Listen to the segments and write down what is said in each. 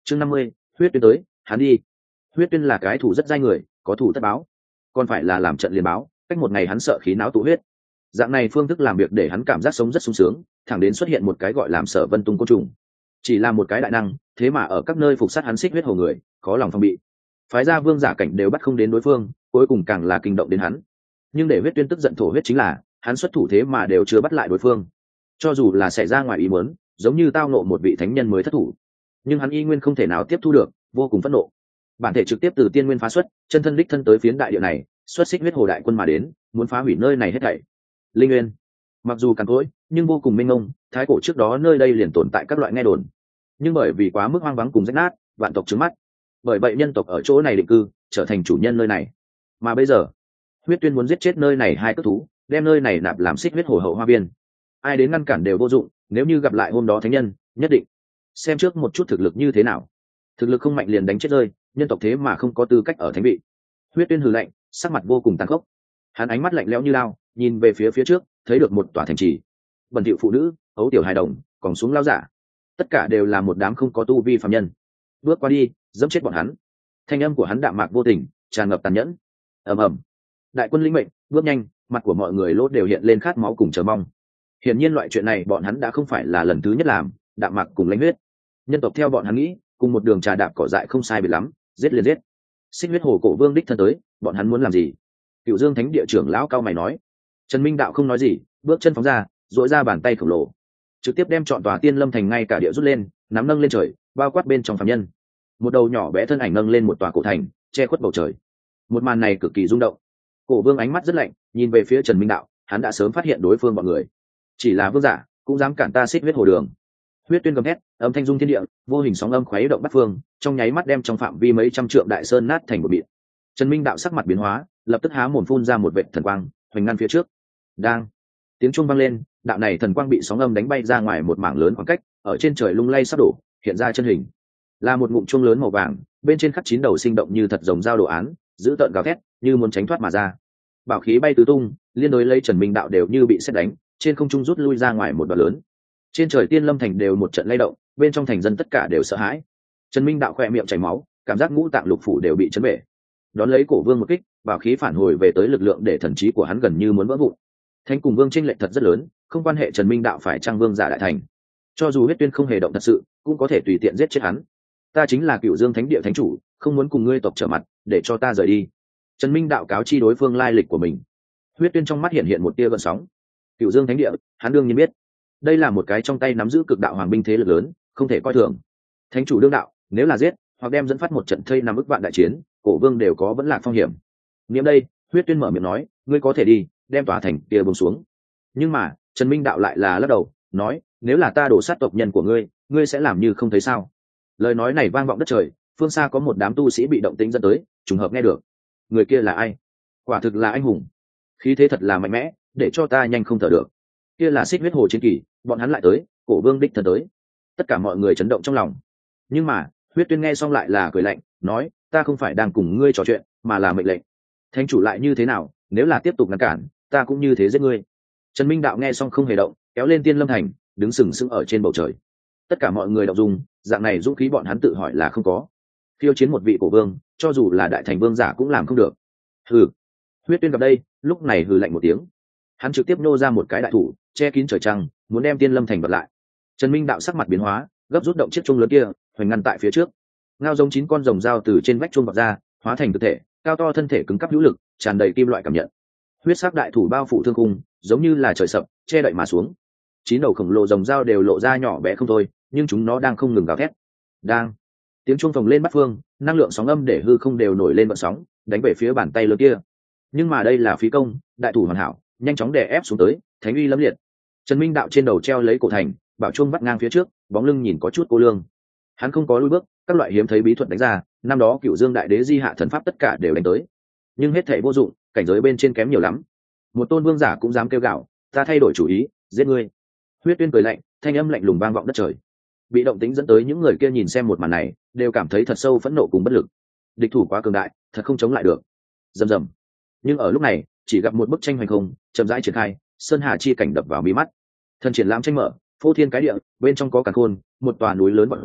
chương 50, huyết tuyên tới, hắn đi. Huyết tuyên là cái thủ rất dai người, có thủ tất báo, còn phải là làm trận liền báo, cách một ngày hắn sợ khí não tụ huyết. Dạng này phương thức làm việc để hắn cảm giác sống rất sung sướng, thẳng đến xuất hiện một cái gọi làm Sở Vân Tung côn trùng. Chỉ là một cái đại năng, thế mà ở các nơi phục sát hắn xích huyết hồ người, khó lòng phòng bị. Phái gia vương giả cảnh đều bắt không đến đối phương, cuối cùng càng là kinh động đến hắn. Nhưng để huyết tuyên tức giận thổ huyết chính là, hắn xuất thủ thế mà đều chưa bắt lại đối phương. Cho dù là xảy ra ngoài ý muốn, giống như tao nộ một vị thánh nhân mới thất thủ, nhưng hắn y nguyên không thể nào tiếp thu được, vô cùng phẫn nộ. Bản thể trực tiếp từ tiên nguyên phá xuất, chân thân đích thân tới phiến đại địa này, xuất xích huyết hồ đại quân mà đến, muốn phá hủy nơi này hết thảy. Linh nguyên mặc dù cằn cỗi, nhưng vô cùng mênh mông, thái cổ trước đó nơi đây liền tồn tại các loại nghe đồn, nhưng bởi vì quá mức hoang vắng cùng rách nát, vạn tộc trướng mắt, bởi vậy nhân tộc ở chỗ này định cư, trở thành chủ nhân nơi này. Mà bây giờ huyết tuyên muốn giết chết nơi này hai cất thú, đem nơi này nạp làm xích huyết hồ hậu hoa biên, ai đến ngăn cản đều vô dụng. Nếu như gặp lại hôm đó thánh nhân, nhất định xem trước một chút thực lực như thế nào. Thực lực không mạnh liền đánh chết rơi, nhân tộc thế mà không có tư cách ở thánh vị. Huyết tuyên hừ lạnh, sắc mặt vô cùng tàn khốc. Hắn ánh mắt lạnh lẽo như lao, nhìn về phía trước, thấy được một tòa thành trì, bẩn thỉu phụ nữ, ấu tiểu hài đồng, còn xuống lao giả, tất cả đều là một đám không có tu vi phàm nhân. Bước qua đi, dẫm chết bọn hắn. Thanh âm của hắn đạm mạc vô tình, tràn ngập tàn nhẫn. Ầm ầm. Đại quân lĩnh mệnh, bước nhanh, mặt của mọi người lốt đều hiện lên khát máu cùng chờ mong. Hiển nhiên loại chuyện này bọn hắn đã không phải là lần thứ nhất làm, đạm mạc cùng lãnh huyết. Nhân tộc theo bọn hắn nghĩ, cùng một đường trà đạp cỏ dại không sai biệt lắm, giết liền giết. Xích huyết hồ cổ vương đích thân tới, bọn hắn muốn làm gì? Cựu Dương Thánh Địa trưởng lão cao mày nói. Trần Minh Đạo không nói gì, bước chân phóng ra, duỗi ra bàn tay khổng lồ, trực tiếp đem trọn tòa Tiên Lâm thành ngay cả địa rút lên, nắm nâng lên trời, bao quát bên trong phàm nhân. Một đầu nhỏ bé thân ảnh nâng lên một tòa cổ thành, che khuất bầu trời. Một màn này cực kỳ rung động. Cổ vương ánh mắt rất lạnh, nhìn về phía Trần Minh Đạo, hắn đã sớm phát hiện đối phương bọn người, chỉ là vương giả cũng dám cản ta xích huyết hồ đường. Huyết tuyên gầm thét, âm thanh dung thiên địa, vô hình sóng âm khuấy động bát phương, trong nháy mắt đem trong phạm vi mấy trăm trượng đại sơn nát thành một bịt. Trần Minh Đạo sắc mặt biến hóa, lập tức há mồm phun ra một vệt thần quang, hoành ngăn phía trước. Đang tiếng chuông vang lên, đạo này thần quang bị sóng âm đánh bay ra ngoài một mảng lớn khoảng cách, ở trên trời lung lay sắp đổ, hiện ra chân hình là một ngụm chuông lớn màu vàng, bên trên khắc 9 đầu sinh động như thật rồng giao đồ án, giữ tợn gào thét, như muốn tránh thoát mà ra. Bảo khí bay tứ tung, liên đối lấy Trần Minh Đạo đều như bị sét đánh, trên không trung rút lui ra ngoài một đoạn lớn. Trên trời Tiên Lâm thành đều một trận lay động, bên trong thành dân tất cả đều sợ hãi. Trần Minh Đạo khỏe miệng chảy máu, cảm giác ngũ tạng lục phủ đều bị chấn bể. Đón lấy cổ vương một kích, bảo khí phản hồi về tới lực lượng để thần trí của hắn gần như muốn vỡ vụn. Thánh cùng vương chênh lệch thật rất lớn, không quan hệ Trần Minh Đạo phải trang vương giả đại thành, cho dù huyết tuyên không hề động thật sự, cũng có thể tùy tiện giết chết hắn. Ta chính là Cựu Dương Thánh Địa thánh chủ, không muốn cùng ngươi tộc trở mặt, để cho ta rời đi. Trần Minh Đạo cáo chi đối phương lai lịch của mình. Huyết tuyên trong mắt hiện hiện một tia gợn sóng. Cựu Dương Thánh Địa, hắn đương nhiên biết, đây là một cái trong tay nắm giữ cực đạo hoàng binh thế lực lớn, không thể coi thường. Thánh chủ đương đạo, nếu là giết hoặc đem dẫn phát một trận thây 5 ức vạn đại chiến, cổ vương đều có vẫn lạc phong hiểm. Niệm đây, huyết tuyên mở miệng nói, ngươi có thể đi, đem tòa thành kia buông xuống. Nhưng mà Trần Minh Đạo lại là lắc đầu, nói, nếu là ta đổ sát tộc nhân của ngươi, ngươi sẽ làm như không thấy sao? Lời nói này vang vọng đất trời, phương xa có một đám tu sĩ bị động tĩnh dẫn tới, trùng hợp nghe được. Người kia là ai? Quả thực là anh hùng, khí thế thật là mạnh mẽ, để cho ta nhanh không thở được. Kia là xích huyết hồ chiến kỳ, bọn hắn lại tới, cổ vương đích thân tới. Tất cả mọi người chấn động trong lòng. Nhưng mà huyết tuyên nghe xong lại là cười lạnh, nói, ta không phải đang cùng ngươi trò chuyện, mà là mệnh lệnh. Thánh chủ lại như thế nào, nếu là tiếp tục ngăn cản, ta cũng như thế giết ngươi. Trần Minh Đạo nghe xong không hề động, kéo lên Tiên Lâm thành, đứng sừng sững ở trên bầu trời. Tất cả mọi người động dung, dạng này dũng khí bọn hắn tự hỏi là không có. Khiêu chiến một vị cổ vương, cho dù là đại thành vương giả cũng làm không được. Hừ. Huyết tuyên gặp đây, lúc này hừ lạnh một tiếng. Hắn trực tiếp nô ra một cái đại thủ, che kín trời trăng, muốn đem Tiên Lâm thành bật lại. Trần Minh Đạo sắc mặt biến hóa, gấp rút động chiếc chuông lớn kia, hoành ngăn tại phía trước. Ngao giống 9 con rồng dao từ trên vách chuông vọt ra, hóa thành thực thể, cao to thân thể cứng cáp hữu lực, tràn đầy kim loại cảm nhận. Huyết sắc đại thủ bao phủ thương cung, giống như là trời sập, che đậy mà xuống. 9 đầu khổng lồ rồng dao đều lộ ra nhỏ bé không thôi, nhưng chúng nó đang không ngừng gào thét. Đang tiếng chuông phồng lên bắt phương, năng lượng sóng âm để hư không đều nổi lên vận sóng, đánh về phía bàn tay lớn kia. Nhưng mà đây là phí công, đại thủ hoàn hảo, nhanh chóng đè ép xuống tới, thánh uy lâm liệt. Trần Minh Đạo trên đầu treo lấy cổ thành, bảo chuông vắt ngang phía trước, bóng lưng nhìn có chút cô lương. Hắn không có lùi bước, các loại hiếm thấy bí thuật đánh ra, năm đó Cựu Dương đại đế di hạ thần pháp tất cả đều đánh tới, nhưng hết thảy vô dụng, cảnh giới bên trên kém nhiều lắm. Một tôn vương giả cũng dám kêu gào, ta thay đổi chủ ý, giết ngươi. Huyết tuyên cười lạnh, thanh âm lạnh lùng vang vọng đất trời. Bị động tính dẫn tới những người kia nhìn xem một màn này, đều cảm thấy thật sâu phẫn nộ cùng bất lực. Địch thủ quá cường đại, thật không chống lại được. Rầm rầm. Nhưng ở lúc này, chỉ gặp một bức tranh hoành không, chậm rãi triển khai, sơn hà chi cảnh đập vào mí mắt. Thân triển lãm tranh mở, phô thiên cái địa, bên trong có càn khôn, một tòa núi lớn bật ra,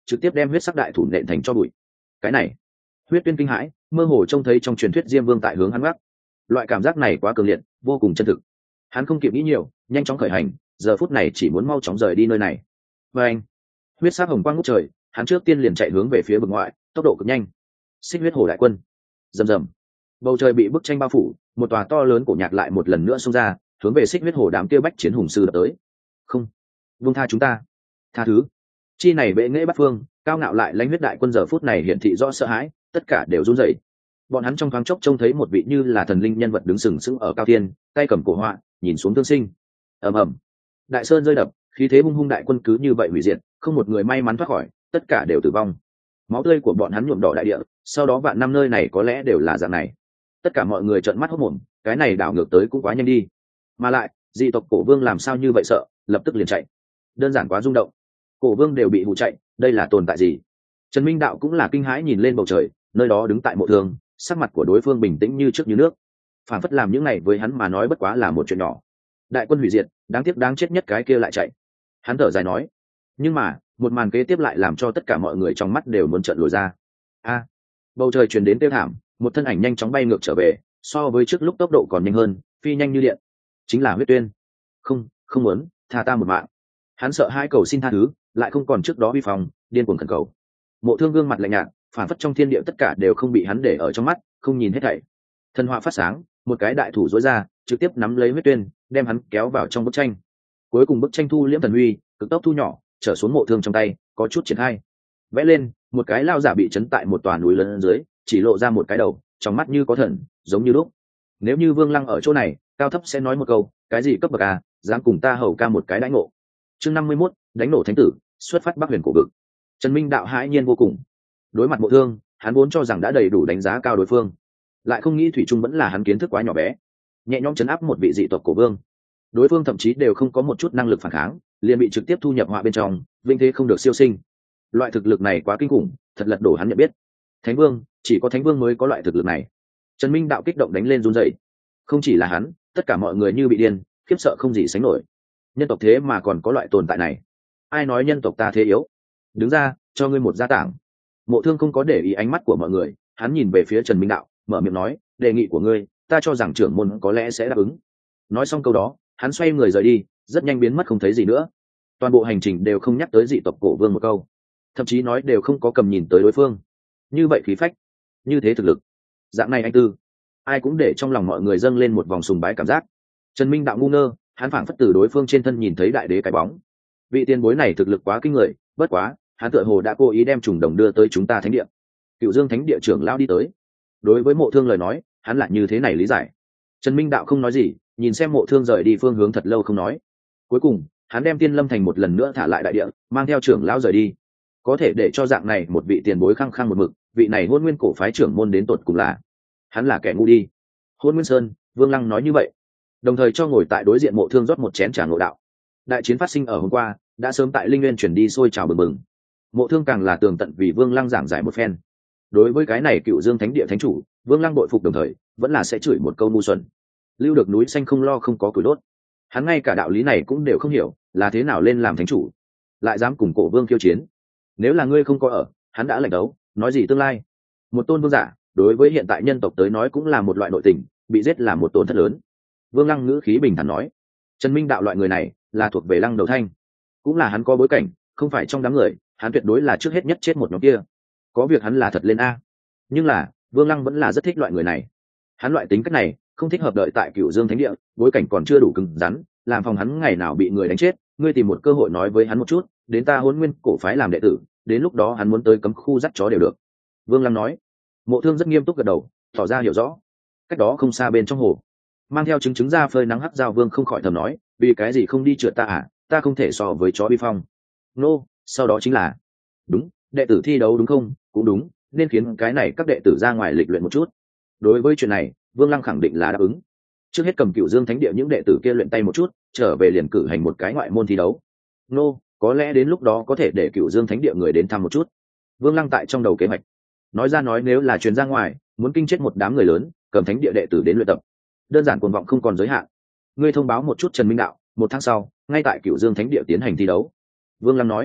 trực tiếp đem huyết sắc đại thủ nện thành cho bụi. Cái này, Huyết Tuyên kinh hãi, mơ hồ trông thấy trong truyền thuyết Diêm Vương tại hướng hắn gác. Loại cảm giác này quá cường liệt, vô cùng chân thực. Hắn không kịp nghĩ nhiều, nhanh chóng khởi hành, giờ phút này chỉ muốn mau chóng rời đi nơi này. Và anh, huyết sắc hồng quang ngút trời, hắn trước tiên liền chạy hướng về phía vực ngoại, tốc độ cực nhanh. Xích huyết hổ đại quân, rầm rầm, bầu trời bị bức tranh bao phủ, một tòa to lớn cổ nhạc lại một lần nữa xông ra, hướng về xích huyết hổ đám kia bách chiến hùng sư đập tới. Không, buông tha chúng ta, tha thứ. Chi này bệ nghệ bắt phương, cao ngạo lại lãnh huyết đại quân giờ phút này hiện thị rõ sợ hãi, tất cả đều run rẩy. Bọn hắn trong thoáng chốc trông thấy một vị như là thần linh nhân vật đứng sừng sững ở cao thiên, tay cầm cổ họa, nhìn xuống thương sinh. Ầm ầm, đại sơn rơi đập, khí thế hung hung đại quân cứ như vậy hủy diệt, không một người may mắn thoát khỏi, tất cả đều tử vong. Máu tươi của bọn hắn nhuộm đỏ đại địa, sau đó vạn năm nơi này có lẽ đều là dạng này. Tất cả mọi người trợn mắt hốt mồm, cái này đảo ngược tới cũng quá nhanh đi. Mà lại, dị tộc cổ vương làm sao như vậy sợ, lập tức liền chạy. Đơn giản quá rung động. Cổ vương đều bị hù chạy, đây là tồn tại gì? Trần Minh Đạo cũng là kinh hãi nhìn lên bầu trời, nơi đó đứng tại mộ thương, sắc mặt của đối phương bình tĩnh như trước như nước. Phản phất làm những này với hắn mà nói bất quá là một chuyện nhỏ. Đại quân hủy diệt, đáng tiếc đáng chết nhất cái kia lại chạy. Hắn thở dài nói. Nhưng mà, một màn kế tiếp lại làm cho tất cả mọi người trong mắt đều muốn trợn lồi ra. A, bầu trời truyền đến tiêu thảm, một thân ảnh nhanh chóng bay ngược trở về, so với trước lúc tốc độ còn nhanh hơn, phi nhanh như điện. Chính là Huyết Tuyên. Không, không muốn, tha ta một mạng. Hắn sợ hai cầu xin tha thứ, lại không còn trước đó vi phòng, điên cuồng khẩn cầu. Mộ Thương gương mặt lạnh nhạt, phản phất trong thiên địa tất cả đều không bị hắn để ở trong mắt, không nhìn hết thảy. Thân họa phát sáng, một cái đại thủ duỗi ra, trực tiếp nắm lấy Huyết Tuyên, đem hắn kéo vào trong bức tranh. Cuối cùng bức tranh thu liễm thần uy, cực tốc thu nhỏ, trở xuống Mộ Thương trong tay, có chút triển khai. Vẽ lên, một cái lao giả bị chấn tại một tòa núi lớn dưới, chỉ lộ ra một cái đầu, trong mắt như có thần, giống như lúc. Nếu như Vương Lăng ở chỗ này, cao thấp sẽ nói một câu, cái gì cấp bậc a, dám cùng ta hầu ca một cái đãi ngộ. Chương 51, đánh nổ thánh tử, xuất phát Bắc Huyền cổ vực. Trần Minh Đạo hãi nhiên vô cùng. Đối mặt Mộ Thương, hắn vốn cho rằng đã đầy đủ đánh giá cao đối phương, lại không nghĩ thủy chung vẫn là hắn kiến thức quá nhỏ bé, nhẹ nhõm chấn áp một vị dị tộc cổ vương. Đối phương thậm chí đều không có một chút năng lực phản kháng, liền bị trực tiếp thu nhập họa bên trong, vinh thế không được siêu sinh. Loại thực lực này quá kinh khủng, thật lật đổ hắn nhận biết. Thánh vương, chỉ có thánh vương mới có loại thực lực này. Trần Minh Đạo kích động đánh lên run rẩy. Không chỉ là hắn, tất cả mọi người như bị điên, khiếp sợ không gì sánh nổi. Nhân tộc thế mà còn có loại tồn tại này. Ai nói nhân tộc ta thế yếu? Đứng ra, cho ngươi một gia tảng. Mộ Thương không có để ý ánh mắt của mọi người, hắn nhìn về phía Trần Minh Đạo, mở miệng nói, đề nghị của ngươi, ta cho rằng trưởng môn có lẽ sẽ đáp ứng. Nói xong câu đó, hắn xoay người rời đi, rất nhanh biến mất không thấy gì nữa. Toàn bộ hành trình đều không nhắc tới dị tộc cổ vương một câu, thậm chí nói đều không có cầm nhìn tới đối phương. Như vậy khí phách, như thế thực lực, dạng này anh tư, ai cũng để trong lòng mọi người dâng lên một vòng sùng bái cảm giác. Trần Minh Đạo ngu ngơ, hắn phảng phất từ đối phương trên thân nhìn thấy đại đế cái bóng. Vị tiền bối này thực lực quá kinh người, bất quá, hắn tựa hồ đã cố ý đem trùng đồng đưa tới chúng ta thánh địa. Cựu Dương thánh địa trưởng lão đi tới. Đối với Mộ Thương lời nói, hắn lại như thế này lý giải. Trần Minh Đạo không nói gì, nhìn xem Mộ Thương rời đi phương hướng thật lâu không nói. Cuối cùng, hắn đem Tiên Lâm Thành một lần nữa thả lại đại địa, mang theo trưởng lão rời đi. Có thể để cho dạng này một vị tiền bối khăng khăng một mực, vị này Hôn Nguyên cổ phái trưởng môn đến tột cùng là, hắn là kẻ ngu đi. Hôn Nguyên Sơn, Vương Lăng nói như vậy, đồng thời cho ngồi tại đối diện Mộ Thương rót một chén trà ngộ đạo. Đại chiến phát sinh ở hôm qua, đã sớm tại Linh Nguyên chuyển đi sôi trào bừng bừng. Mộ Thương càng là tường tận vì Vương Lăng giảng giải một phen. Đối với cái này Cựu Dương thánh địa thánh chủ, Vương Lăng bội phục đồng thời, vẫn là sẽ chửi một câu ngu xuẩn. Lưu được núi xanh không lo không có củi đốt. Hắn ngay cả đạo lý này cũng đều không hiểu, là thế nào lên làm thánh chủ, lại dám cùng cổ vương khiêu chiến. Nếu là ngươi không có ở, hắn đã lạnh đấu, nói gì tương lai. Một tôn vương giả, đối với hiện tại nhân tộc tới nói cũng là một loại nội tình, bị giết là một tổn thất lớn. Vương Lăng ngữ khí bình thản nói, Trần Minh Đạo loại người này là thuộc về Lăng Đầu Thanh, cũng là hắn có bối cảnh, không phải trong đám người, hắn tuyệt đối là trước hết nhất chết một nhóm kia. Có việc hắn là thật lên a. Nhưng là, Vương Lăng vẫn là rất thích loại người này. Hắn loại tính cách này không thích hợp đợi tại Cựu Dương thánh địa, bối cảnh còn chưa đủ cứng rắn, làm phòng hắn ngày nào bị người đánh chết, ngươi tìm một cơ hội nói với hắn một chút, đến ta Hôn Nguyên cổ phái làm đệ tử, đến lúc đó hắn muốn tới cấm khu dắt chó đều được. Vương Lăng nói. Mộ Thương rất nghiêm túc gật đầu, tỏ ra hiểu rõ. Cách đó không xa bên trong hồ, mang theo trứng ra phơi nắng hắc giao vương không khỏi thầm nói, vì cái gì không đi trượt ta à, ta không thể so với chó bi phong. Nô, sau đó chính là, đúng, đệ tử thi đấu đúng không, cũng đúng, nên khiến cái này các đệ tử ra ngoài lịch luyện một chút. Đối với chuyện này, Vương Lăng khẳng định là đáp ứng. Trước hết cầm Cựu Dương thánh địa những đệ tử kia luyện tay một chút, trở về liền cử hành một cái ngoại môn thi đấu. Nô, có lẽ đến lúc đó có thể để Cựu Dương thánh địa người đến thăm một chút. Vương Lăng tại trong đầu kế hoạch, nói ra nói nếu là truyền ra ngoài, muốn kinh chết một đám người lớn, cầm thánh địa đệ tử đến luyện tập, đơn giản cuồng vọng không còn giới hạn. Ngươi thông báo một chút Trần Minh Đạo, 1 tháng sau, ngay tại Cựu Dương thánh địa tiến hành thi đấu. Vương Lăng nói.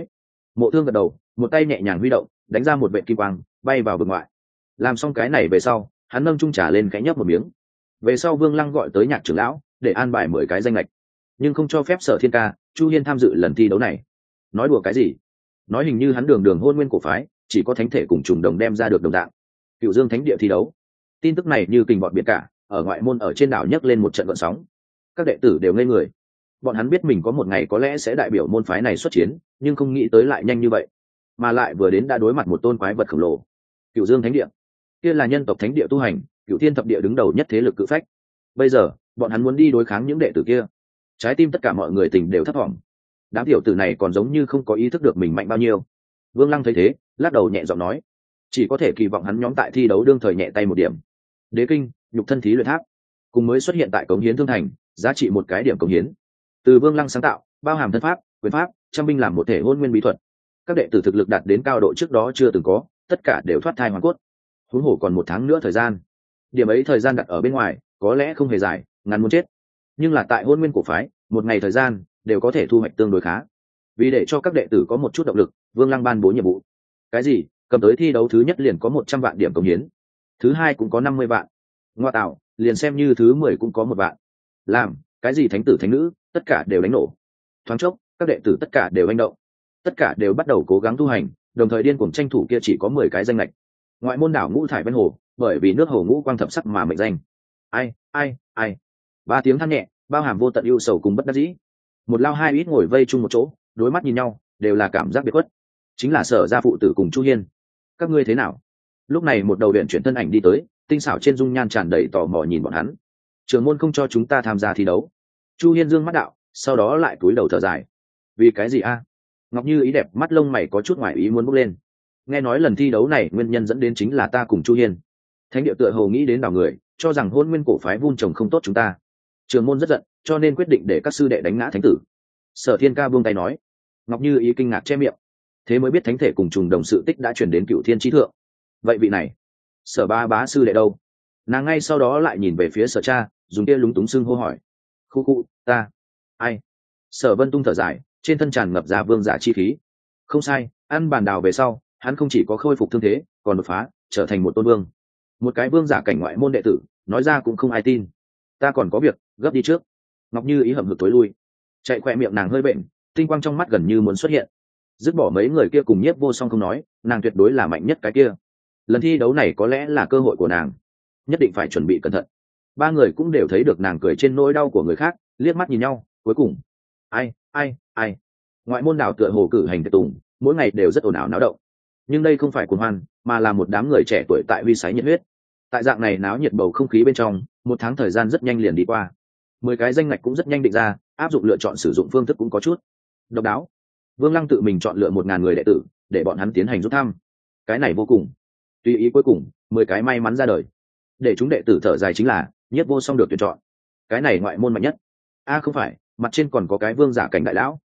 Mộ Thương gật đầu, một tay nhẹ nhàng huy động, đánh ra một vệt kim quang, bay vào vực ngoại. Làm xong cái này về sau, hắn nâng chung trà lên khẽ nhấp một miếng. Về sau Vương Lăng gọi tới Nhạc trưởng lão để an bài 10 cái danh lệch, nhưng không cho phép Sở Thiên Ca, Chu Hiên tham dự lần thi đấu này. Nói đùa cái gì? Nói hình như hắn đường đường hôn nguyên cổ phái, chỉ có thánh thể cùng trùng đồng đem ra được đồng dạng. Cựu Dương Thánh địa thi đấu. Tin tức này như kình bọt biển cả, ở ngoại môn ở trên đảo nhấc lên một trận gợn sóng. Các đệ tử đều ngây người. Bọn hắn biết mình có một ngày có lẽ sẽ đại biểu môn phái này xuất chiến, nhưng không nghĩ tới lại nhanh như vậy, mà lại vừa đến đã đối mặt một tôn quái vật khổng lồ. Cựu Dương Thánh địa, kia là nhân tộc thánh địa tu hành, Cựu Thiên thập địa đứng đầu nhất thế lực cự phách. Bây giờ, bọn hắn muốn đi đối kháng những đệ tử kia. Trái tim tất cả mọi người tình đều thấp thỏm. Đám tiểu tử này còn giống như không có ý thức được mình mạnh bao nhiêu. Vương Lăng thấy thế, lắc đầu nhẹ giọng nói, chỉ có thể kỳ vọng hắn nhóm tại thi đấu đương thời nhẹ tay một điểm. Đế kinh, nhục thân thí luyện tháp, cùng mới xuất hiện tại cống hiến thương thành, giá trị một cái điểm cống hiến. Từ Vương Lăng sáng tạo, bao hàm thân pháp, quyền pháp, trăm binh làm một thể hôn nguyên bí thuật. Các đệ tử thực lực đạt đến cao độ trước đó chưa từng có, tất cả đều thoát thai hoàn cốt. Huống hồ còn 1 tháng nữa thời gian. Điểm ấy thời gian đặt ở bên ngoài, có lẽ không hề dài, ngắn muốn chết. Nhưng là tại hôn nguyên cổ phái, 1 ngày thời gian đều có thể thu hoạch tương đối khá. Vì để cho các đệ tử có một chút động lực, Vương Lăng ban bố nhiệm vụ. Cái gì? Cầm tới thi đấu thứ nhất liền có 100 vạn điểm cống hiến, thứ hai cũng có 50 vạn. Ngoa tạo, liền xem như thứ 10 cũng có 1 vạn. Làm cái gì thánh tử thánh nữ, tất cả đều đánh nổ. Thoáng chốc, các đệ tử tất cả đều hành động, tất cả đều bắt đầu cố gắng tu hành, đồng thời điên cuồng tranh thủ kia chỉ có 10 cái danh lệch. Ngoại môn đảo Ngũ Thải Ven Hồ, bởi vì nước hồ ngũ quang thập sắc mà mệnh danh. Ai. 3 tiếng than nhẹ, bao hàm vô tận ưu sầu cùng bất đắc dĩ. Một lao hai ít ngồi vây chung một chỗ, đối mắt nhìn nhau, đều là cảm giác biệt khuất. Chính là Sở gia phụ tử cùng Chu Hiên. Các ngươi thế nào? Lúc này một đầu huyện chuyển thân ảnh đi tới, tinh xảo trên dung nhan tràn đầy tò mò nhìn bọn hắn. Trưởng môn không cho chúng ta tham gia thi đấu. Chu Hiên dương mắt đạo, sau đó lại cúi đầu thở dài. Vì cái gì a? Ngọc Như Ý đẹp mắt lông mày có chút ngoài ý muốn bốc lên. Nghe nói lần thi đấu này nguyên nhân dẫn đến chính là ta cùng Chu Hiên. Thánh địa tựa hồ nghĩ đến đảo người, cho rằng hôn nguyên cổ phái vun trồng không tốt chúng ta. Trường môn rất giận, cho nên quyết định để các sư đệ đánh ngã thánh tử. Sở Thiên Ca buông tay nói. Ngọc Như Ý kinh ngạc che miệng, thế mới biết thánh thể cùng trùng đồng sự tích đã truyền đến Cựu Thiên chí thượng. Vậy vị này, Sở bá sư đệ đâu? Nàng ngay sau đó lại nhìn về phía Sở cha, dùng kia lúng túng xưng hô hỏi. Khu, ta. Ai? Sở Vân Tung thở dài, trên thân tràn ngập ra vương giả chi khí. Không sai, ăn bàn đào về sau, hắn không chỉ có khôi phục thương thế, còn đột phá, trở thành một tôn vương. Một cái vương giả cảnh ngoại môn đệ tử, nói ra cũng không ai tin. Ta còn có việc, gấp đi trước. Ngọc Như Ý hậm hực tối lui, chạy khỏe miệng nàng hơi bệnh, tinh quang trong mắt gần như muốn xuất hiện. Dứt bỏ mấy người kia cùng Nhiếp Vô Song không nói, nàng tuyệt đối là mạnh nhất cái kia. Lần thi đấu này có lẽ là cơ hội của nàng, nhất định phải chuẩn bị cẩn thận. 3 người cũng đều thấy được nàng cười trên nỗi đau của người khác, liếc mắt nhìn nhau, cuối cùng, ai. Ngoại môn đảo tựa hồ cử hành tiệc tùng, mỗi ngày đều rất ồn ào náo động. Nhưng đây không phải cuồng hoan, mà là một đám người trẻ tuổi tại huy sái nhiệt huyết. Tại dạng này náo nhiệt bầu không khí bên trong, 1 tháng thời gian rất nhanh liền đi qua. 10 cái danh ngạch cũng rất nhanh định ra, áp dụng lựa chọn sử dụng phương thức cũng có chút độc đáo. Vương Lăng tự mình chọn lựa 1000 người đệ tử, để bọn hắn tiến hành rút thăm. Cái này vô cùng tùy ý, cuối cùng 10 cái may mắn ra đời. Để chúng đệ tử thở dài chính là Nhiếp Vô Song được tuyển chọn. Cái này ngoại môn mạnh nhất. Không phải, mặt trên còn có cái vương giả cảnh đại lão.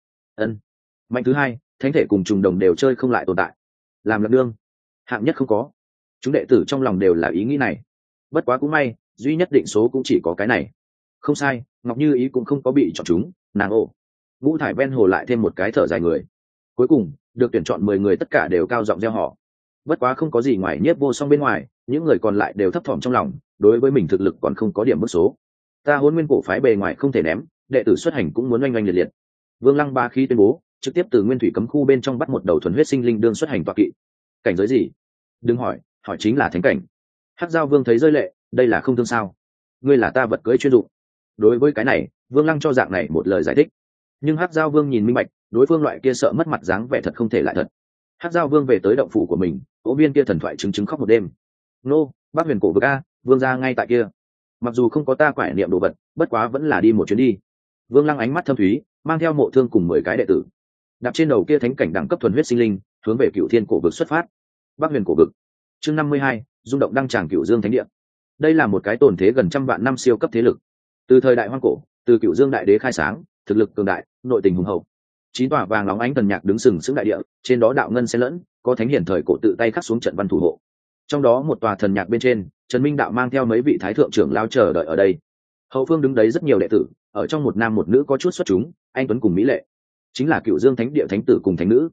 Mạnh thứ hai, thánh thể cùng trùng đồng đều chơi không lại tồn tại. Làm lập đương, hạng nhất không có. Chúng đệ tử trong lòng đều là ý nghĩ này. Bất quá cũng may, duy nhất định số cũng chỉ có cái này. Không sai, Ngọc Như Ý cũng không có bị chọn chúng, nàng Ngũ Thải Ven Hồ lại thêm một cái thở dài người. Cuối cùng, được tuyển chọn 10 người tất cả đều cao giọng reo hò. Bất quá không có gì ngoài Nhiếp Vô Song bên ngoài, những người còn lại đều thấp thỏm trong lòng, đối với mình thực lực còn không có điểm mức số. Ta Hôn Nguyên cổ phái bề ngoài không thể ném, đệ tử xuất hành cũng muốn oanh oanh liệt liệt. Vương Lăng ba khí tuyên bố, trực tiếp từ nguyên thủy cấm khu bên trong bắt một đầu thuần huyết sinh linh đương xuất hành tọa kỵ. Cảnh giới gì? Đừng hỏi chính là thánh cảnh. Hắc Giao Vương thấy rơi lệ, đây là không thương sao? Ngươi là ta vật cưỡi chuyên dụng. Đối với cái này, Vương Lăng cho dạng này một lời giải thích. Nhưng Hắc Giao Vương nhìn minh bạch, đối phương loại kia sợ mất mặt dáng vẻ thật không thể lại thật. Hắc Giao Vương về tới động phủ của mình, Cố Viên kia thần thoại chứng khóc một đêm. Nô, Bắc Huyền cổ vực a, vương gia ngay tại kia. Mặc dù không có ta quải niệm đồ vật, bất quá vẫn là đi một chuyến đi. Vương Lăng ánh mắt thâm thúy, mang theo Mộ Thương cùng 10 cái đệ tử, đạp trên đầu kia thánh cảnh đẳng cấp thuần huyết sinh linh, hướng về Cựu Thiên cổ vực xuất phát. Bắc Huyền cổ vực. Chương 52, rung động đăng tràng Cựu Dương thánh địa. Đây là một cái tồn thế gần trăm vạn năm siêu cấp thế lực. Từ thời đại hoang cổ, từ Cựu Dương đại đế khai sáng, thực lực cường đại, nội tình hùng hậu. 9 tòa vàng nóng ánh thần nhạc đứng sừng sững đại địa, trên đó đạo ngân xen lẫn, có thánh hiển thời cổ tự tay khắc xuống trận văn thủ hộ. Trong đó một tòa thần nhạc bên trên, Trần Minh đạo mang theo mấy vị thái thượng trưởng lao chờ đợi ở đây. Hậu phương đứng đấy rất nhiều đệ tử, ở trong một nam một nữ có chút xuất chúng, anh tuấn cùng mỹ lệ, chính là Cựu Dương thánh địa thánh tử cùng thánh nữ.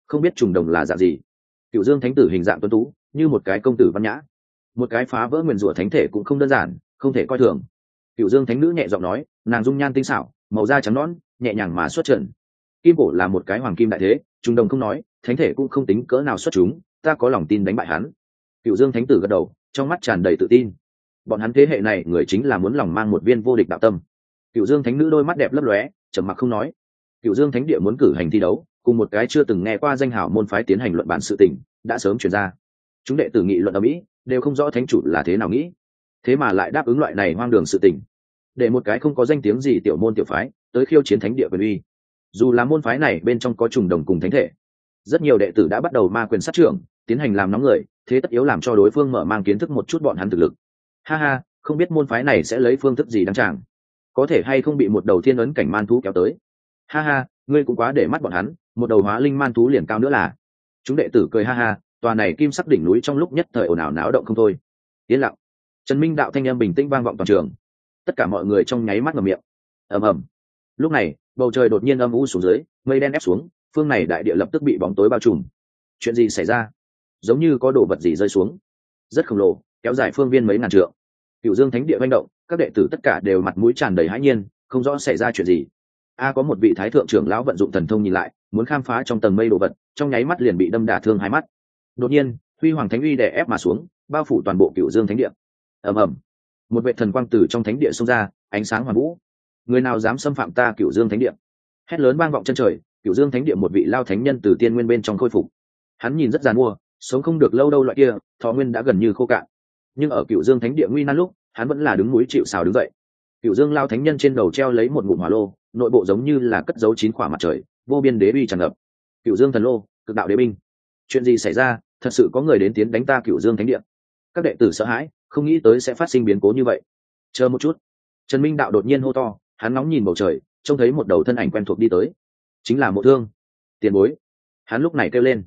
không biết trùng đồng là dạng gì. Cựu Dương thánh tử hình dạng tuấn tú như một cái công tử văn nhã, một cái phá vỡ nguyền rủa thánh thể cũng không đơn giản, không thể coi thường. Cựu Dương thánh nữ nhẹ giọng nói, nàng dung nhan tinh xảo, màu da trắng nõn, nhẹ nhàng mà xuất trần. Kim cổ là một cái hoàng kim đại thế, trùng đồng không nói, thánh thể cũng không tính cỡ nào xuất chúng, ta có lòng tin đánh bại hắn. Cựu Dương thánh tử gật đầu, trong mắt tràn đầy tự tin. Bọn hắn thế hệ này người chính là muốn lòng mang một viên vô địch đạo tâm. Cựu Dương thánh nữ đôi mắt đẹp lấp lóe, trầm mặc không nói. Cựu Dương thánh địa muốn cử hành thi đấu, cùng một cái chưa từng nghe qua danh hào môn phái tiến hành luận bản sự tình đã sớm truyền ra. Chúng đệ tử nghị luận ở mỹ đều không rõ thánh chủ là thế nào nghĩ, thế mà lại đáp ứng loại này hoang đường sự tình, để một cái không có danh tiếng gì tiểu môn tiểu phái tới khiêu chiến thánh địa quyền uy. Dù là môn phái này bên trong có trùng đồng cùng thánh thể, rất nhiều đệ tử đã bắt đầu ma quyền sát trưởng, tiến hành làm nóng người, thế tất yếu làm cho đối phương mở mang kiến thức một chút bọn hắn thực lực. Ha ha, không biết môn phái này sẽ lấy phương thức gì đăng tràng, có thể hay không bị một đầu thiên ấn cảnh man thú kéo tới. Ha ha, ngươi cũng quá để mắt bọn hắn, một đầu hóa linh man thú liền cao nữa là. Chúng đệ tử cười ha ha, tòa này kim sắc đỉnh núi trong lúc nhất thời ồn ào náo động không thôi. Yên lặng. Trần Minh đạo thanh em bình tĩnh vang vọng toàn trường. Tất cả mọi người trong nháy mắt ngậm miệng. Ầm ầm. Lúc này, bầu trời đột nhiên âm u xuống dưới, mây đen ép xuống, phương này đại địa lập tức bị bóng tối bao trùm. Chuyện gì xảy ra? Giống như có đồ vật gì rơi xuống, rất khổng lồ, kéo dài phương viên mấy ngàn trượng. Cửu Dương thánh địa manh động, các đệ tử tất cả đều mặt mũi tràn đầy hãi nhiên, không rõ xảy ra chuyện gì. Có một vị thái thượng trưởng lão vận dụng thần thông nhìn lại, muốn khám phá trong tầng mây đồ vật, trong nháy mắt liền bị đâm đả thương hai mắt. Đột nhiên, huy hoàng thánh uy đè ép mà xuống, bao phủ toàn bộ Cửu Dương thánh địa. Ầm ầm, một vệ thần quang từ trong thánh địa xông ra, ánh sáng hoàn vũ. Người nào dám xâm phạm ta Cửu Dương thánh địa? Hét lớn vang vọng chân trời. Cửu Dương thánh địa một vị lao thánh nhân từ tiên nguyên bên trong khôi phục. Hắn nhìn rất giàn mua, sống không được lâu đâu loại kia, thọ nguyên đã gần như khô cạn. Nhưng ở Cửu Dương thánh địa nguy nan lúc, hắn vẫn là đứng núi chịu sào đứng dậy. Cửu Dương lao thánh nhân trên đầu treo lấy một ngụm hỏa lô, nội bộ giống như là cất giấu 9 quả mặt trời, vô biên đế uy tràn ngập. Cửu Dương thần lô, cực đạo đế binh. Chuyện gì xảy ra? Thật sự có người đến tiến đánh ta Cửu Dương thánh địa. Các đệ tử sợ hãi, không nghĩ tới sẽ phát sinh biến cố như vậy. Chờ một chút. Trần Minh đạo đột nhiên hô to, hắn nóng nhìn bầu trời, trông thấy một đầu thân ảnh quen thuộc đi tới. Chính là Mộ Thương. Tiền bối. Hắn lúc này kêu lên.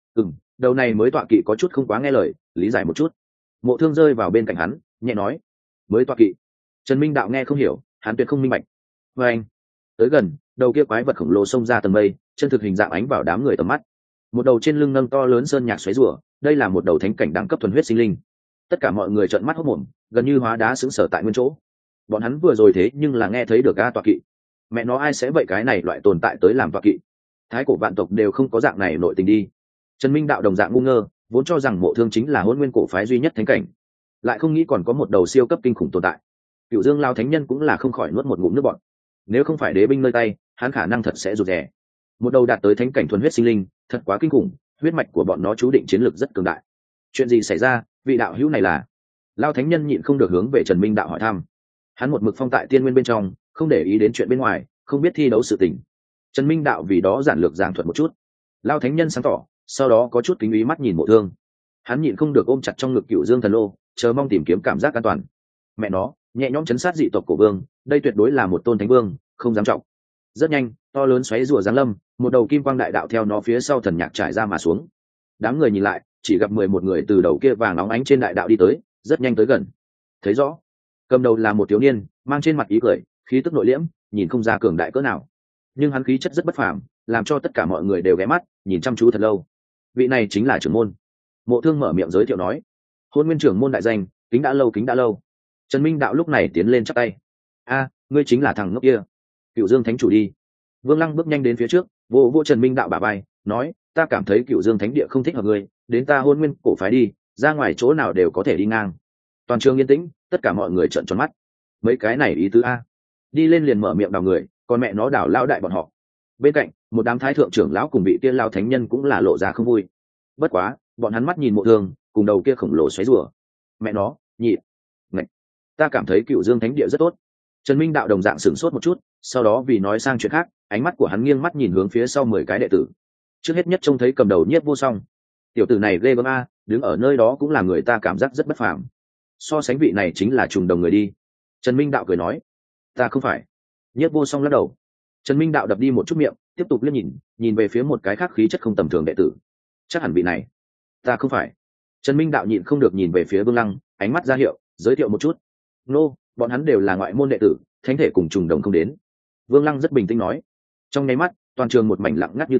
Đầu này mới tọa kỵ có chút không quá nghe lời, lý giải một chút. Mộ Thương rơi vào bên cạnh hắn, nhẹ nói, mới tọa kỵ. Trần Minh đạo nghe không hiểu, hắn tuyệt không minh bạch. Và anh tới gần, đầu kia quái vật khổng lồ xông ra tầng mây, chân thực hình dạng ánh vào đám người tầm mắt. Một đầu trên lưng nâng to lớn sơn nhạc xoáy rùa, đây là một đầu thánh cảnh đẳng cấp thuần huyết sinh linh. Tất cả mọi người trợn mắt hốt mồm, gần như hóa đá sững sờ tại nguyên chỗ. Bọn hắn vừa rồi thế nhưng là nghe thấy được tọa kỵ. Mẹ nó ai sẽ vậy cái này loại tồn tại tới làm tọa kỵ? Thái cổ vạn tộc đều không có dạng này nội tình đi. Trần Minh đạo đồng dạng ngu ngơ, vốn cho rằng Mộ Thương chính là Hỗn Nguyên cổ phái duy nhất thánh cảnh, lại không nghĩ còn có một đầu siêu cấp kinh khủng tồn tại. Cửu Dương lao thánh nhân cũng là không khỏi nuốt một ngụm nước bọt. Nếu không phải đế binh nơi tay, hắn khả năng thật sẽ rụt rè. Một đầu đạt tới thánh cảnh thuần huyết sinh linh, thật quá kinh khủng, huyết mạch của bọn nó chú định chiến lược rất cường đại. Chuyện gì xảy ra? Vị đạo hữu này là? Lao thánh nhân nhịn không được hướng về Trần Minh đạo hỏi thăm. Hắn một mực phong tại tiên nguyên bên trong, không để ý đến chuyện bên ngoài, không biết thi đấu sự tình. Trần Minh đạo vì đó giản lược giảng thuật một chút. Lao thánh nhân sáng tỏ, sau đó có chút kính ý mắt nhìn Mộ Thương. Hắn nhịn không được ôm chặt trong ngực Cửu Dương thần lô, chờ mong tìm kiếm cảm giác an toàn. Mẹ nó, nhẹ nhõm chấn sát dị tộc cổ vương, đây tuyệt đối là một tôn thánh vương, không dám trọng. Rất nhanh, to lớn xoáy rùa giáng lâm, một đầu kim quang đại đạo theo nó phía sau thần nhạc trải ra mà xuống. Đám người nhìn lại, chỉ gặp 11 người từ đầu kia vàng óng ánh trên đại đạo đi tới, rất nhanh tới gần. Thấy rõ, cầm đầu là một thiếu niên, mang trên mặt ý cười, khí tức nội liễm, nhìn không ra cường đại cỡ nào. Nhưng hắn khí chất rất bất phàm, làm cho tất cả mọi người đều ghé mắt, nhìn chăm chú thật lâu. Vị này chính là trưởng môn. Mộ Thương mở miệng giới thiệu nói, Hôn Nguyên trưởng môn đại danh, kính đã lâu kính đã lâu. Trần Minh đạo lúc này tiến lên chắp tay. Ngươi chính là thằng ngốc kia, Cửu Dương thánh chủ đi. Vương Lăng bước nhanh đến phía trước, vô Trần Minh đạo bả vai, nói, ta cảm thấy Cửu Dương thánh địa không thích hợp ngươi, đến ta Hôn Nguyên cổ phái đi, ra ngoài chỗ nào đều có thể đi ngang. Toàn trường yên tĩnh, tất cả mọi người trợn tròn mắt. Mấy cái này ý tứ a? Đi lên liền mở miệng đào người, còn mẹ nó đào lao đại bọn họ. Bên cạnh, một đám thái thượng trưởng lão cùng vị kia lao thánh nhân cũng là lộ ra không vui. Bất quá, bọn hắn mắt nhìn Mộ Thương, cùng đầu kia khổng lồ xoáy rùa. Mẹ nó, nhị, ngạch, ta cảm thấy Cửu Dương thánh địa rất tốt. Trần Minh đạo đồng dạng sửng sốt một chút, sau đó vì nói sang chuyện khác, ánh mắt của hắn nghiêng mắt nhìn hướng phía sau 10 cái đệ tử. Trước hết nhất trông thấy cầm đầu Nhiếp Vô Song. Tiểu tử này ghê gớm a, đứng ở nơi đó cũng là người ta cảm giác rất bất phàm. So sánh vị này chính là trùng đồng người đi. Trần Minh đạo cười nói, ta không phải. Nhiếp Vô Song lắc đầu. Trần Minh đạo đập đi một chút miệng, tiếp tục liếc nhìn về phía một cái khác khí chất không tầm thường đệ tử. Chắc hẳn vị này. Ta không phải. Trần Minh đạo nhịn không được nhìn về phía Vương Lăng, ánh mắt ra hiệu, giới thiệu một chút. Bọn hắn đều là ngoại môn đệ tử, thánh thể cùng trùng đồng không đến. Vương Lăng rất bình tĩnh nói. Trong nháy mắt, toàn trường một mảnh lặng ngắt như tờ,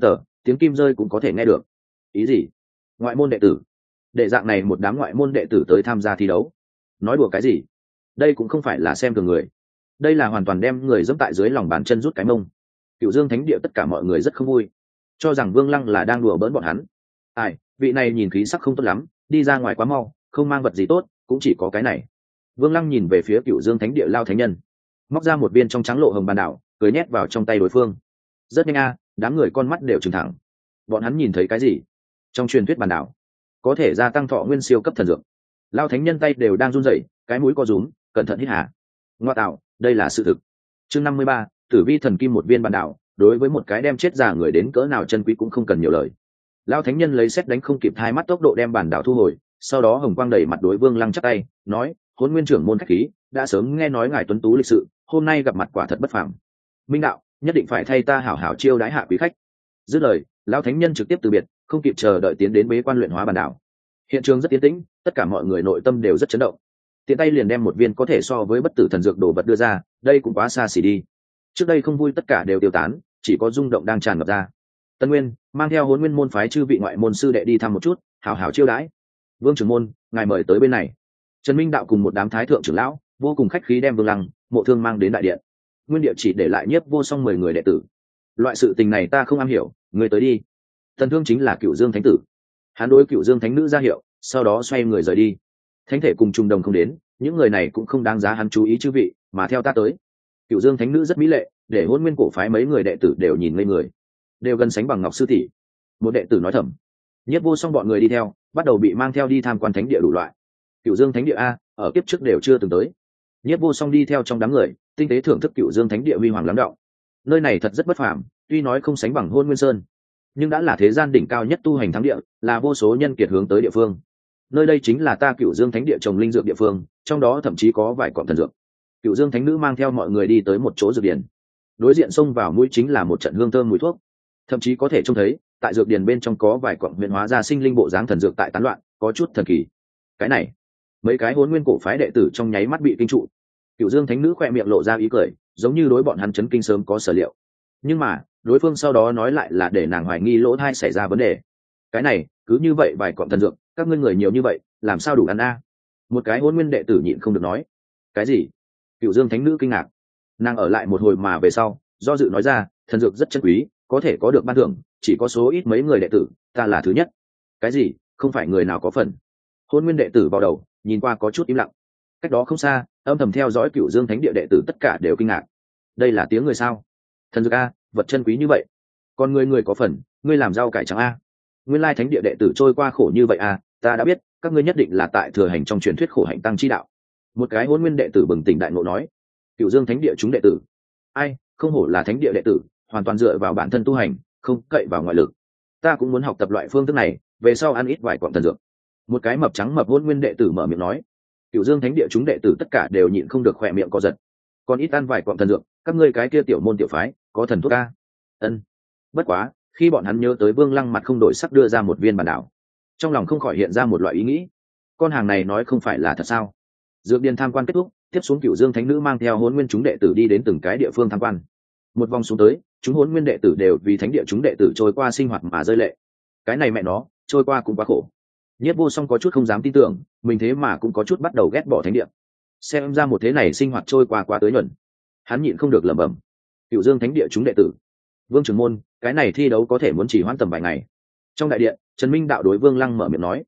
tiếng kim rơi cũng có thể nghe được. Ý gì? Ngoại môn đệ tử? Để dạng này một đám ngoại môn đệ tử tới tham gia thi đấu, nói đùa cái gì? Đây cũng không phải là xem thường người, đây là hoàn toàn đem người dẫm tại dưới lòng bàn chân rút cái mông. Cửu Dương Thánh Địa tất cả mọi người rất không vui, cho rằng Vương Lăng là đang đùa bỡn bọn hắn. Ai, vị này nhìn khí sắc không tốt lắm, đi ra ngoài quá mau, không mang vật gì tốt, cũng chỉ có cái này. Vương Lăng nhìn về phía Cửu Dương Thánh Địa Lao thánh nhân, móc ra một viên trong trắng lộ hồng bàn đảo, cười nhét vào trong tay đối phương. Rất nhanh đám người con mắt đều trừng thẳng. Bọn hắn nhìn thấy cái gì? Trong truyền thuyết bàn đảo có thể gia tăng thọ nguyên siêu cấp thần dược. Lao thánh nhân tay đều đang run rẩy, cái mũi co rúm, cẩn thận hít hà. Ngoa tạo, đây là sự thực. Chương 53, Tử Vi thần kim một viên bàn đảo, đối với một cái đem chết già người đến cỡ nào chân quý cũng không cần nhiều lời. Lao thánh nhân lấy xét đánh không kịp hai mắt tốc độ đem bàn đảo thu hồi, sau đó hồng quang đẩy mặt đối Vương Lăng chắp tay, nói: Hỗn Nguyên trưởng môn khách khí, đã sớm nghe nói ngài tuấn tú lịch sự, hôm nay gặp mặt quả thật bất phàm. Minh đạo, nhất định phải thay ta hảo hảo chiêu đãi hạ quý khách. Dứt lời, Lao thánh nhân trực tiếp từ biệt, không kịp chờ đợi tiến đến bế quan luyện hóa bàn đảo. Hiện trường rất tiến tĩnh, tất cả mọi người nội tâm đều rất chấn động. Tiện tay liền đem một viên có thể so với bất tử thần dược đồ vật đưa ra, đây cũng quá xa xỉ đi. Trước đây không vui tất cả đều tiêu tán, chỉ có rung động đang tràn ngập ra. Tân Nguyên mang theo Hỗn Nguyên môn phái chư vị ngoại môn sư đệ đi thăm một chút, hảo hảo chiêu đãi. Vương trưởng môn, ngài mời tới bên này. Trần Minh đạo cùng một đám thái thượng trưởng lão vô cùng khách khí đem Vương Lăng, Mộ Thương mang đến đại điện. Nguyên địa chỉ để lại Nhiếp Vô Song 10 người đệ tử. Loại sự tình này ta không am hiểu, người tới đi. Thần Thương chính là Cửu Dương Thánh tử. Hắn đối Cửu Dương Thánh nữ ra hiệu, sau đó xoay người rời đi. Thánh thể cùng trùng đồng không đến, những người này cũng không đáng giá hắn chú ý chư vị, mà theo ta tới. Cửu Dương Thánh nữ rất mỹ lệ, để Hỗn Nguyên cổ phái mấy người đệ tử đều nhìn ngây người, đều gần sánh bằng Ngọc sư tỷ. Một đệ tử nói thầm. Nhiếp Vô Song bọn người đi theo, bắt đầu bị mang theo đi tham quan thánh địa đủ loại. Cửu Dương Thánh địa ở kiếp trước đều chưa từng tới. Nhiếp Vô Song đi theo trong đám người, tinh tế thưởng thức Cửu Dương Thánh địa huy hoàng lắng đọng. Nơi này thật rất bất phàm, tuy nói không sánh bằng Hôn Nguyên Sơn, nhưng đã là thế gian đỉnh cao nhất tu hành thắng địa, là vô số nhân kiệt hướng tới địa phương. Nơi đây chính là ta Cửu Dương Thánh địa trồng linh dược địa phương, trong đó thậm chí có vài cọng thần dược. Cửu Dương Thánh nữ mang theo mọi người đi tới một chỗ dược điển. Đối diện xông vào mũi chính là một trận hương thơm mùi thuốc, thậm chí có thể trông thấy tại dược điển bên trong có vài cọng huyền hóa ra sinh linh bộ dáng thần dược tại tán loạn, có chút thần kỳ. Cái này, mấy cái Hỗn Nguyên cổ phái đệ tử trong nháy mắt bị kinh trụ. Cửu Dương Thánh nữ khỏe miệng lộ ra ý cười, giống như đối bọn hắn chấn kinh sớm có sở liệu. Nhưng mà đối phương sau đó nói lại là để nàng hoài nghi lỗ thai xảy ra vấn đề. Cái này cứ như vậy vài cọng thần dược, các ngươi người nhiều như vậy làm sao đủ ăn một cái Hỗn Nguyên đệ tử nhịn không được nói. Cái gì? Cửu Dương Thánh nữ kinh ngạc. Nàng ở lại một hồi mà về sau do dự nói ra, thần dược rất chân quý, có thể có được ban thưởng chỉ có số ít mấy người đệ tử, ta là thứ nhất. Cái gì? Không phải người nào có phần? Hỗn Nguyên đệ tử vào đầu nhìn qua có chút im lặng. Cách đó không xa âm thầm theo dõi Cửu Dương Thánh địa đệ tử tất cả đều kinh ngạc. Đây là tiếng người sao? Thần dược vật chân quý như vậy, còn người có phần, ngươi làm rau cải trắng nguyên lai thánh địa đệ tử trôi qua khổ như vậy ta đã biết, các ngươi nhất định là tại thừa hành trong truyền thuyết khổ hạnh tăng chi đạo. Một cái Hỗn Nguyên đệ tử bừng tỉnh đại ngộ nói. Cửu Dương Thánh địa chúng đệ tử, ai không hổ là thánh địa đệ tử, hoàn toàn dựa vào bản thân tu hành, không cậy vào ngoại lực. Ta cũng muốn học tập loại phương thức này, về sau ăn ít vài cọng thần dược. Một cái mập trắng mập Hỗn Nguyên đệ tử mở miệng nói. Cửu Dương Thánh địa chúng đệ tử tất cả đều nhịn không được khỏe miệng co giật. Còn ít ăn vài cọng thần dược, các ngươi cái kia tiểu môn tiểu phái có thần thuốc ân. Bất quá khi bọn hắn nhớ tới Vương Lăng mặt không đổi sắc đưa ra một viên bản đảo, trong lòng không khỏi hiện ra một loại ý nghĩ. Con hàng này nói không phải là thật sao? Dược điền tham quan kết thúc, tiếp xuống Cửu Dương Thánh nữ mang theo Hỗn Nguyên chúng đệ tử đi đến từng cái địa phương tham quan. Một vòng xuống tới, chúng Hỗn Nguyên đệ tử đều vì thánh địa chúng đệ tử trôi qua sinh hoạt mà rơi lệ. Cái này mẹ nó, trôi qua cũng quá khổ. Nhiếp Vô Song có chút không dám tin tưởng, mình thế mà cũng có chút bắt đầu ghét bỏ thánh địa. Xem ra một thế này sinh hoạt trôi qua quá tới nhuần. Hắn nhịn không được lẩm bẩm. Cửu Dương Thánh địa chúng đệ tử, Vương trưởng môn, cái này thi đấu có thể muốn chỉ hoãn tầm vài ngày. Trong đại điện, Trần Minh đạo đối Vương Lăng mở miệng nói.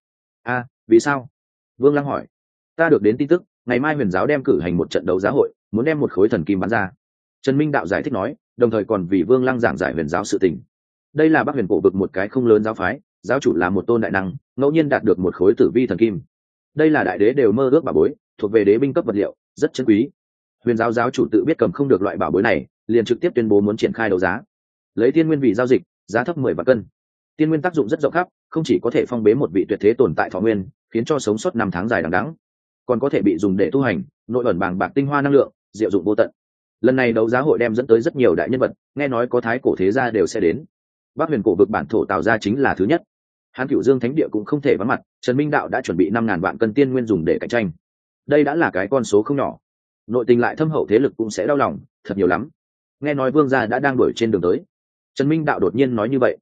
Vì sao? Vương Lăng hỏi. Ta được đến tin tức, ngày mai Huyền giáo đem cử hành một trận đấu giá hội, muốn đem một khối thần kim bán ra. Trần Minh đạo giải thích nói, đồng thời còn vì Vương Lăng giảng giải Huyền giáo sự tình. Đây là Bắc Huyền cổ vực một cái không lớn giáo phái, giáo chủ là một tôn đại năng, ngẫu nhiên đạt được một khối tử vi thần kim. Đây là đại đế đều mơ ước bảo bối, thuộc về đế binh cấp vật liệu, rất chân quý. Huyền giáo giáo chủ tự biết cầm không được loại bảo bối này, liền trực tiếp tuyên bố muốn triển khai đấu giá. Lấy tiên nguyên vì giao dịch, giá thấp 10 vạn cân. Tiên nguyên tác dụng rất rộng khắp, không chỉ có thể phong bế một vị tuyệt thế tồn tại thọ nguyên, khiến cho sống sót 5 tháng dài đằng đẵng, còn có thể bị dùng để tu hành, nội ẩn bàng bạc tinh hoa năng lượng, diệu dụng vô tận. Lần này đấu giá hội đem dẫn tới rất nhiều đại nhân vật, nghe nói có thái cổ thế gia đều sẽ đến. Bắc Huyền cổ vực bản thổ tạo ra chính là thứ nhất. Hán Cửu Dương Thánh địa cũng không thể vắng mặt, Trần Minh đạo đã chuẩn bị 5.000 vạn cân tiên nguyên dùng để cạnh tranh. Đây đã là cái con số không nhỏ. Nội tình lại thâm hậu thế lực cũng sẽ đau lòng, thật nhiều lắm. Nghe nói Vương gia đã đang đuổi trên đường tới. Trần Minh đạo đột nhiên nói như vậy.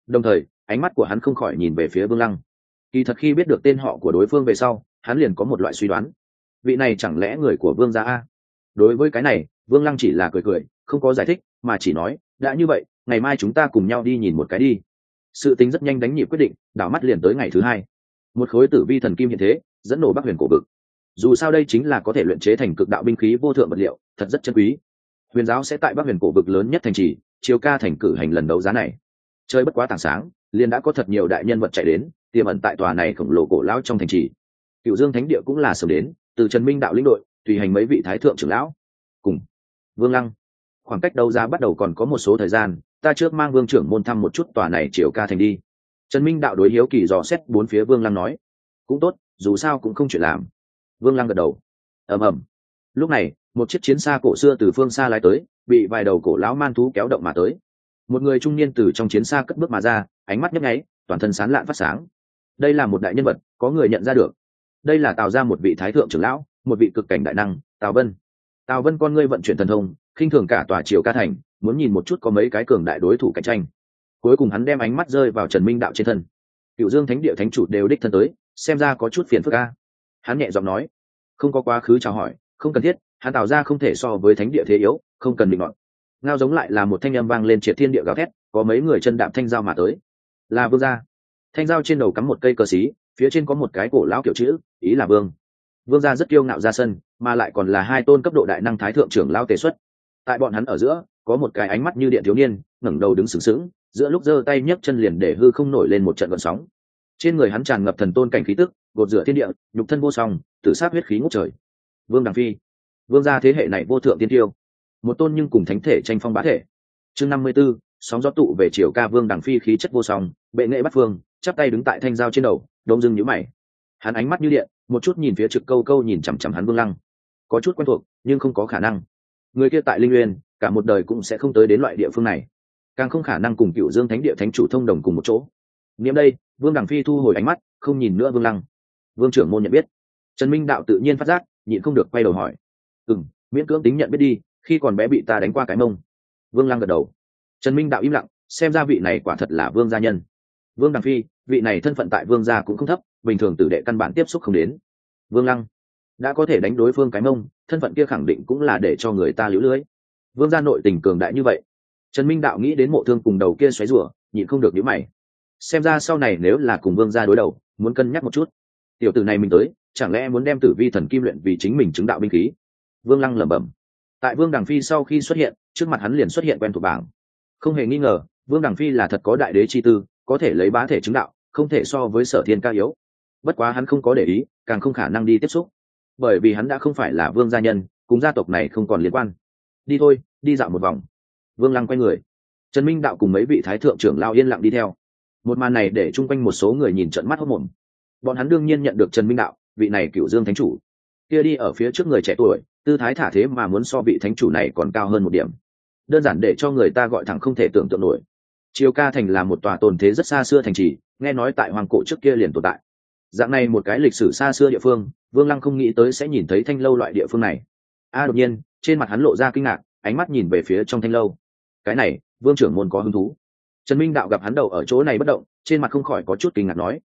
đồng thời ánh mắt của hắn không khỏi nhìn về phía Vương Lăng. Kỳ thật khi biết được tên họ của đối phương về sau, hắn liền có một loại suy đoán, vị này chẳng lẽ người của Vương gia a? Đối với cái này, Vương Lăng chỉ là cười cười, không có giải thích, mà chỉ nói, đã như vậy, ngày mai chúng ta cùng nhau đi nhìn một cái đi. Sự tính rất nhanh đánh nhịp quyết định, đảo mắt liền tới ngày thứ hai. Một khối tử vi thần kim hiện thế, dẫn nổ Bắc Huyền cổ vực. Dù sao đây chính là có thể luyện chế thành cực đạo binh khí vô thượng vật liệu, thật rất chân quý. Huyền giáo sẽ tại Bắc Huyền cổ vực lớn nhất thành trì, Triều Ca thành cử hành lần đấu giá này. Chơi bất quá tảng sáng, liền đã có thật nhiều đại nhân vật chạy đến, tiềm ẩn tại tòa này khổng lồ cổ lão trong thành trì. Cửu Dương Thánh Địa cũng là sớm đến, từ Trần Minh đạo lĩnh đội, tùy hành mấy vị thái thượng trưởng lão. Cùng Vương Lăng, khoảng cách đấu giá bắt đầu còn có một số thời gian, ta trước mang Vương trưởng môn thăm một chút tòa này Triều Ca thành đi. Trần Minh đạo đối hiếu kỳ dò xét bốn phía Vương Lăng nói, cũng tốt, dù sao cũng không chuyện làm. Vương Lăng gật đầu. Ầm ầm. Lúc này, một chiếc chiến xa cổ xưa từ phương xa lái tới, bị vài đầu cổ lão man thú kéo động mà tới. Một người trung niên từ trong chiến xa cất bước mà ra, ánh mắt nhấp nháy, toàn thân sáng lạn phát sáng. Đây là một đại nhân vật, có người nhận ra được. Đây là Tào gia một vị thái thượng trưởng lão, một vị cực cảnh đại năng, Tào Vân. Tào Vân con ngươi vận chuyển thần thông, khinh thường cả tòa Triều Ca thành, muốn nhìn một chút có mấy cái cường đại đối thủ cạnh tranh. Cuối cùng hắn đem ánh mắt rơi vào Trần Minh đạo trên thân. Cửu Dương Thánh Địa thánh chủ đều đích thân tới, xem ra có chút phiền phức a. Hắn nhẹ giọng nói, không có quá khứ chào hỏi, không cần thiết, hắn Tào gia không thể so với thánh địa thế yếu, không cần định luận. Ngao giống lại là một thanh âm vang lên triệt thiên địa gào thét, có mấy người chân đạp thanh dao mà tới. Là Vương gia. Thanh dao trên đầu cắm một cây cờ xí, phía trên có một cái cổ lão kiểu chữ, ý là Vương. Vương gia rất kiêu ngạo ra sân, mà lại còn là hai tôn cấp độ đại năng thái thượng trưởng lão tề xuất. Tại bọn hắn ở giữa, có một cái ánh mắt như điện thiếu niên, ngẩng đầu đứng sừng sững, giữa lúc giơ tay nhấc chân liền để hư không nổi lên một trận gợn sóng. Trên người hắn tràn ngập thần tôn cảnh khí tức, gột rửa thiên địa, nhục thân vô song, tử sát huyết khí ngút trời. Vương Đằng Phi, Vương gia thế hệ này vô thượng tiên tiêu, một tôn nhưng cùng thánh thể tranh phong bá thể. Chương 54, sóng gió tụ về Triều Ca. Vương Đằng Phi khí chất vô song, bệ nghệ bắt phương, chắp tay đứng tại thanh giao trên đầu, đông dưng nhíu mày. Hắn ánh mắt như điện, một chút nhìn phía Trực Câu Câu nhìn chằm chằm hắn Vương Lăng. Có chút quen thuộc, nhưng không có khả năng. Người kia tại Linh Nguyên, cả một đời cũng sẽ không tới đến loại địa phương này, càng không khả năng cùng Cửu Dương Thánh Địa thánh chủ thông đồng cùng một chỗ. Niệm đây, Vương Đằng Phi thu hồi ánh mắt, không nhìn nữa Vương Lăng. Vương trưởng môn nhận biết. Trần Minh đạo tự nhiên phát giác, nhịn không được quay đầu hỏi, miễn cưỡng tính nhận biết đi, khi còn bé bị ta đánh qua cái mông. Vương Lăng gật đầu. Trần Minh đạo im lặng, xem ra vị này quả thật là Vương gia nhân. Vương Đằng Phi, vị này thân phận tại Vương gia cũng không thấp, bình thường tử đệ căn bản tiếp xúc không đến. Vương Lăng đã có thể đánh đối phương cái mông, thân phận kia khẳng định cũng là để cho người ta liễu lưới. Vương gia nội tình cường đại như vậy. Trần Minh đạo nghĩ đến Mộ Thương cùng đầu kia xoáy rủa, nhịn không được nhíu mày. Xem ra sau này nếu là cùng Vương gia đối đầu, muốn cân nhắc một chút. Tiểu tử này mình tới, chẳng lẽ muốn đem Tử Vi thần kim luyện vì chính mình chứng đạo binh khí? Vương Lăng lẩm bẩm. Tại Vương Đằng Phi sau khi xuất hiện, trước mặt hắn liền xuất hiện quen thuộc bảng. Không hề nghi ngờ, Vương Đằng Phi là thật có đại đế chi tư, có thể lấy bá thể chứng đạo, không thể so với Sở Thiên ca yếu. Bất quá hắn không có để ý, càng không khả năng đi tiếp xúc, bởi vì hắn đã không phải là Vương gia nhân, cùng gia tộc này không còn liên quan. Đi thôi, đi dạo một vòng. Vương Lăng quay người. Trần Minh đạo cùng mấy vị thái thượng trưởng lao yên lặng đi theo. Một màn này để chung quanh một số người nhìn trợn mắt hốt mồm. Bọn hắn đương nhiên nhận được Trần Minh đạo, vị này Cửu Dương thánh chủ. Kia đi ở phía trước người trẻ tuổi, tư thái thả thế mà muốn so vị thánh chủ này còn cao hơn một điểm, đơn giản để cho người ta gọi thẳng không thể tưởng tượng nổi. Triều Ca thành là một tòa tồn thế rất xa xưa thành trì, nghe nói tại hoàng cổ trước kia liền tồn tại. Dạng này một cái lịch sử xa xưa địa phương, Vương Lăng không nghĩ tới sẽ nhìn thấy thanh lâu loại địa phương này. Đột nhiên trên mặt hắn lộ ra kinh ngạc, ánh mắt nhìn về phía trong thanh lâu. Cái này, Vương trưởng môn có hứng thú. Trần Minh đạo gặp hắn đầu ở chỗ này bất động, trên mặt không khỏi có chút kinh ngạc nói,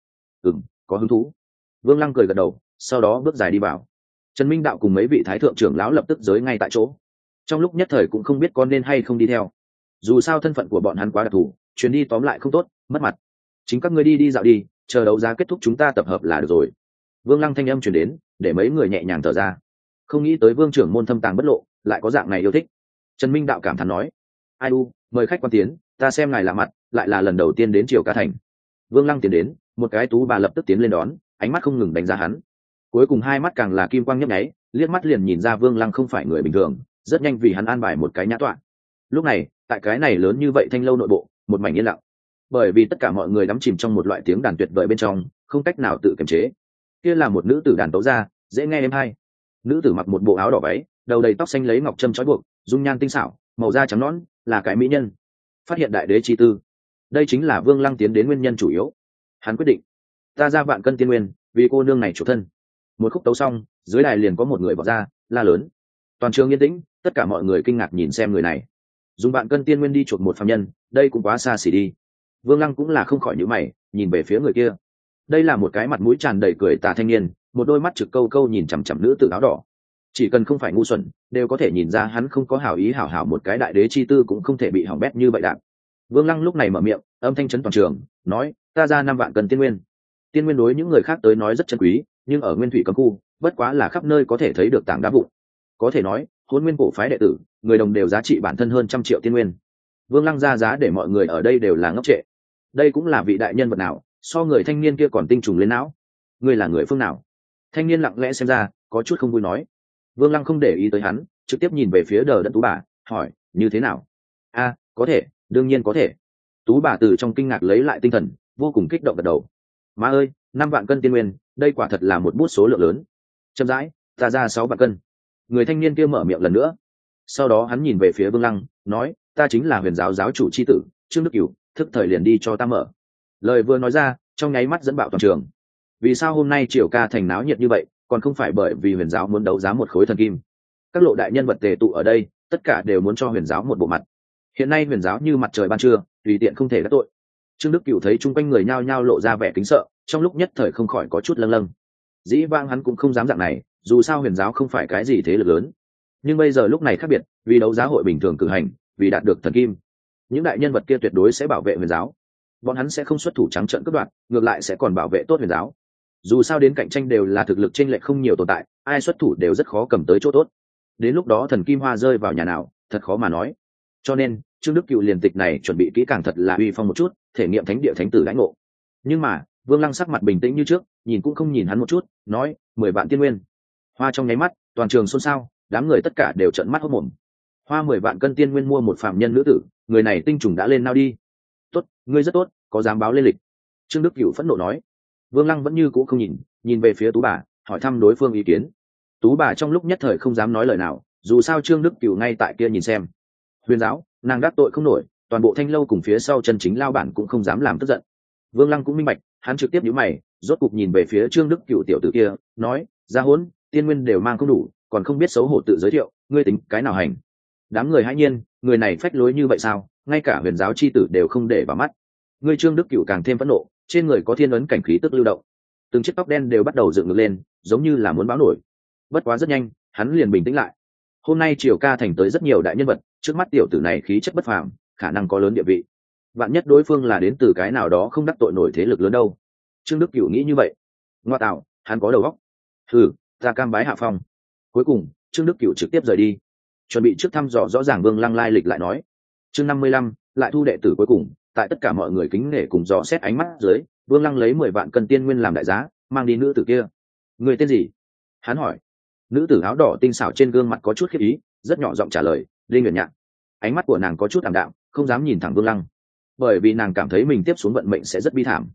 có hứng thú. Vương Lăng cười gật đầu, sau đó bước dài đi vào. Trần Minh đạo cùng mấy vị thái thượng trưởng lão lập tức giới ngay tại chỗ. Trong lúc nhất thời cũng không biết có nên hay không đi theo. Dù sao thân phận của bọn hắn quá đặc thù, chuyến đi tóm lại không tốt, mất mặt. Chính các ngươi đi dạo đi, chờ đấu giá kết thúc chúng ta tập hợp là được rồi. Vương Lăng thanh âm truyền đến, để mấy người nhẹ nhàng thở ra. Không nghĩ tới Vương trưởng môn thâm tàng bất lộ, lại có dạng này yêu thích. Trần Minh đạo cảm thán nói, ai u, mời khách quan tiến, ta xem ngài lạ mặt, lại là lần đầu tiên đến Triều Ca thành. Vương Lăng tiến đến, một cái tú bà lập tức tiến lên đón, ánh mắt không ngừng đánh giá hắn. Cuối cùng hai mắt càng là kim quang nhấp nháy, liếc mắt liền nhìn ra Vương Lăng không phải người bình thường, rất nhanh vì hắn an bài một cái nhã tọa. Lúc này, tại cái này lớn như vậy thanh lâu nội bộ, một mảnh yên lặng, bởi vì tất cả mọi người đắm chìm trong một loại tiếng đàn tuyệt vời bên trong, không cách nào tự kiềm chế. Kia là một nữ tử đàn tấu ra, dễ nghe êm hay. Nữ tử mặc một bộ áo đỏ váy, đầu đầy tóc xanh lấy ngọc trâm trói buộc, dung nhan tinh xảo, màu da trắng nõn, là cái mỹ nhân. Phát hiện đại đế chi tư, đây chính là Vương Lăng tiến đến nguyên nhân chủ yếu. Hắn quyết định, ta ra vạn cân tiên nguyên, vì cô nương này chủ thân. Một khúc tấu xong, dưới đài liền có một người vọt ra, la lớn. Toàn trường yên tĩnh, tất cả mọi người kinh ngạc nhìn xem người này. Dùng vạn cân tiên nguyên đi chuộc một phàm nhân, đây cũng quá xa xỉ đi. Vương Lăng cũng là không khỏi nhíu mày, nhìn về phía người kia. Đây là một cái mặt mũi tràn đầy cười tà thanh niên, một đôi mắt trực câu câu nhìn chằm chằm nữ tử áo đỏ. Chỉ cần không phải ngu xuẩn, đều có thể nhìn ra hắn không có hảo ý, hảo hảo một cái đại đế chi tư cũng không thể bị hỏng bét như vậy đạn. Vương Lăng lúc này mở miệng, âm thanh chấn toàn trường, nói: ta ra 5 vạn cân tiên nguyên. Tiên nguyên đối những người khác tới nói rất chân quý, nhưng ở Nguyên Thủy cấm khu, bất quá là khắp nơi có thể thấy được tảng đá vụn. Có thể nói, Hỗn Nguyên cổ phái đệ tử, người đồng đều giá trị bản thân hơn 100 triệu tiên nguyên. Vương Lăng ra giá để mọi người ở đây đều là ngốc trệ. Đây cũng là vị đại nhân vật nào, so người thanh niên kia còn tinh trùng lên não. Ngươi là người phương nào? Thanh niên lặng lẽ xem ra, có chút không vui nói. Vương Lăng không để ý tới hắn, trực tiếp nhìn về phía Đờ Đẫn Tú bà, hỏi: như thế nào? A, có thể, đương nhiên có thể. Tú bà từ trong kinh ngạc lấy lại tinh thần, vô cùng kích động gật đầu. Má ơi, 5 vạn cân tiên nguyên, đây quả thật là một bút số lượng lớn. Chậm rãi, ta ra 6 vạn cân. Người thanh niên kia mở miệng lần nữa. Sau đó hắn nhìn về phía Vương Lăng, nói: ta chính là Huyền giáo giáo chủ chi tử, Trương Đức Cửu, thức thời liền đi cho ta mở. Lời vừa nói ra, trong nháy mắt dẫn bạo toàn trường. Vì sao hôm nay Triều Ca thành náo nhiệt như vậy, còn không phải bởi vì Huyền giáo muốn đấu giá một khối thần kim. Các lộ đại nhân vật tề tụ ở đây, tất cả đều muốn cho Huyền giáo một bộ mặt. Hiện nay Huyền giáo như mặt trời ban trưa, tùy tiện không thể đắc tội. Trương Đức Cửu thấy chung quanh người nhao nhao lộ ra vẻ kính sợ, trong lúc nhất thời không khỏi có chút lâng lâng. Dĩ vãng hắn cũng không dám dạng này, dù sao Huyền giáo không phải cái gì thế lực lớn. Nhưng bây giờ lúc này khác biệt, vì đấu giá hội bình thường cử hành, vì đạt được thần kim, những đại nhân vật kia tuyệt đối sẽ bảo vệ Huyền giáo. Bọn hắn sẽ không xuất thủ trắng trợn cướp đoạt, ngược lại sẽ còn bảo vệ tốt Huyền giáo. Dù sao đến cạnh tranh đều là thực lực chênh lệch không nhiều tồn tại, ai xuất thủ đều rất khó cầm tới chỗ tốt. Đến lúc đó thần kim hoa rơi vào nhà nào, thật khó mà nói. Cho nên Trương Đức Cửu liền tịch này chuẩn bị kỹ càng thật là uy phong một chút, thể nghiệm thánh địa thánh tử lãnh ngộ. Nhưng mà Vương Lăng sắc mặt bình tĩnh như trước, nhìn cũng không nhìn hắn một chút, nói: 10 vạn tiên nguyên. Hoa trong nháy mắt, toàn trường xôn xao, đám người tất cả đều trợn mắt hốt mồm. Hoa 10 vạn cân tiên nguyên mua một phàm nhân nữ tử, người này tinh trùng đã lên nao đi. Tốt, ngươi rất tốt, có dám báo lên lịch? Trương Đức Cửu phẫn nộ nói. Vương Lăng vẫn như cũ không nhìn về phía Tú bà, hỏi thăm đối phương ý kiến. Tú bà trong lúc nhất thời không dám nói lời nào, dù sao Trương Đức Cửu ngay tại kia nhìn xem. Huyền giáo, nàng đắc tội không nổi, toàn bộ Thanh lâu cùng phía sau chân chính lao bản cũng không dám làm tức giận. Vương Lăng cũng minh bạch, hắn trực tiếp nhíu mày, rốt cục nhìn về phía Trương Đức Cửu tiểu tử kia, nói: "Gia Hỗn, tiên nguyên đều mang không đủ, còn không biết xấu hổ tự giới thiệu, ngươi tính cái nào hành?" Đám người hãi nhiên, người này phách lối như vậy sao, ngay cả Huyền giáo chi tử đều không để vào mắt. Ngươi Trương Đức Cửu càng thêm phẫn nộ, trên người có thiên ấn cảnh khí tức lưu động, từng chiếc tóc đen đều bắt đầu dựng ngược lên, giống như là muốn báo nổi. Bất quá rất nhanh, hắn liền bình tĩnh lại. Hôm nay Triều Ca thành tới rất nhiều đại nhân vật, trước mắt tiểu tử này khí chất bất phàm, khả năng có lớn địa vị. Vạn nhất đối phương là đến từ cái nào đó không đắc tội nổi thế lực lớn đâu. Trương Đức Cửu nghĩ như vậy. Ngoa tạo, hắn có đầu óc. Hừ, ta cam bái hạ phong. Cuối cùng, Trương Đức Cửu trực tiếp rời đi. Chuẩn bị trước thăm dò rõ ràng Vương Lăng lai lịch lại nói. Chương 55, lại thu đệ tử cuối cùng, tại tất cả mọi người kính nể cùng dò xét ánh mắt dưới, Vương Lăng lấy 10 vạn cân tiên nguyên làm đại giá, mang đi nữ tử kia. Người tên gì? Hắn hỏi. Nữ tử áo đỏ tinh xảo trên gương mặt có chút khiếp ý, rất nhỏ giọng trả lời: Linh Nguyệt Nhạn. Ánh mắt của nàng có chút ảm đạm, không dám nhìn thẳng Vương Lăng, bởi vì nàng cảm thấy mình tiếp xuống vận mệnh sẽ rất bi thảm.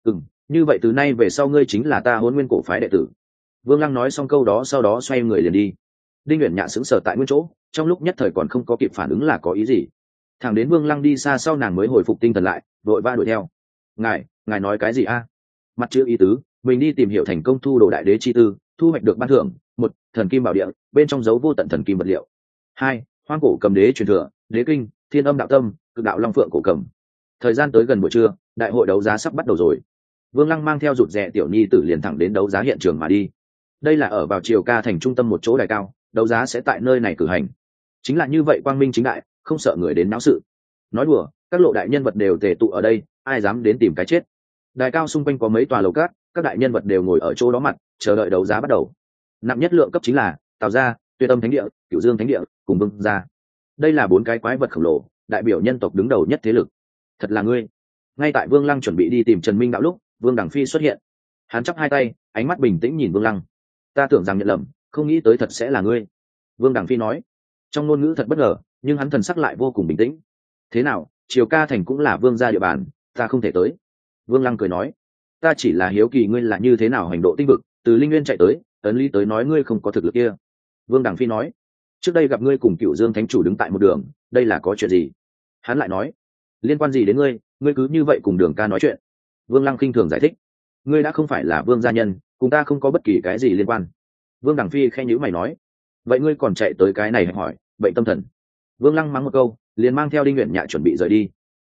Như vậy từ nay về sau ngươi chính là ta Hỗn Nguyên cổ phái đệ tử. Vương Lăng nói xong câu đó sau đó xoay người liền đi. Đinh Uyển Nhạn sững sờ tại nguyên chỗ, trong lúc nhất thời còn không có kịp phản ứng là có ý gì. Thẳng đến Vương Lăng đi xa sau nàng mới hồi phục tinh thần lại, vội vã đuổi theo. Ngài nói cái gì a? Mặt chữ ý tứ, mình đi tìm hiểu thành công thu đồ đại đế chi tư, thu hoạch được ban thưởng: 1. Thần kim bảo địa, bên trong dấu vô tận thần kim vật liệu. 2. Hoang cổ cầm đế truyền thừa, đế kinh, thiên âm đạo tâm, cực đạo long phượng cổ cầm. Thời gian tới gần buổi trưa, đại hội đấu giá sắp bắt đầu rồi. Vương Lăng mang theo rụt rè tiểu nhi tử liền thẳng đến đấu giá hiện trường mà đi. Đây là ở vào Triều Ca thành trung tâm một chỗ đài cao, đấu giá sẽ tại nơi này cử hành. Chính là như vậy quang minh chính đại, không sợ người đến náo sự. Nói đùa, các lộ đại nhân vật đều tề tụ ở đây, ai dám đến tìm cái chết. Đài cao xung quanh có mấy tòa lầu cát, các đại nhân vật đều ngồi ở chỗ đó mặt, chờ đợi đấu giá bắt đầu. Nặng nhất lượng cấp chính là Tào gia, Tuyệt Âm thánh địa, Cửu Dương thánh địa cùng Vương gia. Đây là 4 cái quái vật khổng lồ, đại biểu nhân tộc đứng đầu nhất thế lực. Thật là ngươi. Ngay tại Vương Lăng chuẩn bị đi tìm Trần Minh đạo lúc, Vương Đằng Phi xuất hiện. Hắn chắp hai tay, ánh mắt bình tĩnh nhìn Vương Lăng. Ta tưởng rằng nhận lầm, không nghĩ tới thật sẽ là ngươi. Vương Đằng Phi nói. Trong ngôn ngữ thật bất ngờ, nhưng hắn thần sắc lại vô cùng bình tĩnh. Thế nào, Triều Ca thành cũng là Vương gia địa bàn, ta không thể tới. Vương Lăng cười nói. Ta chỉ là hiếu kỳ ngươi là như thế nào hành độ tinh vực, từ Linh Nguyên chạy tới, ấn lý tới nói ngươi không có thực lực kia. Vương Đằng Phi nói. Trước đây gặp ngươi cùng Cửu Dương thánh chủ đứng tại một đường, đây là có chuyện gì? Hắn lại nói. Liên quan gì đến ngươi, ngươi cứ như vậy cùng Đường ca nói chuyện? Vương Lăng khinh thường giải thích. Ngươi đã không phải là Vương gia nhân, cùng ta không có bất kỳ cái gì liên quan. Vương Đằng Phi khẽ nhíu mày nói. Vậy ngươi còn chạy tới cái này hỏi, bệnh tâm thần. Vương Lăng mắng một câu, liền mang theo Đinh Uyển Nhạn chuẩn bị rời đi.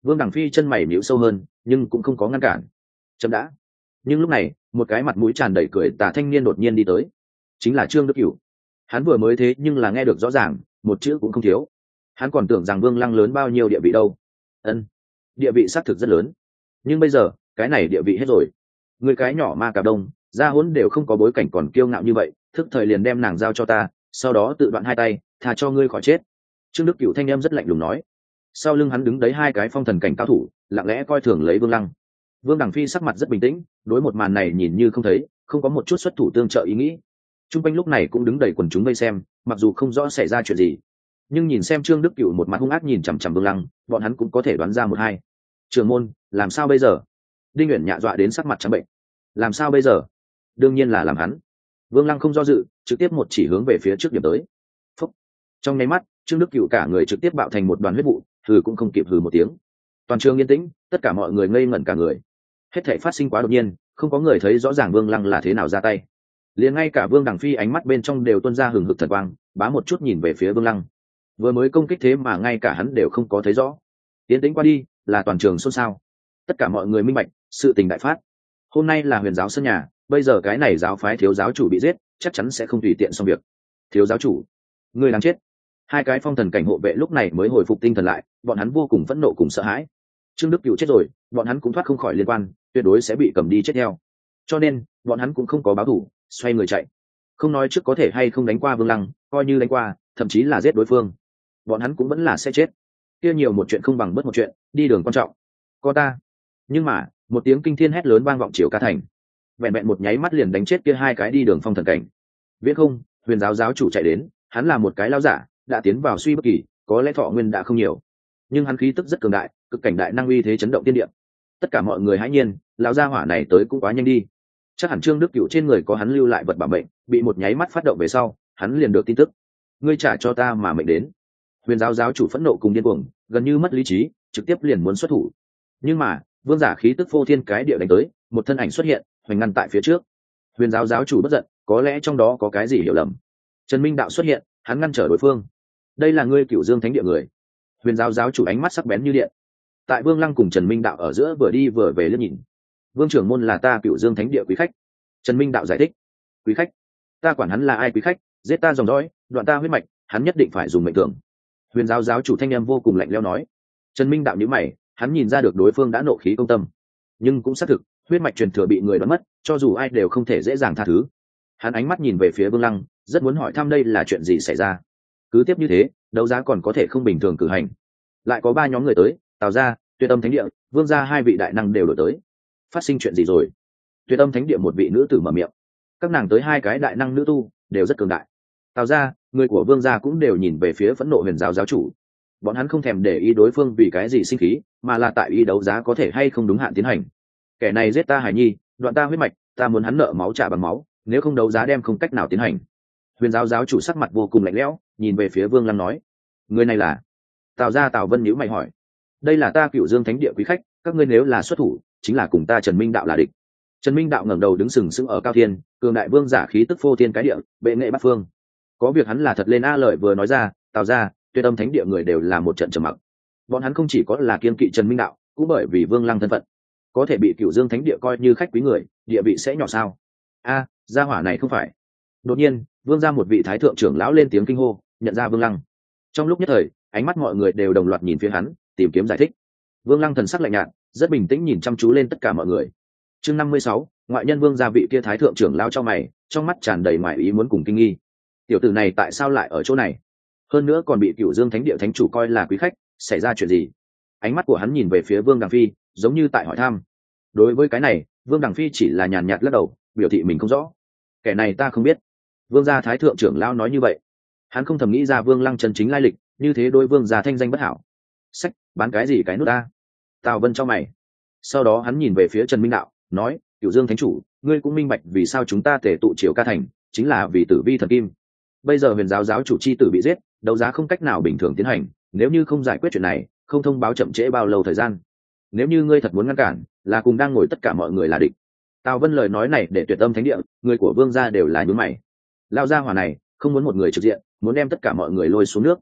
Vương Đằng Phi chân mày nhíu sâu hơn, nhưng cũng không có ngăn cản. Chậm đã. Nhưng lúc này, một cái mặt mũi tràn đầy cười tà thanh niên đột nhiên đi tới, chính là Trương Đức Cửu. Hắn vừa mới thế nhưng là nghe được rõ ràng, một chữ cũng không thiếu. Hắn còn tưởng rằng Vương Lăng lớn bao nhiêu địa vị đâu. Ân, địa vị xác thực rất lớn, nhưng bây giờ cái này địa vị hết rồi. Người cái nhỏ ma cà đông ra hỗn đều không có bối cảnh còn kiêu ngạo như vậy, thức thời liền đem nàng giao cho ta, sau đó tự đoạn hai tay, thà cho ngươi khỏi chết. Trương Đức Cửu thanh em rất lạnh lùng nói. Sau lưng hắn đứng đấy hai cái phong thần cảnh cao thủ, lặng lẽ coi thường lấy Vương Lăng. Vương Đằng Phi sắc mặt rất bình tĩnh, đối một màn này nhìn như không thấy, không có một chút xuất thủ tương trợ ý nghĩ. Trung quanh lúc này cũng đứng đầy quần chúng vây xem, mặc dù không rõ xảy ra chuyện gì, nhưng nhìn xem Trương Đức Cửu một mặt hung ác nhìn chằm chằm Vương Lăng, bọn hắn cũng có thể đoán ra một hai. Trưởng môn, làm sao bây giờ? Đinh Uyển Nhạ dọa đến sắc mặt trắng bệnh. Làm sao bây giờ? Đương nhiên là làm hắn. Vương Lăng không do dự, trực tiếp một chỉ hướng về phía trước điểm tới. Phúc. Trong nháy mắt, Trương Đức Cửu cả người trực tiếp bạo thành một đoàn huyết vụ, hừ cũng không kịp hừ một tiếng. Toàn trường yên tĩnh, tất cả mọi người ngây ngẩn cả người. Hết thảy phát sinh quá đột nhiên, không có người thấy rõ ràng Vương Lăng là thế nào ra tay. Liền ngay cả Vương Đằng Phi ánh mắt bên trong đều tuôn ra hừng hực thần quang, bá một chút nhìn về phía Vương Lăng. Vừa mới công kích thế mà ngay cả hắn đều không có thấy rõ. Tiến tĩnh qua đi, là toàn trường xôn xao. Tất cả mọi người minh bạch, sự tình đại phát. Hôm nay là Huyền giáo sân nhà, bây giờ cái này giáo phái thiếu giáo chủ bị giết, chắc chắn sẽ không tùy tiện xong việc. Thiếu giáo chủ, người đáng chết. Hai cái phong thần cảnh hộ vệ lúc này mới hồi phục tinh thần lại, bọn hắn vô cùng phẫn nộ cùng sợ hãi. Trương Đức Cửu chết rồi, bọn hắn cũng thoát không khỏi liên quan, tuyệt đối sẽ bị cầm đi chết theo. Cho nên, bọn hắn cũng không có báo thù, xoay người chạy. Không nói trước có thể hay không đánh qua Vương Lăng, coi như đánh qua, thậm chí là giết đối phương, bọn hắn cũng vẫn là sẽ chết. Kia nhiều một chuyện không bằng bất một chuyện, đi đường quan trọng. Có ta. Nhưng mà, một tiếng kinh thiên hét lớn vang vọng chiều ca thành. Vẹn vẹn một nháy mắt liền đánh chết kia hai cái đi đường phong thần cảnh. Viễn không, Huyền giáo giáo chủ chạy đến, hắn là một cái lão giả, đã tiến vào suy bất kỳ, có lẽ thọ nguyên đã không nhiều, nhưng hắn khí tức rất cường đại, cực cảnh đại năng uy thế chấn động thiên địa. Tất cả mọi người hãi nhiên, lão gia hỏa này tới cũng quá nhanh đi. Chắc hẳn Trương Đức Cửu trên người có hắn lưu lại vật bảo mệnh, bị một nháy mắt phát động về sau, hắn liền được tin tức. Ngươi trả cho ta mà mệnh đến. Huyền giáo giáo chủ phẫn nộ cùng điên cuồng, gần như mất lý trí, trực tiếp liền muốn xuất thủ. Nhưng mà, vương giả khí tức phô thiên cái địa đánh tới, một thân ảnh xuất hiện, hoành ngăn tại phía trước. Huyền giáo giáo chủ bất giận, có lẽ trong đó có cái gì hiểu lầm. Trần Minh đạo xuất hiện, hắn ngăn trở đối phương. Đây là ngươi Cửu Dương Thánh địa người. Huyền giáo giáo chủ ánh mắt sắc bén như điện. Tại Vương Lăng cùng Trần Minh đạo ở giữa vừa đi vừa về liếc nhìn. Vương trưởng môn là ta Cửu Dương Thánh địa quý khách. Trần Minh đạo giải thích. Quý khách? Ta quản hắn là ai quý khách, giết ta dòng dõi, đoạn ta huyết mạch, hắn nhất định phải dùng mệnh tưởng. Huyền giáo giáo chủ thanh em vô cùng lạnh lẽo nói. Trần Minh đạo nhíu mày, hắn nhìn ra được đối phương đã nộ khí công tâm, nhưng cũng xác thực huyết mạch truyền thừa bị người đoán mất, cho dù ai đều không thể dễ dàng tha thứ. Hắn ánh mắt nhìn về phía Vương Lăng, rất muốn hỏi thăm đây là chuyện gì xảy ra. Cứ tiếp như thế, đấu giá còn có thể không bình thường cử hành. Lại có ba nhóm người tới, Tào gia, Tuyệt Âm Thánh địa, Vương gia hai vị đại năng đều đổi tới. Phát sinh chuyện gì rồi? Tuyệt Âm Thánh địa một vị nữ tử mở miệng. Các nàng tới hai cái đại năng nữ tu, đều rất cường đại. Tào gia, người của Vương gia cũng đều nhìn về phía phẫn nộ Huyền giáo giáo chủ. Bọn hắn không thèm để ý đối phương vì cái gì sinh khí, mà là tại ý đấu giá có thể hay không đúng hạn tiến hành. Kẻ này giết ta hải nhi, đoạn ta huyết mạch, ta muốn hắn nợ máu trả bằng máu, nếu không đấu giá đem không cách nào tiến hành. Huyền giáo giáo chủ sắc mặt vô cùng lạnh lẽo, nhìn về phía Vương Lăng nói. Người này là? Tào gia Tào Vân nhíu mày hỏi. Đây là ta Cửu Dương Thánh địa quý khách, các ngươi nếu là xuất thủ, chính là cùng ta Trần Minh đạo là địch. Trần Minh đạo ngẩng đầu đứng sừng sững ở cao thiên, cường đại vương giả khí tức phô thiên cái địa, bệ nghệ bát phương. Có việc hắn là thật lên a lời vừa nói ra, Tào gia, Tuyệt Âm Thánh địa người đều là một trận trầm mặc. Bọn hắn không chỉ có là kiên kỵ Trần Minh đạo, cũng bởi vì Vương Lăng thân phận, có thể bị Cửu Dương Thánh địa coi như khách quý người, địa vị sẽ nhỏ sao? A, gia hỏa này không phải. Đột nhiên, Vương gia một vị thái thượng trưởng lão lên tiếng kinh hô, nhận ra Vương Lăng. Trong lúc nhất thời, ánh mắt mọi người đều đồng loạt nhìn phía hắn, tìm kiếm giải thích. Vương Lăng thần sắc lạnh nhạt, rất bình tĩnh nhìn chăm chú lên tất cả mọi người. Chương 56, ngoại nhân Vương gia vị kia thái thượng trưởng lão cho mày, trong mắt tràn đầy ngoài ý muốn cùng kinh nghi. Tiểu tử này tại sao lại ở chỗ này? Hơn nữa còn bị Cửu Dương Thánh địa thánh chủ coi là quý khách, xảy ra chuyện gì? Ánh mắt của hắn nhìn về phía Vương Đằng Phi, giống như tại hỏi thăm. Đối với cái này, Vương Đằng Phi chỉ là nhàn nhạt lắc đầu, biểu thị mình không rõ. Kẻ này ta không biết. Vương gia thái thượng trưởng lão nói như vậy. Hắn không thầm nghĩ ra Vương Lăng chân chính lai lịch, như thế đối Vương gia thanh danh bất hảo. Sách, bán cái gì cái nút ta? Tào Vân cho mày. Sau đó hắn nhìn về phía Trần Minh đạo, nói, Cửu Dương thánh chủ, ngươi cũng minh bạch vì sao chúng ta tề tụ Triều Ca thành, chính là vì Tử Vi thần kim. Bây giờ Huyền giáo giáo chủ chi tử bị giết, đấu giá không cách nào bình thường tiến hành, nếu như không giải quyết chuyện này, không thông báo chậm trễ bao lâu thời gian. Nếu như ngươi thật muốn ngăn cản, là cùng đang ngồi tất cả mọi người là địch. Tào Vân lời nói này để Tuyệt Âm Thánh địa, người của Vương gia đều là nhướng mày. Lao gia hỏa này, không muốn một người trực diện, muốn đem tất cả mọi người lôi xuống nước.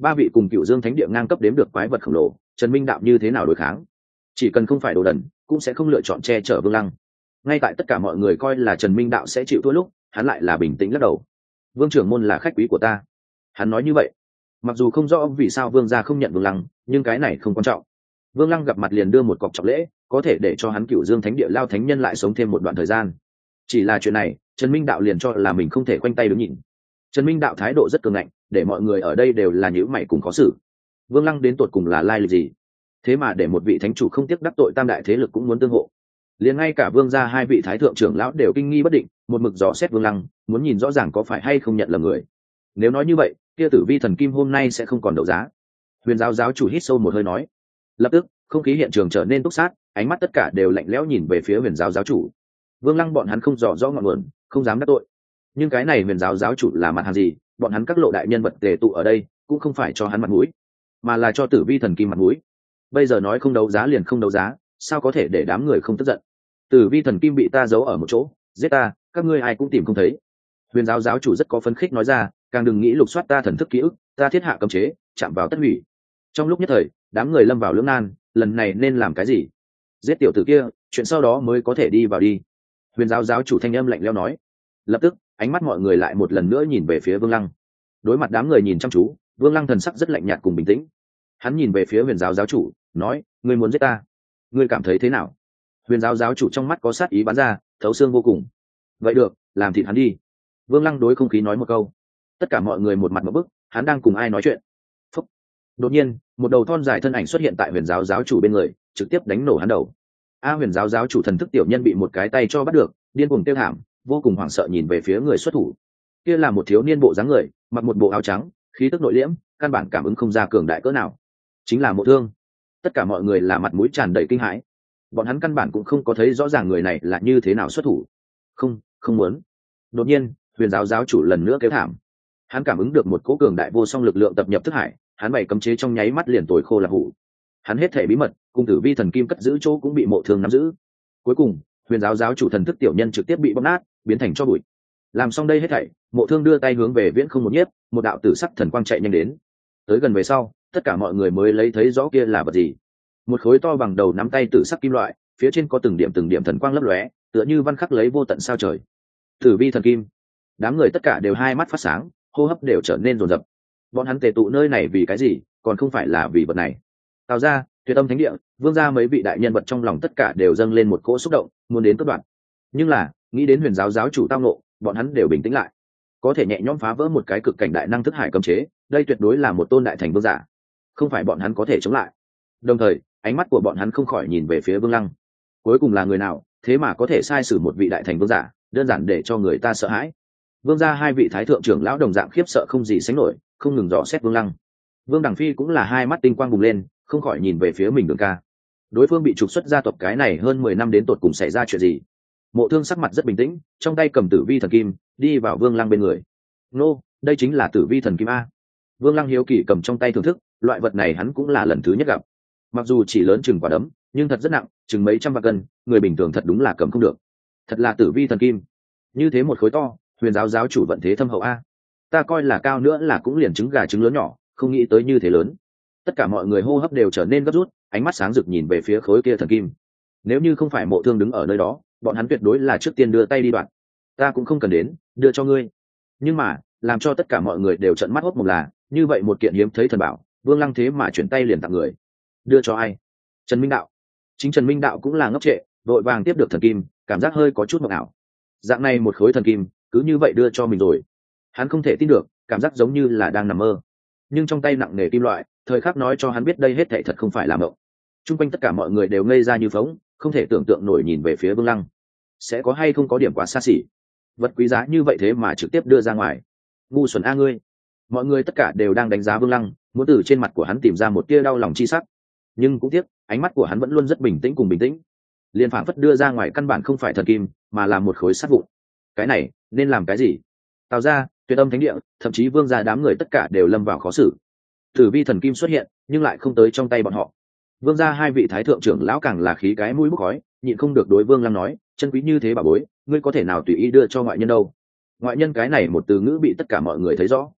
ba vị cùng Cửu Dương Thánh Địa ngang cấp đếm được quái vật khổng lồ, Trần Minh Đạo như thế nào đối kháng? Chỉ cần không phải đồ đần, cũng sẽ không lựa chọn che chở Vương Lăng. Ngay tại tất cả mọi người coi là Trần Minh Đạo sẽ chịu thua lúc, hắn lại là bình tĩnh lắc đầu. Vương trưởng môn là khách quý của ta. Hắn nói như vậy. Mặc dù không rõ vì sao Vương gia không nhận Vương Lăng, nhưng cái này không quan trọng. Vương Lăng gặp mặt liền đưa một cọc trọng lễ, có thể để cho hắn Cửu Dương Thánh Địa lao thánh nhân lại sống thêm một đoạn thời gian. Chỉ là chuyện này, Trần Minh Đạo liền cho là mình không thể khoanh tay đứng nhìn. Trần Minh Đạo thái độ rất cường ngạnh, để mọi người ở đây đều là nhíu mày cùng khó xử. Vương Lăng đến tột cùng là lai lịch gì? Thế mà để một vị thánh chủ không tiếc đắc tội tam đại thế lực cũng muốn tương hộ. Liền ngay cả Vương gia hai vị thái thượng trưởng lão đều kinh nghi bất định, một mực dò xét Vương Lăng, muốn nhìn rõ ràng có phải hay không nhận lầm người. Nếu nói như vậy, kia Tử Vi thần kim hôm nay sẽ không còn đấu giá. Huyền giáo giáo chủ hít sâu một hơi nói. Lập tức, không khí hiện trường trở nên túc sát, ánh mắt tất cả đều lạnh lẽo nhìn về phía Huyền giáo giáo chủ. Vương Lăng bọn hắn không rõ rõ ngọn nguồn, không dám đắc tội. Nhưng cái này Huyền giáo giáo chủ là mặt hàng gì, bọn hắn các lộ đại nhân vật tề tụ ở đây, cũng không phải cho hắn mặt mũi, mà là cho Tử Vi thần kim mặt mũi. Bây giờ nói không đấu giá liền không đấu giá, sao có thể để đám người không tức giận? Tử Vi thần kim bị ta giấu ở một chỗ, giết ta, các ngươi ai cũng tìm không thấy. Huyền giáo giáo chủ rất có phấn khích nói ra, càng đừng nghĩ lục soát ta thần thức ký ức, ta thiết hạ cấm chế, chạm vào tất hủy. Trong lúc nhất thời, đám người lâm vào lưỡng nan, lần này nên làm cái gì? Giết tiểu tử kia, chuyện sau đó mới có thể đi vào đi. Huyền giáo giáo chủ thanh âm lạnh lẽo nói. Lập tức, ánh mắt mọi người lại một lần nữa nhìn về phía Vương Lăng. Đối mặt đám người nhìn chăm chú, Vương Lăng thần sắc rất lạnh nhạt cùng bình tĩnh. Hắn nhìn về phía Huyền giáo giáo chủ, nói: ngươi muốn giết ta, ngươi cảm thấy thế nào? Huyền giáo giáo chủ trong mắt có sát ý bắn ra, thấu xương vô cùng. Vậy được, làm thịt hắn đi. Vương Lăng đối không khí nói một câu. Tất cả mọi người một mặt một bức, hắn đang cùng ai nói chuyện? Phúc. Đột nhiên, một đầu thon dài thân ảnh xuất hiện tại Huyền giáo giáo chủ bên người, trực tiếp đánh nổ hắn đầu. Huyền giáo giáo chủ thần thức tiểu nhân bị một cái tay cho bắt được, điên cuồng tiêu thảm, vô cùng hoảng sợ nhìn về phía người xuất thủ. Kia là một thiếu niên bộ dáng người, mặc một bộ áo trắng, khí tức nội liễm, căn bản cảm ứng không ra cường đại cỡ nào. Chính là Mộ Thương. Tất cả mọi người là mặt mũi tràn đầy kinh hãi. Bọn hắn căn bản cũng không có thấy rõ ràng người này là như thế nào xuất thủ. Không muốn. Đột nhiên, Huyền giáo giáo chủ lần nữa kêu thảm. Hắn cảm ứng được một cỗ cường đại vô song lực lượng tập nhập thức hải, hắn bày cấm chế trong nháy mắt liền tồi khô là hủ. Hắn hết thể bí mật, cùng Tử Vi thần kim cất giữ chỗ cũng bị Mộ Thương nắm giữ. Cuối cùng, Huyền giáo giáo chủ thần thức tiểu nhân trực tiếp bị bóp nát, biến thành tro bụi. Làm xong đây hết thảy, Mộ Thương đưa tay hướng về Viễn Không một nhiếp, một đạo tử sắc thần quang chạy nhanh đến. Tới gần về sau, tất cả mọi người mới lấy thấy rõ kia là vật gì. Một khối to bằng đầu nắm tay tử sắc kim loại, phía trên có từng điểm thần quang lấp lóe, tựa như văn khắc lấy vô tận sao trời. Tử Vi thần kim. Đám người tất cả đều hai mắt phát sáng, hô hấp đều trở nên rồn rập. Bọn hắn tề tụ nơi này vì cái gì, còn không phải là vì vật này. Tào gia, Tuyệt Âm Thánh Địa, Vương gia mấy vị đại nhân vật trong lòng tất cả đều dâng lên một cỗ xúc động, muốn đến cất đoạn. Nhưng là, nghĩ đến Huyền giáo giáo chủ tao nộ, bọn hắn đều bình tĩnh lại. Có thể nhẹ nhõm phá vỡ một cái cực cảnh đại năng thức hải cấm chế, đây tuyệt đối là một tôn đại thành vương giả, không phải bọn hắn có thể chống lại. Đồng thời, ánh mắt của bọn hắn không khỏi nhìn về phía Vương Lăng. Cuối cùng là người nào, thế mà có thể sai sử một vị đại thành vương giả, đơn giản để cho người ta sợ hãi. Vương gia hai vị thái thượng trưởng lão đồng dạng khiếp sợ không gì sánh nổi, không ngừng dò xét Vương Lăng. Vương Đằng Phi cũng là hai mắt tinh quang bùng lên, không khỏi nhìn về phía mình Đường ca. Đối phương bị trục xuất gia tộc cái này hơn 10 năm đến tột cùng xảy ra chuyện gì? Mộ Thương sắc mặt rất bình tĩnh, trong tay cầm Tử Vi thần kim, đi vào Vương Lăng bên người. Nô, đây chính là Tử Vi thần kim a. Vương Lăng hiếu kỳ cầm trong tay thưởng thức, loại vật này hắn cũng là lần thứ nhất gặp. Mặc dù chỉ lớn chừng quả đấm, nhưng thật rất nặng, chừng mấy trăm vạn cân, người bình thường thật đúng là cầm không được. Thật là Tử Vi thần kim. Như thế một khối to, Huyền giáo giáo chủ vận thế thâm hậu a. Ta coi là cao nữa là cũng liền trứng gà trứng lớn nhỏ, không nghĩ tới như thế lớn. Tất cả mọi người hô hấp đều trở nên gấp rút, ánh mắt sáng rực nhìn về phía khối kia thần kim. Nếu như không phải Mộ Thương đứng ở nơi đó, bọn hắn tuyệt đối là trước tiên đưa tay đi đoạn. Ta cũng không cần đến, đưa cho ngươi. Nhưng mà, làm cho tất cả mọi người đều trợn mắt hốt mồm là, như vậy một kiện hiếm thấy thần bảo, Vương Lăng thế mà chuyển tay liền tặng người. Đưa cho ai? Trần Minh Đạo. Chính Trần Minh Đạo cũng là ngốc trệ, vội vàng tiếp được thần kim, cảm giác hơi có chút mộng ảo. Dạng này một khối thần kim, cứ như vậy đưa cho mình rồi. Hắn không thể tin được, cảm giác giống như là đang nằm mơ. Nhưng trong tay nặng nề kim loại, thời khắc nói cho hắn biết đây hết thảy thật không phải là mộng. Trung quanh tất cả mọi người đều ngây ra như phóng, không thể tưởng tượng nổi nhìn về phía Vương Lăng. Sẽ có hay không có điểm quá xa xỉ? Vật quý giá như vậy thế mà trực tiếp đưa ra ngoài. Ngu xuẩn a ngươi. Mọi người tất cả đều đang đánh giá Vương Lăng, muốn từ trên mặt của hắn tìm ra một tia đau lòng chi sắc. Nhưng cũng tiếc, ánh mắt của hắn vẫn luôn rất bình tĩnh cùng bình tĩnh. Liên phảng phất đưa ra ngoài căn bản không phải thần kim, mà là một khối sắt vụn. Cái này, nên làm cái gì? Tào gia, Tuyệt Âm Thánh Địa, thậm chí Vương gia đám người tất cả đều lâm vào khó xử. Tử Vi thần kim xuất hiện, nhưng lại không tới trong tay bọn họ. Vương gia hai vị thái thượng trưởng lão càng là khí cái mũi bốc khói, nhịn không được đối Vương Lăng nói, chân quý như thế bà bối, ngươi có thể nào tùy ý đưa cho ngoại nhân đâu? Ngoại nhân cái này một từ ngữ bị tất cả mọi người thấy rõ.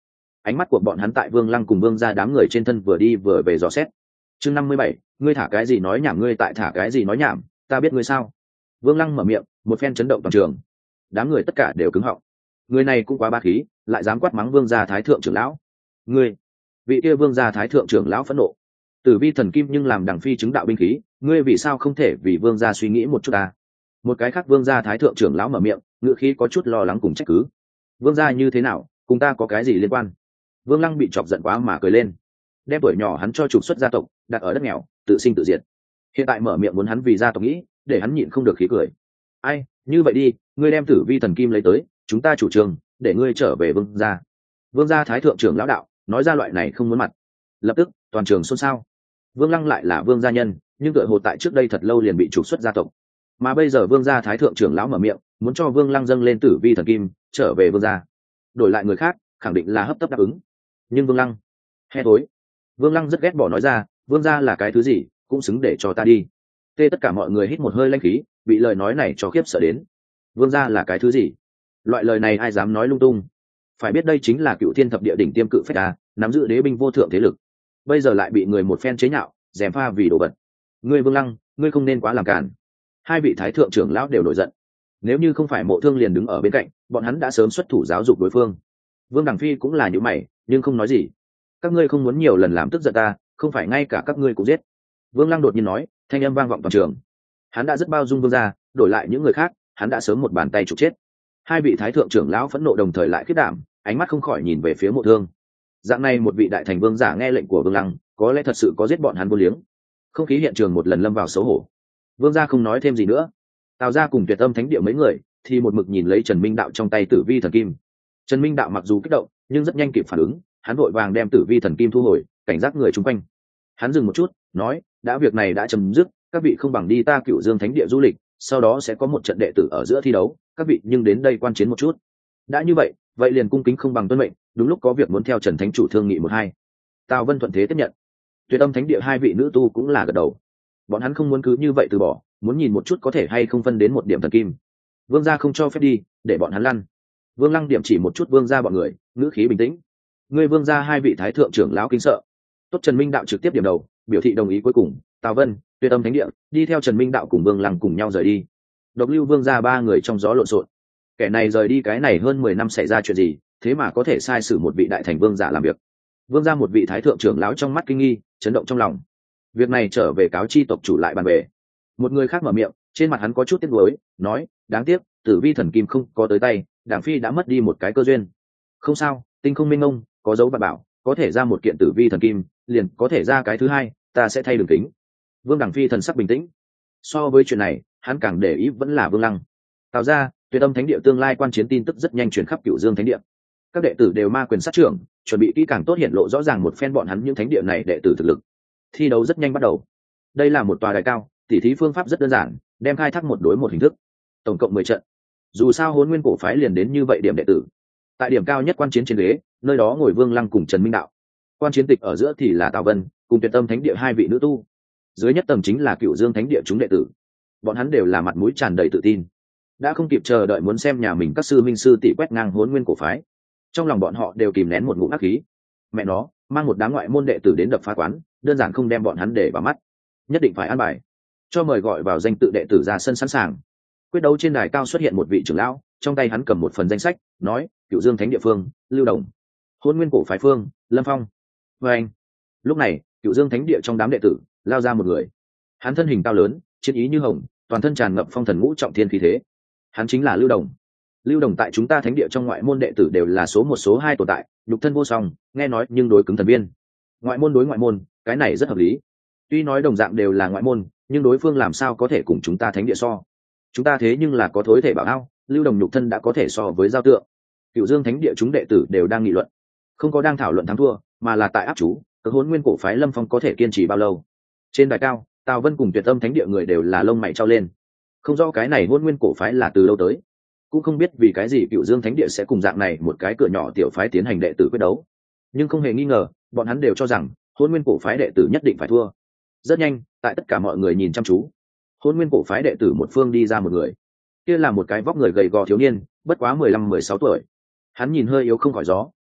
ánh mắt của bọn hắn tại Vương Lăng cùng Vương gia đám người trên thân vừa đi vừa về dò xét. Chương 57, ngươi thả cái gì nói nhảm, ngươi tại thả cái gì nói nhảm, ta biết ngươi sao? Vương Lăng mở miệng, một phen chấn động toàn trường. Đám người tất cả đều cứng họng. Người này cũng quá ba khí, lại dám quát mắng Vương gia thái thượng trưởng lão. Ngươi, vị kia Vương gia thái thượng trưởng lão phẫn nộ. Tử vi thần kim nhưng làm đằng phi chứng đạo binh khí, ngươi vì sao không thể vì Vương gia suy nghĩ một chút ta? Một cái khác Vương gia thái thượng trưởng lão mở miệng, ngữ khí có chút lo lắng cùng trách cứ. Vương gia như thế nào, cùng ta có cái gì liên quan? Vương Lăng bị chọc giận quá mà cười lên, đem tuổi nhỏ hắn cho trục xuất gia tộc, đặt ở đất nghèo, tự sinh tự diệt. Hiện tại mở miệng muốn hắn vì gia tộc nghĩ, để hắn nhịn không được khí cười. Ai, như vậy đi, ngươi đem Tử vi thần kim lấy tới, chúng ta chủ trương để ngươi trở về Vương gia. Vương gia thái thượng trưởng lão đạo nói ra loại này không muốn mặt. Lập tức toàn trường xôn xao. Vương Lăng lại là Vương gia nhân, nhưng tựa hồ tại trước đây thật lâu liền bị trục xuất gia tộc, mà bây giờ Vương gia thái thượng trưởng lão mở miệng muốn cho Vương Lăng dâng lên Tử vi thần kim trở về Vương gia. Đổi lại người khác khẳng định là hấp tấp đáp ứng, nhưng Vương Lăng he thối. Vương Lăng rất ghét bỏ nói ra, Vương gia là cái thứ gì cũng xứng để cho ta đi. Tê tất cả mọi người hít một hơi lanh khí, bị lời nói này cho khiếp sợ đến. Vương gia là cái thứ gì? Loại lời này ai dám nói lung tung? Phải biết đây chính là cựu thiên thập địa đỉnh tiêm cự phách a, nắm giữ đế binh vô thượng thế lực, bây giờ lại bị người một phen chế nhạo, gièm pha vì đồ vật. Ngươi Vương Lăng, ngươi không nên quá làm cản. Hai vị thái thượng trưởng lão đều nổi giận. Nếu như không phải Mộ Thương liền đứng ở bên cạnh, bọn hắn đã sớm xuất thủ giáo dục đối phương. Vương Đằng Phi cũng là như mày, nhưng không nói gì. Các ngươi không muốn nhiều lần làm tức giận ta, không phải ngay cả các ngươi cũng giết. Vương Lăng đột nhiên nói, thanh âm vang vọng toàn trường. Hắn đã rất bao dung Vương gia, đổi lại những người khác, hắn đã sớm một bàn tay trục chết. Hai vị thái thượng trưởng lão phẫn nộ đồng thời lại khiếp đảm, ánh mắt không khỏi nhìn về phía Mộ Thương. Dạng này một vị đại thành vương giả nghe lệnh của Vương Lăng, có lẽ thật sự có giết bọn hắn vô liếng. Không khí hiện trường một lần lâm vào xấu hổ. Vương gia không nói thêm gì nữa. Tào gia cùng Tuyệt Âm Thánh Địa mấy người thì một mực nhìn lấy Trần Minh Đạo trong tay Tử vi thần kim. Trần Minh Đạo mặc dù kích động, nhưng rất nhanh kịp phản ứng, hắn vội vàng đem Tử vi thần kim thu hồi, cảnh giác người chung quanh. Hắn dừng một chút, nói, đã việc này đã chấm dứt, các vị không bằng đi ta Cửu Dương Thánh Địa du lịch, sau đó sẽ có một trận đệ tử ở giữa thi đấu, các vị nhưng đến đây quan chiến một chút. Đã như vậy, vậy liền cung kính không bằng tuân mệnh, đúng lúc có việc muốn theo Trần Thánh chủ thương nghị một hai. Tào Vân thuận thế tiếp nhận. Tuyệt Âm Thánh Địa hai vị nữ tu cũng là gật đầu. Bọn hắn không muốn cứ như vậy từ bỏ, muốn nhìn một chút có thể hay không phân đến một điểm thần kim. Vương gia không cho phép đi, để bọn hắn lăn. Vương Lăng điểm chỉ một chút Vương gia bọn người, ngữ khí bình tĩnh. Ngươi Vương gia hai vị thái thượng trưởng lão kinh sợ. Tốt, Trần Minh Đạo trực tiếp điểm đầu, biểu thị đồng ý. Cuối cùng Tào Vân, Tuyệt Âm Thánh Địa đi theo Trần Minh Đạo cùng Vương Lăng cùng nhau rời đi. Độc Lưu Vương gia ba người trong gió lộn xộn. Kẻ này rời đi cái này hơn 10 năm xảy ra chuyện gì, thế mà có thể sai sử một vị đại thành vương giả làm việc. Vương gia một vị thái thượng trưởng lão trong mắt kinh nghi, chấn động trong lòng. Việc này trở về cáo chi tộc chủ lại bàn về. Một người khác mở miệng, trên mặt hắn có chút tiếc nuối, nói, đáng tiếc Tử vi thần kim không có tới tay, Đảng Phi đã mất đi một cái cơ duyên. Không sao, tinh không minh ông có dấu và bảo, có thể ra một kiện Tử vi thần kim, liền có thể ra cái thứ hai, ta sẽ thay đường tính. Vương Đảng Phi thần sắc bình tĩnh. So với chuyện này, hắn càng để ý vẫn là Vương Lăng. Tạo ra, Tuyệt Âm Thánh Địa tương lai quan chiến tin tức rất nhanh truyền khắp Cửu Dương Thánh Địa. Các đệ tử đều ma quyền sát trưởng, chuẩn bị kỹ càng tốt hiện lộ rõ ràng một phen bọn hắn những thánh địa này đệ tử thực lực. Thi đấu rất nhanh bắt đầu. Đây là một tòa đài cao, tỉ thí phương pháp rất đơn giản, đem khai thác một đối một hình thức. Tổng cộng 10 trận. Dù sao Hỗn Nguyên cổ phái liền đến như vậy điểm đệ tử. Tại điểm cao nhất quan chiến trên ghế, nơi đó ngồi Vương Lăng cùng Trần Minh Đạo. Quan chiến tịch ở giữa thì là Tào Vân cùng Tuyệt Âm Thánh Địa hai vị nữ tu. Dưới nhất tầng chính là Cửu Dương Thánh Địa chúng đệ tử. Bọn hắn đều là mặt mũi tràn đầy tự tin, đã không kịp chờ đợi muốn xem nhà mình các sư minh sư tỷ quét ngang Hỗn Nguyên cổ phái. Trong lòng bọn họ đều kìm nén một ngụm ác khí. Mẹ nó, mang một đám ngoại môn đệ tử đến đập phá quán, đơn giản không đem bọn hắn để vào mắt. Nhất định phải an bài, cho mời gọi vào danh tự đệ tử ra sân sẵn sàng. Quyết đấu trên đài cao xuất hiện một vị trưởng lão, trong tay hắn cầm một phần danh sách, nói, Cửu Dương Thánh Địa phương, Lưu Đồng. Hỗn Nguyên cổ phái phương, Lâm Phong. Và anh. Lúc này, Cửu Dương Thánh Địa trong đám đệ tử lao ra một người. Hắn thân hình cao lớn, chiến ý như hồng, toàn thân tràn ngập phong thần ngũ trọng thiên khí thế. Hắn chính là Lưu Đồng. Lưu Đồng tại chúng ta thánh địa trong ngoại môn đệ tử đều là số một số hai tồn tại, nhục thân vô song, nghe nói nhưng đối cứng thần viên. Ngoại môn đối ngoại môn, cái này rất hợp lý. Tuy nói đồng dạng đều là ngoại môn, nhưng đối phương làm sao có thể cùng chúng ta thánh địa so? Chúng ta thế nhưng là có thối thể bảo ao, Lưu Đồng nhục thân đã có thể so với giao tượng. Cửu Dương Thánh Địa chúng đệ tử đều đang nghị luận, không có đang thảo luận thắng thua, mà là tại áp chú, cái Hỗn Nguyên cổ phái Lâm Phong có thể kiên trì bao lâu. Trên đài cao, Tào Vân cùng Tuyệt Âm Thánh Địa người đều là lông mày trao lên. Không rõ cái này Hỗn Nguyên cổ phái là từ đâu tới, cũng không biết vì cái gì Cửu Dương Thánh Địa sẽ cùng dạng này một cái cửa nhỏ tiểu phái tiến hành đệ tử quyết đấu. Nhưng không hề nghi ngờ, bọn hắn đều cho rằng Hỗn Nguyên cổ phái đệ tử nhất định phải thua. Rất nhanh, tại tất cả mọi người nhìn chăm chú, Hỗn Nguyên cổ phái đệ tử một phương đi ra một người. Kia là một cái vóc người gầy gò thiếu niên, bất quá 15-16 tuổi. Hắn nhìn hơi yếu không khỏi gió,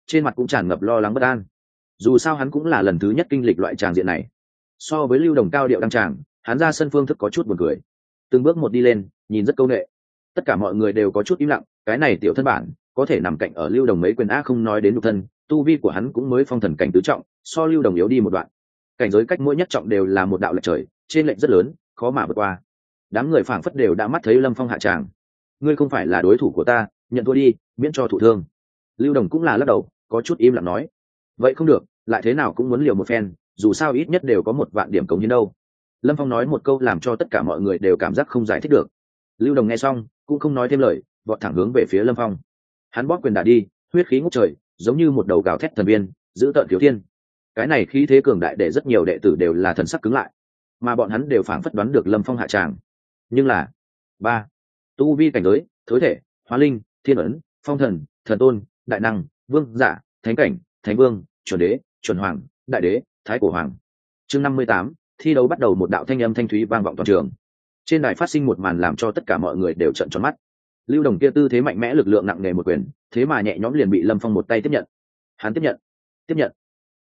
trên mặt cũng tràn ngập lo lắng bất an. Dù sao hắn cũng là lần thứ nhất kinh lịch loại tràng diện này. So với Lưu Đồng cao điệu đăng tràng, hắn ra sân phương thức có chút buồn cười, từng bước một đi lên, nhìn rất câu nệ. Tất cả mọi người đều có chút im lặng, cái này tiểu thân bản có thể nằm cạnh ở Lưu Đồng mấy quyền a, không nói đến nhục thân, tu vi của hắn cũng mới phong thần cảnh tứ trọng, so Lưu Đồng yếu đi một đoạn. Cảnh giới cách mỗi nhất trọng đều là một đạo lệch trời, trên lệch rất lớn, khó mà vượt qua. Đám người phảng phất đều đã mắt thấy Lâm Phong hạ tràng. Ngươi không phải là đối thủ của ta, nhận thua đi, miễn cho thụ thương. Lưu Đồng cũng là lắc đầu, có chút im lặng nói. Vậy không được, lại thế nào cũng muốn liều một phen, dù sao ít nhất đều có 1 vạn điểm cống hiến đâu. Lâm Phong nói một câu làm cho tất cả mọi người đều cảm giác không giải thích được. Lưu Đồng nghe xong cũng không nói thêm lời, vọt thẳng hướng về phía Lâm Phong. Hắn bóp quyền đả đi, huyết khí ngút trời, giống như một đầu gào thét thần viên, giữ tợn thiếu thiên. Cái này khí thế cường đại để rất nhiều đệ tử đều là thần sắc cứng lại, mà bọn hắn đều phảng phất đoán được Lâm Phong hạ tràng. Nhưng là ba tu vi cảnh giới, thối thể, hóa linh, thiên ấn, phong thần, thần tôn, đại năng, vương giả, thánh cảnh, thánh vương, chuẩn đế, chuẩn hoàng, đại đế, thái cổ hoàng. Chương 58, thi đấu bắt đầu. Một đạo thanh âm thanh thúy vang vọng toàn trường. Trên đài phát sinh một màn làm cho tất cả mọi người đều trợn tròn mắt. Lưu Đồng kia tư thế mạnh mẽ, lực lượng nặng nề một quyền, thế mà nhẹ nhõm liền bị Lâm Phong một tay tiếp nhận. Hắn tiếp nhận,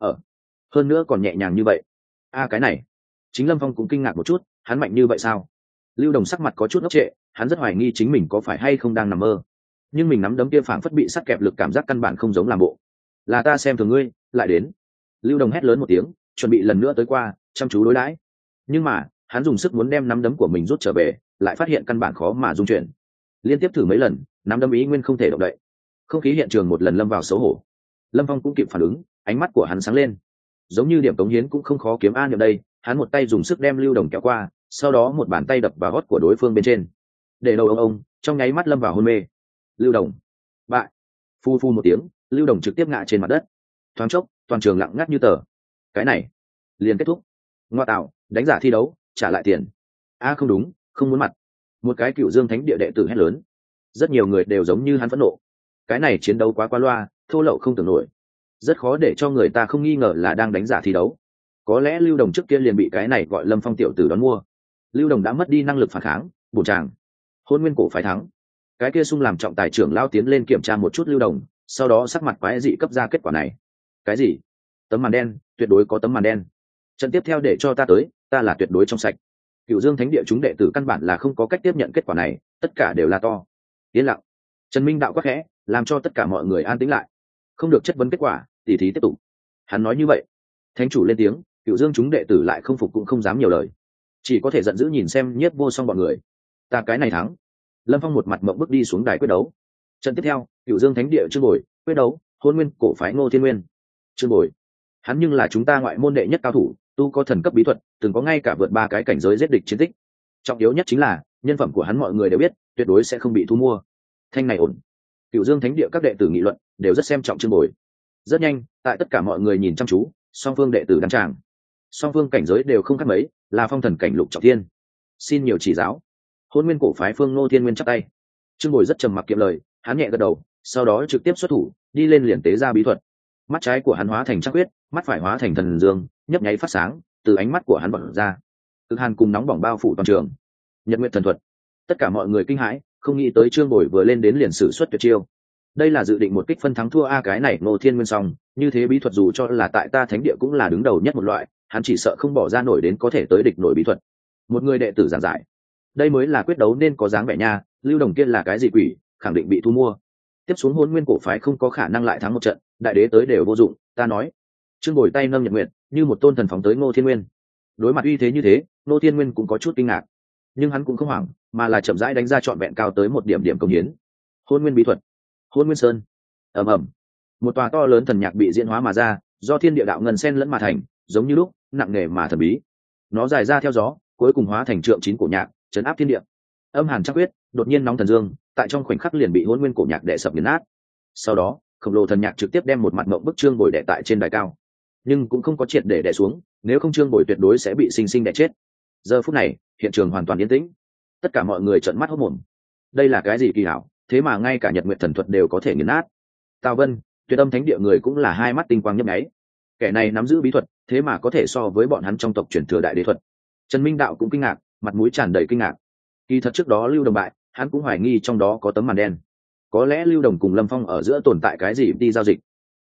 hơn nữa còn nhẹ nhàng như vậy. Cái này, chính Lâm Phong cũng kinh ngạc một chút, hắn mạnh như vậy sao? Lưu Đồng sắc mặt có chút ngốc trệ, hắn rất hoài nghi chính mình có phải hay không đang nằm mơ. Nhưng mình nắm đấm kia phảng phất bị sắt kẹp, lực cảm giác căn bản không giống làm bộ. Là ta xem thường ngươi, lại đến. Lưu Đồng hét lớn một tiếng, chuẩn bị lần nữa tới qua, chăm chú đối đãi. Nhưng mà, hắn dùng sức muốn đem nắm đấm của mình rút trở về, lại phát hiện căn bản khó mà dung chuyển. Liên tiếp thử mấy lần, nắm đấm ý nguyên không thể động đậy. Không khí hiện trường một lần lâm vào xấu hổ. Lâm Phong cũng kịp phản ứng, ánh mắt của hắn sáng lên. Giống như điểm cống hiến cũng không khó kiếm an ở đây, hắn một tay dùng sức đem Lưu Đồng kéo qua, sau đó một bàn tay đập vào gót của đối phương bên trên. Để đầu ông trong nháy mắt lâm vào hôn mê. Lưu Đồng bại. Phu phu một tiếng, Lưu Đồng trực tiếp ngã trên mặt đất. Thoáng chốc, toàn trường lặng ngắt như tờ. Cái này liền kết thúc. Ngoa tạo, đánh giả thi đấu, trả lại tiền. Không đúng, không muốn mặt. Một cái Cựu Dương Thánh Địa đệ tử hét lớn. Rất nhiều người đều giống như hắn phẫn nộ. Cái này chiến đấu quá qua loa, thô lậu không tưởng nổi, rất khó để cho người ta không nghi ngờ là đang đánh giả thi đấu. Có lẽ Lưu Đồng trước kia liền bị cái này gọi Lâm Phong tiểu tử đón mua. Lưu Đồng đã mất đi năng lực phản kháng, bổ tràng. Hôn Nguyên Cổ phái thắng. Cái kia sung làm trọng tài trưởng lao tiến lên kiểm tra một chút Lưu Đồng, sau đó sắc mặt quái dị cấp ra kết quả này. Cái gì? Tấm màn đen, tuyệt đối có tấm màn đen. Trận tiếp theo để cho ta tới, ta là tuyệt đối trong sạch. Cựu Dương Thánh Địa chúng đệ tử căn bản là không có cách tiếp nhận kết quả này, tất cả đều là to. Yên lặng. Trần Minh đạo quắc khẽ, làm cho tất cả mọi người an tĩnh lại. Không được chất vấn kết quả, tỉ thí tiếp tục. Hắn nói như vậy. Thánh chủ lên tiếng, Cựu Dương chúng đệ tử lại không phục cũng không dám nhiều lời, chỉ có thể giận dữ nhìn xem Nhiếp Vô Song bọn người. Ta cái này thắng. Lâm Phong một mặt mộng bước đi xuống đài quyết đấu. Trận tiếp theo, Cựu Dương Thánh Địa Trương Bồi quyết đấu Hôn Nguyên Cổ phái Ngô Thiên Nguyên. Trương Bồi, hắn nhưng là chúng ta ngoại môn đệ nhất cao thủ, tu có thần cấp bí thuật, từng có ngay cả vượt 3 cái cảnh giới giết địch chiến tích. Trọng yếu nhất chính là nhân phẩm của hắn mọi người đều biết, tuyệt đối sẽ không bị thu mua. Thanh này ổn. Cựu Dương Thánh Địa các đệ tử nghị luận, đều rất xem trọng Trương Bồi. Rất nhanh, tại tất cả mọi người nhìn chăm chú, song phương đệ tử đăng tràng. Song phương cảnh giới đều không khác mấy, là phong thần cảnh lục trọng thiên. Xin nhiều chỉ giáo. Hôn Nguyên Cổ phái Phương Ngô Thiên Nguyên chắp tay. Trương Bồi rất trầm mặc kiệm lời, hắn nhẹ gật đầu, sau đó trực tiếp xuất thủ, đi lên liền tế ra bí thuật. Mắt trái của hắn hóa thành trắc huyết, mắt phải hóa thành thần dương, nhấp nháy phát sáng, từ ánh mắt của hắn bật ra. Cực hàn cùng nóng bỏng bao phủ toàn trường. Nhật Nguyệt thần thuật. Tất cả mọi người kinh hãi, không nghĩ tới Trương Bồi vừa lên đến liền sử xuất tuyệt chiêu. Đây là dự định một kích phân thắng thua cái này Ngô Thiên Nguyên xong, như thế bí thuật dù cho là tại ta Thánh Địa cũng là đứng đầu nhất một loại, hắn chỉ sợ không bỏ ra nổi đến có thể tới địch nổi bí thuật. Một người đệ tử giảng giải, đây mới là quyết đấu nên có dáng vẻ nha, Lưu Đồng kia là cái gì quỷ, khẳng định bị thu mua. Tiếp xuống Hôn Nguyên Cổ phái không có khả năng lại thắng một trận, đại đế tới đều vô dụng, ta nói. Trương Bồi tay nâng Nhật Nguyệt, như một tôn thần phóng tới Ngô Thiên Nguyên. Đối mặt uy thế như thế, Ngô Thiên Nguyên cũng có chút kinh ngạc, nhưng hắn cũng không hoảng, mà là chậm rãi đánh ra trọn vẹn cao tới 1 điểm công hiến. Hôn Nguyên bí thuật, Hôn Nguyên Sơn. Ầm ầm, một tòa to lớn thần nhạc bị diễn hóa mà ra, do thiên địa đạo ngân xen lẫn mà thành, giống như lúc nặng nề mà thần bí. Nó dài ra theo gió, cuối cùng hóa thành trượng 9 cổ nhạc, trấn áp thiên địa. Âm hàn chắc huyết, đột nhiên nóng thần dương, tại trong khoảnh khắc liền bị Hôn Nguyên cổ nhạc đè sập nghiền nát. Sau đó, khổng lồ thần nhạc trực tiếp đem một mặt mộng bức Trương Bồi đè tại trên đài cao, nhưng cũng không có triệt để đè xuống, nếu không Trương Bồi tuyệt đối sẽ bị sinh sinh đè chết. Giờ phút này, hiện trường hoàn toàn yên tĩnh, tất cả mọi người trợn mắt hốt mồm. Đây là cái gì kỳ hảo, thế mà ngay cả Nhật Nguyệt thần thuật đều có thể nghiền nát. Tào Vân, Tuyệt Âm Thánh Địa người cũng là hai mắt tinh quang nhấp nháy. Kẻ này nắm giữ bí thuật, thế mà có thể so với bọn hắn trong tộc truyền thừa đại đế thuật. Trần Minh Đạo cũng kinh ngạc, mặt mũi tràn đầy kinh ngạc. Kỳ thật trước đó Lưu Đồng bại, hắn cũng hoài nghi trong đó có tấm màn đen. Có lẽ Lưu Đồng cùng Lâm Phong ở giữa tồn tại cái gì đi giao dịch.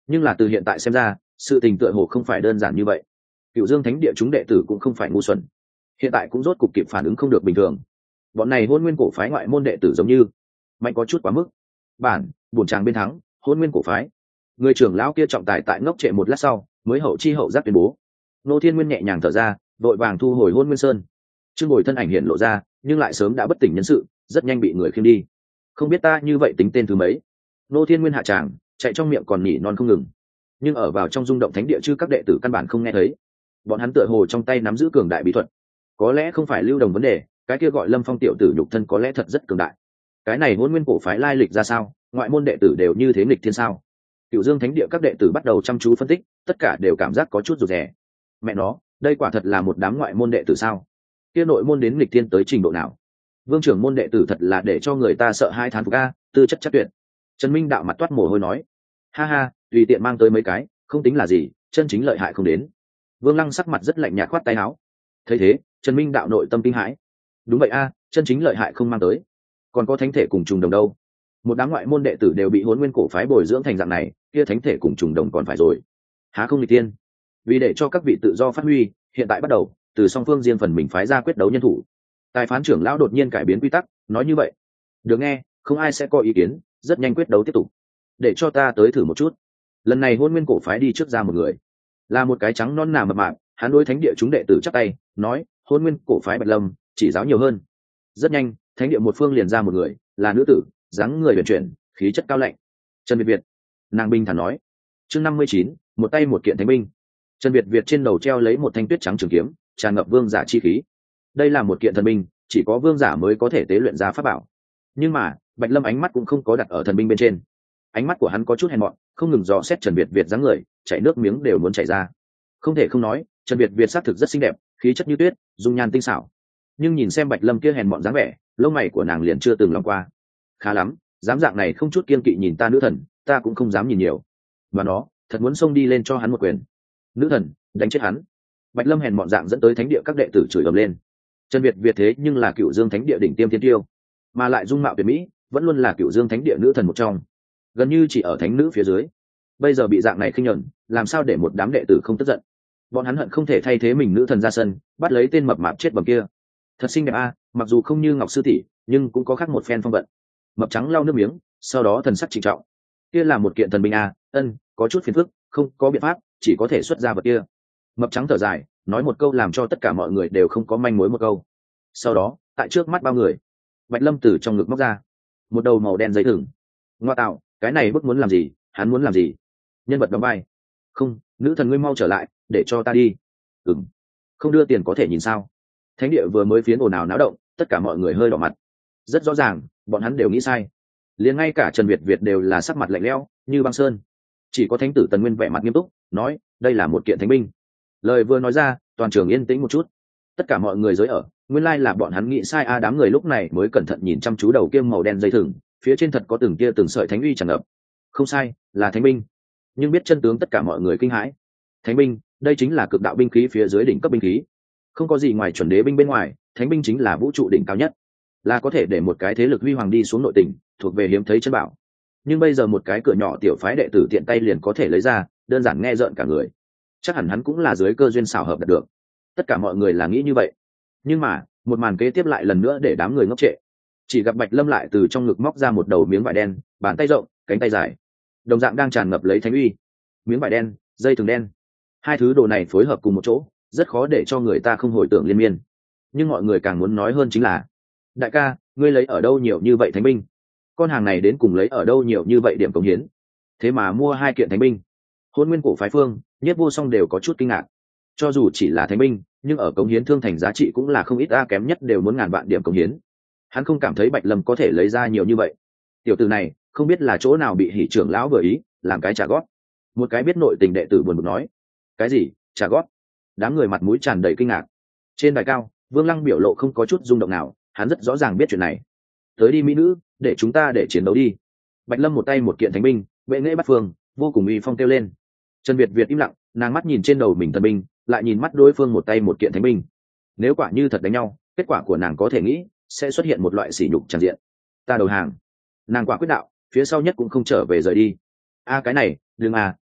nhưng là từ hiện tại xem ra sự tình tựa hồ không phải đơn giản như vậy. Cựu Dương Thánh Địa chúng đệ tử cũng không phải ngu xuẩn, hiện tại cũng rốt cục kịp phản ứng không được bình thường. Bọn này Hôn Nguyên cổ phái ngoại môn đệ tử giống như mạnh có chút quá mức. Buồn chàng bên thắng Hôn Nguyên cổ phái. Người trưởng lão kia trọng tài tại ngốc trệ một lát sau mới hậu chi hậu giác tuyên bố. Nô Thiên Nguyên nhẹ nhàng thở ra, vội vàng thu hồi Hôn Nguyên Sơn. Trương Bồi thân ảnh hiện lộ ra, nhưng lại sớm đã bất tỉnh nhân sự, rất nhanh bị người khiêng đi. Không biết ta như vậy tính tên thứ mấy. Nô Thiên Nguyên hạ tràng, chạy trong miệng còn nhỉ non không ngừng, nhưng ở vào trong rung động thánh địa chứ các đệ tử căn bản không nghe thấy. Bọn hắn tựa hồ trong tay nắm giữ cường đại bí thuật. Có lẽ không phải Lưu Đồng vấn đề, cái kia gọi Lâm Phong tiểu tử nhục thân có lẽ thật rất cường đại. Cái này Hôn Nguyên cổ phái lai lịch ra sao, ngoại môn đệ tử đều như thế nghịch thiên sao? Cựu Dương Thánh Địa các đệ tử bắt đầu chăm chú phân tích, tất cả đều cảm giác có chút rụt rè. Mẹ nó, đây quả thật là một đám ngoại môn đệ tử sao? Kia nội môn đến nghịch thiên tới trình độ nào? Vương trưởng môn đệ tử thật là để cho người ta sợ hai thán phục a, tư chất chắc tuyệt. Trần Minh Đạo mặt toát mồ hôi nói, ha ha, tùy tiện mang tới mấy cái, không tính là gì, chân chính lợi hại không đến. Vương Lăng sắc mặt rất lạnh nhạt khoát tay áo. Thấy thế, Trần Minh Đạo nội tâm kinh hãi. Đúng vậy a, chân chính lợi hại không mang tới, còn có thánh thể cùng trùng đồng đâu? Một đám ngoại môn đệ tử đều bị Hôn Nguyên cổ phái bồi dưỡng thành dạng này, kia thánh thể cùng trùng đồng còn phải rồi. Há không nghịch tiên? Vì để cho các vị tự do phát huy, hiện tại bắt đầu, từ song phương riêng phần mình phái ra quyết đấu nhân thủ. Tài phán trưởng lão đột nhiên cải biến quy tắc, nói như vậy. Được nghe, không ai sẽ có ý kiến, rất nhanh quyết đấu tiếp tục. Để cho ta tới thử một chút. Lần này Hôn Nguyên cổ phái đi trước ra một người, là một cái trắng non nà mập mạp, hắn đối thánh địa chúng đệ tử chắp tay, nói: Hôn Nguyên cổ phái Bạch Lâm, chỉ giáo nhiều hơn. Rất nhanh, thánh địa một phương liền ra một người, là nữ tử, dáng người huyền chuyển, khí chất cao lạnh. Trần Việt Việt. Nàng binh thản nói. Chương 59, một tay một kiện thánh binh. Trần Việt Việt trên đầu treo lấy một thanh tuyết trắng trường kiếm, tràn ngập vương giả chi khí. Đây là một kiện thần binh, chỉ có vương giả mới có thể tế luyện ra pháp bảo. Nhưng mà Bạch Lâm ánh mắt cũng không có đặt ở thần binh bên trên, ánh mắt của hắn có chút hèn mọn, không ngừng dò xét Trần Việt Việt dáng người, chảy nước miếng đều muốn chảy ra. Không thể không nói, Trần Việt Việt xác thực rất xinh đẹp, khí chất như tuyết, dung nhan tinh xảo. Nhưng nhìn xem Bạch Lâm kia hèn mọn dáng vẻ, lông mày của nàng liền chưa từng lòng qua. Khá lắm, dám dạng này không chút kiên kỵ nhìn ta nữ thần, ta cũng không dám nhìn nhiều. Và nó, thật muốn xông đi lên cho hắn một quyền. Nữ thần, đánh chết hắn. Bạch Lâm hèn mọn dạng dẫn tới thánh địa các đệ tử chửi ầm lên. Trần Việt Việt thế nhưng là Cựu Dương Thánh Địa đỉnh tiêm thiên tiêu, mà lại dung mạo tuyệt mỹ, vẫn luôn là Cựu Dương Thánh Địa nữ thần một trong, gần như chỉ ở thánh nữ phía dưới. Bây giờ bị dạng này khinh nhẫn, làm sao để một đám đệ tử không tức giận? Bọn hắn hận không thể thay thế mình nữ thần ra sân, bắt lấy tên mập mạp chết bầm kia. Thật xinh đẹp a, mặc dù không như Ngọc sư tỷ, nhưng cũng có khác một phen phong vận. Mập trắng lau nước miếng, sau đó thần sắc trịnh trọng. Kia là một kiện thần binh a, có chút phiền phức, không có biện pháp, chỉ có thể xuất ra vật kia. Mập trắng thở dài, nói một câu làm cho tất cả mọi người đều không có manh mối một câu. Sau đó, tại trước mắt bao người, Bạch Lâm từ trong ngực móc ra một đầu màu đen dây thừng. Ngoa tạo, cái này bức muốn làm gì? Hắn muốn làm gì? Nhân vật đóng vai. Không, nữ thần ngươi mau trở lại, để cho ta đi. Không đưa tiền có thể nhìn sao? Thánh địa vừa mới phiến ồn ào náo động, tất cả mọi người hơi đỏ mặt. Rất rõ ràng, bọn hắn đều nghĩ sai. Liền ngay cả Trần Việt Việt đều là sắc mặt lạnh lẽo, như băng sơn. Chỉ có thánh tử Tần Nguyên vẻ mặt nghiêm túc, nói, đây là một kiện thánh binh. Lời vừa nói ra, toàn trường yên tĩnh một chút. Tất cả mọi người giới ở, nguyên lai là bọn hắn nghĩ sai a, đám người lúc này mới cẩn thận nhìn chăm chú đầu kia màu đen dây thừng, phía trên thật có từng kia từng sợi thánh uy tràn ngập. Không sai, là thánh binh. Nhưng biết chân tướng tất cả mọi người kinh hãi. Thánh binh, đây chính là cực đạo binh khí phía dưới đỉnh cấp binh khí. Không có gì ngoài chuẩn đế binh bên ngoài, thánh binh chính là vũ trụ đỉnh cao nhất, là có thể để một cái thế lực huy hoàng đi xuống nội tỉnh, thuộc về hiếm thấy chân bảo. Nhưng bây giờ một cái cửa nhỏ tiểu phái đệ tử tiện tay liền có thể lấy ra, đơn giản nghe rợn cả người. Chắc hẳn hắn cũng là dưới cơ duyên xảo hợp đạt được. Tất cả mọi người là nghĩ như vậy. Nhưng mà một màn kế tiếp lại lần nữa để đám người ngốc trệ. Chỉ gặp Bạch Lâm lại từ trong ngực móc ra một đầu miếng vải đen, bàn tay rộng, cánh tay dài, đồng dạng đang tràn ngập lấy thánh uy. Miếng vải đen, dây thừng đen, hai thứ đồ này phối hợp cùng một chỗ, rất khó để cho người ta không hồi tưởng liên miên. Nhưng mọi người càng muốn nói hơn chính là, đại ca, ngươi lấy ở đâu nhiều như vậy thánh binh? Con hàng này đến cùng lấy ở đâu nhiều như vậy điểm cống hiến? Thế mà mua hai kiện thánh binh. Hôn Nguyên cổ phái Phương, Nhất Vô Song đều có chút kinh ngạc. Cho dù chỉ là thánh binh, nhưng ở cống hiến thương thành giá trị cũng là không ít, a, kém nhất đều muốn ngàn vạn điểm cống hiến. Hắn không cảm thấy Bạch Lâm có thể lấy ra nhiều như vậy. Tiểu tử này không biết là chỗ nào bị Hỉ trưởng lão vừa ý, làm cái trả gót. Một cái biết nội tình đệ tử buồn bực nói, cái gì trả gót? Đám người mặt mũi tràn đầy kinh ngạc. Trên đài cao, Vương Lăng biểu lộ không có chút rung động nào, hắn rất rõ ràng biết chuyện này. Tới đi mỹ nữ, để chúng ta để chiến đấu đi. Bạch Lâm một tay một kiện thánh binh, bệ nghệ bắt phương, vô cùng uy phong kêu lên. Trần Việt Việt im lặng, nàng mắt nhìn trên đầu mình thần binh, lại nhìn mắt đối phương một tay một kiện thánh binh. Nếu quả như thật đánh nhau, kết quả của nàng có thể nghĩ sẽ xuất hiện một loại sỉ nhục tràn diện. Ta đầu hàng. Nàng quả quyết đạo, phía sau nhất cũng không trở về rời đi. A cái này, đừng à,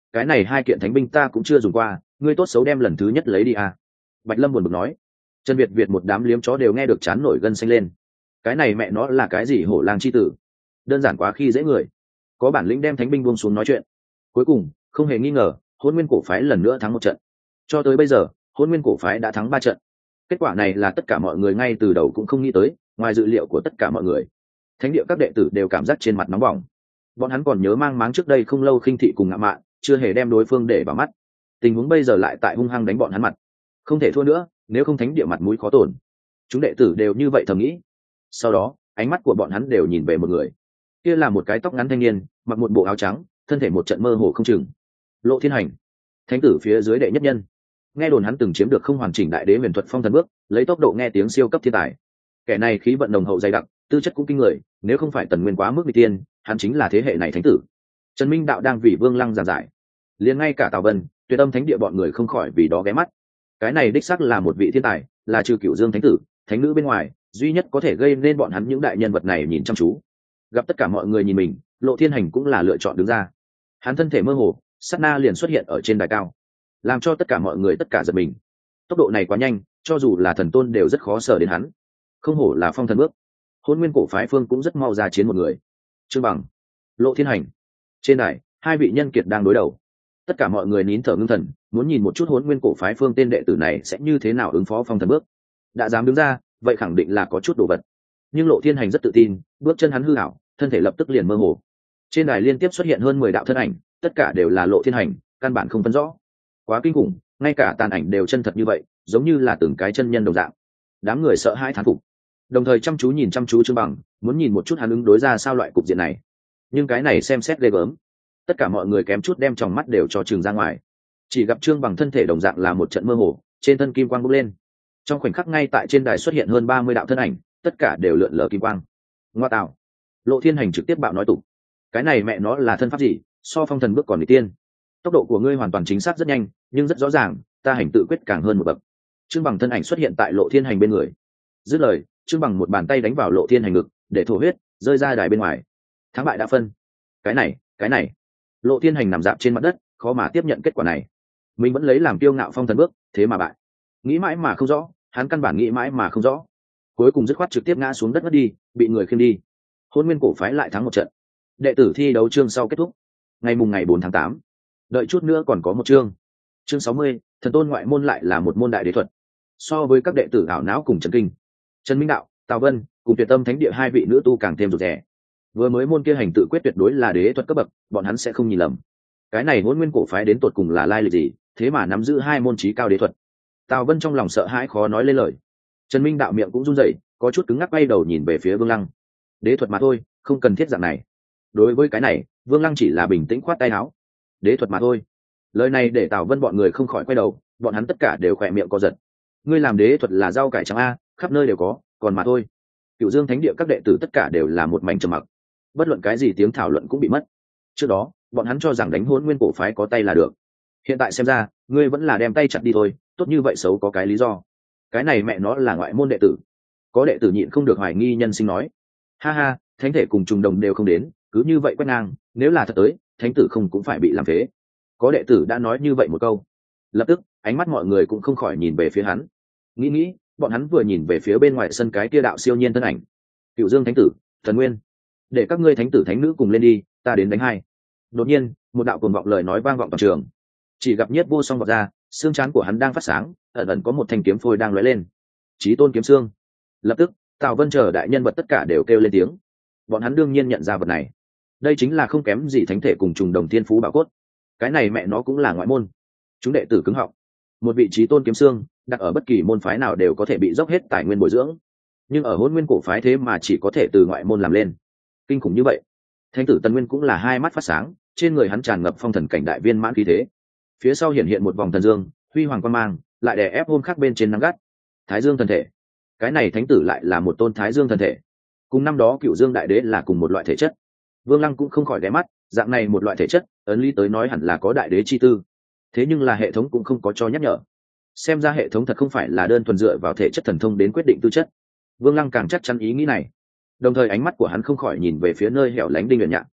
cái này 2 kiện thánh binh ta cũng chưa dùng qua, ngươi tốt xấu đem lần thứ nhất lấy đi à. Bạch Lâm buồn bực nói. Trần Việt một đám liếm chó đều nghe được chán nổi gân xanh lên. Cái này mẹ nó là cái gì hổ lang chi tử, đơn giản quá khi dễ người, có bản lĩnh đem thánh binh buông xuống nói chuyện. Cuối cùng không hề nghi ngờ, Hỗn Nguyên cổ phái lần nữa thắng một trận. Cho tới bây giờ, Hỗn Nguyên cổ phái đã thắng 3 trận. Kết quả này là tất cả mọi người ngay từ đầu cũng không nghĩ tới, ngoài dự liệu của tất cả mọi người. Thánh địa các đệ tử đều cảm giác trên mặt nóng bỏng. Bọn hắn còn nhớ mang máng trước đây không lâu khinh thị cùng ngạ mạn, chưa hề đem đối phương để vào mắt. Tình huống bây giờ lại tại hung hăng đánh bọn hắn mặt. Không thể thua nữa, nếu không thánh địa mặt mũi khó tổn. Chúng đệ tử đều như vậy thầm nghĩ. Sau đó, ánh mắt của bọn hắn đều nhìn về một người. Kia là một cái tóc ngắn thanh niên, mặc một bộ áo trắng, thân thể một trận mơ hồ không chừng. Lộ Thiên Hành, thánh tử phía dưới đệ nhất nhân. Nghe đồn hắn từng chiếm được không hoàn chỉnh đại đế huyền thuật phong thần bước, lấy tốc độ nghe tiếng siêu cấp thiên tài. Kẻ này khí vận nồng hậu dày đặc, tư chất cũng kinh người, nếu không phải tần nguyên quá mức vị tiên, hắn chính là thế hệ này thánh tử. Trần Minh Đạo đang vì Vương Lăng giảng giải, liền ngay cả Tào Vân, Tuyệt Âm thánh địa bọn người không khỏi vì đó ghé mắt. Cái này đích xác là một vị thiên tài, là trừ Cửu Dương thánh tử, thánh nữ bên ngoài, duy nhất có thể gây nên bọn hắn những đại nhân vật này nhìn chăm chú. Gặp tất cả mọi người nhìn mình, Lộ Thiên Hành cũng là lựa chọn đứng ra. Hắn thân thể mơ hồ, sát na liền xuất hiện ở trên đài cao, làm cho tất cả mọi người tất cả giật mình. Tốc độ này quá nhanh, cho dù là thần tôn đều rất khó sở đến hắn. Không hổ là phong thần bước. Hỗn Nguyên cổ phái phương cũng rất mau ra chiến một người. Trương Bằng, Lộ Thiên Hành. Trên đài, 2 vị nhân kiệt đang đối đầu. Tất cả mọi người nín thở ngưng thần, muốn nhìn một chút Hỗn Nguyên cổ phái phương tên đệ tử này sẽ như thế nào ứng phó phong thần bước. Đã dám đứng ra, vậy khẳng định là có chút đồ vật. Nhưng Lộ Thiên Hành rất tự tin, bước chân hắn hư ảo, thân thể lập tức liền mơ hồ. Trên đài liên tiếp xuất hiện hơn 10 đạo thân ảnh, tất cả đều là Lộ Thiên Hành, căn bản không phân rõ. Quá kinh khủng, ngay cả tàn ảnh đều chân thật như vậy, giống như là từng cái chân nhân đồng dạng. Đám người sợ hãi thán phục, đồng thời chăm chú nhìn Trương Bằng, muốn nhìn một chút hắn ứng đối ra sao loại cục diện này. Nhưng cái này xem xét ghê gớm, tất cả mọi người kém chút đem tròng mắt đều cho trừng ra ngoài. Chỉ gặp Trương Bằng thân thể đồng dạng là một trận mơ hồ, trên thân kim quang bốc lên. Trong khoảnh khắc ngay tại trên đài xuất hiện hơn 30 đạo thân ảnh, tất cả đều lượn lờ kim quang. Ngoa tạo! Lộ Thiên Hành trực tiếp bạo nói tục. Cái này mẹ nó là thân pháp gì, so phong thần bước còn nghịch tiên. Tốc độ của ngươi hoàn toàn chính xác rất nhanh, nhưng rất rõ ràng, ta hành tự quyết càng hơn một bậc. Trương Bằng thân ảnh xuất hiện tại Lộ Thiên Hành bên người. Dứt lời, Trương Bằng một bàn tay đánh vào Lộ Thiên Hành ngực, để thổ huyết rơi ra đài bên ngoài. Thắng bại đã phân. Cái này. Lộ Thiên Hành nằm dạp trên mặt đất, khó mà tiếp nhận kết quả này. Mình vẫn lấy làm kiêu ngạo phong thần bước, thế mà bại. Nghĩ mãi mà không rõ, hắn căn bản nghĩ mãi mà không rõ. Cuối cùng dứt khoát trực tiếp ngã xuống đất ngất đi, bị người khiêng đi. Hỗn Nguyên cổ phái lại thắng một trận. Đệ tử thi đấu chương sau kết thúc. Ngày 4 tháng 8. Đợi chút nữa còn có một chương 60, thần tôn ngoại môn lại là một môn đại đế thuật. So với các đệ tử ảo não cùng Trần Kinh, Trần Minh Đạo, Tào Vân cùng Tuyệt Tâm thánh địa 2 vị nữ tu càng thêm rụt rè. Vừa mới môn kia hành tự quyết tuyệt đối là đế thuật cấp bậc, bọn hắn sẽ không nhìn lầm. Cái này Hỗn Nguyên cổ phái đến tột cùng là lai lịch gì, thế mà nắm giữ 2 môn chí cao đế thuật. Tào Vân trong lòng sợ hãi khó nói lên lời. Trần Minh Đạo miệng cũng run rẩy, có chút cứng ngắc bay đầu nhìn về phía Vương Lăng. Đế thuật mà thôi, không cần thiết dạng này. Đối với cái này, Vương Lăng chỉ là bình tĩnh khoát tay áo. Đế thuật mà thôi. Lời này để Tào Vân bọn người không khỏi quay đầu, bọn hắn tất cả đều khỏe miệng co giật. Ngươi làm đế thuật là rau cải trắng a, khắp nơi đều có, còn mà thôi. Cửu Dương thánh địa các đệ tử tất cả đều là một mảnh trầm mặc. Bất luận cái gì tiếng thảo luận cũng bị mất. Trước đó, bọn hắn cho rằng đánh Hỗn Nguyên cổ phái có tay là được. Hiện tại xem ra, ngươi vẫn là đem tay chặt đi thôi, tốt như vậy xấu có cái lý do. Cái này mẹ nó là ngoại môn đệ tử. Có đệ tử nhịn không được hoài nghi nhân sinh nói. Ha ha, thánh thể cùng trùng đồng đều không đến, cứ như vậy quét ngang, nếu là thật tới, thánh tử không cũng phải bị làm phế. Có đệ tử đã nói như vậy một câu. Lập tức, ánh mắt mọi người cũng không khỏi nhìn về phía hắn. Nghĩ, bọn hắn vừa nhìn về phía bên ngoài sân cái kia đạo siêu nhiên thân ảnh. Cửu Dương thánh tử, Thần Nguyên, để các ngươi thánh tử thánh nữ cùng lên đi, ta đến đánh hai. Đột nhiên, một đạo cuồng vọng lời nói vang vọng toàn trường. Chỉ gặp Nhiếp Vô Song vọt ra, xương trán của hắn đang phát sáng, ẩn ẩn có một thanh kiếm phôi đang lóe lên. Chí Tôn kiếm xương. Lập tức, Tào Vân chờ đại nhân vật tất cả đều kêu lên tiếng. Bọn hắn đương nhiên nhận ra vật này. Đây chính là không kém gì thánh thể cùng trùng đồng thiên phú bảo cốt. Cái này mẹ nó cũng là ngoại môn. Chúng đệ tử cứng họng. Một vị Chí Tôn kiếm xương, đặt ở bất kỳ môn phái nào đều có thể bị dốc hết tài nguyên bồi dưỡng, nhưng ở Hỗn Nguyên cổ phái thế mà chỉ có thể từ ngoại môn làm lên. Kinh khủng như vậy. Thánh tử Tần Nguyên cũng là hai mắt phát sáng, trên người hắn tràn ngập phong thần cảnh đại viên mãn khí thế. Phía sau hiện một vòng thần dương, huy hoàng quang mang, lại đè ép hôm khác bên trên nắng gắt. Thái Dương thần thể. Cái này thánh tử lại là một tôn Thái Dương thần thể. Cùng năm đó Cửu Dương đại đế là cùng một loại thể chất. Vương Lăng cũng không khỏi ghé mắt, dạng này một loại thể chất, ấn lý tới nói hẳn là có đại đế chi tư. Thế nhưng là hệ thống cũng không có cho nhắc nhở. Xem ra hệ thống thật không phải là đơn thuần dựa vào thể chất thần thông đến quyết định tư chất. Vương Lăng càng chắc chắn ý nghĩ này, đồng thời ánh mắt của hắn không khỏi nhìn về phía nơi hẻo lánh Đinh Uyển Nhạn.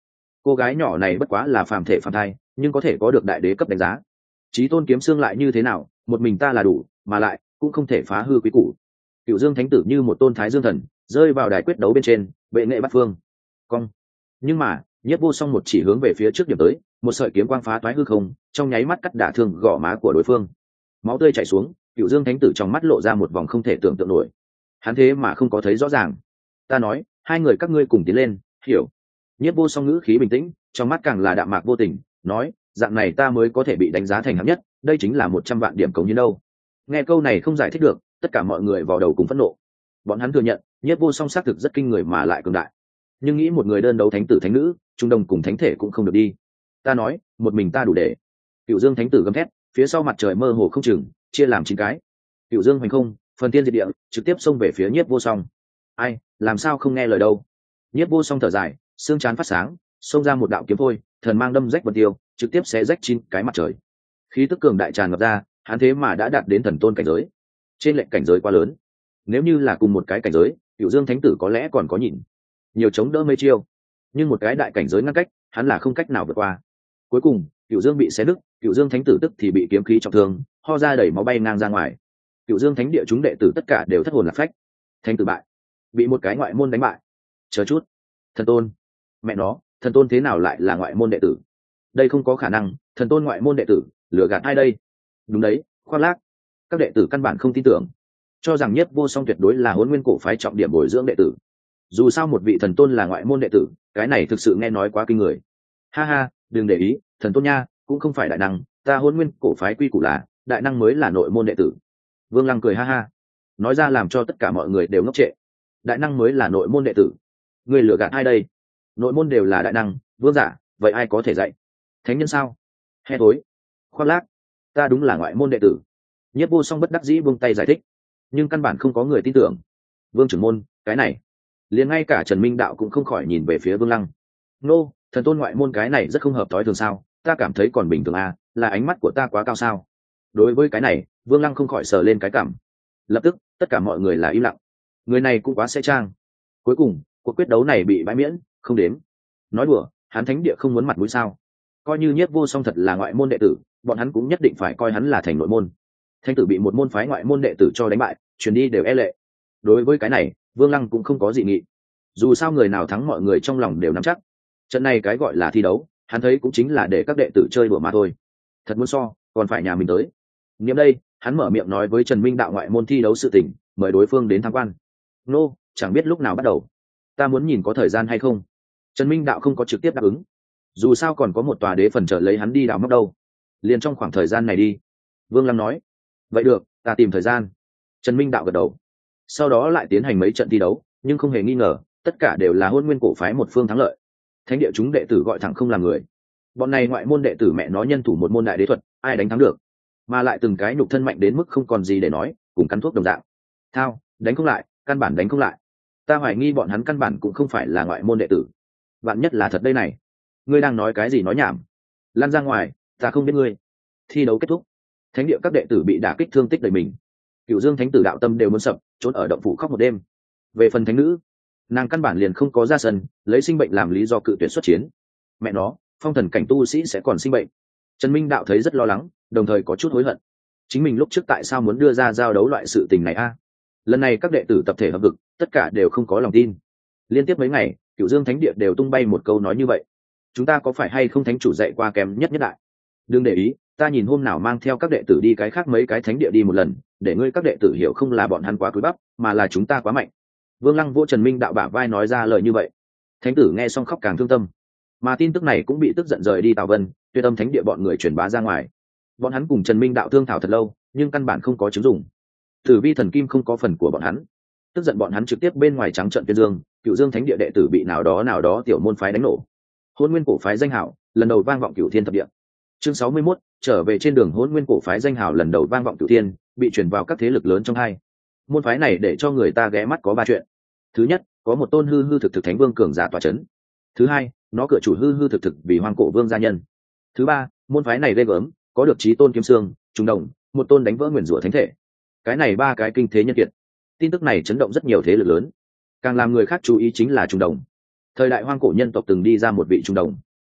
cô gái nhỏ này bất quá là phàm thể phàm thai, nhưng có thể có được đại đế cấp đánh giá. Chí tôn kiếm xương lại như thế nào, một mình ta là đủ, mà lại cũng không thể phá hư quý củ. Cựu Dương Thánh Tử như một tôn thái dương thần, rơi vào đài quyết đấu bên trên, bệ nghệ bắt phương. Cong. Nhưng mà, Nhiếp Vô Song một chỉ hướng về phía trước điểm tới, một sợi kiếm quang phá toái hư không, trong nháy mắt cắt đả thương gò má của đối phương. Máu tươi chảy xuống, Cựu Dương Thánh Tử trong mắt lộ ra một vòng không thể tưởng tượng nổi. Hắn thế mà không có thấy rõ ràng. Ta nói, hai người các ngươi cùng tiến lên, hiểu? Nhiếp Vô Song ngữ khí bình tĩnh, trong mắt càng là đạm mạc vô tình, nói, dạng này ta mới có thể bị đánh giá thành hạng nhất, đây chính là 100 vạn điểm cống như đâu. Nghe câu này không giải thích được, tất cả mọi người vào đầu cùng phẫn nộ. Bọn hắn thừa nhận, Nhiếp Vô Song xác thực rất kinh người mà lại cường đại, nhưng nghĩ một người đơn đấu thánh tử thánh nữ, trung đồng cùng thánh thể cũng không được đi. Ta nói, một mình ta đủ để. Cựu Dương Thánh Tử gầm thét, phía sau mặt trời mơ hồ không chừng, chia làm 9 cái. Cựu Dương hoành không, phần thiên diệt địa, trực tiếp xông về phía Nhiếp Vô Song. Ai, làm sao không nghe lời đâu? Nhiếp Vô Song thở dài, xương chán phát sáng, xông ra một đạo kiếm phôi, thần mang đâm rách vân tiêu, trực tiếp xé rách 9 cái mặt trời. Khí tức cường đại tràn ngập ra, hắn thế mà đã đạt đến thần tôn cảnh giới. Trên lệnh cảnh giới quá lớn. Nếu như là cùng một cái cảnh giới, Cựu Dương Thánh Tử có lẽ còn có nhịn, nhiều chống đỡ mấy chiêu, nhưng một cái đại cảnh giới ngăn cách, hắn là không cách nào vượt qua. Cuối cùng, Cựu Dương bị xé nứt, Cựu Dương Thánh Tử tức thì bị kiếm khí trọng thương, ho ra đẩy máu bay ngang ra ngoài. Cựu Dương Thánh Địa chúng đệ tử tất cả đều thất hồn lạc phách. Thánh tử bại, bị một cái ngoại môn đánh bại. Chờ chút, thần tôn, mẹ nó, thần tôn thế nào lại là ngoại môn đệ tử? Đây không có khả năng, thần tôn ngoại môn đệ tử, lừa gạt ai đây? Đúng đấy, khoác lác. Các đệ tử căn bản không tin tưởng, cho rằng Nhiếp Vô Song tuyệt đối là Hỗn Nguyên cổ phái trọng điểm bồi dưỡng đệ tử. Dù sao một vị thần tôn là ngoại môn đệ tử, cái này thực sự nghe nói quá kinh người. Ha ha, đừng để ý, thần tôn nha, cũng không phải đại năng, ta Hỗn Nguyên cổ phái quy củ là đại năng mới là nội môn đệ tử. Vương Lăng cười ha ha, nói ra làm cho tất cả mọi người đều ngốc trệ. Đại năng mới là nội môn đệ tử? Người lừa gạt ai đây? Nội môn đều là đại năng, vương giả, vậy ai có thể dạy? Thánh nhân sao? He thối, khoác lác, ta đúng là ngoại môn đệ tử. Nhiếp Vô Song bất đắc dĩ buông tay giải thích, nhưng căn bản không có người tin tưởng. Vương trưởng môn, cái này, liền ngay cả Trần Minh Đạo cũng không khỏi nhìn về phía Vương Lăng. Nô, thần tôn ngoại môn cái này rất không hợp thói thường sao? Ta cảm thấy còn bình thường à, là ánh mắt của ta quá cao sao? Đối với cái này, Vương Lăng không khỏi sờ lên cái cảm. Lập tức, tất cả mọi người là im lặng. Người này cũng quá xe trang. Cuối cùng, cuộc quyết đấu này bị bãi miễn, không đến. Nói đùa, hắn thánh địa không muốn mặt mũi sao? Coi như Nhiếp Vô Song thật là ngoại môn đệ tử, bọn hắn cũng nhất định phải coi hắn là thành nội môn. Thánh tử bị một môn phái ngoại môn đệ tử cho đánh bại, truyền đi đều e lệ. Đối với cái này, Vương Lăng cũng không có dị nghị. Dù sao người nào thắng mọi người trong lòng đều nắm chắc. Trận này cái gọi là thi đấu, hắn thấy cũng chính là để các đệ tử chơi đùa mà thôi. Thật muốn so, còn phải nhà mình tới. Niệm đây, hắn mở miệng nói với Trần Minh Đạo ngoại môn thi đấu sự tình, mời đối phương đến tham quan. Nô, chẳng biết lúc nào bắt đầu. Ta muốn nhìn có thời gian hay không. Trần Minh Đạo không có trực tiếp đáp ứng. Dù sao còn có một tòa đế phần chờ lấy hắn đi đào móc đâu. Liền trong khoảng thời gian này đi. Vương Lăng nói. Vậy được, ta tìm thời gian. Trần Minh Đạo gật đầu. Sau đó lại tiến hành mấy trận thi đấu, nhưng không hề nghi ngờ, tất cả đều là Hỗn Nguyên cổ phái một phương thắng lợi. Thánh địa chúng đệ tử gọi thẳng không làm người. Bọn này ngoại môn đệ tử mẹ nó nhân thủ một môn đại đế thuật, ai đánh thắng được? Mà lại từng cái nhục thân mạnh đến mức không còn gì để nói, cùng cắn thuốc đồng dạng. Thao, đánh không lại, căn bản đánh không lại. Ta hoài nghi bọn hắn căn bản cũng không phải là ngoại môn đệ tử. Bạn nhất là thật đây này. Ngươi đang nói cái gì nói nhảm? Lan ra ngoài, ta không biết ngươi. Thi đấu kết thúc, thánh địa các đệ tử bị đả kích thương tích đầy mình. Cựu Dương Thánh Tử đạo tâm đều muốn sập, trốn ở động phủ khóc một đêm. Về phần thánh nữ, nàng căn bản liền không có ra sân, lấy sinh bệnh làm lý do cự tuyệt xuất chiến. Mẹ nó, phong thần cảnh tu sĩ sẽ còn sinh bệnh. Trần Minh Đạo thấy rất lo lắng, đồng thời có chút hối hận. Chính mình lúc trước tại sao muốn đưa ra giao đấu loại sự tình này a? Lần này các đệ tử tập thể hợp vực, tất cả đều không có lòng tin. Liên tiếp mấy ngày, Cựu Dương Thánh Địa đều tung bay một câu nói như vậy. Chúng ta có phải hay không thánh chủ dạy qua kém nhất nhất đại? Đừng để ý, ta nhìn hôm nào mang theo các đệ tử đi cái khác mấy cái thánh địa đi một lần, để ngươi các đệ tử hiểu không là bọn hắn quá cúi bắp, mà là chúng ta quá mạnh. Vương Lăng vỗ Trần Minh Đạo bả vai nói ra lời như vậy. Thánh tử nghe xong khóc càng thương tâm. Mà tin tức này cũng bị tức giận rời đi Tào Vân, Tuyệt Âm Thánh Địa bọn người truyền bá ra ngoài. Bọn hắn cùng Trần Minh Đạo thương thảo thật lâu, nhưng căn bản không có chứng dụng. Tử Vi thần kim không có phần của bọn hắn. Tức giận bọn hắn trực tiếp bên ngoài trắng trận tuyên dương, Cựu Dương Thánh Địa đệ tử bị nào đó tiểu môn phái đánh nổ. Hỗn Nguyên cổ phái danh hảo, lần đầu vang vọng Cửu Thiên thập địa. Chương 61, trở về trên đường Hỗn Nguyên cổ phái danh hảo lần đầu vang vọng Cửu Thiên, bị truyền vào các thế lực lớn trong hai. Môn phái này để cho người ta ghé mắt có ba chuyện. Thứ nhất, có một tôn hư hư thực thực thánh vương cường giả tọa chấn. Thứ hai, nó cửa chủ hư hư thực thực vì hoang cổ vương gia nhân. Thứ ba, môn phái này ghê gớm, có được chí tôn kiếm xương, trùng đồng, một tôn đánh vỡ nguyền rủa thánh thể. Cái này ba cái kinh thế nhân kiệt. Tin tức này chấn động rất nhiều thế lực lớn. Càng làm người khác chú ý chính là trùng đồng. Thời đại hoang cổ nhân tộc từng đi ra một vị trùng đồng,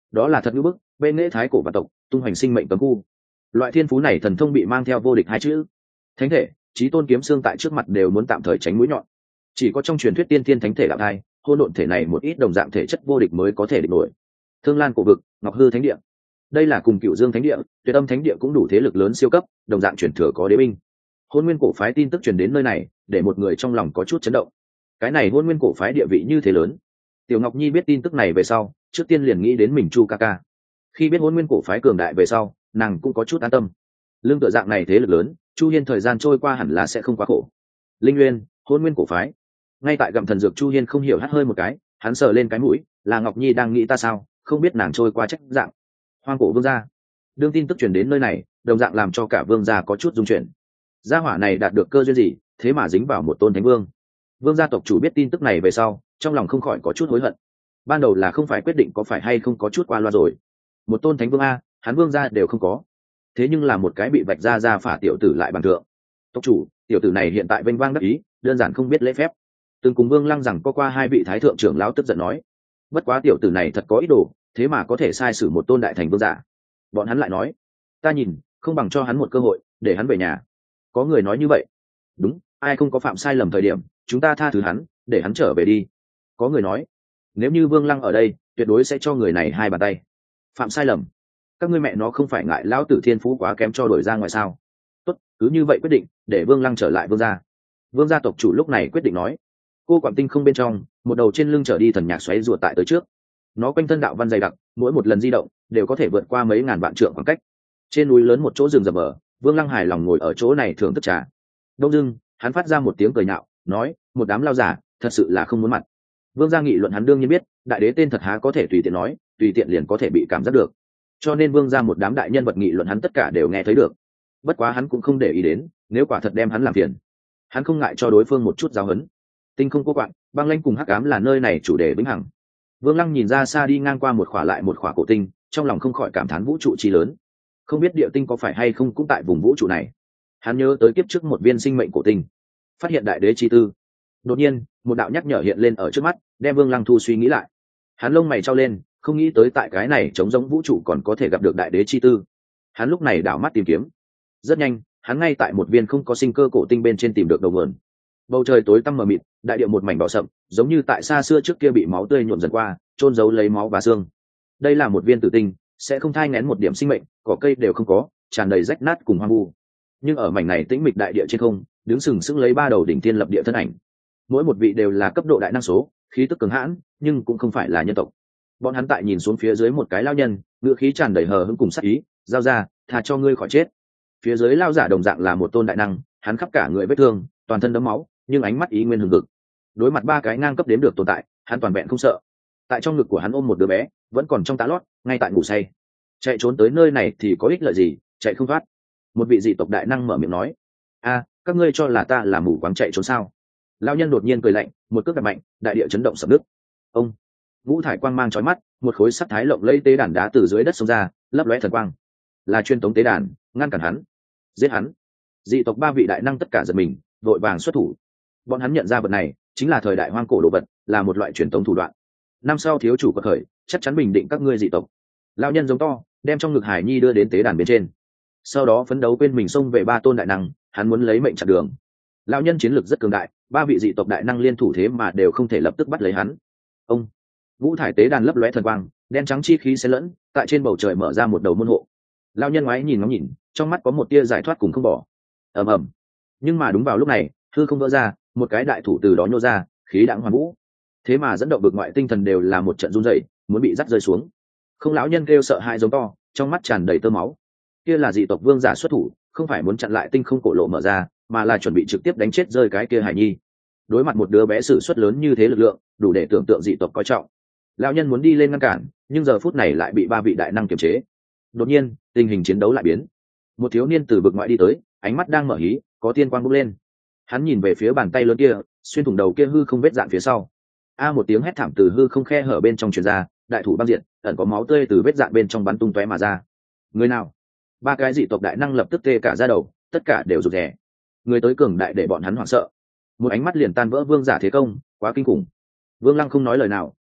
đó là thật ngữ bức, bên nghệ thái cổ và tộc tung hoành sinh mệnh cấm khu. Loại thiên phú này thần thông bị mang theo vô địch hai chữ. Thánh thể, chí tôn kiếm xương tại trước mặt đều muốn tạm thời tránh mũi nhọn. Chỉ có trong truyền thuyết tiên thiên thánh thể đạo thai, hôn độn thể này một ít đồng dạng thể chất vô địch mới có thể địch nổi. Thương Lan cổ vực, Ngọc Hư thánh địa. Đây là cùng Cửu Dương thánh địa, Tuyệt Âm thánh địa cũng đủ thế lực lớn siêu cấp, đồng dạng truyền thừa có đế binh. Hôn Nguyên cổ phái tin tức truyền đến nơi này, để một người trong lòng có chút chấn động. Cái này Hôn Nguyên cổ phái địa vị như thế lớn. Tiểu Ngọc Nhi biết tin tức này về sau, trước tiên liền nghĩ đến mình Chu ca ca. Khi biết Hôn Nguyên cổ phái cường đại về sau, nàng cũng có chút an tâm. Lương tựa dạng này thế lực lớn, Chu Hiên thời gian trôi qua hẳn là sẽ không quá khổ. Linh Nguyên, Hôn Nguyên cổ phái. Ngay tại gặm thần dược, Chu Hiên không hiểu hắt hơi một cái, hắn sờ lên cái mũi, là Ngọc Nhi đang nghĩ ta sao, không biết nàng trôi qua trách dạng. Hoang cổ vương gia. Đương tin tức truyền đến nơi này, đồng dạng làm cho cả vương gia có chút rung chuyển. Gia hỏa này đạt được cơ duyên gì, thế mà dính vào một tôn thánh vương. Vương gia tộc chủ biết tin tức này về sau, trong lòng không khỏi có chút hối hận. Ban đầu là không phải quyết định có phải hay không có chút qua loa rồi. Một tôn thánh vương a, hắn vương gia đều không có. Thế nhưng là một cái bị vạch ra phả tiểu tử lại bằng thượng. Tộc chủ, tiểu tử này hiện tại vênh vang đắc ý, đơn giản không biết lễ phép. Từng cùng Vương Lăng rằng có qua hai vị thái thượng trưởng lão tức giận nói, bất quá tiểu tử này thật có ý đồ, thế mà có thể sai sử một tôn đại thành vương giả. Bọn hắn lại nói, ta nhìn không bằng cho hắn một cơ hội, để hắn về nhà. Có người nói như vậy. Đúng, ai không có phạm sai lầm thời điểm, chúng ta tha thứ hắn, để hắn trở về đi. Có người nói, nếu như Vương Lăng ở đây, tuyệt đối sẽ cho người này hai bàn tay. Phạm sai lầm? Các ngươi mẹ nó không phải ngại lão tử thiên phú quá kém cho đổi ra ngoài sao? Tốt, cứ như vậy quyết định, để Vương Lăng trở lại vương gia. Vương gia tộc chủ lúc này quyết định nói, cô Quảng Tinh không bên trong, một đầu trên lưng trở đi thần nhạc xoáy ruột tại tới trước. Nó quanh thân đạo văn dày đặc, mỗi một lần di động đều có thể vượt qua mấy ngàn vạn trượng khoảng cách. Trên núi lớn một chỗ rừng rậm rờ, Vương Lăng hài lòng ngồi ở chỗ này thưởng thức trà. Đông dưng, hắn phát ra một tiếng cười nhạo, nói, một đám lao giả, thật sự là không muốn mặt. Vương gia nghị luận hắn đương nhiên biết, đại đế tên thật há có thể tùy tiện nói, tùy tiện liền có thể bị cảm giác được. Cho nên Vương gia một đám đại nhân vật nghị luận hắn tất cả đều nghe thấy được. Bất quá hắn cũng không để ý đến, nếu quả thật đem hắn làm phiền, hắn không ngại cho đối phương một chút giáo huấn. Tinh không cô quạng, băng lãnh cùng hắc ám là nơi này chủ đề vĩnh hằng. Vương Lăng nhìn ra xa đi ngang qua một khỏa lại một khỏa cổ tinh, trong lòng không khỏi cảm thán vũ trụ chi lớn. Không biết địa tinh có phải hay không cũng tại vùng vũ trụ này. Hắn nhớ tới kiếp trước một viên sinh mệnh cổ tinh, phát hiện đại đế chi tư. Đột nhiên, một đạo nhắc nhở hiện lên ở trước mắt, đem Vương Lăng thu suy nghĩ lại. Hắn lông mày trao lên, không nghĩ tới tại cái này trống rỗng vũ trụ còn có thể gặp được đại đế chi tư. Hắn lúc này đảo mắt tìm kiếm. Rất nhanh, hắn ngay tại một viên không có sinh cơ cổ tinh bên trên tìm được đầu nguồn. Bầu trời tối tăm mờ mịt, đại địa một mảnh đỏ sậm, giống như tại xa xưa trước kia bị máu tươi nhuộm dần qua, trôn giấu lấy máu và xương. Đây là một viên tử tinh, sẽ không thai nghén một điểm sinh mệnh, cỏ cây đều không có, tràn đầy rách nát cùng hoang vu. Nhưng ở mảnh này tĩnh mịch đại địa trên không, đứng sừng sững lấy ba đầu đỉnh thiên lập địa thân ảnh. Mỗi một vị đều là cấp độ đại năng số, khí tức cường hãn, nhưng cũng không phải là nhân tộc. Bọn hắn tại nhìn xuống phía dưới một cái lao nhân, ngựa khí tràn đầy hờ hững cùng sát ý, giao ra, thà cho ngươi khỏi chết. Phía dưới lao giả đồng dạng là một tôn đại năng, hắn khắp cả người vết thương, toàn thân đẫm máu, nhưng ánh mắt ý nguyên hừng hực. Đối mặt ba cái ngang cấp đếm được tồn tại, hắn toàn vẹn không sợ. Tại trong ngực của hắn ôm một đứa bé, vẫn còn trong tá lót, ngay tại ngủ say. Chạy trốn tới nơi này thì có ích lợi gì, chạy không thoát. Một vị dị tộc đại năng mở miệng nói, a, các ngươi cho là ta là mù quáng chạy trốn sao? Lão nhân đột nhiên cười lạnh, một cước đạp mạnh, đại địa chấn động sập nứt. Ông, vũ thải quang mang chói mắt, một khối sắt thái lộng lẫy tế đàn đá từ dưới đất xông ra, lấp lóe thần quang. Là truyền tống tế đàn, ngăn cản hắn, giết hắn. Dị tộc ba vị đại năng tất cả giật mình, vội vàng xuất thủ. Bọn hắn nhận ra vật này chính là thời đại hoang cổ đồ vật, là một loại truyền tống thủ đoạn. Năm sau thiếu chủ quật khởi, chắc chắn bình định các ngươi dị tộc. Lão nhân giống to, đem trong ngực hải nhi đưa đến tế đàn bên trên. Sau đó phấn đấu quên mình xông về ba tôn đại năng, hắn muốn lấy mệnh chặn đường. Lão nhân chiến lược rất cường đại, ba vị dị tộc đại năng liên thủ thế mà đều không thể lập tức bắt lấy hắn. Ông, vũ thải tế đàn lấp lóe thần quang, đen trắng chi khí xen lẫn, tại trên bầu trời mở ra một đầu môn hộ. Lão nhân ngoái nhìn ngóng nhìn, trong mắt có một tia giải thoát cùng không bỏ. Ầm ầm. Nhưng mà đúng vào lúc này, hư không vỡ ra, một cái đại thủ từ đó nhô ra, khí đãng hoàn vũ. Thế mà dẫn động bực ngoại tinh thần đều là một trận run rẩy, muốn bị dắt rơi xuống. Không, lão nhân kêu sợ hãi giống to, trong mắt tràn đầy tơ máu. Kia là dị tộc vương giả xuất thủ, không phải muốn chặn lại tinh không cổ lộ mở ra, mà là chuẩn bị trực tiếp đánh chết rơi cái kia hải nhi. Đối mặt một đứa bé sự xuất lớn như thế lực lượng, đủ để tưởng tượng dị tộc coi trọng. Lão nhân muốn đi lên ngăn cản, nhưng giờ phút này lại bị ba vị đại năng kiềm chế. Đột nhiên, tình hình chiến đấu lại biến. Một thiếu niên từ vực ngoại đi tới, ánh mắt đang mở hí, có tiên quang bốc lên. Hắn nhìn về phía bàn tay lớn kia, xuyên thủng đầu kia hư không vết dạn phía sau. A, một tiếng hét thảm từ hư không khe hở bên trong truyền ra, đại thủ băng diện, ẩn có máu tươi từ vết dạn bên trong bắn tung tóe mà ra. Người nào? Ba cái dị tộc đại năng lập tức tê cả da đầu, tất cả đều rụt rè. Người tới cường đại để bọn hắn hoảng sợ. Một ánh mắt liền tan vỡ vương giả thế công, quá kinh khủng. Vương Lăng không nói lời nào,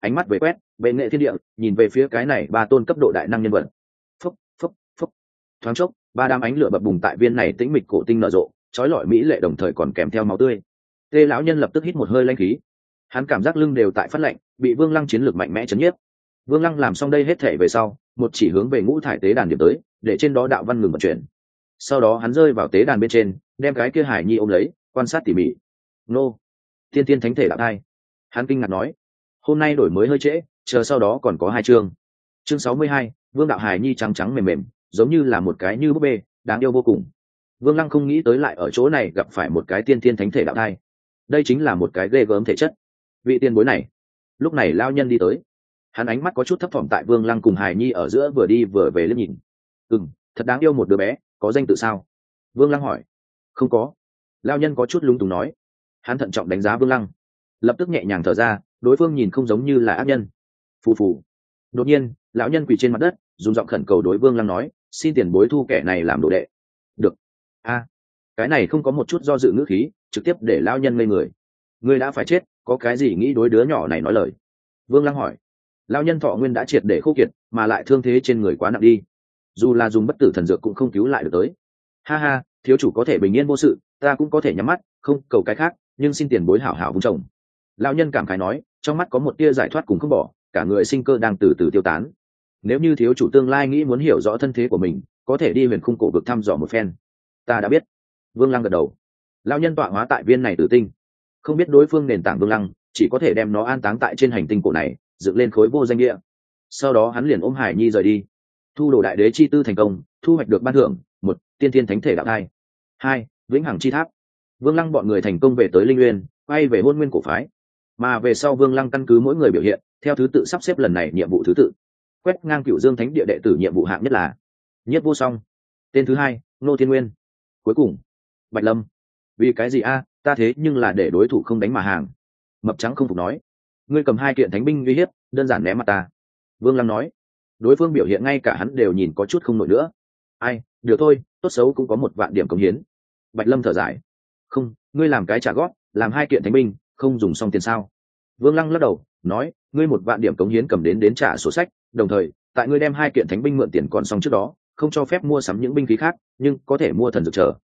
ánh mắt về quét bệ nghệ thiên địa, nhìn về phía cái này ba tôn cấp độ đại năng nhân vật. Phúc phúc phúc, thoáng chốc ba đám ánh lửa bập bùng tại viên này tĩnh mịch cổ tinh nở rộ, chói lọi mỹ lệ đồng thời còn kèm theo máu tươi. Tê lão nhân lập tức hít một hơi lanh khí, hắn cảm giác lưng đều tại phát lạnh, bị Vương Lăng chiến lược mạnh mẽ chấn nhiếp. Vương Lăng làm xong đây hết thể về sau, một chỉ hướng về ngũ thải tế đàn điểm tới, để trên đó đạo văn ngừng vận chuyển. Sau đó hắn rơi vào tế đàn bên trên, đem cái kia hải nhi ôm lấy, quan sát tỉ mỉ. Nô, tiên tiên thánh thể đạo thai. Hắn kinh ngạc nói, hôm nay đổi mới hơi trễ, chờ sau đó còn có 2 chương. Chương 62, Vương đạo hải nhi trắng trắng mềm mềm, giống như là một cái như búp bê, đáng yêu vô cùng. Vương Lăng không nghĩ tới lại ở chỗ này gặp phải một cái tiên tiên thánh thể đạo thai. Đây chính là một cái ghê gớm thể chất. Vị tiền bối này. Lúc này lao nhân đi tới, hắn ánh mắt có chút thấp thỏm tại Vương Lăng cùng hải nhi ở giữa vừa đi vừa về liếc nhìn. Thật đáng yêu một đứa bé, có danh tự sao? Vương Lăng hỏi. Không có. Lao nhân có chút lúng túng nói. Hắn thận trọng đánh giá Vương Lăng, lập tức nhẹ nhàng thở ra, đối phương nhìn không giống như là ác nhân. Phù phù. Đột nhiên lão nhân quỳ trên mặt đất, dùng giọng khẩn cầu đối Vương Lăng nói, xin tiền bối thu kẻ này làm đồ đệ. Được. Cái này không có một chút do dự ngữ khí, trực tiếp để lão nhân ngây người. Ngươi đã phải chết, có cái gì nghĩ đối đứa nhỏ này nói lời? Vương Lăng hỏi. Lão nhân thọ nguyên đã triệt để khô kiệt, mà lại thương thế trên người quá nặng đi, dù là dùng bất tử thần dược cũng không cứu lại được tới. Ha ha, thiếu chủ có thể bình yên vô sự, ta cũng có thể nhắm mắt, không cầu cái khác, nhưng xin tiền bối hảo hảo vun trồng. Lão nhân cảm khái nói, trong mắt có một tia giải thoát cùng không bỏ, cả người sinh cơ đang từ từ tiêu tán. Nếu như thiếu chủ tương lai nghĩ muốn hiểu rõ thân thế của mình, có thể đi huyền khung cổ vực thăm dò một phen. Ta đã biết. Vương Lăng gật đầu. Lão nhân tọa hóa tại viên này tử tinh, không biết đối phương nền tảng Vương Lăng, chỉ có thể đem nó an táng tại trên hành tinh cổ này, dựng lên khối vô danh địa. Sau đó hắn liền ôm hải nhi rời đi. Thu đồ đại đế chi tư thành công, thu hoạch được ban thưởng: 1. Tiên thiên thánh thể đạo thai. 2. Vĩnh hằng chi tháp. Vương Lăng bọn người thành công về tới Linh Nguyên, quay về Hôn Nguyên cổ phái. Mà về sau Vương Lăng căn cứ mỗi người biểu hiện, theo thứ tự sắp xếp lần này nhiệm vụ thứ tự. Quét ngang Cửu Dương Thánh Địa đệ tử nhiệm vụ hạng nhất là Nhiếp Vô Song. Tên thứ 2, Nô Thiên Nguyên. Cuối cùng, Bạch Lâm. Vì cái gì a? Ta thế nhưng là để đối thủ không đánh mà hàng. Mập trắng không phục nói, ngươi cầm 2 kiện thánh binh uy hiếp, đơn giản ném mặt ta. Vương Lăng nói. Đối phương biểu hiện ngay cả hắn đều nhìn có chút không nổi nữa. Ai, được thôi, tốt xấu cũng có 1 vạn điểm cống hiến. Bạch Lâm thở dài. Không, ngươi làm cái trả góp, làm 2 kiện thánh binh, không dùng xong tiền sao? Vương Lăng lắc đầu, nói, ngươi 1 vạn điểm cống hiến cầm đến trả sổ sách, đồng thời, tại ngươi đem 2 kiện thánh binh mượn tiền còn xong trước đó, không cho phép mua sắm những binh khí khác, nhưng có thể mua thần dược trở.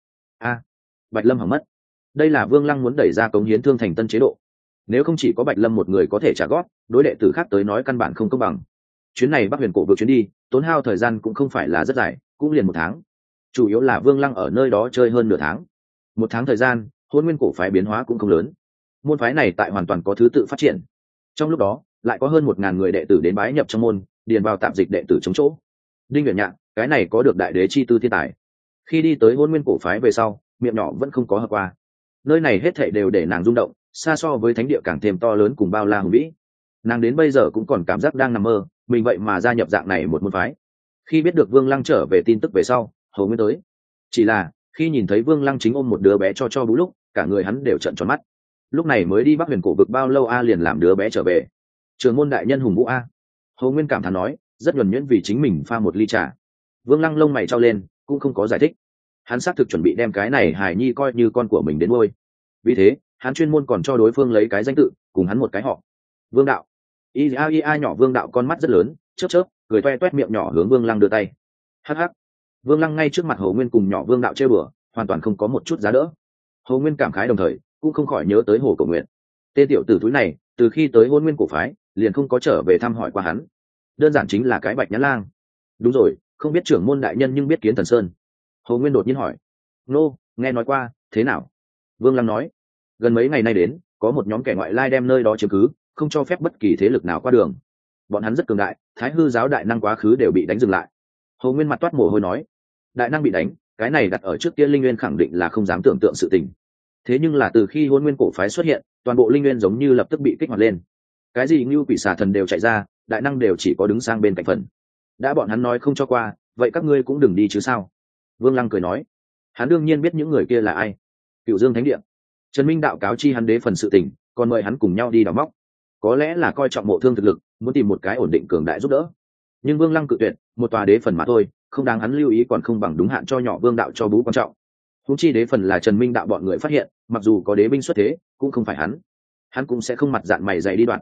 Bạch Lâm hỏng mất. Đây là Vương Lăng muốn đẩy ra cống hiến thương thành tân chế độ. Nếu không chỉ có Bạch Lâm một người có thể trả góp, đối đệ tử khác tới nói căn bản không công bằng. Chuyến này Bắc Huyền cổ vực chuyến đi, tốn hao thời gian cũng không phải là rất dài, cũng liền 1 tháng. Chủ yếu là Vương Lăng ở nơi đó chơi hơn nửa tháng. 1 tháng thời gian, Hôn Nguyên cổ phái biến hóa cũng không lớn. Môn phái này tại hoàn toàn có thứ tự phát triển. Trong lúc đó, lại có hơn 1000 người đệ tử đến bái nhập trong môn, điền vào tạm dịch đệ tử chống chỗ. Đinh Viễn Nhạn, cái này có được đại đế chi tư thiên tài. Khi đi tới Hôn Nguyên cổ phái về sau, miệng nhỏ vẫn không có hợp qua. Nơi này hết thảy đều để nàng rung động, xa so với thánh địa càng thêm to lớn cùng bao la hùng vĩ. Nàng đến bây giờ cũng còn cảm giác đang nằm mơ, mình vậy mà gia nhập dạng này một môn phái. Khi biết được Vương Lăng trở về tin tức về sau, Hầu Nguyên tới. Chỉ là khi nhìn thấy Vương Lăng chính ôm một đứa bé cho bú lúc, cả người hắn đều trợn tròn mắt. Lúc này mới đi Bắc Huyền cổ vực bao lâu a liền làm đứa bé trở về. Trường môn đại nhân hùng vũ a. Hầu Nguyên cảm thán nói, rất nhuần nhuyễn vì chính mình pha một ly trà. Vương Lăng lông mày trao lên, cũng không có giải thích. Hắn xác thực chuẩn bị đem cái này hài nhi coi như con của mình đến nuôi. Vì thế, hắn chuyên môn còn cho đối phương lấy cái danh tự, cùng hắn một cái họ. Vương đạo. Ia nhỏ Vương đạo con mắt rất lớn, chớp, cười toe toét miệng nhỏ hướng Vương Lăng đưa tay. Hắc. Vương Lăng ngay trước mặt Hồ Nguyên cùng nhỏ Vương đạo trêu bừa, hoàn toàn không có một chút giá đỡ. Hồ Nguyên cảm khái đồng thời, cũng không khỏi nhớ tới Hồ Cổ Nguyện. Tên tiểu tử túi này, từ khi tới Hôn Nguyên cổ phái, liền không có trở về thăm hỏi qua hắn. Đơn giản chính là cái Bạch Nhãn Lang. Đúng rồi, không biết trưởng môn đại nhân nhưng biết Kiến Thần Sơn. Hồ Nguyên đột nhiên hỏi. Nô, nghe nói qua, thế nào? Vương Lăng nói, gần mấy ngày nay đến, có một nhóm kẻ ngoại lai đem nơi đó chiếm cứ, không cho phép bất kỳ thế lực nào qua đường. Bọn hắn rất cường đại, Thái Hư giáo đại năng quá khứ đều bị đánh dừng lại. Hồ Nguyên mặt toát mồ hôi nói, đại năng bị đánh, cái này đặt ở trước kia Linh Nguyên khẳng định là không dám tưởng tượng sự tình. Thế nhưng là từ khi Hôn Nguyên cổ phái xuất hiện, toàn bộ Linh Nguyên giống như lập tức bị kích hoạt lên. Cái gì Ngưu Quỷ Xà Thần đều chạy ra, đại năng đều chỉ có đứng sang bên cạnh phần. Đã bọn hắn nói không cho qua, vậy các ngươi cũng đừng đi chứ sao? Vương Lăng cười nói, hắn đương nhiên biết những người kia là ai. Cửu Dương Thánh Địa. Trần Minh đạo cáo chi hắn đế phần sự tình, còn mời hắn cùng nhau đi đào móc. Có lẽ là coi trọng Mộ Thương thực lực, muốn tìm một cái ổn định cường đại giúp đỡ. Nhưng Vương Lăng cự tuyệt, một tòa đế phần mà thôi, không đáng hắn lưu ý, còn không bằng đúng hạn cho nhỏ Vương đạo cho bú quan trọng. Huống chi đế phần là Trần Minh đạo bọn người phát hiện, mặc dù có đế binh xuất thế, cũng không phải hắn cũng sẽ không mặt dạn mày dày đi đoạn.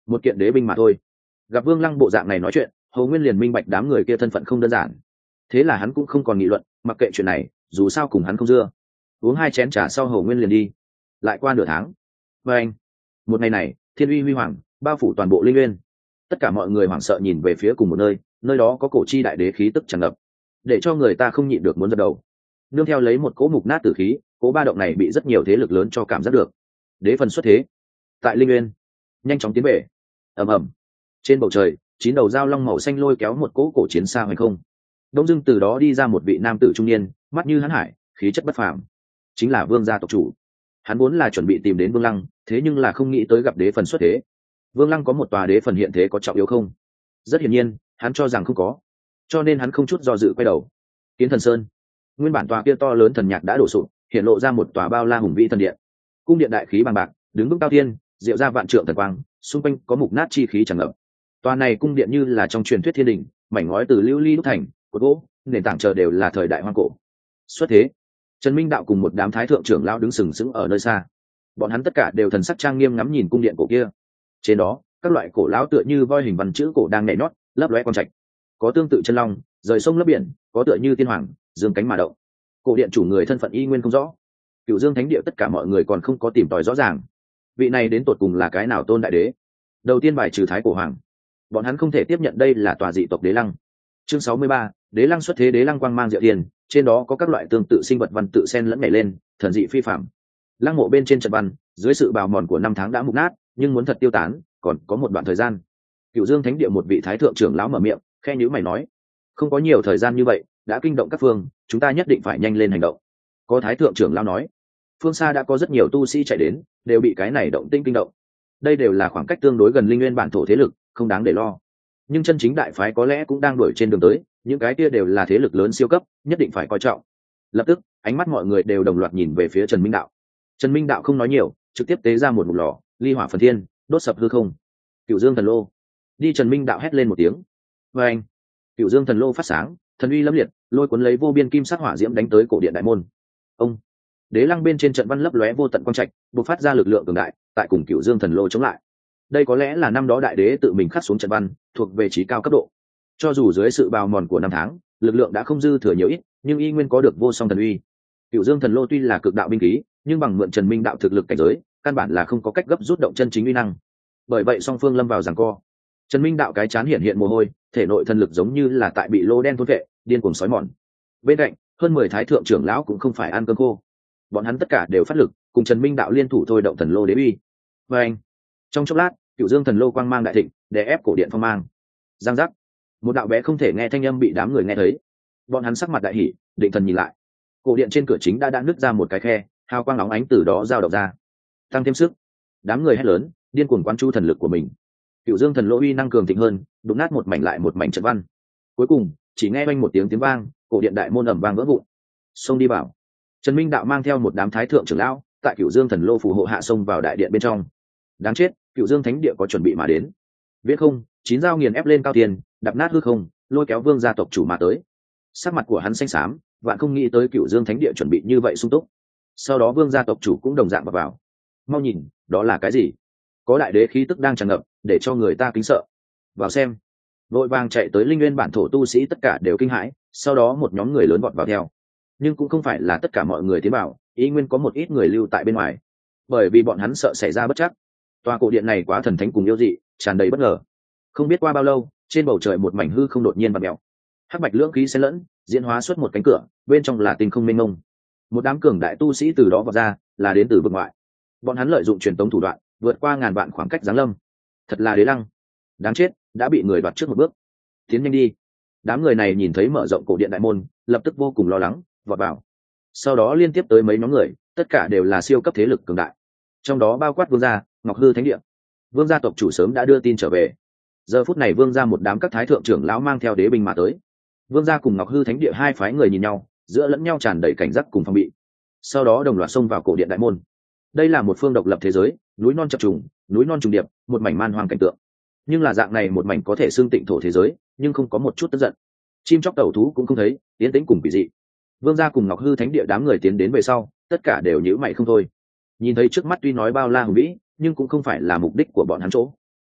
một kiện đế binh mà thôi. Gặp Vương Lăng bộ dạng này nói chuyện, Hồ Nguyên liền minh bạch đám người kia thân phận không đơn giản. Thế là hắn cũng không còn nghị luận, mặc kệ chuyện này, dù sao cùng hắn không dưa. Uống 2 chén trà sau Hồ Nguyên liền đi. Lại qua nửa tháng. Và anh, một ngày này, thiên uy huy hoàng, bao phủ toàn bộ Linh Nguyên. Tất cả mọi người hoảng sợ nhìn về phía cùng một nơi, nơi đó có cổ chi đại đế khí tức tràn ngập, để cho người ta không nhịn được muốn giật đầu. Nương theo lấy một cỗ mục nát tử khí, cỗ ba động này bị rất nhiều thế lực lớn cho cảm giác được. Đế phần xuất thế tại Linh Nguyên, nhanh chóng tiến về. Ầm ầm, trên bầu trời, 9 đầu dao long màu xanh lôi kéo một cỗ cổ chiến xa hoành không. Đông dưng từ đó đi ra một vị nam tử trung niên, mắt như hán hải, khí chất bất phàm, chính là Vương gia tộc chủ. Hắn vốn là chuẩn bị tìm đến Vương Lăng, thế nhưng là không nghĩ tới gặp đế phần xuất thế. Vương Lăng có một tòa đế phần hiện thế có trọng yếu không? Rất hiển nhiên, hắn cho rằng không có, cho nên hắn không chút do dự quay đầu. Kiến Thần Sơn, nguyên bản tòa kia to lớn thần nhạc đã đổ sụp, hiện lộ ra một tòa bao la hùng vĩ thần điện. Cung điện đại khí bằng bạc, đứng vững cao thiên, diệu ra vạn trượng thần quang, xung quanh có mục nát chi khí tràn ngập. Tòa này cung điện như là trong truyền thuyết thiên đình, mảnh ngói từ lưu ly đúc thành, cột gỗ, nền tảng chờ đều là thời đại hoang cổ. Xuất thế, Trần Minh Đạo cùng một đám thái thượng trưởng lão đứng sừng sững ở nơi xa. Bọn hắn tất cả đều thần sắc trang nghiêm ngắm nhìn cung điện cổ kia. Trên đó, các loại cổ lão tựa như voi hình văn chữ cổ đang nhảy nhót, lấp lóe quang trạch. Có tương tự chân long, rời sông lấp biển, có tựa như tiên hoàng, dương cánh mà động. Cổ điện chủ người thân phận y nguyên không rõ. Cửu Dương Thánh Địa tất cả mọi người còn không có tìm tòi rõ ràng. Vị này đến tột cùng là cái nào tôn đại đế? Đầu tiên bài trừ thái cổ hoàng. Bọn hắn không thể tiếp nhận đây là tòa dị tộc đế lăng. Chương 63, đế lăng xuất thế, đế lăng quang mang diệu tiền, trên đó có các loại tương tự sinh vật văn tự xen lẫn nhảy lên, thần dị phi phàm. Lăng mộ bên trên trận văn, dưới sự bào mòn của 5 tháng đã mục nát, nhưng muốn thật tiêu tán, còn có một đoạn thời gian. Cửu Dương Thánh Địa một vị thái thượng trưởng lão mở miệng, khe nhíu mày nói: "Không có nhiều thời gian như vậy, đã kinh động các phương, chúng ta nhất định phải nhanh lên hành động." Có thái thượng trưởng lão nói: "Phương xa đã có rất nhiều tu sĩ chạy đến, đều bị cái này động tĩnh kinh động. Đây đều là khoảng cách tương đối gần Linh Nguyên bản thổ thế lực, không đáng để lo. Nhưng chân chính đại phái có lẽ cũng đang đuổi trên đường tới, những cái kia đều là thế lực lớn siêu cấp, nhất định phải coi trọng." Lập tức, ánh mắt mọi người đều đồng loạt nhìn về phía Trần Minh Đạo. Trần Minh Đạo không nói nhiều, trực tiếp tế ra một ngụm lò, ly hỏa phần thiên, đốt sập hư không. Cửu Dương Thần Lô. Đi, Trần Minh Đạo hét lên một tiếng. Và anh, Cửu Dương Thần Lô phát sáng, thần uy lâm liệt, lôi cuốn lấy vô biên kim sắc hỏa diễm đánh tới cổ điện đại môn. Ông, đế lăng bên trên trận văn lấp lóe vô tận quang trạch, bộc phát ra lực lượng cường đại, tại cùng Cửu Dương Thần Lô chống lại. Đây có lẽ là năm đó đại đế tự mình khắc xuống trận văn, thuộc về trí cao cấp độ. Cho dù dưới sự bào mòn của 5 tháng, lực lượng đã không dư thừa nhiều ít, nhưng y nguyên có được vô song thần uy. Cửu Dương Thần Lô tuy là cực đạo binh khí, nhưng bằng mượn Trần Minh Đạo thực lực cảnh giới, căn bản là không có cách gấp rút động chân chính uy năng. Bởi vậy song phương lâm vào giằng co. Trần Minh Đạo cái chán hiện hiện mồ hôi, thể nội thần lực giống như là tại bị lô đen thôn vệ, điên cuồng sói mòn. Bên cạnh, hơn 10 thái thượng trưởng lão cũng không phải ăn cơm khô. Bọn hắn tất cả đều phát lực, cùng Trần Minh Đạo liên thủ thôi động thần lô đế uy. Và anh, trong chốc lát, Cửu Dương Thần Lô quang mang đại thịnh, đè ép cổ điện phong mang. Giang giác, một đạo bé không thể nghe thanh âm bị đám người nghe thấy. Bọn hắn sắc mặt đại hỉ, định thần nhìn lại. Cổ điện trên cửa chính đã nứt ra một cái khe, hào quang óng ánh từ đó dao động ra. Tăng thêm sức, đám người hét lớn, điên cuồng quán chu thần lực của mình. Cửu Dương Thần Lô uy năng cường thịnh hơn, đụng nát một mảnh lại một mảnh trận văn. Cuối cùng, chỉ nghe oanh một tiếng tiếng vang, cổ điện đại môn ầm vang vỡ vụn. Xông đi vào. Trần Minh Đạo mang theo một đám thái thượng trưởng lão, tại Cửu Dương Thần Lô phù hộ hạ xông vào đại điện bên trong. Đáng chết, Cửu Dương Thánh Địa có chuẩn bị mà đến. Viễn không, 9 dao nghiền ép lên cao tiền, đập nát hư không, lôi kéo Vương gia tộc chủ mà tới. Sắc mặt của hắn xanh xám, vạn không nghĩ tới Cửu Dương Thánh Địa chuẩn bị như vậy sung túc. Sau đó Vương gia tộc chủ cũng đồng dạng vào. Mau nhìn, đó là cái gì? Có đại đế khí tức đang tràn ngập, để cho người ta kính sợ. Vào xem. Vội vàng chạy tới Linh Nguyên bản thổ tu sĩ tất cả đều kinh hãi, sau đó một nhóm người lớn vọt vào theo. Nhưng cũng không phải là tất cả mọi người tiến vào, ý nguyên có một ít người lưu tại bên ngoài, bởi vì bọn hắn sợ xảy ra bất trắc. Tòa cổ điện này quá thần thánh cùng yêu dị, tràn đầy bất ngờ. Không biết qua bao lâu, trên bầu trời một mảnh hư không đột nhiên bật mèo, hắc bạch lưỡng khí xen lẫn, diễn hóa xuất một cánh cửa, bên trong là tinh không mênh mông. Một đám cường đại tu sĩ từ đó vọt ra, là đến từ vực ngoại. Bọn hắn lợi dụng truyền tống thủ đoạn, vượt qua ngàn vạn khoảng cách giáng lâm. Thật là đế lăng. Đáng chết, đã bị người đoạt trước một bước. Tiến nhanh đi. Đám người này nhìn thấy mở rộng cổ điện đại môn, lập tức vô cùng lo lắng, vọt vào. Sau đó liên tiếp tới mấy nhóm người, tất cả đều là siêu cấp thế lực cường đại, trong đó bao quát Vương gia, Ngọc Hư Thánh Địa. Vương gia tộc chủ sớm đã đưa tin trở về. Giờ phút này Vương gia một đám các thái thượng trưởng lão mang theo đế binh mà tới. Vương gia cùng Ngọc Hư Thánh Địa hai phái người nhìn nhau, giữa lẫn nhau tràn đầy cảnh giác cùng phòng bị. Sau đó đồng loạt xông vào cổ điện đại môn. Đây là một phương độc lập thế giới, núi non chập trùng, núi non trùng điệp, một mảnh man hoang cảnh tượng. Nhưng là dạng này một mảnh có thể xương tịnh thổ thế giới, nhưng không có một chút tức giận. Chim chóc tẩu thú cũng không thấy, tiến tĩnh cùng quỷ dị. Vương gia cùng Ngọc Hư Thánh Địa đám người tiến đến về sau, tất cả đều nhíu mày không thôi. Nhìn thấy trước mắt tuy nói bao la hùng vĩ, nhưng cũng không phải là mục đích của bọn hắn chỗ.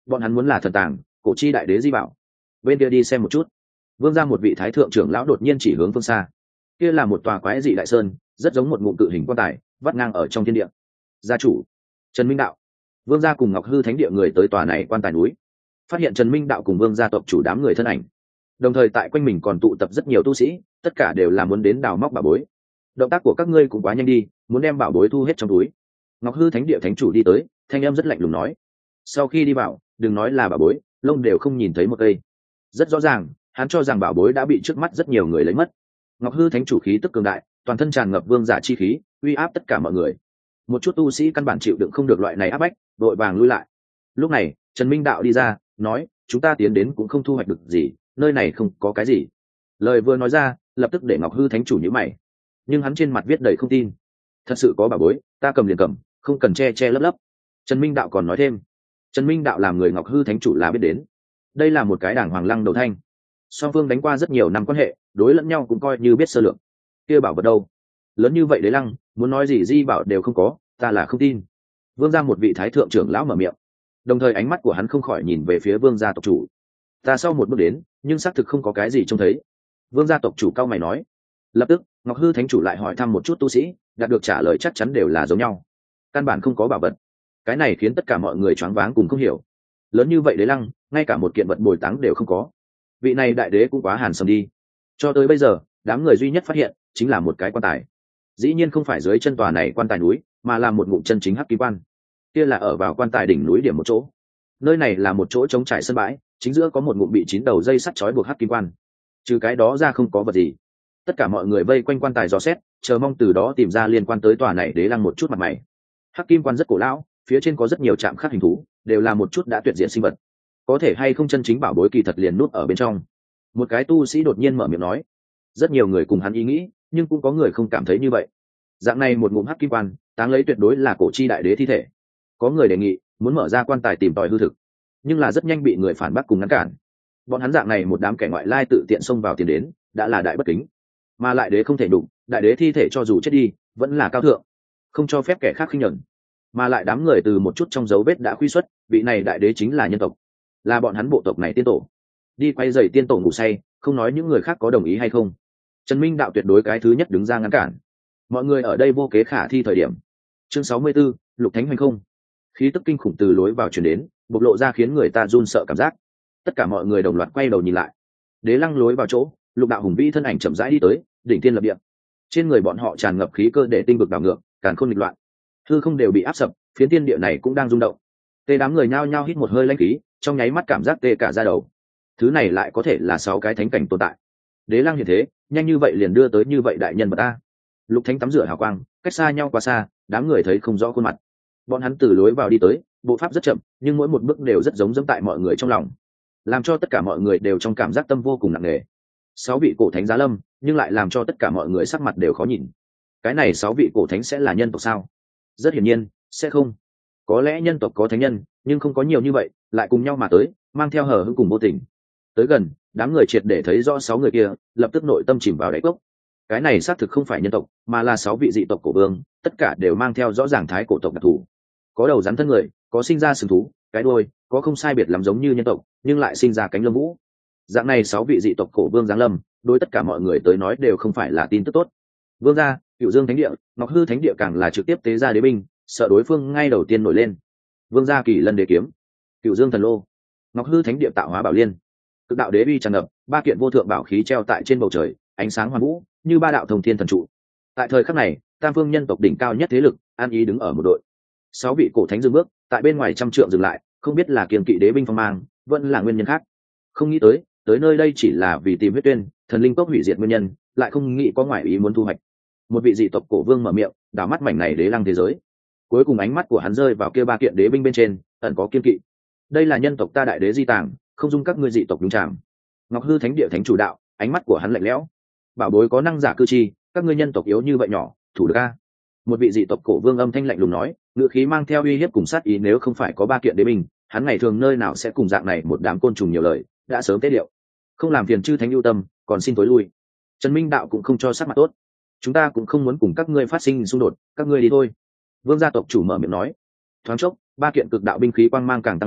bọn hắn muốn là thần tàng cổ chi đại đế di bảo. Bên kia đi xem một chút. Vương ra một vị thái thượng trưởng lão đột nhiên chỉ hướng phương xa. Kia là một tòa quái dị đại sơn, rất giống một ngụm cự hình quan tài vắt ngang ở trong thiên địa. Gia chủ Trần Minh Đạo. Vương gia cùng Ngọc Hư Thánh địa người tới tòa này quan tài núi, phát hiện Trần Minh Đạo cùng Vương gia tộc chủ đám người thân ảnh, đồng thời tại quanh mình còn tụ tập rất nhiều tu sĩ, tất cả đều là muốn đến đào móc bảo bối. Động tác của các ngươi cũng quá nhanh đi, muốn đem bảo bối thu hết trong túi. Ngọc Hư Thánh địa thánh chủ đi tới, thanh âm rất lạnh lùng nói. Sau khi đi vào, đừng nói là bảo bối, lông đều không nhìn thấy một cây. Rất rõ ràng, hắn cho rằng bảo bối đã bị trước mắt rất nhiều người lấy mất. Ngọc Hư Thánh chủ khí tức cường đại, toàn thân tràn ngập vương giả chi khí, uy áp tất cả mọi người. Một chút tu sĩ căn bản chịu đựng không được loại này áp bách, đội vàng lui lại. Lúc này, Trần Minh Đạo đi ra, nói, chúng ta tiến đến cũng không thu hoạch được gì, nơi này không có cái gì. Lời vừa nói ra, lập tức để Ngọc Hư Thánh chủ nhíu mày, nhưng hắn trên mặt viết đầy không tin. Thật sự có bảo bối, ta cầm liền cầm, không cần che che lấp lấp. Trần Minh Đạo còn nói thêm, Trần Minh Đạo làm người Ngọc Hư Thánh chủ là biết đến, đây là một cái đảng hoàng lăng đầu thanh, song phương đánh qua rất nhiều năm quan hệ, đối lẫn nhau cũng coi như biết sơ lược. Kia bảo vật đâu? Lớn như vậy đế lăng, muốn nói gì di bảo đều không có, ta là không tin. Vương gia một vị thái thượng trưởng lão mở miệng, đồng thời ánh mắt của hắn không khỏi nhìn về phía vương gia tộc chủ. Ta sau một bước đến, nhưng xác thực không có cái gì trông thấy. Vương gia tộc chủ cao mày nói. Lập tức Ngọc Hư Thánh chủ lại hỏi thăm một chút tu sĩ, đạt được trả lời chắc chắn đều là giống nhau, căn bản không có bảo vật. Cái này khiến tất cả mọi người choáng váng cùng không hiểu. Lớn như vậy đế lăng, ngay cả một kiện vật bồi táng đều không có. Vị này đại đế cũng quá hàn sầm đi. Cho tới bây giờ, đám người duy nhất phát hiện chính là một cái quan tài. Dĩ nhiên không phải dưới chân tòa này quan tài núi, mà là một ngụm chân chính hắc kim quan. Kia là ở vào quan tài đỉnh núi điểm một chỗ. Nơi này là một chỗ trống trải sân bãi, chính giữa có một ngụm bị 9 đầu dây sắt trói buộc hắc kim quan. Trừ cái đó ra không có vật gì. Tất cả mọi người vây quanh quan tài dò xét, chờ mong từ đó tìm ra liên quan tới tòa này đế lăng một chút mặt mày. Hắc kim quan rất cổ lão, phía trên có rất nhiều trạm khắc hình thú, đều là một chút đã tuyệt diệt sinh vật. Có thể hay không chân chính bảo bối kỳ thật liền nút ở bên trong. Một cái tu sĩ đột nhiên mở miệng nói. Rất nhiều người cùng hắn ý nghĩ, nhưng cũng có người không cảm thấy như vậy. Dạng này một ngụm hắc kim quan, táng lấy tuyệt đối là cổ chi đại đế thi thể. Có người đề nghị muốn mở ra quan tài tìm tòi hư thực, nhưng là rất nhanh bị người phản bác cùng ngăn cản. Bọn hắn dạng này một đám kẻ ngoại lai tự tiện xông vào tiền đến, đã là đại bất kính. Mà lại đế không thể đụng, đại đế thi thể cho dù chết đi, vẫn là cao thượng, không cho phép kẻ khác khinh nhẫn. Mà lại đám người từ một chút trong dấu vết đã khuy xuất, vị này đại đế chính là nhân tộc, là bọn hắn bộ tộc này tiên tổ. Đi quay giày tiên tổ ngủ say, không nói những người khác có đồng ý hay không. Trần Minh Đạo tuyệt đối cái thứ nhất đứng ra ngăn cản. Mọi người ở đây vô kế khả thi thời điểm. Chương 64, Lục Thánh Hoành Không. Khí tức kinh khủng từ lối vào truyền đến, bộc lộ ra khiến người ta run sợ cảm giác. Tất cả mọi người đồng loạt quay đầu nhìn lại. Đế lăng lối vào chỗ, Lục Đạo hùng vĩ thân ảnh chậm rãi đi tới, đỉnh thiên lập địa. Trên người bọn họ tràn ngập khí cơ để tinh vực đảo ngược, càn khôn nghịch loạn. Hư không đều bị áp sập, phiến thiên địa này cũng đang rung động. Tê đám người nhao nhao hít một hơi lãnh khí, trong nháy mắt cảm giác tê cả da đầu. Thứ này lại có thể là 6 cái thánh cảnh tồn tại. Đế lăng hiện thế, nhanh như vậy liền đưa tới như vậy đại nhân vật ta. Lục Thánh tắm rửa hào quang, cách xa nhau quá xa, đám người thấy không rõ khuôn mặt. Bọn hắn từ lối vào đi tới, bộ pháp rất chậm, nhưng mỗi một bước đều rất giống tại mọi người trong lòng, làm cho tất cả mọi người đều trong cảm giác tâm vô cùng nặng nề. 6 vị cổ thánh giá lâm, nhưng lại làm cho tất cả mọi người sắc mặt đều khó nhìn. Cái này 6 vị cổ thánh sẽ là nhân tộc sao? Rất hiển nhiên, sẽ không. Có lẽ nhân tộc có thánh nhân, nhưng không có nhiều như vậy, lại cùng nhau mà tới, mang theo hờ hững cùng vô tình. Tới gần, đám người triệt để thấy rõ 6 người kia, lập tức nội tâm chìm vào đáy cốc. Cái này xác thực không phải nhân tộc, mà là 6 vị dị tộc cổ vương, tất cả đều mang theo rõ ràng thái cổ tộc đặc thù. Có đầu rắn thân người, có sinh ra sừng thú, cái đuôi, có không sai biệt lắm giống như nhân tộc, nhưng lại sinh ra cánh lông vũ. Dạng này 6 vị dị tộc cổ vương giáng lâm, đối tất cả mọi người tới nói đều không phải là tin tức tốt. Vương gia, Cửu Dương Thánh địa, Ngọc Hư Thánh địa càng là trực tiếp tế ra đế binh, sợ đối phương ngay đầu tiên nổi lên. Vương gia Kỳ Lân đế kiếm, Cửu Dương thần lô, Ngọc Hư Thánh địa tạo hóa bảo liên. Cực đạo đế uy tràn ngập, 3 kiện vô thượng bảo khí treo tại trên bầu trời, ánh sáng hoàn vũ, như 3 đạo thông thiên thần trụ. Tại thời khắc này, tam phương nhân tộc đỉnh cao nhất thế lực, an ý đứng ở một đội. 6 vị cổ thánh dừng bước, tại bên ngoài trăm trượng dừng lại, không biết là kiềm kỵ đế binh phong mang, vẫn là nguyên nhân khác. Không nghĩ tới nơi đây chỉ là vì tìm huyết tuyên, thần linh cốc hủy diệt nguyên nhân, lại không nghĩ có ngoại ý muốn thu hoạch. Một vị dị tộc cổ vương mở miệng, đảo mắt mảnh này đế lăng thế giới. Cuối cùng ánh mắt của hắn rơi vào kia 3 kiện đế binh bên trên, ẩn có kiên kỵ. Đây là nhân tộc ta đại đế di tàng, không dung các ngươi dị tộc nhúng chàm. Ngọc Hư Thánh địa thánh chủ đạo, ánh mắt của hắn lạnh lẽo. Bảo bối có năng giả cư chi, các ngươi nhân tộc yếu như vậy nhỏ, thủ được a? Một vị dị tộc cổ vương âm thanh lạnh lùng nói, ngữ khí mang theo uy hiếp cùng sát ý, nếu không phải có 3 kiện đế binh, hắn ngày thường nơi nào sẽ cùng dạng này một đám côn trùng nhiều lời, đã sớm tế điệu. Không làm phiền chư thánh ưu tâm, còn xin tối lui. Trần Minh đạo cũng không cho sắc mặt tốt. Chúng ta cũng không muốn cùng các ngươi phát sinh xung đột, các ngươi đi thôi. Vương gia tộc chủ mở miệng nói. Thoáng chốc, 3 kiện cực đạo binh khí quang mang càng tăng lên,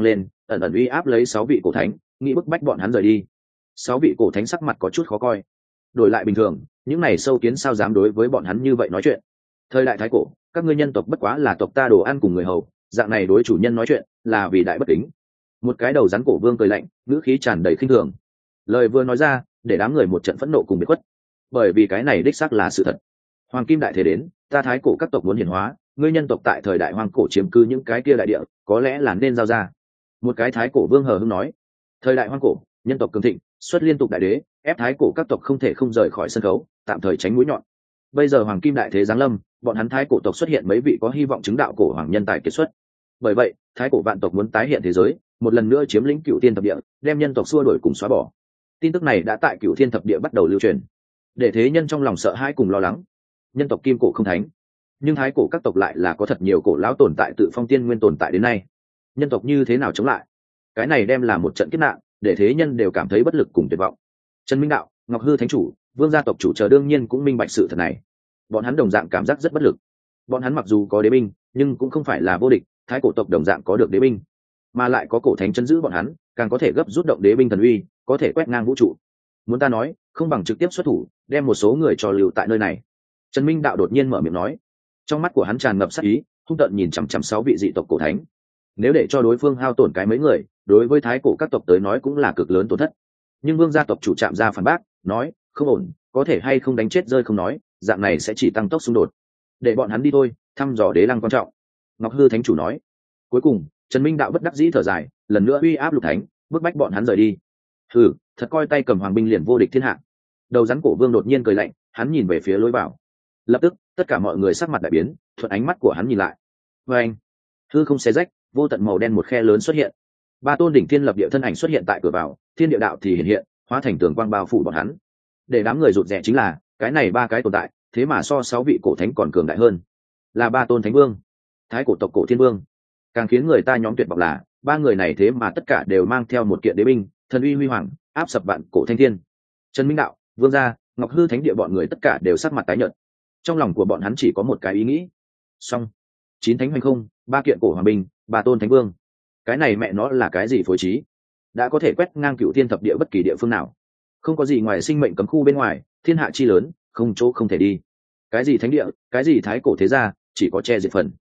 ẩn ẩn uy áp lấy 6 vị cổ thánh, nghĩ bức bách bọn hắn rời đi. 6 vị cổ thánh sắc mặt có chút khó coi. Đổi lại bình thường, những này sâu kiến sao dám đối với bọn hắn như vậy nói chuyện. Thời đại thái cổ, các ngươi nhân tộc bất quá là tộc ta đồ ăn cùng người hầu, dạng này đối chủ nhân nói chuyện là vì đại bất kính. Một cái đầu rắn cổ vương cười lạnh, ngữ khí tràn đầy khinh thường. Lời vừa nói ra, để đám người một trận phẫn nộ cùng biệt khuất. Bởi vì cái này đích xác là sự thật. Hoàng kim đại thế đến, ta thái cổ các tộc muốn hiển hóa, ngươi nhân tộc tại thời đại hoang cổ chiếm cư những cái kia đại địa, có lẽ là nên giao ra. Một cái thái cổ vương hờ hững nói. Thời đại hoang cổ, nhân tộc cường thịnh, xuất liên tục đại đế, ép thái cổ các tộc không thể không rời khỏi sân khấu, tạm thời tránh mũi nhọn. Bây giờ hoàng kim đại thế giáng lâm, bọn hắn thái cổ tộc xuất hiện mấy vị có hy vọng chứng đạo cổ hoàng nhân tài kiệt xuất. Bởi vậy, thái cổ vạn tộc muốn tái hiện thế giới, một lần nữa chiếm lĩnh Cửu Thiên thập địa, đem nhân tộc xua đuổi cùng xóa bỏ. Tin tức này đã tại Cửu Thiên thập địa bắt đầu lưu truyền, để thế nhân trong lòng sợ hãi cùng lo lắng. Nhân tộc kim cổ không thánh, nhưng thái cổ các tộc lại là có thật nhiều cổ lão tồn tại tự phong tiên nguyên tồn tại đến nay. Nhân tộc như thế nào chống lại? Cái này đem là một trận kiếp nạn, để thế nhân đều cảm thấy bất lực cùng tuyệt vọng. Trần Minh Đạo, Ngọc Hư thánh chủ, Vương gia tộc chủ chờ đương nhiên cũng minh bạch sự thật này. Bọn hắn đồng dạng cảm giác rất bất lực. Bọn hắn mặc dù có đế binh, nhưng cũng không phải là vô địch, thái cổ tộc đồng dạng có được đế binh, mà lại có cổ thánh chân giữ bọn hắn, càng có thể gấp rút động đế binh thần uy, có thể quét ngang vũ trụ. Muốn ta nói, không bằng trực tiếp xuất thủ, đem một số người cho lưu tại nơi này. Trần Minh Đạo đột nhiên mở miệng nói, trong mắt của hắn tràn ngập sát ý, hung tợn nhìn chằm chằm 6 vị dị tộc cổ thánh. Nếu để cho đối phương hao tổn cái mấy người, đối với thái cổ các tộc tới nói cũng là cực lớn tổn thất. Nhưng Vương gia tộc chủ chạm ra phản bác, nói, không ổn, có thể hay không đánh chết rơi không nói, dạng này sẽ chỉ tăng tốc xung đột. Để bọn hắn đi thôi, thăm dò đế lăng quan trọng. Ngọc Hư thánh chủ nói. Cuối cùng, Trần Minh Đạo bất đắc dĩ thở dài, lần nữa uy áp lục thánh, bức bách bọn hắn rời đi. Hừ, thật coi tay cầm hoàng binh liền vô địch thiên hạ. Đầu rắn cổ vương đột nhiên cười lạnh, hắn nhìn về phía lối vào. Lập tức, tất cả mọi người sắc mặt đại biến, thuận ánh mắt của hắn nhìn lại. Và anh, hư không xé rách, vô tận màu đen một khe lớn xuất hiện. 3 tôn đỉnh thiên lập địa thân ảnh xuất hiện tại cửa vào, thiên địa đạo thì hiện hiện, hóa thành tường quang bao phủ bọn hắn. Để đám người rụt rè chính là, cái này 3 cái tồn tại, thế mà so 6 vị cổ thánh còn cường đại hơn. Là 3 tôn thánh vương, thái cổ tộc cổ thiên vương. Càng khiến người ta nhóm tuyệt vọng là, 3 người này thế mà tất cả đều mang theo một kiện đế binh, thần uy huy hoàng, áp sập vạn cổ thanh thiên. Trần Minh Đạo, Vương gia, Ngọc Hư thánh địa bọn người tất cả đều sắc mặt tái nhợt. Trong lòng của bọn hắn chỉ có một cái ý nghĩ. Xong, 9 thánh hoành không, 3 kiện cổ hoàng binh, 3 tôn thánh vương. Cái này mẹ nó là cái gì phối trí? Đã có thể quét ngang Cửu Thiên thập địa bất kỳ địa phương nào. Không có gì ngoài sinh mệnh cấm khu bên ngoài, thiên hạ chi lớn, không chỗ không thể đi. Cái gì thánh địa, cái gì thái cổ thế gia, chỉ có che diệt phần.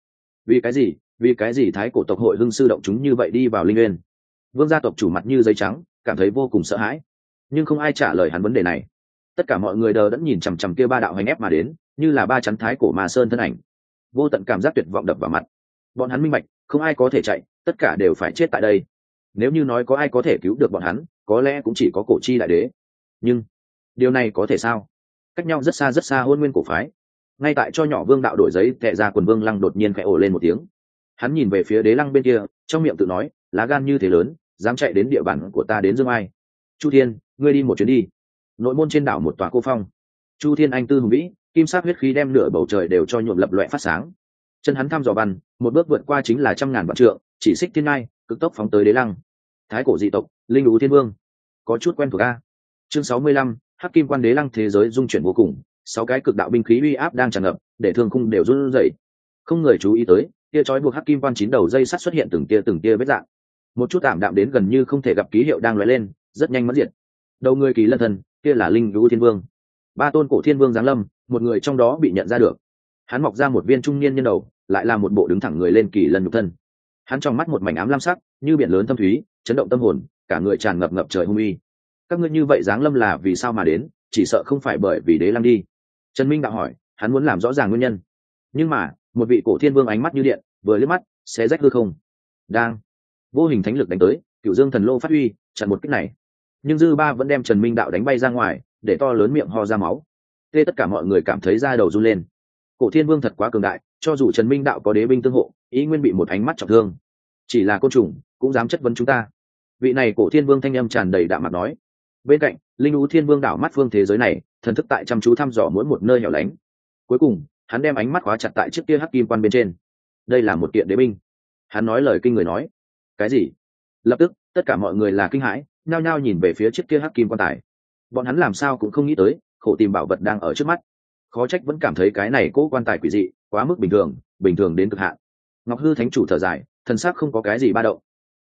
Vì cái gì thái cổ tộc hội hưng sư động chúng như vậy đi vào linh nguyên? Vương gia tộc chủ mặt như giấy trắng, cảm thấy vô cùng sợ hãi, nhưng không ai trả lời hắn vấn đề này. Tất cả mọi người đờ đẫn nhìn chằm chằm kia 3 đạo hành ép mà đến, như là 3 chắn thái cổ ma sơn thân ảnh. Vô tận cảm giác tuyệt vọng đập vào mặt. Bọn hắn minh bạch, không ai có thể chạy, tất cả đều phải chết tại đây. Nếu như nói có ai có thể cứu được bọn hắn, có lẽ cũng chỉ có cổ chi đại đế. Nhưng điều này có thể sao? Cách nhau rất xa hôn nguyên cổ phái. Ngay tại cho nhỏ vương đạo đổi giấy tệ ra, quần vương lăng đột nhiên khẽ ồ lên một tiếng. Hắn nhìn về phía đế lăng bên kia, trong miệng tự nói, lá gan như thế lớn, dám chạy đến địa bàn của ta đến Dương Ai. Chu Thiên, ngươi đi một chuyến đi. Nội môn trên đảo một tòa cô phong. Chu Thiên anh tư hùng vĩ, kim sắc huyết khí đem nửa bầu trời đều cho nhuộm lập loè phát sáng. Chân hắn thăm dò văn, một bước vượt qua chính là 100.000 vạn trượng, chỉ xích thiên ngai, cực tốc phóng tới đế lăng. Thái cổ dị tộc, linh ú thiên vương, có chút quen thuộc a. Chương 65, hắc kim quan đế lăng thế giới dung chuyển vô cùng, 6 cái cực đạo binh khí uy áp đang tràn ngập, để thương khung đều run rẩy. Không người chú ý tới, kia trói buộc hắc kim quan 9 đầu dây sắt xuất hiện từng tia vết dạng. Một chút tạm đạm đến gần như không thể gặp ký hiệu đang lóe lên, rất nhanh mất diệt. Đầu người kỳ lân thần, kia là linh ú thiên vương. 3 tôn cổ thiên vương giáng lâm, một người trong đó bị nhận ra được. Hắn mọc ra một viên trung niên nhân đầu, lại là một bộ đứng thẳng người lên kỳ lân nhục thân. Hắn trong mắt một mảnh ám lam sắc, như biển lớn thâm thúy, chấn động tâm hồn, cả người tràn ngập ngập trời hung uy. Các ngươi như vậy giáng lâm là vì sao mà đến? Chỉ sợ không phải bởi vì đế lăng đi. Trần Minh đạo hỏi, hắn muốn làm rõ ràng nguyên nhân. Nhưng mà, một vị cổ thiên vương ánh mắt như điện, vừa liếc mắt, xé rách hư không. Đang vô hình thánh lực đánh tới, Cửu Dương thần lô phát huy, chặn một kích này. Nhưng dư ba vẫn đem Trần Minh đạo đánh bay ra ngoài, để to lớn miệng ho ra máu. Tê tất cả mọi người cảm thấy da đầu run lên. Cổ thiên vương thật quá cường đại, cho dù Trần Minh đạo có đế binh tương hộ, ý nguyên bị một ánh mắt trọng thương. Chỉ là côn trùng cũng dám chất vấn chúng ta. Vị này cổ thiên vương thanh âm tràn đầy đạm mạc nói. Bên cạnh, linh ú thiên vương đảo mắt phương thế giới này, thần thức tại chăm chú thăm dò mỗi một nơi hẻo lánh. Cuối cùng, hắn đem ánh mắt khóa chặt tại chiếc kia hắc kim quan bên trên. Đây là một kiện đế binh. Hắn nói lời kinh người nói. Cái gì? Lập tức, tất cả mọi người là kinh hãi, nhao nhao nhìn về phía chiếc kia hắc kim quan tài. Bọn hắn làm sao cũng không nghĩ tới, khổ tìm bảo vật đang ở trước mắt. Khó trách vẫn cảm thấy cái này cố quan tài quỷ dị, quá mức bình thường đến cực hạn. Ngọc Hư thánh chủ thở dài, thần sắc không có cái gì ba động.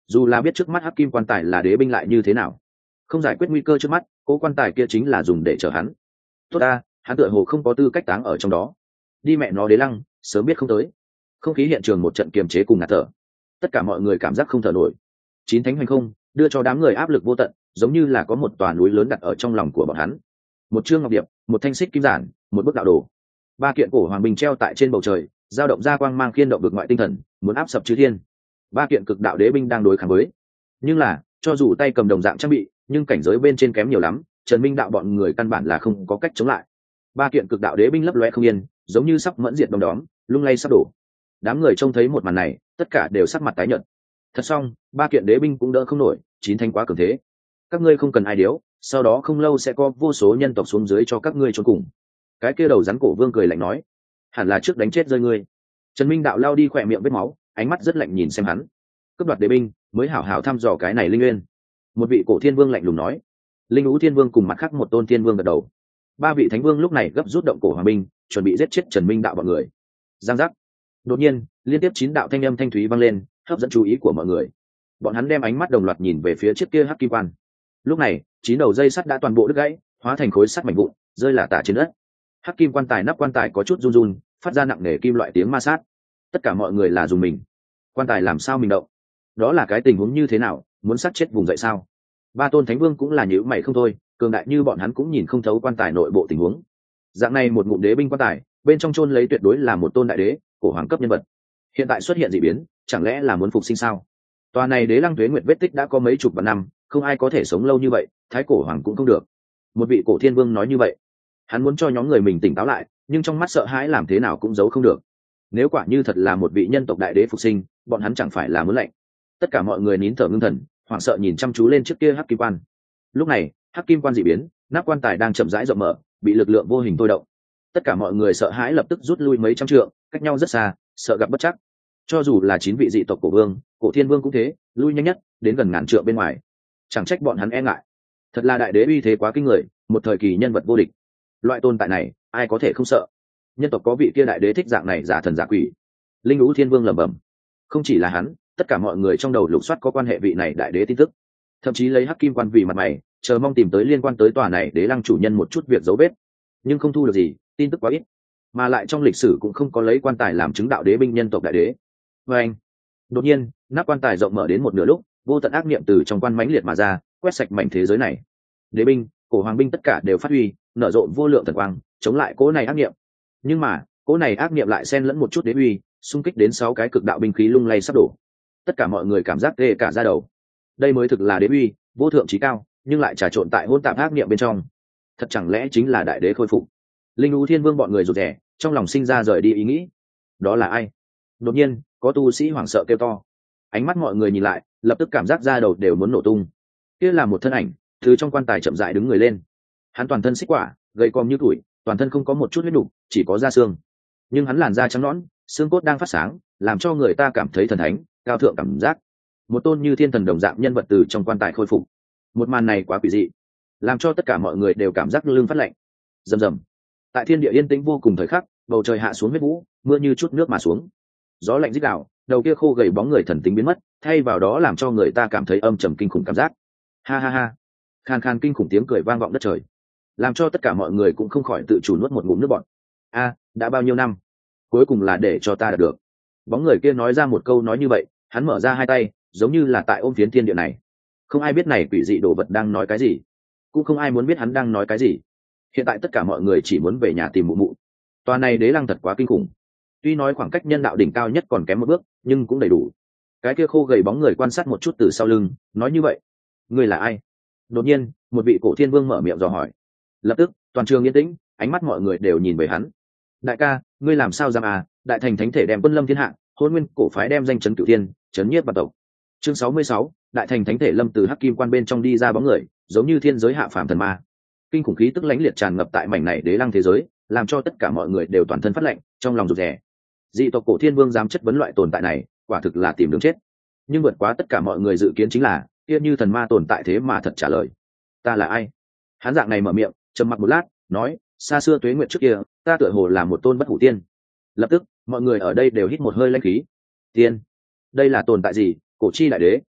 dù là biết trước mắt hắc kim quan tài là đế binh lại như thế nào, không giải quyết nguy cơ trước mắt, cố quan tài kia chính là dùng để chở hắn. Tốt ta, hắn tựa hồ không có tư cách táng ở trong đó. Đi mẹ nó đế lăng, sớm biết không tới. Không khí hiện trường một trận kiềm chế cùng ngạt thở, tất cả mọi người cảm giác không thở nổi. Chín thánh hoành không đưa cho đám người áp lực vô tận, giống như là có một tòa núi lớn đặt ở trong lòng của bọn hắn. Một chương ngọc điệp, một thanh xích kim giản, một bức đạo đồ, ba kiện cổ hoàng bình treo tại trên bầu trời, dao động ra quang mang khiên động vực ngoại tinh thần, muốn áp sập chư thiên. Ba kiện cực đạo đế binh đang đối kháng với. Nhưng là, cho dù tay cầm đồng dạng trang bị, nhưng cảnh giới bên trên kém nhiều lắm, Trần Minh đạo bọn người căn bản là không có cách chống lại. Ba kiện cực đạo đế binh lấp loe không yên, giống như sắp mẫn diệt đom đóm, lung lay sắp đổ. Đám người trông thấy một màn này, tất cả đều sắc mặt tái nhợt. Thật xong, ba kiện đế binh cũng đỡ không nổi, chín thanh quá cường thế. Các ngươi không cần ai điếu, sau đó không lâu sẽ có vô số nhân tộc xuống dưới cho các ngươi chôn cùng. Cái kia đầu rắn cổ vương cười lạnh nói, hẳn là trước đánh chết rơi ngươi. Trần Minh đạo lao đi khỏe miệng vết máu, ánh mắt rất lạnh nhìn xem hắn. Cướp đoạt đế binh, mới hảo hảo thăm dò cái này linh nguyên. Một vị cổ thiên vương lạnh lùng nói. Linh Ú Thiên Vương cùng mặt khác một tôn thiên vương gật đầu. Ba vị thánh vương lúc này gấp rút động cổ hoàng binh, chuẩn bị giết chết Trần Minh đạo bọn người. Giang giác. Đột nhiên, liên tiếp 9 đạo thanh âm thanh thúy vang lên, hấp dẫn chú ý của mọi người. Bọn hắn đem ánh mắt đồng loạt nhìn về phía chiếc kia hắc kim quan. Lúc này, 9 đầu dây sắt đã toàn bộ đứt gãy, hóa thành khối sắt mảnh vụn, rơi lả tả trên đất. Hắc kim quan tài nắp quan tài có chút run run, phát ra nặng nề kim loại tiếng ma sát. Tất cả mọi người là dùng mình. Quan tài làm sao mình động? Đó là cái tình huống như thế nào, muốn sát chết vùng dậy sao? Ba tôn thánh vương cũng là nhíu mày không thôi, cường đại như bọn hắn cũng nhìn không thấu quan tài nội bộ tình huống. Dạng này một ngụm đế binh quan tài, bên trong chôn lấy tuyệt đối là một tôn đại đế, cổ hoàng cấp nhân vật. Hiện tại xuất hiện dị biến, chẳng lẽ là muốn phục sinh sao? Tòa này đế lăng tuế nguyệt vết tích đã có mấy chục vạn năm, không ai có thể sống lâu như vậy, thái cổ hoàng cũng không được. Một vị cổ thiên vương nói như vậy, hắn muốn cho nhóm người mình tỉnh táo lại, nhưng trong mắt sợ hãi làm thế nào cũng giấu không được. Nếu quả như thật là một vị nhân tộc đại đế phục sinh, bọn hắn chẳng phải là muốn lạnh. Tất cả mọi người nín thở ngưng thần, hoảng sợ nhìn chăm chú lên trước kia hắc kim quan. Lúc này, hắc kim quan dị biến, nắp quan tài đang chậm rãi rộng mở, bị lực lượng vô hình thôi động. Tất cả mọi người sợ hãi lập tức rút lui mấy trăm trượng, cách nhau rất xa, sợ gặp bất trắc. Cho dù là 9 vị dị tộc cổ vương, cổ thiên vương cũng thế, lui nhanh nhất, đến gần ngàn trượng bên ngoài. Chẳng trách bọn hắn e ngại. Thật là đại đế uy thế quá kinh người, một thời kỳ nhân vật vô địch. Loại tồn tại này, ai có thể không sợ? Nhân tộc có vị kia đại đế thích dạng này giả thần giả quỷ. Linh Vũ Thiên Vương lẩm bẩm. Không chỉ là hắn, tất cả mọi người trong đầu lục soát có quan hệ vị này đại đế tin tức. Thậm chí lấy hắc kim quan vì mặt mày, chờ mong tìm tới liên quan tới tòa này đế lăng chủ nhân một chút việc dấu vết. Nhưng không thu được gì, tin tức quá ít. Mà lại trong lịch sử cũng không có lấy quan tài làm chứng đạo đế binh nhân tộc đại đế. Và anh, đột nhiên, nắp quan tài rộng mở đến một nửa lúc, vô tận ác niệm từ trong quan mãnh liệt mà ra, quét sạch mảnh thế giới này. Đế binh, cổ hoàng binh tất cả đều phát huy, nở rộ vô lượng thần quang, chống lại cỗ này ác niệm. Nhưng mà, cỗ này ác niệm lại xen lẫn một chút đế uy, xung kích đến 6 cái cực đạo binh khí lung lay sắp đổ. Tất cả mọi người cảm giác tê cả da đầu. Đây mới thực là đế uy, vô thượng chí cao, nhưng lại trà trộn tại hỗn tạp ác niệm bên trong. Thật chẳng lẽ chính là đại đế khôi phục? Linh Vũ Thiên Vương bọn người rụt rè, trong lòng sinh ra rời đi ý nghĩ. Đó là ai? Đột nhiên, có tu sĩ hoảng sợ kêu to. Ánh mắt mọi người nhìn lại, lập tức cảm giác da đầu đều muốn nổ tung. Kia là một thân ảnh, từ trong quan tài chậm rãi đứng người lên. Hắn toàn thân xích quả, gầy còm như tuổi, toàn thân không có một chút huyết nục, chỉ có da xương. Nhưng hắn làn da trắng nõn, xương cốt đang phát sáng, làm cho người ta cảm thấy thần thánh, cao thượng cảm giác. Một tôn như thiên thần đồng dạng nhân vật từ trong quan tài khôi phục. Một màn này quá quỷ dị, làm cho tất cả mọi người đều cảm giác lưng phát lạnh. Rầm rầm. Tại thiên địa yên tĩnh vô cùng thời khắc, bầu trời hạ xuống huyết vũ, mưa như chút nước mà xuống. Gió lạnh rít gào, đầu kia khô gầy bóng người thần tính biến mất, thay vào đó làm cho người ta cảm thấy âm trầm kinh khủng cảm giác. Ha ha ha. Khan khan kinh khủng tiếng cười vang vọng đất trời, làm cho tất cả mọi người cũng không khỏi tự chủ nuốt một ngụm nước bọt. A, đã bao nhiêu năm, cuối cùng là để cho ta đạt được. Bóng người kia nói ra một câu nói như vậy, hắn mở ra hai tay, giống như là tại ôm phiến thiên địa này. Không ai biết này quỷ dị đồ vật đang nói cái gì, cũng không ai muốn biết hắn đang nói cái gì. Hiện tại tất cả mọi người chỉ muốn về nhà tìm mụ mụ. Tòa này đế lăng thật quá kinh khủng. Tuy nói khoảng cách nhân đạo đỉnh cao nhất còn kém một bước, nhưng cũng đầy đủ. Cái kia khô gầy bóng người quan sát một chút từ sau lưng, nói như vậy, ngươi là ai? Đột nhiên, một vị cổ thiên vương mở miệng dò hỏi. Lập tức, toàn trường yên tĩnh, ánh mắt mọi người đều nhìn về hắn. Đại ca, ngươi làm sao dám à? Đại thành thánh thể đem quân lâm thiên hạ, hôn nguyên cổ phái đem danh chấn cửu thiên, chấn nhiếp vạn tộc. Chương 66, đại thành thánh thể lâm từ hắc kim quan bên trong đi ra bóng người, giống như thiên giới hạ phàm thần ma. Kinh khủng khí tức lãnh liệt tràn ngập tại mảnh này đế lăng thế giới, làm cho tất cả mọi người đều toàn thân phát lạnh, trong lòng rụt rè. Dị tộc cổ thiên vương dám chất vấn loại tồn tại này, quả thực là tìm đường chết. Nhưng vượt quá tất cả mọi người dự kiến chính là, kia như thần ma tồn tại thế mà thật trả lời. Ta là ai? Hắn dạng này mở miệng, trầm mặc một lát, nói, xa xưa tuế nguyệt trước kia, ta tựa hồ là một tôn bất hủ tiên. Lập tức, mọi người ở đây đều hít một hơi lãnh khí. Tiên? Đây là tồn tại gì? Cổ chi đại đế,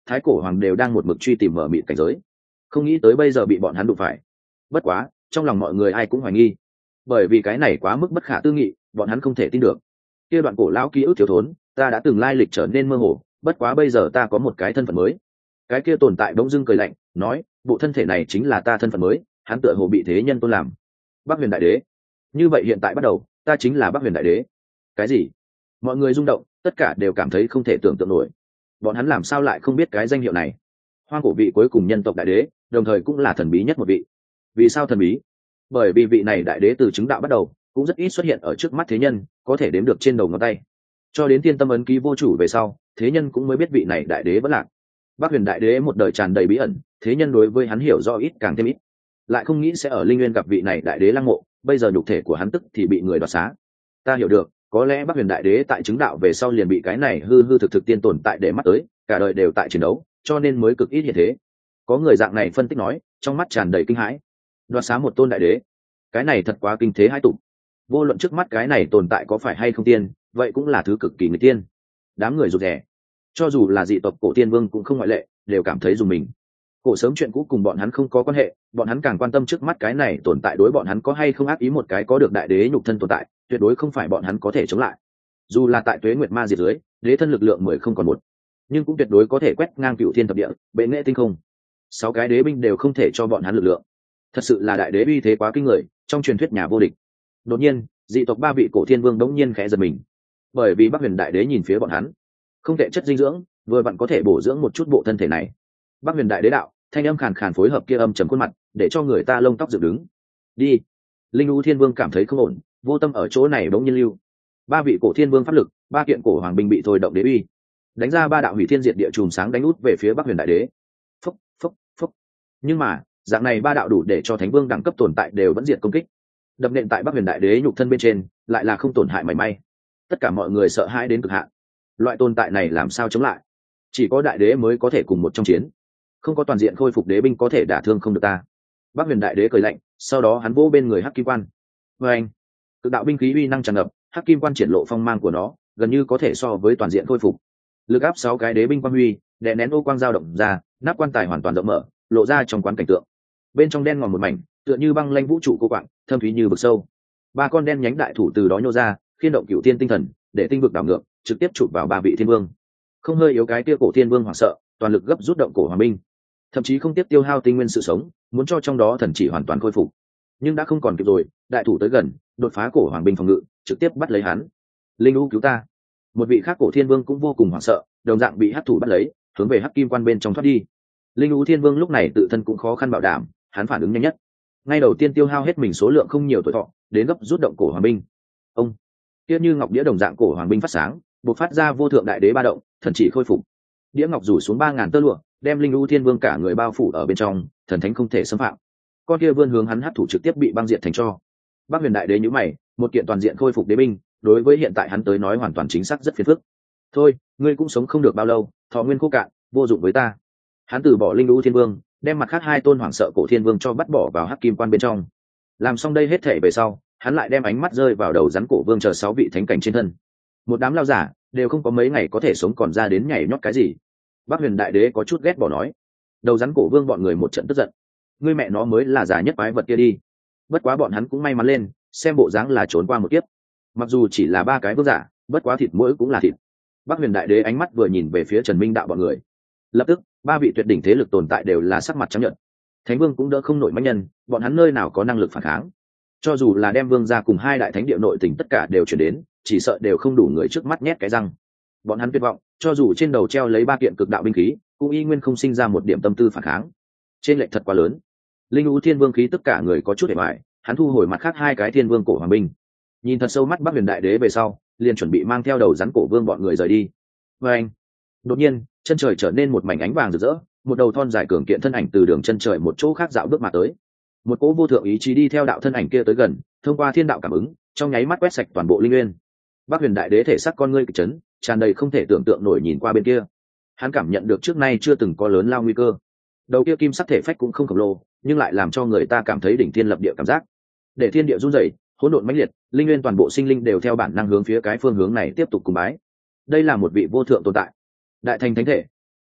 thái cổ hoàng đều đang một mực truy tìm mở mịt cảnh giới, không nghĩ tới bây giờ bị bọn hắn đụng phải. Bất quá trong lòng mọi người ai cũng hoài nghi, bởi vì cái này quá mức bất khả tư nghị, bọn hắn không thể tin được. Kia đoạn cổ lão ký ức thiếu thốn, ta đã từng lai lịch trở nên mơ hồ, bất quá bây giờ ta có một cái thân phận mới. Cái kia tồn tại bỗng dưng cười lạnh nói, bộ thân thể này chính là ta thân phận mới. Hắn tựa hồ bị thế nhân tôn làm Bắc Huyền Đại Đế. Như vậy hiện tại bắt đầu, ta chính là Bắc Huyền Đại Đế. Cái gì? Mọi người rung động, tất cả đều cảm thấy không thể tưởng tượng nổi. Bọn hắn làm sao lại không biết cái danh hiệu này? Hoang cổ vị cuối cùng nhân tộc đại đế, đồng thời cũng là thần bí nhất một vị. Vì sao thần bí? Bởi vì vị này đại đế từ chứng đạo bắt đầu cũng rất ít xuất hiện ở trước mắt thế nhân, có thể đếm được trên đầu ngón tay. Cho đến Thiên Tâm ấn ký vô chủ về sau, thế nhân cũng mới biết vị này đại đế vẫn lạc. Bắc Huyền Đại Đế một đời tràn đầy bí ẩn, thế nhân đối với hắn hiểu rõ ít càng thêm ít. Lại không nghĩ sẽ ở Linh Nguyên gặp vị này đại đế lăng mộ, bây giờ nhục thể của hắn tức thì bị người đoạt xá. Ta hiểu được, có lẽ Bắc Huyền Đại Đế tại chứng đạo về sau liền bị cái này hư hư thực thực tiên tồn tại để mắt tới, cả đời đều tại chiến đấu, cho nên mới cực ít hiện thế. Có người dạng này phân tích nói, trong mắt tràn đầy kinh hãi. Đoạt xá một tôn đại đế, cái này thật quá kinh thế hai tục. Vô luận trước mắt cái này tồn tại có phải hay không tiên, vậy cũng là thứ cực kỳ người tiên. Đám người rụt rè, cho dù là dị tộc cổ tiên vương cũng không ngoại lệ, đều cảm thấy dùng mình. Cổ sớm chuyện cũ cùng bọn hắn không có quan hệ, bọn hắn càng quan tâm trước mắt cái này tồn tại đối bọn hắn có hay không ác ý. Một cái có được đại đế nhục thân tồn tại, tuyệt đối không phải bọn hắn có thể chống lại. Dù là tại Tuế Nguyệt Ma diệt dưới, đế thân lực lượng 10 không còn một, nhưng cũng tuyệt đối có thể quét ngang cựu thiên thập địa, bệ nghệ tinh không. 6 cái đế binh đều không thể cho bọn hắn lực lượng. Thật sự là đại đế uy thế quá kinh người, trong truyền thuyết nhà vô địch. Đột nhiên, dị tộc 3 vị cổ thiên vương đống nhiên khẽ giật mình, bởi vì Bắc Huyền Đại Đế nhìn phía bọn hắn, không tệ chất dinh dưỡng, vừa vặn có thể bổ dưỡng một chút bộ thân thể này. Bắc Huyền Đại Đế đạo, thanh âm khàn khàn phối hợp kia âm trầm khuôn mặt, để cho người ta lông tóc dựng đứng. Đi. Linh U Thiên Vương cảm thấy không ổn, vô tâm ở chỗ này bỗng nhiên lưu. 3 vị cổ thiên vương pháp lực, 3 kiện cổ hoàng binh bị thôi động đế uy, đánh ra 3 đạo hủy thiên diệt địa chùm sáng đánh út về phía Bắc Huyền Đại Đế. Phốc, phốc, phốc. Nhưng mà, dạng này 3 đạo đủ để cho thánh vương đẳng cấp tồn tại đều vẫn diệt công kích. Đập nện tại Bắc Huyền Đại Đế nhục thân bên trên, lại là không tổn hại mảy may. Tất cả mọi người sợ hãi đến cực hạn. Loại tồn tại này làm sao chống lại? Chỉ có đại đế mới có thể cùng một trong chiến, không có toàn diện khôi phục đế binh có thể đả thương không được ta. Bắc Huyền Đại Đế cười lạnh, sau đó hắn vỗ bên người Hắc Kim Quan. Và anh, cực đạo binh khí uy năng tràn ngập, Hắc Kim Quan triển lộ phong mang của nó, gần như có thể so với toàn diện khôi phục. Lực áp 6 cái đế binh quang huy, đè nén ô quang dao động ra, nắp quan tài hoàn toàn rộng mở, lộ ra trong quán cảnh tượng. Bên trong đen ngòm một mảnh, tựa như băng lanh vũ trụ cô quạng, thâm thúy như vực sâu. 3 con đen nhánh đại thủ từ đó nhô ra, khiên động cửu thiên tinh thần, để tinh vực đảo ngược, trực tiếp chụp vào 3 vị thiên vương. Không hơi yếu cái kia cổ thiên vương hoảng sợ, toàn lực gấp rút động cổ hoàng binh, thậm chí không tiếp tiêu hao tinh nguyên sự sống, muốn cho trong đó thần chỉ hoàn toàn khôi phục. Nhưng đã không còn kịp rồi, đại thủ tới gần, đột phá cổ hoàng binh phòng ngự, trực tiếp bắt lấy hắn. Linh U cứu ta! Một vị khác cổ thiên vương cũng vô cùng hoảng sợ, đồng dạng bị hắc thủ bắt lấy, hướng về Hắc Kim Quan bên trong thoát đi. Linh U thiên vương lúc này tự thân cũng khó khăn bảo đảm, hắn phản ứng nhanh nhất, ngay đầu tiên tiêu hao hết mình số lượng không nhiều tuổi thọ, đến gấp rút động cổ hoàng binh. Ông kia như ngọc đĩa đồng dạng cổ hoàng binh phát sáng, bộc phát ra vô thượng đại đế ba động, thần chỉ khôi phục. Đĩa ngọc rủ xuống 3000 tơ lụa, đem Linh U Thiên Vương cả người bao phủ ở bên trong, thần thánh không thể xâm phạm. Con kia vươn hướng hắn hấp thủ trực tiếp bị băng diệt thành tro. Bắc Huyền Đại Đế nhíu mày, một kiện toàn diện khôi phục đế binh, đối với hiện tại hắn tới nói hoàn toàn chính xác rất phiền phức. Thôi, ngươi cũng sống không được bao lâu, thọ nguyên khô cạn, vô dụng với ta. Hắn từ bỏ Linh U Thiên Vương, đem mặt khác 2 tôn hoàng sợ cổ thiên vương cho bắt bỏ vào Hắc Kim Quan bên trong. Làm xong đây hết thể về sau, hắn lại đem ánh mắt rơi vào đầu rắn cổ vương chờ 6 vị thánh cảnh trên thân. Một đám lao giả đều không có mấy ngày có thể sống còn ra đến nhảy nhót cái gì. Bắc Huyền Đại Đế có chút ghét bỏ nói. Đầu rắn cổ vương bọn người một trận tức giận. Ngươi mẹ nó mới là giả nhất quái vật kia đi. Bất quá bọn hắn cũng may mắn lên, xem bộ dáng là trốn qua một kiếp. Mặc dù chỉ là 3 cái vương giả, bất quá thịt mỗi cũng là thịt. Bắc Huyền Đại Đế ánh mắt vừa nhìn về phía Trần Minh đạo bọn người, lập tức 3 vị tuyệt đỉnh thế lực tồn tại đều là sắc mặt trắng nhợt. Thánh vương cũng đỡ không nổi mãnh nhân, bọn hắn nơi nào có năng lực phản kháng. Cho dù là đem vương gia cùng 2 đại thánh địa nội tình tất cả đều chuyển đến, chỉ sợ đều không đủ người trước mắt nhét cái răng. Bọn hắn tuyệt vọng, cho dù trên đầu treo lấy 3 kiện cực đạo binh khí, cũng y nguyên không sinh ra một điểm tâm tư phản kháng. Trên lệch thật quá lớn. Linh U Thiên Vương khí tất cả người có chút hề bại, hắn thu hồi mặt khác 2 cái Thiên Vương cổ hoàng binh, nhìn thật sâu mắt Bắc Huyền Đại Đế về sau, liền chuẩn bị mang theo đầu rắn cổ vương bọn người rời đi. Và anh, đột nhiên, chân trời trở nên một mảnh ánh vàng rực rỡ, một đầu thon dài cường kiện thân ảnh từ đường chân trời một chỗ khác dạo bước mà tới. Một cỗ vô thượng ý chí đi theo đạo thân ảnh kia tới gần, thông qua thiên đạo cảm ứng, trong nháy mắt quét sạch toàn bộ linh nguyên. Bắc Huyền Đại Đế thể sắc con ngươi kịch chấn, tràn đầy không thể tưởng tượng nổi nhìn qua bên kia. Hắn cảm nhận được trước nay chưa từng có lớn lao nguy cơ. Đầu kia kim sắc thể phách cũng không khổng lồ, nhưng lại làm cho người ta cảm thấy đỉnh thiên lập địa cảm giác. Để thiên địa rung rẩy, hỗn độn mãnh liệt, linh nguyên toàn bộ sinh linh đều theo bản năng hướng phía cái phương hướng này tiếp tục cùng bái. Đây là một vị vô thượng tồn tại, đại thành thánh thể.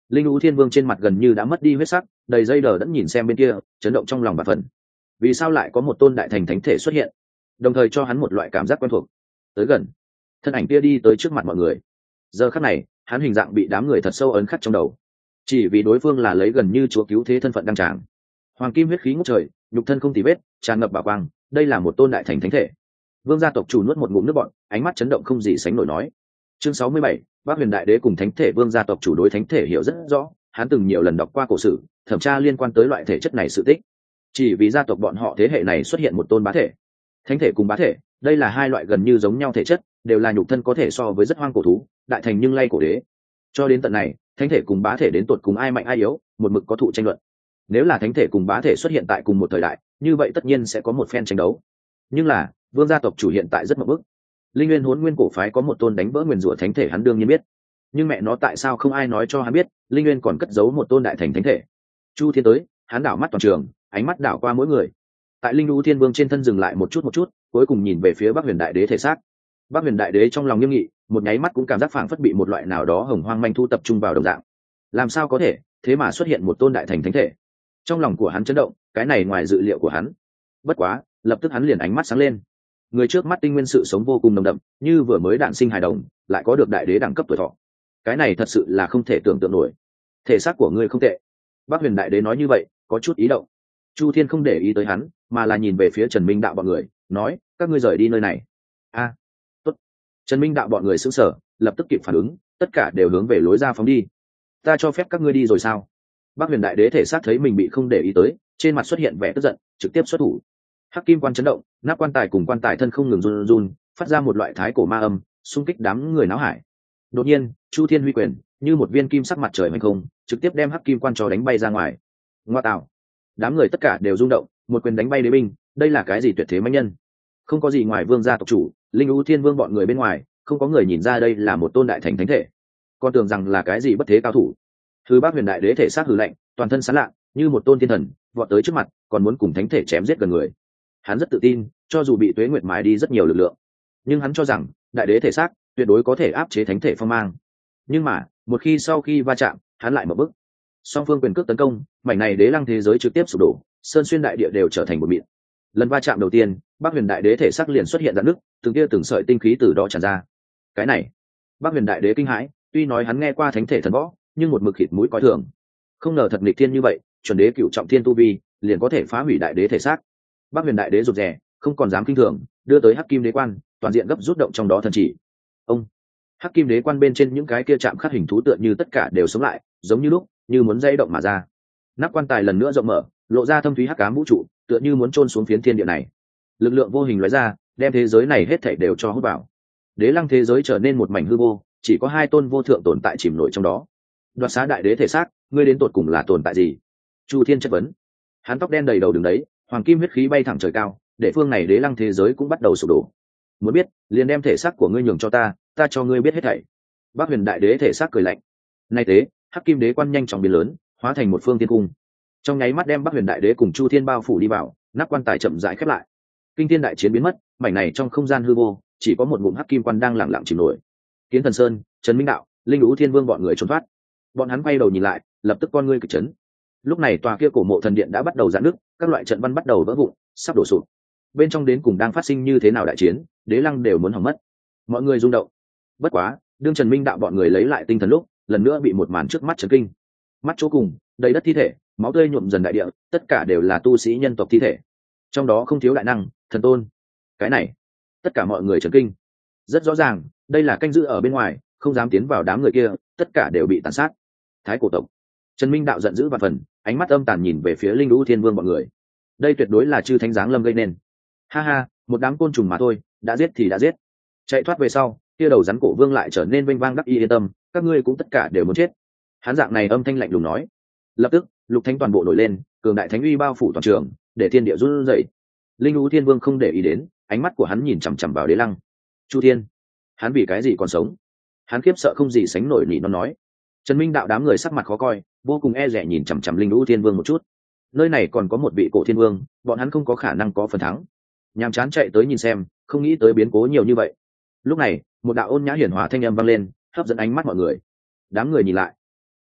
Linh Vũ Thiên Vương trên mặt gần như đã mất đi huyết sắc, đầy dây đờ đẫn nhìn xem bên kia, chấn động trong lòng và phần. Vì sao lại có một tôn đại thành thánh thể xuất hiện, đồng thời cho hắn một loại cảm giác quen thuộc. Tới gần, thân ảnh kia đi tới trước mặt mọi người. Giờ khắc này, hắn hình dạng bị đám người thật sâu ấn khắc trong đầu, chỉ vì đối phương là lấy gần như chúa cứu thế thân phận đăng tràng. Hoàng kim huyết khí ngút trời, nhục thân không tì vết, tràn ngập bảo quang, đây là một tôn đại thành thánh thể. Vương gia tộc chủ nuốt một ngụm nước bọt, ánh mắt chấn động không gì sánh nổi nói. Chương 67, Bác Huyền Đại Đế cùng thánh thể Vương gia tộc chủ đối thánh thể hiểu rất rõ, hắn từng nhiều lần đọc qua cổ sử, thẩm tra liên quan tới loại thể chất này sự tích. Chỉ vì gia tộc bọn họ thế hệ này xuất hiện một tôn bá thể. Thánh thể cùng bá thể, đây là hai loại gần như giống nhau thể chất, đều là nhục thân có thể so với rất hoang cổ thú, đại thành nhưng lay cổ đế. Cho đến tận này, thánh thể cùng bá thể đến tột cùng ai mạnh ai yếu, một mực có thụ tranh luận. Nếu là thánh thể cùng bá thể xuất hiện tại cùng một thời đại, như vậy tất nhiên sẽ có một phen tranh đấu. Nhưng là, Vương gia tộc chủ hiện tại rất mộng bức. Linh Nguyên Hỗn Nguyên cổ phái có một tôn đánh vỡ nguyền rủa thánh thể hắn đương nhiên biết, nhưng mẹ nó tại sao không ai nói cho hắn biết, Linh Nguyên còn cất giấu một tôn đại thành thánh thể. Chu Thiên tới, hắn đảo mắt toàn trường, ánh mắt đảo qua mỗi người. Tại Linh Vũ Thiên Vương trên thân dừng lại một chút, cuối cùng nhìn về phía Bắc Huyền Đại Đế thể xác. Bắc Huyền Đại Đế trong lòng nghiêm nghị, một nháy mắt cũng cảm giác phảng phất bị một loại nào đó hồng hoang manh thu tập trung vào đồng dạng. Làm sao có thể, thế mà xuất hiện một tôn đại thành thánh thể? Trong lòng của hắn chấn động, cái này ngoài dự liệu của hắn. Bất quá, lập tức hắn liền ánh mắt sáng lên. Người trước mắt tinh nguyên sự sống vô cùng nồng đậm, như vừa mới đản sinh hài đồng, lại có được đại đế đẳng cấp tuổi thọ. Cái này thật sự là không thể tưởng tượng nổi. Thể xác của ngươi không tệ. Bắc Huyền Đại Đế nói như vậy, có chút ý động. Chu Thiên không để ý tới hắn, mà là nhìn về phía Trần Minh Đạo bọn người, nói: các ngươi rời đi nơi này. A, tốt. Trần Minh Đạo bọn người sững sờ, lập tức kịp phản ứng, tất cả đều hướng về lối ra phóng đi. Ta cho phép các ngươi đi rồi sao? Bắc Huyền Đại Đế thể xác thấy mình bị không để ý tới, trên mặt xuất hiện vẻ tức giận, trực tiếp xuất thủ. Hắc kim quan chấn động, nắp quan tài cùng quan tài thân không ngừng run run, phát ra một loại thái cổ ma âm, xung kích đám người náo hải. Đột nhiên, Chu Thiên huy quyền, như một viên kim sắc mặt trời hoành không, trực tiếp đem hắc kim quan cho đánh bay ra ngoài. Ngoa tạo! Đám người tất cả đều rung động, một quyền đánh bay đế binh, đây là cái gì tuyệt thế mãnh nhân? Không có gì ngoài Vương gia tộc chủ, Linh Vũ Thiên Vương bọn người bên ngoài, không có người nhìn ra đây là một tôn đại thành thánh thể. Con tưởng rằng là cái gì bất thế cao thủ. Thứ Bác Huyền Đại Đế thể xác hừ lạnh, toàn thân sáng lạ, như một tôn thiên thần, vọt tới trước mặt, còn muốn cùng thánh thể chém giết gần người. Hắn rất tự tin, cho dù bị Tuế Nguyệt mài đi rất nhiều lực lượng, nhưng hắn cho rằng đại đế thể xác tuyệt đối có thể áp chế thánh thể phong mang. Nhưng mà, một khi sau khi va chạm, hắn lại mở bức. Song phương quyền cước tấn công, mảnh này đế lăng thế giới trực tiếp sụp đổ, sơn xuyên đại địa đều trở thành một mịn. Lần va chạm đầu tiên, Bác Huyền Đại Đế thể xác liền xuất hiện rạn nứt, từng tia từng sợi tinh khí từ đó tràn ra. Cái này, Bác Huyền Đại Đế kinh hãi, tuy nói hắn nghe qua thánh thể thần võ, nhưng một mực khịt mũi coi thường. Không ngờ thật nghịch thiên như vậy, chuẩn đế cửu trọng thiên tu vi, liền có thể phá hủy đại đế thể xác. Bác Huyền Đại Đế rụt rè, không còn dám kinh thường, đưa tới Hắc Kim Đế quan, toàn diện gấp rút động trong đó thần chỉ. Ông, Hắc Kim Đế quan bên trên những cái kia chạm khắc hình thú tựa như tất cả đều sống lại, giống như lúc, như muốn dây động mà ra. Nắp quan tài lần nữa rộng mở, lộ ra thâm thúy hắc ám vũ trụ, tựa như muốn chôn xuống phiến thiên địa này. Lực lượng vô hình lóe ra, đem thế giới này hết thảy đều cho hút vào. Đế lăng thế giới trở nên một mảnh hư vô, chỉ có hai tôn vô thượng tồn tại chìm nổi trong đó. Đoạt xá đại đế thể xác, ngươi đến tột cùng là tồn tại gì? Chu Thiên chất vấn. Hắn tóc đen đầy đầu đứng đấy, hoàng kim huyết khí bay thẳng trời cao, để phương này đế lăng thế giới cũng bắt đầu sụp đổ. Muốn biết, liền đem thể xác của ngươi nhường cho ta, ta cho ngươi biết hết thảy. Bác Huyền Đại Đế thể xác cười lạnh. Nay tế, Hắc Kim Đế quan nhanh chóng biến lớn, hóa thành một phương thiên cung. Trong nháy mắt đem Bác Huyền Đại Đế cùng Chu Thiên bao phủ đi vào, nắp quan tài chậm rãi khép lại. Kinh thiên đại chiến biến mất, mảnh này trong không gian hư vô, chỉ có một ngụm hắc kim quan đang lặng lặng chìm nổi. Kiến Thần Sơn, Trần Minh Đạo, Linh Vũ Thiên Vương bọn người trốn thoát. Bọn hắn quay đầu nhìn lại, lập tức con ngươi kịch chấn. Lúc này tòa kia cổ mộ thần điện đã bắt đầu giãn nứt, các loại trận văn bắt đầu vỡ vụn, sắp đổ sụp. Bên trong đến cùng đang phát sinh như thế nào đại chiến, đế lăng đều muốn hỏng mất. Mọi người rung động. Bất quá, đương Trần Minh Đạo bọn người lấy lại tinh thần lúc, lần nữa bị một màn trước mắt chấn kinh. Mắt chỗ cùng, đầy đất thi thể, máu tươi nhuộm dần đại địa, tất cả đều là tu sĩ nhân tộc thi thể. Trong đó không thiếu đại năng, thần tôn. Cái này, tất cả mọi người chấn kinh. Rất rõ ràng, đây là canh giữ ở bên ngoài, không dám tiến vào đám người kia, tất cả đều bị tàn sát. Thái cổ tộc. Trần Minh Đạo giận dữ vạn phần, ánh mắt âm tàn nhìn về phía Linh Vũ Thiên Vương bọn người. Đây tuyệt đối là chư thánh giáng lâm gây nên. Ha ha, một đám côn trùng mà thôi, đã giết thì đã giết. Chạy thoát về sau, kia đầu rắn cổ vương lại trở nên vênh vang đắc ý yên tâm, các ngươi cũng tất cả đều muốn chết. Hắn dạng này âm thanh lạnh lùng nói. Lập tức, lục thánh toàn bộ nổi lên, cường đại thánh uy bao phủ toàn trường, để thiên địa run rẩy. Linh Vũ Thiên Vương không để ý đến, ánh mắt của hắn nhìn chằm chằm vào đế lăng. Chu Thiên, hắn vì cái gì còn sống? Hắn khiếp sợ không gì sánh nổi nỉ nó nói. Trần Minh Đạo đám người sắc mặt khó coi, vô cùng e dè nhìn chằm chằm Linh Vũ Thiên Vương một chút. Nơi này còn có một vị cổ thiên vương, bọn hắn không có khả năng có phần thắng. Nhàm chán chạy tới nhìn xem, không nghĩ tới biến cố nhiều như vậy. Lúc này, một đạo ôn nhã hiển hòa thanh âm vang lên, hấp dẫn ánh mắt mọi người. Đám người nhìn lại,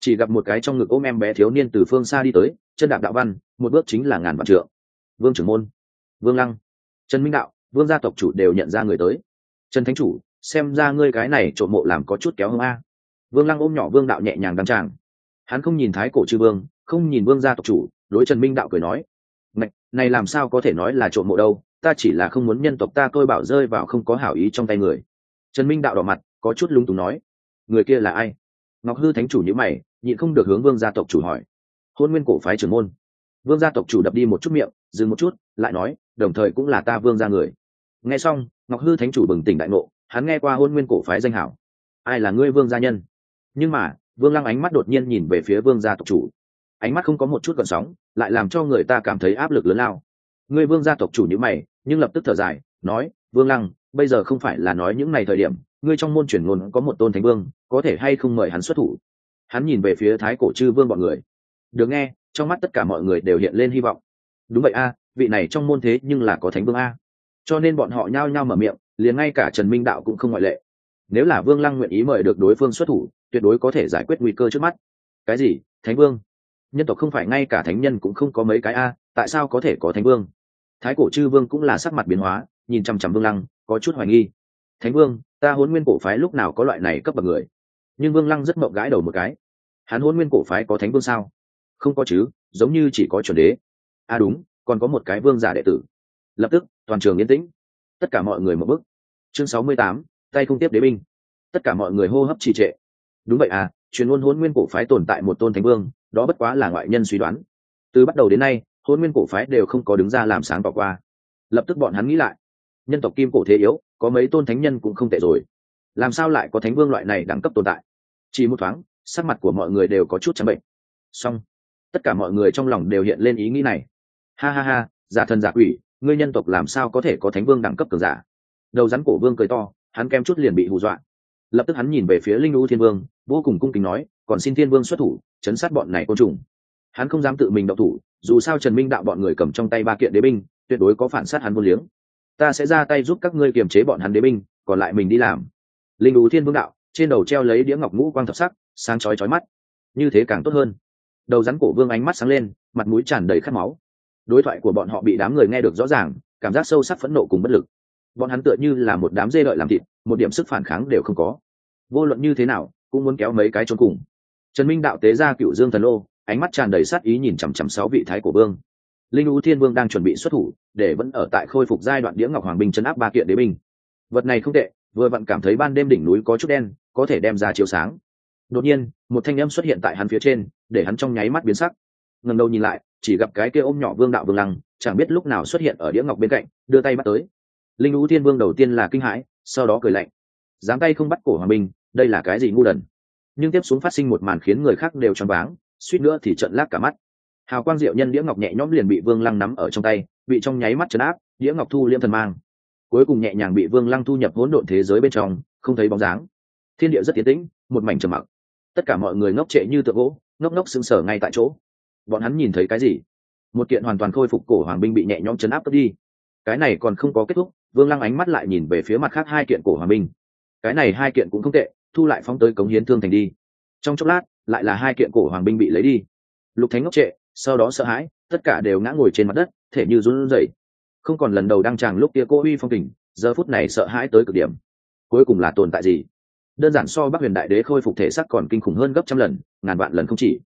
chỉ gặp một cái trong ngực ôm em bé thiếu niên từ phương xa đi tới, chân đạp đạo văn, một bước chính là ngàn vạn trượng. Vương trưởng môn, Vương Lăng, Trần Minh Đạo, Vương gia tộc chủ đều nhận ra người tới. Trần thánh chủ, xem ra ngươi cái này trộm mộ làm có chút kéo hông a. Vương Lăng ôm nhỏ Vương Đạo nhẹ nhàng đăng tràng. Hắn không nhìn thái cổ chư vương, không nhìn Vương gia tộc chủ, đối Trần Minh Đạo cười nói: này làm sao có thể nói là trộm mộ đâu, ta chỉ là không muốn nhân tộc ta tôi bảo rơi vào không có hảo ý trong tay người. Trần Minh Đạo đỏ mặt, có chút lung túng nói: người kia là ai? Ngọc Hư thánh chủ nhíu mày, nhịn không được hướng Vương gia tộc chủ hỏi. Hôn Nguyên cổ phái trưởng môn. Vương gia tộc chủ đập đi một chút miệng, dừng một chút, lại nói: đồng thời cũng là ta Vương gia người. Nghe xong, Ngọc Hư thánh chủ bừng tỉnh đại ngộ, hắn nghe qua Hôn Nguyên cổ phái danh hảo. Ai là ngươi Vương gia nhân? Nhưng mà Vương Lăng ánh mắt đột nhiên nhìn về phía Vương gia tộc chủ, ánh mắt không có một chút gợn sóng, lại làm cho người ta cảm thấy áp lực lớn lao. Ngươi Vương gia tộc chủ nhíu mày, nhưng lập tức thở dài, nói: Vương Lăng, bây giờ không phải là nói những ngày thời điểm, ngươi trong môn truyền ngôn có một tôn thánh vương, có thể hay không mời hắn xuất thủ? Hắn nhìn về phía thái cổ chư vương bọn người. Được nghe, trong mắt tất cả mọi người đều hiện lên hy vọng. Đúng vậy a, vị này trong môn thế nhưng là có thánh vương a. Cho nên bọn họ nhao nhao mở miệng, liền ngay cả Trần Minh Đạo cũng không ngoại lệ. Nếu là Vương Lăng nguyện ý mời được đối phương xuất thủ, tuyệt đối có thể giải quyết nguy cơ trước mắt. Cái gì? Thánh vương? Nhân tộc không phải ngay cả thánh nhân cũng không có mấy cái a, tại sao có thể có thánh vương? Thái cổ chư vương cũng là sắc mặt biến hóa, nhìn chằm chằm Vương Lăng, có chút hoài nghi. Thánh vương, ta Hỗn Nguyên cổ phái lúc nào có loại này cấp bậc người? Nhưng Vương Lăng rất mộng gãi đầu một cái. Hắn Hỗn Nguyên cổ phái có thánh vương sao? Không có chứ, giống như chỉ có chuẩn đế. À đúng, còn có một cái vương giả đệ tử. Lập tức toàn trường yên tĩnh, tất cả mọi người một bước. Chương 68, tay không tiếp đế binh. Tất cả mọi người hô hấp trì trệ. Đúng vậy à, truyền ngôn Hỗn Nguyên cổ phái tồn tại một tôn thánh vương, đó bất quá là ngoại nhân suy đoán. Từ bắt đầu đến nay, Hỗn Nguyên cổ phái đều không có đứng ra làm sáng tỏ qua. Lập tức bọn hắn nghĩ lại, nhân tộc kim cổ thế yếu, có mấy tôn thánh nhân cũng không tệ rồi, làm sao lại có thánh vương loại này đẳng cấp tồn tại? Chỉ một thoáng, sắc mặt của mọi người đều có chút trắng bệnh. Song tất cả mọi người trong lòng đều hiện lên ý nghĩ này. Ha ha ha, giả thần giả quỷ, ngươi nhân tộc làm sao có thể có thánh vương đẳng cấp cường giả? Đầu rắn cổ vương cười to, hắn kém chút liền bị hù dọa. Lập tức hắn nhìn về phía Linh U Thiên Vương, vô cùng cung kính nói: còn xin Thiên Vương xuất thủ, chấn sát bọn này côn trùng. Hắn không dám tự mình động thủ, dù sao Trần Minh Đạo bọn người cầm trong tay 3 kiện đế binh, tuyệt đối có phản sát hắn vô liếng. Ta sẽ ra tay giúp các ngươi kiềm chế bọn hắn đế binh, còn lại mình đi làm. Linh U Thiên Vương đạo, trên đầu treo lấy đĩa ngọc ngũ quang thập sắc, sáng chói chói mắt, như thế càng tốt hơn. Đầu rắn cổ vương ánh mắt sáng lên, mặt mũi tràn đầy khát máu. Đối thoại của bọn họ bị đám người nghe được rõ ràng, cảm giác sâu sắc phẫn nộ cùng bất lực. Bọn hắn tựa như là một đám dê đợi làm thịt, một điểm sức phản kháng đều không có. Vô luận như thế nào, cũng muốn kéo mấy cái chôn cùng. Trần Minh Đạo tế ra Cựu Dương Thần Lô, ánh mắt tràn đầy sát ý nhìn chằm chằm 6 vị thái cổ vương. Linh U Thiên Vương đang chuẩn bị xuất thủ, để vẫn ở tại khôi phục giai đoạn đĩa ngọc hoàng binh trấn áp 3 kiện đế binh. Vật này không tệ, vừa vặn cảm thấy ban đêm đỉnh núi có chút đen, có thể đem ra chiếu sáng. Đột nhiên, một thanh âm xuất hiện tại hắn phía trên, để hắn trong nháy mắt biến sắc. Ngẩng đầu nhìn lại, chỉ gặp cái kia ôm nhỏ Vương Đạo Vương Lăng, chẳng biết lúc nào xuất hiện ở đĩa ngọc bên cạnh, đưa tay bắt tới. Linh U Thiên Vương đầu tiên là kinh hãi, sau đó cười lạnh. Dám tay không bắt cổ hoàng binh, đây là cái gì ngu đần? Nhưng tiếp xuống phát sinh một màn khiến người khác đều choáng váng, suýt nữa thì trợn lác cả mắt. Hào quang diệu nhân đĩa ngọc nhẹ nhõm liền bị Vương Lăng nắm ở trong tay, bị trong nháy mắt trấn áp, đĩa ngọc thu liễm thần mang, cuối cùng nhẹ nhàng bị Vương Lăng thu nhập hỗn độn thế giới bên trong, không thấy bóng dáng. Thiên địa rất tiến tĩnh, một mảnh trầm mặc. Tất cả mọi người ngốc trệ như tượng gỗ, ngốc ngốc sững sờ ngay tại chỗ. Bọn hắn nhìn thấy cái gì? Một kiện hoàn toàn khôi phục cổ hoàng binh bị nhẹ nhõm trấn áp đi. Cái này còn không có kết thúc, Vương Lăng ánh mắt lại nhìn về phía mặt khác 2 kiện cổ hoàng binh. Cái này 2 kiện cũng không tệ, thu lại phóng tới cống hiến thương thành đi. Trong chốc lát, lại là 2 kiện cổ hoàng binh bị lấy đi. Lục Thánh ngốc trệ, sau đó sợ hãi, tất cả đều ngã ngồi trên mặt đất, thể như run rẩy. Không còn lần đầu đăng tràng lúc kia cô uy phong kình, giờ phút này sợ hãi tới cực điểm. Cuối cùng là tồn tại gì? Đơn giản so Bắc Huyền Đại Đế khôi phục thể xác còn kinh khủng hơn gấp trăm lần, ngàn vạn lần không chỉ.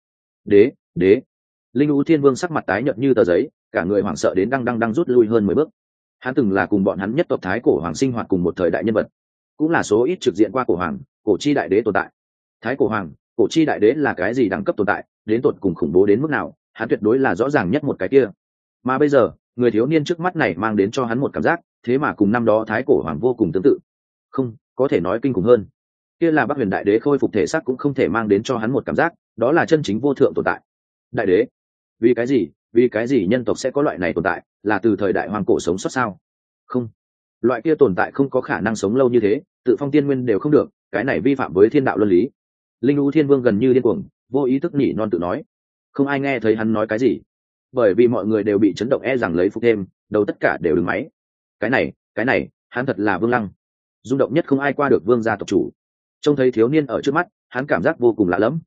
Đế. Linh U Thiên Vương sắc mặt tái nhợt như tờ giấy, cả người hoảng sợ đến đang rút lui hơn 10 bước. Hắn từng là cùng bọn hắn nhất tộc Thái cổ hoàng sinh hoạt cùng một thời đại nhân vật, cũng là số ít trực diện qua cổ hoàng, cổ chi đại đế tồn tại. Thái cổ hoàng, cổ chi đại đế là cái gì đẳng cấp tồn tại, đến tột cùng khủng bố đến mức nào, hắn tuyệt đối là rõ ràng nhất một cái kia. Mà bây giờ, người thiếu niên trước mắt này mang đến cho hắn một cảm giác, thế mà cùng năm đó Thái cổ hoàng vô cùng tương tự. Không, có thể nói kinh khủng hơn. Kia là Bắc Huyền Đại Đế khôi phục thể xác cũng không thể mang đến cho hắn một cảm giác, đó là chân chính vô thượng tồn tại. Đại đế? Vì cái gì nhân tộc sẽ có loại này tồn tại, là từ thời đại hoàng cổ sống sót sao? Không, loại kia tồn tại không có khả năng sống lâu như thế, tự phong tiên nguyên đều không được, cái này vi phạm với thiên đạo luân lý. Linh U Thiên Vương gần như điên cuồng, vô ý thức nhỉ non tự nói. Không ai nghe thấy hắn nói cái gì, bởi vì mọi người đều bị chấn động rằng lấy phục thêm, đầu tất cả đều đứng máy. Cái này, hắn thật là Vương Lăng. Rung động nhất không ai qua được Vương gia tộc chủ. Trông thấy thiếu niên ở trước mắt, hắn cảm giác vô cùng lạ lẫm.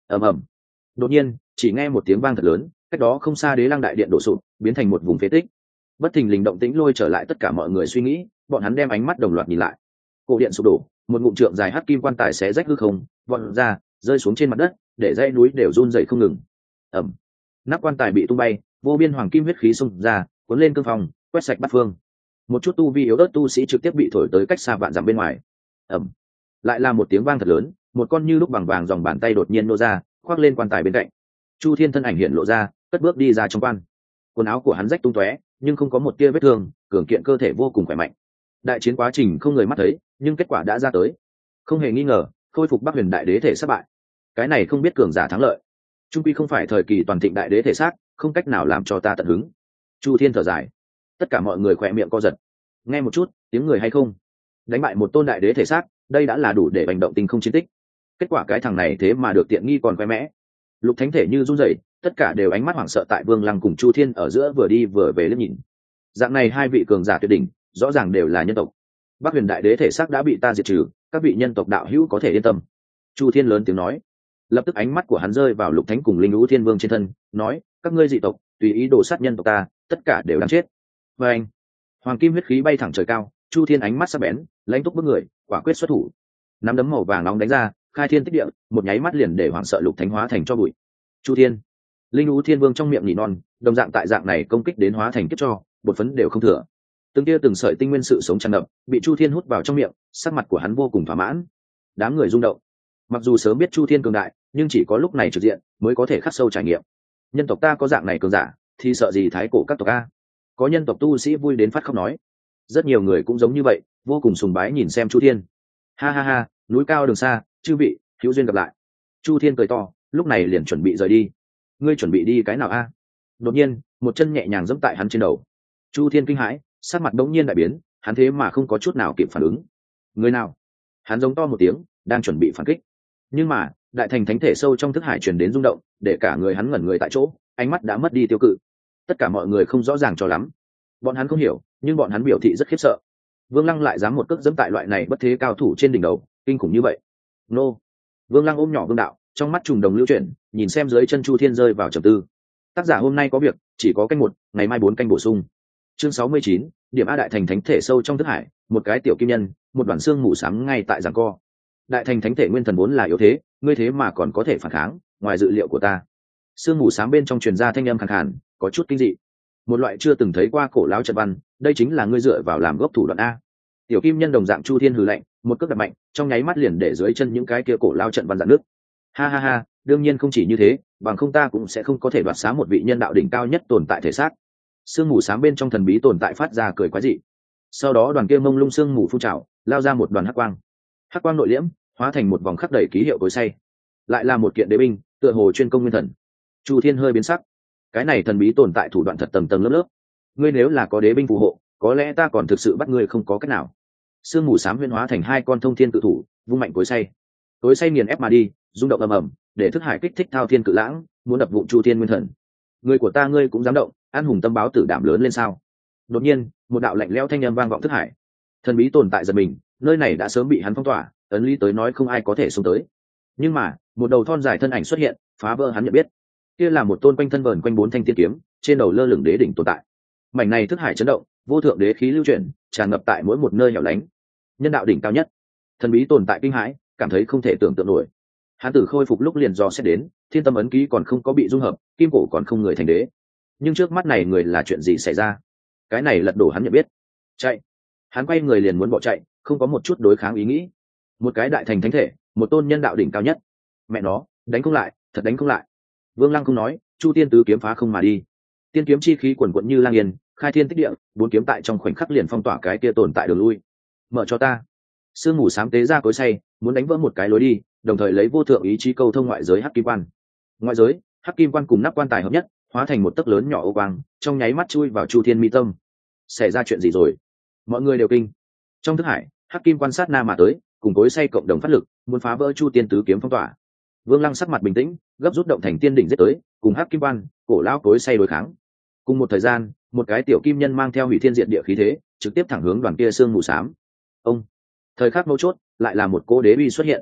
ầm ầm. Đột nhiên chỉ nghe một tiếng vang thật lớn, cách đó không xa đế lăng đại điện đổ sụp, biến thành một vùng phế tích. Bất thình lình động tĩnh lôi trở lại tất cả mọi người suy nghĩ, bọn hắn đem ánh mắt đồng loạt nhìn lại. Cổ điện sụp đổ, một ngụm trượng dài hắc kim quan tài xé rách hư không, vọt ra, rơi xuống trên mặt đất, để dãy núi đều run rẩy không ngừng. Ầm. Nắp quan tài bị tung bay, vô biên hoàng kim huyết khí xung ra, cuốn lên cương phong, quét sạch bát phương. Một chút tu vi yếu ớt tu sĩ trực tiếp bị thổi tới cách xa vạn dặm bên ngoài. Ầm. Lại là một tiếng vang thật lớn, một con như lúc bằng vàng dòng bàn tay đột nhiên nô ra, khoác lên quan tài bên cạnh. Chu Thiên thân ảnh hiện lộ ra, cất bước đi ra trong quan. Quần áo của hắn rách tung tóe, nhưng không có một tia vết thương, cường kiện cơ thể vô cùng khỏe mạnh. Đại chiến quá trình không người mắt thấy, nhưng kết quả đã ra tới. Không hề nghi ngờ, khôi phục Bắc Huyền đại đế thể sắp bại. Cái này không biết cường giả thắng lợi. Trung quy không phải thời kỳ toàn thịnh đại đế thể xác, không cách nào làm cho ta tận hứng. Chu Thiên thở dài. Tất cả mọi người khỏe miệng co giật. Nghe một chút, tiếng người hay không? Đánh bại một tôn đại đế thể xác, đây đã là đủ để hành động tinh không chiến tích. Kết quả cái thằng này thế mà được tiện nghi còn khoe mẽ. Lục Thánh thể như run rẩy, tất cả đều ánh mắt hoảng sợ tại Vương Lăng cùng Chu Thiên ở giữa vừa đi vừa về liếc nhìn. Dạng này hai vị cường giả tuyệt đỉnh, rõ ràng đều là nhân tộc. Bắc Huyền đại đế thể xác đã bị ta diệt trừ, các vị nhân tộc đạo hữu có thể yên tâm. Chu Thiên lớn tiếng nói. Lập tức ánh mắt của hắn rơi vào Lục Thánh cùng Linh Lũ Thiên Vương trên thân, nói: các ngươi dị tộc tùy ý đồ sát nhân tộc ta, tất cả đều đáng chết. Và anh, hoàng kim huyết khí bay thẳng trời cao, Chu Thiên ánh mắt sắc bén, lãnh túc bước người, quả quyết xuất thủ. Nắm đấm màu vàng nóng đánh ra, khai thiên tích địa, một nháy mắt liền để hoảng sợ Lục Thánh hóa thành cho bụi. Chu Thiên, Linh Lũ Thiên Vương trong miệng nỉ non, đồng dạng tại dạng này công kích đến hóa thành kiếp cho, bột phấn đều không thừa. Từng tia từng sợi tinh nguyên sự sống tràn ngập, bị Chu Thiên hút vào trong miệng, sắc mặt của hắn vô cùng thỏa mãn. Đám người rung động. Mặc dù sớm biết Chu Thiên cường đại, nhưng chỉ có lúc này trực diện mới có thể khắc sâu trải nghiệm. Nhân tộc ta có dạng này cường giả, thì sợ gì thái cổ các tộc a? Có nhân tộc tu sĩ vui đến phát khóc nói. Rất nhiều người cũng giống như vậy, vô cùng sùng bái nhìn xem Chu Thiên. Ha ha ha, núi cao đường xa, chư vị hữu duyên gặp lại. Chu Thiên cười to, lúc này liền chuẩn bị rời đi. Ngươi chuẩn bị đi cái nào a? Đột nhiên, một chân nhẹ nhàng giẫm tại hắn trên đầu. Chu Thiên kinh hãi, sắc mặt đống nhiên đại biến, hắn thế mà không có chút nào kịp phản ứng. Người nào? Hắn giống to một tiếng, đang chuẩn bị phản kích. Nhưng mà, đại thành thánh thể sâu trong thức hải truyền đến rung động, để cả người hắn ngẩn người tại chỗ, ánh mắt đã mất đi tiêu cự. Tất cả mọi người không rõ ràng cho lắm. Bọn hắn không hiểu, nhưng bọn hắn biểu thị rất khiếp sợ. Vương Lăng lại dám một cước dẫm tại loại này bất thế cao thủ trên đỉnh đầu, kinh khủng như vậy. Nô! Vương Lăng ôm nhỏ Vương Đạo, trong mắt trùng đồng lưu chuyển, nhìn xem dưới chân Chu Thiên rơi vào trầm tư. Tác giả hôm nay có việc, chỉ có canh 1, ngày mai 4 canh bổ sung. Chương 69, điểm A đại thành thánh thể sâu trong thức hải, một cái tiểu kim nhân, một đoàn xương mù xám ngay tại giằng co. Đại thành thánh thể nguyên thần vốn là yếu thế, ngươi thế mà còn có thể phản kháng, ngoài dự liệu của ta. Xương mù xám bên trong truyền ra thanh âm khàn khàn, có chút kinh dị. Một loại chưa từng thấy qua cổ lão trận văn, đây chính là ngươi dựa vào làm gốc thủ đoạn a. Tiểu kim nhân đồng dạng Chu Thiên hừ lạnh, một cước đập mạnh, trong nháy mắt liền để dưới chân những cái kia cổ lão trận văn dạn nước. Ha ha ha, đương nhiên không chỉ như thế, bằng không ta cũng sẽ không có thể đoạt xá một vị nhân đạo đỉnh cao nhất tồn tại thể xác. Sương mù xám bên trong thần bí tồn tại phát ra cười quái dị. Sau đó đoàn kia mông lung sương mù phun trào, lao ra một đoàn hắc quang. Hắc quang nội liễm, hóa thành một vòng khắc đầy ký hiệu tối say. Lại là một kiện đế binh, tựa hồ chuyên công nguyên thần. Chu Thiên hơi biến sắc. Cái này thần bí tồn tại thủ đoạn thật tầng tầng lớp lớp. Ngươi nếu là có đế binh phù hộ, có lẽ ta còn thực sự bắt ngươi không có cách nào. Sương mù xám huyễn hóa thành hai con thông thiên cự thủ, vung mạnh cối say. Cối say nghiền ép mà đi, rung động ầm ầm, để thức hải kích thích thao thiên cự lãng, muốn đập vụn Chu Thiên nguyên thần. Người của ta ngươi cũng dám động, an hùng tâm báo tử đảm lớn lên sao? Đột nhiên, một đạo lạnh lẽo thanh âm vang vọng thức hải. Thần bí tồn tại giật mình, nơi này đã sớm bị hắn phong tỏa, ấn lý tới nói không ai có thể xông tới. Nhưng mà, một đầu thon dài thân ảnh xuất hiện, phá vỡ hắn nhận biết. Kia là một tôn quanh thân vờn quanh 4 thanh tiên kiếm, trên đầu lơ lửng đế đỉnh tồn tại. Mảnh này thức hải chấn động, vô thượng đế khí lưu chuyển, tràn ngập tại mỗi một nơi hẻo lánh. Nhân đạo đỉnh cao nhất. Thần bí tồn tại kinh hãi, cảm thấy không thể tưởng tượng nổi. Hắn tử khôi phục lúc liền do xét đến, thiên tâm ấn ký còn không có bị dung hợp, kim cổ còn không người thành đế. Nhưng trước mắt này người là chuyện gì xảy ra? Cái này lật đổ hắn nhận biết. Chạy! Hắn quay người liền muốn bỏ chạy, không có một chút đối kháng ý nghĩ. Một cái đại thành thánh thể, một tôn nhân đạo đỉnh cao nhất. Mẹ nó, đánh không lại, thật đánh không lại. Vương Lăng không nói, Chu Tiên tứ kiếm phá không mà đi. Tiên kiếm chi khí quần quận như lang yên, khai thiên tích địa, 4 kiếm tại trong khoảnh khắc liền phong tỏa cái kia tồn tại đường lui. Mở cho ta. Sương mù xám tế ra cối say, muốn đánh vỡ một cái lối đi, đồng thời lấy vô thượng ý chí câu thông ngoại giới hắc kim quan. Ngoại giới, hắc kim quan cùng nắp quan tài hợp nhất, hóa thành một tấc lớn nhỏ ô quang, trong nháy mắt chui vào Chu Thiên mi tâm. Xảy ra chuyện gì rồi? Mọi người đều kinh. Trong thức hải, hắc kim quan sát na mà tới, cùng cối say cộng đồng phát lực, muốn phá vỡ Chu Tiên tứ kiếm phong tỏa. Vương Lăng sắc mặt bình tĩnh, gấp rút động thành tiên đỉnh giết tới, cùng hắc kim quan, cổ lão cối say đối kháng. Cùng một thời gian, một cái tiểu kim nhân mang theo hủy thiên diệt địa khí thế, trực tiếp thẳng hướng đoàn kia sương mù xám. Ông! Thời khắc mấu chốt, lại là một cô đế uy xuất hiện.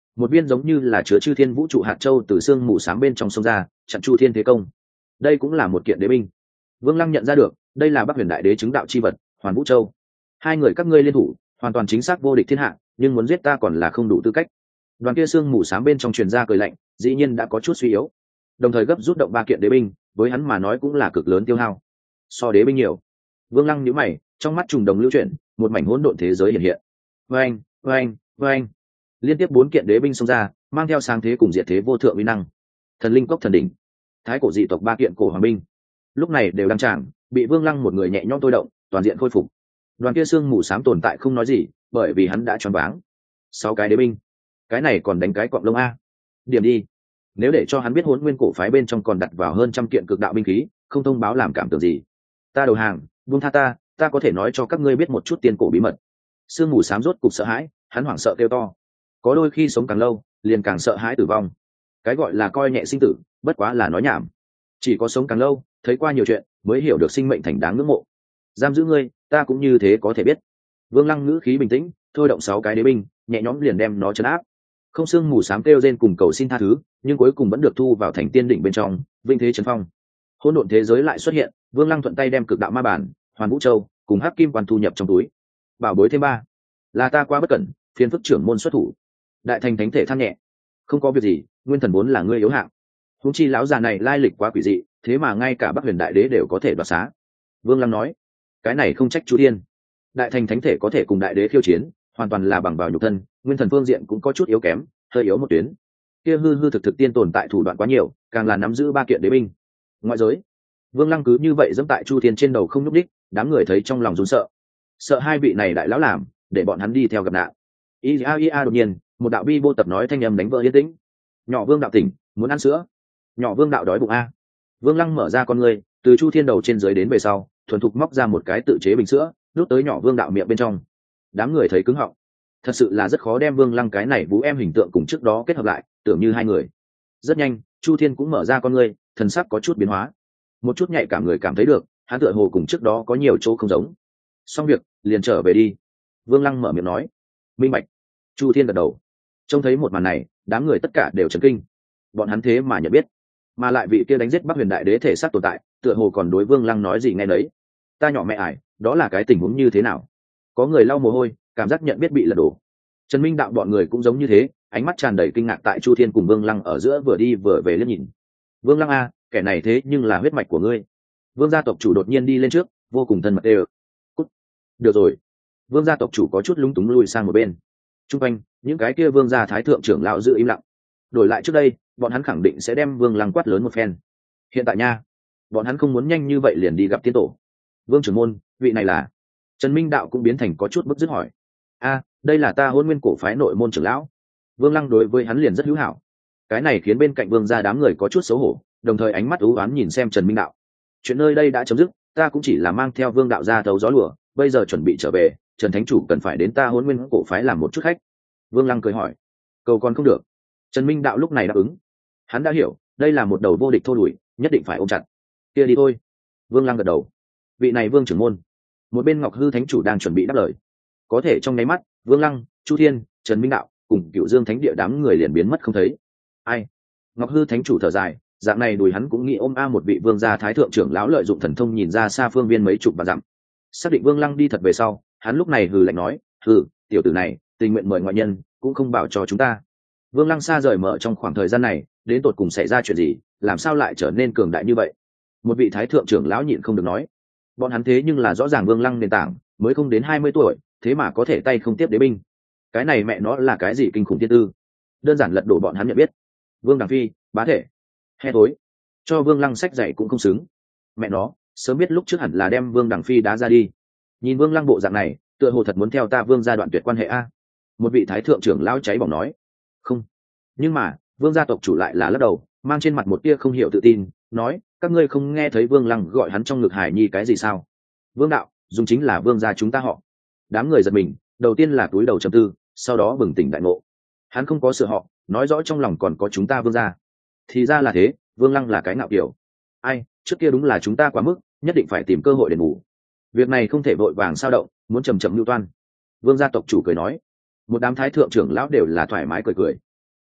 một viên giống như là chứa chư thiên vũ trụ hạt châu từ xương mù s bên trong sông ra, chặn chu thiên thế công. Đây cũng là một kiện đế binh. Vương Lăng nhận ra được, đây là Bắc Huyền Đại Đế chứng đạo chi vật, Hoàn Vũ Châu. Hai người các ngươi liên thủ, hoàn toàn chính xác vô địch thiên hạ, nhưng muốn giết ta còn là không đủ tư cách. Đoàn kia xương mù s bên trong truyền ra cười lạnh, dĩ nhiên đã có chút suy yếu, đồng thời gấp rút động 3 kiện đế binh, với hắn mà nói cũng là cực lớn tiêu hao. So đế binh nhiều. Vương Lăng nhíu mày, trong mắt trùng đồng lưu chuyển, một mảnh hỗn độn thế giới hiện hiện. Oeng, oeng, oeng. Liên tiếp 4 kiện đế binh xông ra, mang theo sáng thế cùng diệt thế vô thượng uy năng. Thần linh cốc thần đỉnh, thái cổ dị tộc 3 kiện cổ hoàng binh, lúc này đều đang tràng, bị Vương Lăng một người nhẹ nhõm tôi động, toàn diện khôi phục. Đoàn kia xương mù xám tồn tại không nói gì, bởi vì hắn đã choáng váng. 6 cái đế binh, cái này còn đánh cái quặng lông a. Điểm đi. Nếu để cho hắn biết Hỗn Nguyên cổ phái bên trong còn đặt vào hơn 100 kiện cực đạo binh khí, không thông báo làm cảm tưởng gì. Ta đầu hàng, buông tha ta, ta có thể nói cho các ngươi biết một chút tiên cổ bí mật. Sương mù xám rốt cục sợ hãi, hắn hoảng sợ kêu to. Có đôi khi sống càng lâu, liền càng sợ hãi tử vong. Cái gọi là coi nhẹ sinh tử, bất quá là nói nhảm. Chỉ có sống càng lâu, thấy qua nhiều chuyện, mới hiểu được sinh mệnh thành đáng ngưỡng mộ. Giam giữ ngươi, ta cũng như thế có thể biết. Vương Lăng ngữ khí bình tĩnh, thôi động 6 cái đế binh, nhẹ nhõm liền đem nó trấn áp. Không sương mù xám kêu rên cùng cầu xin tha thứ, nhưng cuối cùng vẫn được thu vào thành tiên đỉnh bên trong, vinh thế trấn phong. Hỗn độn thế giới lại xuất hiện, Vương Lăng thuận tay đem cực đạo ma bản, Hoàn Vũ Châu cùng Hắc Kim Quan thu nhập trong túi. Bảo bối thêm 3, là ta quá bất cẩn, phiền phức trưởng môn xuất thủ. Đại thành thánh thể than nhẹ, không có việc gì, nguyên thần vốn là ngươi yếu hạng. Huống chi lão già này lai lịch quá quỷ dị, thế mà ngay cả Bắc Huyền Đại Đế đều có thể đoạt xá. Vương Lăng nói, cái này không trách Chu Thiên. Đại thành thánh thể có thể cùng đại đế khiêu chiến, hoàn toàn là bằng vào nhục thân, nguyên thần phương diện cũng có chút yếu kém, hơi yếu một tuyến. Kia hư hư thực thực tiên tồn tại thủ đoạn quá nhiều, càng là nắm giữ 3 kiện đế binh. Ngoại giới, Vương Lăng cứ như vậy dẫm tại Chu Thiên trên đầu không nhúc đích, đám người thấy trong lòng run sợ. Sợ hai vị này đại lão làm, để bọn hắn đi theo gặp nạn. Ia đột nhiên, một đạo bi vô tập nói thanh âm đánh vỡ yên tĩnh. Nhỏ Vương đạo tỉnh, muốn ăn sữa. Nhỏ Vương đạo đói bụng a. Vương Lăng mở ra con người, từ Chu Thiên đầu trên dưới đến về sau, thuần thục móc ra một cái tự chế bình sữa, đút tới nhỏ Vương đạo miệng bên trong. Đám người thấy cứng họng. Thật sự là rất khó đem Vương Lăng cái này vũ em hình tượng cùng trước đó kết hợp lại, tưởng như hai người. Rất nhanh, Chu Thiên cũng mở ra con người, thần sắc có chút biến hóa. Một chút nhạy cảm người cảm thấy được, hắn tựa hồ cùng trước đó có nhiều chỗ không giống. Xong việc, liền trở về đi. Vương Lăng mở miệng nói. Minh bạch. Chu Thiên gật đầu. Trông thấy một màn này, đám người tất cả đều chấn kinh. Bọn hắn thế mà nhận biết, mà lại vị kia đánh giết Bắc Huyền Đại Đế thể xác tồn tại, tựa hồ còn đối Vương Lăng nói gì nghe nấy. Ta nhỏ mẹ ải, đó là cái tình huống như thế nào? Có người lau mồ hôi, cảm giác nhận biết bị lật đổ. Trần Minh đạo bọn người cũng giống như thế, ánh mắt tràn đầy kinh ngạc tại Chu Thiên cùng Vương Lăng ở giữa vừa đi vừa về liếc nhìn. Vương Lăng a, kẻ này thế nhưng là huyết mạch của ngươi. Vương gia tộc chủ đột nhiên đi lên trước, vô cùng thân mật đều. Cút. Được rồi. Vương gia tộc chủ có chút lúng túng lùi sang một bên. Trung quanh, những cái kia Vương gia thái thượng trưởng lão giữ im lặng. Đổi lại trước đây, bọn hắn khẳng định sẽ đem Vương Lăng quát lớn một phen. Hiện tại nha, bọn hắn không muốn nhanh như vậy liền đi gặp tiên tổ. Vương trưởng môn, vị này là? Trần Minh đạo cũng biến thành có chút bức dứt hỏi. A, đây là ta Hôn Nguyên cổ phái nội môn trưởng lão. Vương Lăng đối với hắn liền rất hữu hảo. Cái này khiến bên cạnh Vương gia đám người có chút xấu hổ, đồng thời ánh mắt ú oán nhìn xem Trần Minh đạo. Chuyện nơi đây đã chấm dứt, ta cũng chỉ là mang theo Vương đạo ra thấu gió lùa, bây giờ chuẩn bị trở về, Trần thánh chủ cần phải đến ta Hôn Nguyên cổ phái làm một chút khách. Vương Lăng cười hỏi. Cầu còn không được. Trần Minh đạo lúc này đáp ứng. Hắn đã hiểu, đây là một đầu vô địch thô đuổi, nhất định phải ôm chặt. Kia đi thôi. Vương Lăng gật đầu. Vị này Vương trưởng môn. Một bên Ngọc Hư thánh chủ đang chuẩn bị đáp lời. Có thể trong nháy mắt, Vương Lăng, Chu Thiên, Trần Minh đạo cùng Cửu Dương thánh địa đám người liền biến mất không thấy. Ai? Ngọc Hư thánh chủ thở dài, dạng này đùi hắn cũng nghĩ ôm một vị vương gia thái thượng trưởng lão lợi dụng thần thông nhìn ra xa phương viên mấy chục vạn dặm. Xác định Vương Lăng đi thật về sau, hắn lúc này hừ lạnh nói, hừ, tiểu tử này tình nguyện mời ngoại nhân cũng không bảo cho chúng ta. Vương Lăng xa rời mở trong khoảng thời gian này, đến tột cùng xảy ra chuyện gì, làm sao lại trở nên cường đại như vậy? Một vị thái thượng trưởng lão nhịn không được nói. Bọn hắn thế nhưng là rõ ràng Vương Lăng nền tảng mới không đến 20 tuổi, thế mà có thể tay không tiếp đế binh. Cái này mẹ nó là cái gì kinh khủng thiên tư? Đơn giản lật đổ bọn hắn nhận biết. Vương Đằng Phi, bá thể, he tối, cho Vương Lăng sách dạy cũng không xứng. Mẹ nó, sớm biết lúc trước hẳn là đem Vương Đằng Phi đá ra đi. Nhìn Vương Lăng bộ dạng này, tựa hồ thật muốn theo ta Vương gia đoạn tuyệt quan hệ a. Một vị thái thượng trưởng lão cháy bỏng nói. Không, nhưng mà Vương gia tộc chủ lại là lắc đầu, mang trên mặt một tia không hiểu tự tin, nói, các ngươi không nghe thấy Vương Lăng gọi hắn trong ngực Hải Nhi cái gì sao? Vương đạo, dùng chính là Vương gia chúng ta họ. Đám người giật mình, đầu tiên là cúi đầu trầm tư, sau đó bừng tỉnh đại ngộ. Hắn không có sửa họ, nói rõ trong lòng còn có chúng ta Vương gia. Thì ra là thế, Vương Lăng là cái ngạo kiểu. Ai, trước kia đúng là chúng ta quá mức, nhất định phải tìm cơ hội đền bù. Việc này không thể vội vàng sao động, muốn chậm chậm lưu toan. Vương gia tộc chủ cười nói. Một đám thái thượng trưởng lão đều là thoải mái cười cười.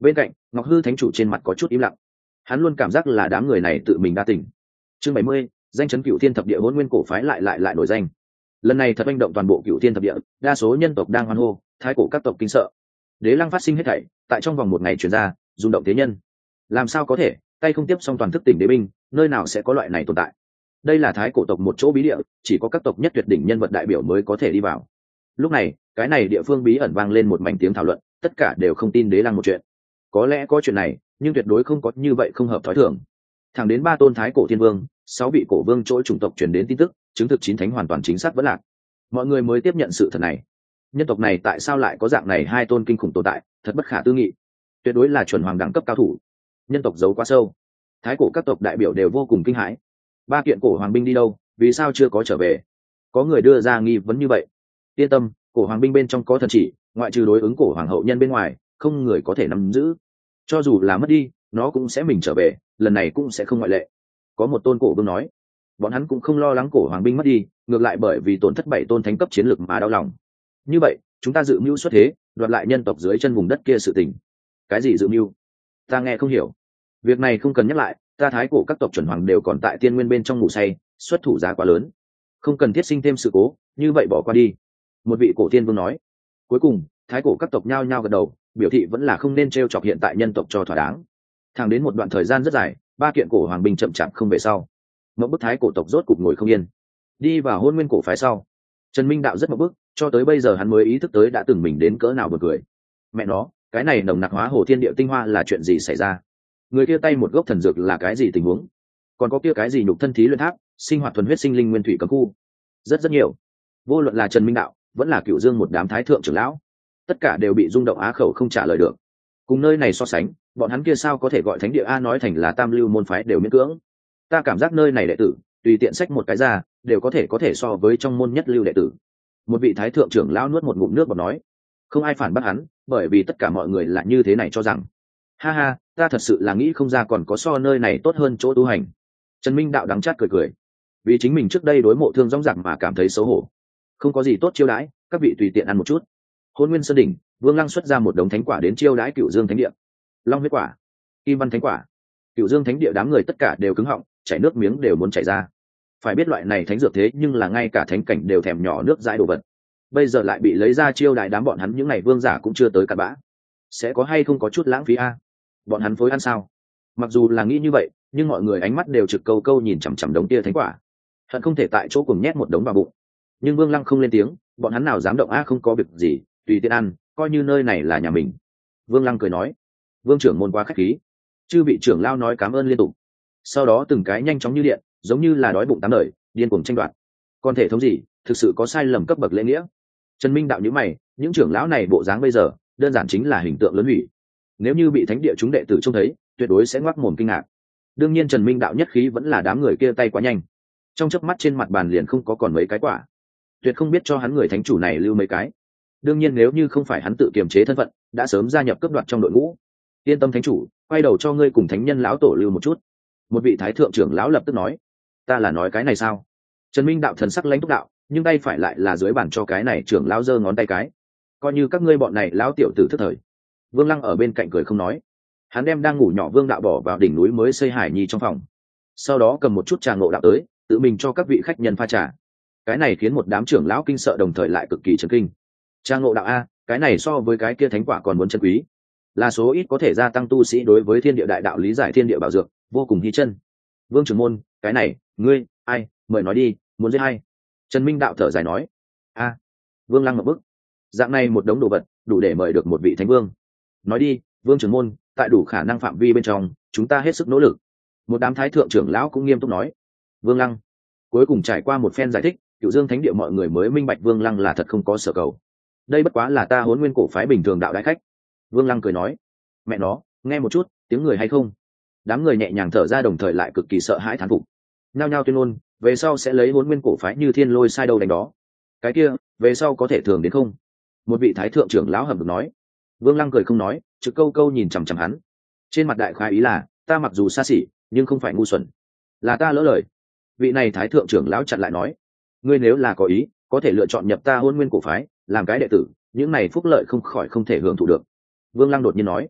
Bên cạnh Ngọc Hư thánh chủ trên mặt có chút im lặng, hắn luôn cảm giác là đám người này tự mình đa tình. Chương 70, danh chấn Cửu Thiên thập địa Hỗn Nguyên cổ phái lại nổi danh. Lần này thật manh động toàn bộ Cửu Thiên thập địa, đa số nhân tộc đang hoan hô, thái cổ các tộc kinh sợ. Đế lăng phát sinh hết thảy, tại trong vòng một ngày truyền ra, rung động thế nhân. Làm sao có thể, tay không tiếp xong toàn thức tỉnh đế binh, nơi nào sẽ có loại này tồn tại? Đây là thái cổ tộc một chỗ bí địa, chỉ có các tộc nhất tuyệt đỉnh nhân vật đại biểu mới có thể đi vào. Lúc này, cái này địa phương bí ẩn vang lên một mảnh tiếng thảo luận, tất cả đều không tin đế lăng một chuyện. Có lẽ có chuyện này, nhưng tuyệt đối không có như vậy không hợp thói thường. Thẳng đến 3 tôn thái cổ thiên vương, 6 vị cổ vương trỗi chủng tộc truyền đến tin tức, chứng thực 9 thánh hoàn toàn chính xác vẫn lạc. Mọi người mới tiếp nhận sự thật này. Nhân tộc này tại sao lại có dạng này 2 tôn kinh khủng tồn tại, thật bất khả tư nghị. Tuyệt đối là chuẩn hoàng đẳng cấp cao thủ. Nhân tộc giấu quá sâu. Thái cổ các tộc đại biểu đều vô cùng kinh hãi. 3 kiện cổ hoàng binh đi đâu, vì sao chưa có trở về? Có người đưa ra nghi vấn như vậy. Yên tâm, cổ hoàng binh bên trong có thần chỉ, ngoại trừ đối ứng cổ hoàng hậu nhân bên ngoài, không người có thể nắm giữ. Cho dù là mất đi, nó cũng sẽ mình trở về, lần này cũng sẽ không ngoại lệ. Có một tôn cổ vương nói, bọn hắn cũng không lo lắng cổ hoàng binh mất đi, ngược lại bởi vì tổn thất 7 tôn thánh cấp chiến lực mà đau lòng. Như vậy, chúng ta dự mưu xuất thế, đoạt lại nhân tộc dưới chân vùng đất kia sự tình. Cái gì dự mưu? Ta nghe không hiểu. Việc này không cần nhắc lại, ta thái cổ các tộc chuẩn hoàng đều còn tại tiên nguyên bên trong ngủ say, xuất thủ giá quá lớn, không cần thiết sinh thêm sự cố, như vậy bỏ qua đi. Một vị cổ tiên vương nói. Cuối cùng, thái cổ các tộc nhao nhao gật đầu, biểu thị vẫn là không nên t chọc hiện tại nhân tộc cho thỏa đáng. Thẳng đến một đoạn thời gian rất dài, 3 kiện cổ hoàng binh chậm chạp không về sau, một bức thái cổ tộc rốt cục ngồi không yên, đi vào Hôn Nguyên cổ phái sau. Trần Minh Đạo rất một bức, cho tới bây giờ hắn mới ý thức tới đã từng mình đến cỡ nào buồn cười. Mẹ nó, cái này nồng nặc hóa hồ thiên địa tinh hoa là chuyện gì xảy ra? Người kia tay một gốc thần dược là cái gì tình huống? Còn có kia cái gì nhục thân thí luyện tháp, sinh hoạt thuần huyết sinh linh nguyên thủy cấm khu, rất nhiều. Vô luận là Trần Minh Đạo, vẫn là Cửu Dương một đám thái thượng trưởng lão, tất cả đều bị rung động á khẩu không trả lời được. Cùng nơi này so sánh, bọn hắn kia sao có thể gọi thánh địa a nói thành là tam lưu môn phái đều miễn cưỡng. Ta cảm giác nơi này đệ tử, tùy tiện xách một cái ra, đều có thể so với trong môn nhất lưu đệ tử. Một vị thái thượng trưởng lão nuốt một ngụm nước bọt nói. Không ai phản bác hắn, bởi vì tất cả mọi người là như thế này cho rằng. Ha ha, ta thật sự là nghĩ không ra còn có so nơi này tốt hơn chỗ tu hành. Trần Minh Đạo đắng chát cười cười, vì chính mình trước đây đối Mộ Thương rõng rạc mà cảm thấy xấu hổ. Không có gì tốt chiêu đãi, các vị tùy tiện ăn một chút. Hôn Nguyên Sơn đỉnh, Vương Lăng xuất ra một đống thánh quả đến chiêu đãi Cửu Dương Thánh địa. Long huyết quả, Kim Văn Thánh quả. Cửu Dương Thánh địa đám người tất cả đều cứng họng, chảy nước miếng đều muốn chảy ra. Phải biết loại này thánh dược thế nhưng là ngay cả thánh cảnh đều thèm nhỏ nước dãi đồ vật. Bây giờ lại bị lấy ra chiêu đãi đám bọn hắn, những này vương giả cũng chưa tới cặn bã. Sẽ có hay không có chút lãng phí a? Bọn hắn phối ăn sao? Mặc dù là nghĩ như vậy, nhưng mọi người ánh mắt đều trực câu câu nhìn chằm chằm đống kia thánh quả, hận không thể tại chỗ cùng nhét một đống vào bụng. Nhưng Vương Lăng không lên tiếng, bọn hắn nào dám động a, không có việc gì, tùy tiện ăn, coi như nơi này là nhà mình. Vương Lăng cười nói. Vương trưởng môn quá khách khí. Chư vị trưởng lao nói cảm ơn liên tục. Sau đó từng cái nhanh chóng như điện, giống như là đói bụng tám đời, điên cuồng tranh đoạt. Còn thể thống gì, thực sự có sai lầm cấp bậc lễ nghĩa. Trần Minh Đạo nhíu mày, những trưởng lão này bộ dáng bây giờ, đơn giản chính là hình tượng lớn hủy. Nếu như bị thánh địa chúng đệ tử trông thấy, tuyệt đối sẽ ngoác mồm kinh ngạc. Đương nhiên Trần Minh Đạo nhất khí vẫn là đám người kia tay quá nhanh, trong chớp mắt trên mặt bàn liền không có còn mấy cái quả, tuyệt không biết cho hắn người thánh chủ này lưu mấy cái. Đương nhiên nếu như không phải hắn tự kiềm chế thân phận, đã sớm gia nhập cướp đoạt trong đội ngũ. Yên tâm thánh chủ, quay đầu cho ngươi cùng thánh nhân lão tổ lưu một chút. Một vị thái thượng trưởng lão lập tức nói. Ta là nói cái này sao? Trần Minh Đạo thần sắc lãnh túc đạo, nhưng tay phải lại là dưới bàn cho cái này trưởng lão giơ ngón tay cái, coi như các ngươi bọn này lão tiểu tử thức thời. Vương Lăng ở bên cạnh cười không nói. Hắn đem đang ngủ nhỏ Vương Đạo bỏ vào đỉnh núi mới xây Hải Nhi trong phòng, sau đó cầm một chút trà ngộ đạo tới, tự mình cho các vị khách nhân pha trà. Cái này khiến một đám trưởng lão kinh sợ, đồng thời lại cực kỳ chấn kinh. Trà ngộ đạo a, cái này so với cái kia thánh quả còn muốn chân quý, là số ít có thể gia tăng tu sĩ đối với thiên địa đại đạo lý giải thiên địa bảo dược, vô cùng hy chân. Vương trưởng môn, cái này ngươi ai mời nói đi, muốn giết hay? Trần Minh Đạo thở dài nói. A. Vương Lăng ngập bức, dạng này một đống đồ vật đủ để mời được một vị thánh vương. Nói đi, Vương trưởng môn, tại đủ khả năng phạm vi bên trong, chúng ta hết sức nỗ lực. Một đám thái thượng trưởng lão cũng nghiêm túc nói. Vương Lăng cuối cùng trải qua một phen giải thích, Cửu Dương Thánh địa mọi người mới minh bạch Vương Lăng là thật không có sở cầu. Đây bất quá là ta Hỗn Nguyên cổ phái bình thường đạo đại khách. Vương Lăng cười nói. Mẹ nó, nghe một chút tiếng người hay không? Đám người nhẹ nhàng thở ra, đồng thời lại cực kỳ sợ hãi thán phục. Nhao nhao tuyên ngôn, về sau sẽ lấy Hỗn Nguyên cổ phái như thiên lôi sai đâu đánh đó. Cái kia, về sau có thể thường đến không? Một vị thái thượng trưởng lão hầm hực nói. Vương Lăng cười không nói, trực câu câu nhìn chằm chằm hắn. Trên mặt đại khái ý là, ta mặc dù xa xỉ, nhưng không phải ngu xuẩn, là ta lỡ lời. Vị này thái thượng trưởng lão chặn lại nói, ngươi nếu là có ý, có thể lựa chọn nhập ta Hỗn Nguyên cổ phái, làm cái đệ tử, những này phúc lợi không khỏi không thể hưởng thụ được. Vương Lăng đột nhiên nói.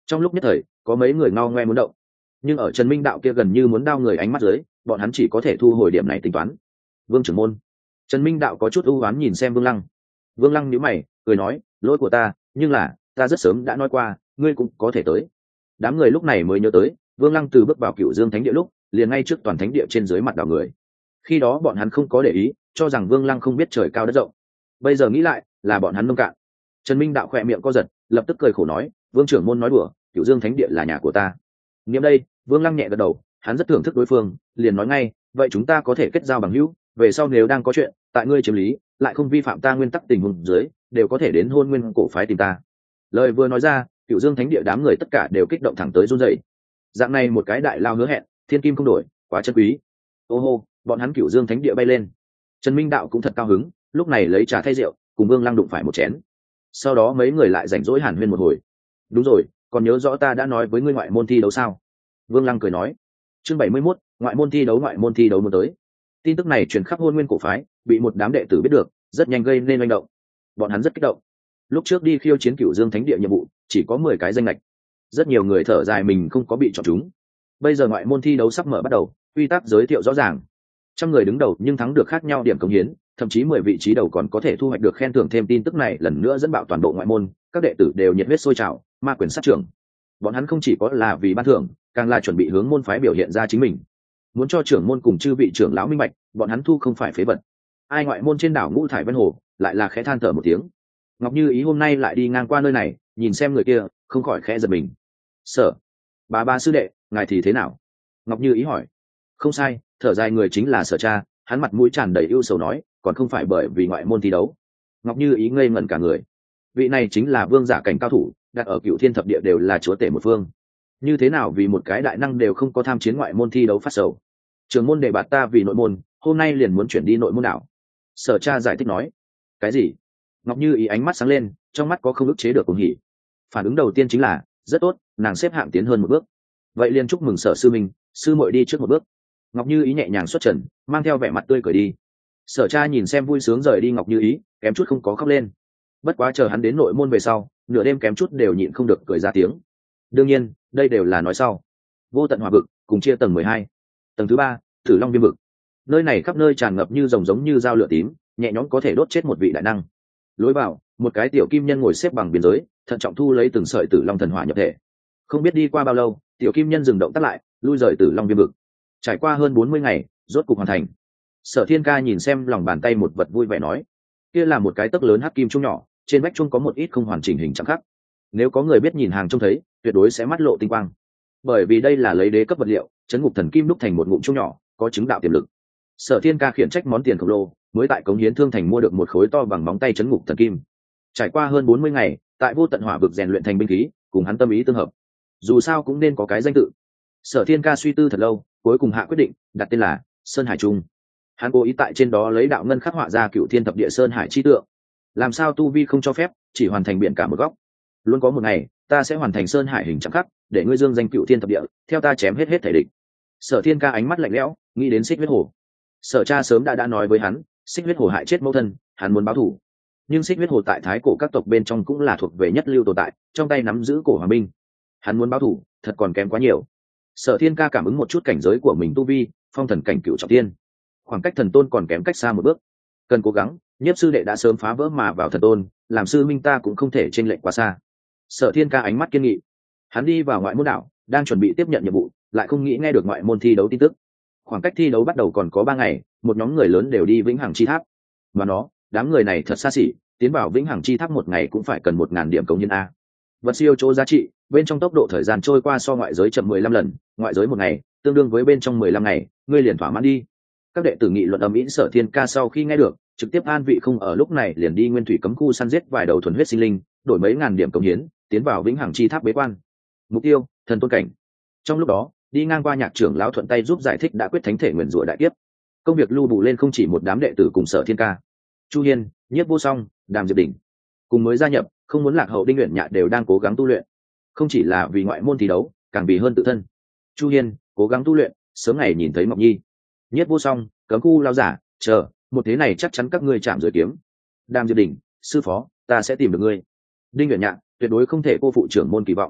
Trong lúc nhất thời có mấy người ngao ngoe muốn động, nhưng ở Trần Minh đạo kia gần như muốn đao người ánh mắt dưới, bọn hắn chỉ có thể thu hồi điểm này tính toán. Vương trưởng môn. Trần Minh đạo có chút ưu oán nhìn xem Vương Lăng. Vương Lăng nhíu mày cười nói, lỗi của ta, nhưng là ta rất sớm đã nói qua, ngươi cũng có thể tới. Đám người lúc này mới nhớ tới, Vương Lăng từ bước vào Cửu Dương Thánh Địa lúc liền ngay trước toàn thánh địa trên dưới mặt đảo người. Khi đó bọn hắn không có để ý, cho rằng Vương Lăng không biết trời cao đất rộng. Bây giờ nghĩ lại là bọn hắn nông cạn. Trần Minh đạo khỏe miệng co giật, lập tức cười khổ nói, Vương trưởng môn nói đùa, Cửu Dương Thánh Địa là nhà của ta. Niệm đây, Vương Lăng nhẹ gật đầu, hắn rất thưởng thức đối phương, liền nói ngay, vậy chúng ta có thể kết giao bằng hữu, về sau nếu đang có chuyện, tại ngươi chiếm lý, lại không vi phạm ta nguyên tắc tình huống dưới, đều có thể đến Hôn Nguyên cổ phái tìm ta. Lời vừa nói ra, Cửu Dương Thánh Địa đám người tất cả đều kích động thẳng tới run rẩy. Dạng này một cái đại lao hứa hẹn, thiên kim không đổi, quá chân quý. Ô hô, bọn hắn Cửu Dương Thánh Địa bay lên. Trần Minh đạo cũng thật cao hứng, lúc này lấy trà thay rượu, cùng Vương Lăng đụng phải một chén. Sau đó mấy người lại rảnh rỗi hàn huyên một hồi. Đúng rồi, còn nhớ rõ ta đã nói với ngươi ngoại môn thi đấu sao? Vương Lăng cười nói. Chương 71, ngoại môn thi đấu muốn tới. Tin tức này truyền khắp Hôn Nguyên cổ phái, bị một đám đệ tử biết được, rất nhanh gây nên manh động. Bọn hắn rất kích động. Lúc trước đi khiêu chiến Cửu Dương Thánh Địa nhiệm vụ, chỉ có 10 cái danh lệch. Rất nhiều người thở dài mình không có bị chọn chúng. Bây giờ ngoại môn thi đấu sắp mở bắt đầu, quy tắc giới thiệu rõ ràng. Trăm người đứng đầu nhưng thắng được khác nhau điểm cống hiến, thậm chí 10 vị trí đầu còn có thể thu hoạch được khen thưởng thêm. Tin tức này lần nữa dẫn bạo toàn bộ ngoại môn, các đệ tử đều nhiệt huyết sôi trào, ma quyền sát trưởng. Bọn hắn không chỉ có là vì ban thưởng, càng là chuẩn bị hướng môn phái biểu hiện ra chính mình. Muốn cho trưởng môn cùng chư vị trưởng lão minh bạch, bọn hắn thu không phải phế vật. Ai ngoại môn trên đảo Ngũ Thải Vân Hồ, lại là khẽ than thở một tiếng. Ngọc Như Ý hôm nay lại đi ngang qua nơi này, nhìn xem người kia, không khỏi khẽ giật mình. Sở, bà sư đệ, ngài thì thế nào? Ngọc Như Ý hỏi. Không sai, thở dài người chính là Sở cha, hắn mặt mũi tràn đầy ưu sầu nói, còn không phải bởi vì ngoại môn thi đấu. Ngọc Như Ý ngây ngẩn cả người. Vị này chính là vương giả cảnh cao thủ, đặt ở Cửu Thiên thập địa đều là chúa tể một phương. Như thế nào vì một cái đại năng đều không có tham chiến ngoại môn thi đấu phát sầu? Trường môn đề bạt ta vì nội môn, hôm nay liền muốn chuyển đi nội môn đảo. Sở cha giải thích nói. Cái gì? Ngọc Như Ý ánh mắt sáng lên, trong mắt có không ức chế được cuồng hỉ. Phản ứng đầu tiên chính là, rất tốt, nàng xếp hạng tiến hơn một bước. Vậy liền chúc mừng Sở sư minh, sư muội đi trước một bước. Ngọc Như Ý nhẹ nhàng xuất trần, mang theo vẻ mặt tươi cười đi. Sở cha nhìn xem vui sướng rời đi Ngọc Như Ý, kém chút không có khóc lên. Bất quá chờ hắn đến nội môn về sau, nửa đêm kém chút đều nhịn không được cười ra tiếng. Đương nhiên, đây đều là nói sau. Vô tận hỏa vực cùng chia tầng 12. Tầng thứ 3, Tử Long Viêm vực. Nơi này khắp nơi tràn ngập như rồng giống như dao lửa tím, nhẹ nhõm có thể đốt chết một vị đại năng. Lối vào, một cái tiểu kim nhân ngồi xếp bằng biên giới, thận trọng thu lấy từng sợi Tử Long thần hỏa nhập thể. Không biết đi qua bao lâu, tiểu kim nhân dừng động tác lại, lui rời Tử Long Viêm vực. Trải qua hơn 40 ngày, rốt cục hoàn thành. Sở Thiên Ca nhìn xem lòng bàn tay một vật vui vẻ nói, kia là một cái tấc lớn hắc kim chung nhỏ, trên vách chung có một ít không hoàn chỉnh hình chạm khắc. Nếu có người biết nhìn hàng trông thấy, tuyệt đối sẽ mắt lộ tinh quang. Bởi vì đây là lấy đế cấp vật liệu, chấn ngục thần kim đúc thành một ngụm chung nhỏ, có chứng đạo tiềm lực. Sở Thiên Ca khiển trách món tiền khổng lồ, mới tại cống hiến thương thành mua được một khối to bằng móng tay chấn ngục thần kim. Trải qua hơn 40 ngày, tại vô tận hỏa vực rèn luyện thành binh khí, cùng hắn tâm ý tương hợp. Dù sao cũng nên có cái danh tự. Sở Thiên Ca suy tư thật lâu, cuối cùng hạ quyết định, đặt tên là Sơn Hải Trung. Hắn cố ý tại trên đó lấy đạo ngân khắc họa ra Cửu Thiên thập địa Sơn Hải chi tượng. Làm sao tu vi không cho phép, chỉ hoàn thành biển cả một góc. Luôn có một ngày, ta sẽ hoàn thành Sơn Hải hình chạm khắc, để ngươi dương danh Cửu Thiên thập địa, theo ta chém hết thể địch. Sở Thiên Ca ánh mắt lạnh lẽo, nghĩ đến Xích Huyết Hồ. Sở cha sớm đã nói với hắn, Xích Huyết Hồ hại chết mẫu thân, hắn muốn báo thù. Nhưng Xích Huyết Hồ tại thái cổ các tộc bên trong cũng là thuộc về nhất lưu tồn tại, trong tay nắm giữ cổ hoàng binh. Hắn muốn báo thù, thật còn kém quá nhiều. Sở Thiên Ca cảm ứng một chút cảnh giới của mình tu vi, phong thần cảnh cửu trọng thiên, khoảng cách thần tôn còn kém cách xa một bước. Cần cố gắng, Nhiếp sư đệ đã sớm phá vỡ mà vào thần tôn, làm sư minh ta cũng không thể chênh lệch quá xa. Sở Thiên Ca ánh mắt kiên nghị. Hắn đi vào ngoại môn đảo, đang chuẩn bị tiếp nhận nhiệm vụ, lại không nghĩ nghe được ngoại môn thi đấu tin tức. Khoảng cách thi đấu bắt đầu còn có 3 ngày, một nhóm người lớn đều đi Vĩnh Hằng Chi Tháp. Mà nó, đám người này thật xa xỉ, tiến vào Vĩnh Hằng Chi Tháp một ngày cũng phải cần 1000 điểm cống hiến a. Vật siêu chỗ giá trị, bên trong tốc độ thời gian trôi qua so ngoại giới chậm 15 lần, ngoại giới một ngày, tương đương với bên trong 15 ngày, ngươi liền thỏa mãn đi. Các đệ tử nghị luận ầm ĩ. Sở Thiên Ca sau khi nghe được, trực tiếp an vị không ở lúc này liền đi Nguyên Thủy cấm khu săn giết vài đầu thuần huyết sinh linh, đổi mấy ngàn điểm cống hiến, tiến vào Vĩnh Hằng Chi Tháp bế quan. Mục tiêu, thần tôn cảnh. Trong lúc đó, đi ngang qua Nhạc trưởng lão thuận tay giúp giải thích đã quyết thánh thể nguyền rủa đại kiếp. Công việc lưu bù lên không chỉ một đám đệ tử cùng Sở Thiên Ca, Chu Hiên, Nhiếp Vô Song, Đàm Diệp Đỉnh, cùng mới gia nhập, không muốn lạc hậu Đinh Uyển Nhạ đều đang cố gắng tu luyện. Không chỉ là vì ngoại môn thi đấu, càng vì hơn tự thân. Chu Hiên cố gắng tu luyện, sớm ngày nhìn thấy Ngọc Nhi. Nhiếp Vô Song, cấm khu lao giả, chờ, một thế này chắc chắn các ngươi chạm dưới kiếm. Đàm Diệp Đỉnh, sư phó, ta sẽ tìm được ngươi. Đinh Uyển Nhạ, tuyệt đối không thể cô phụ trưởng môn kỳ vọng.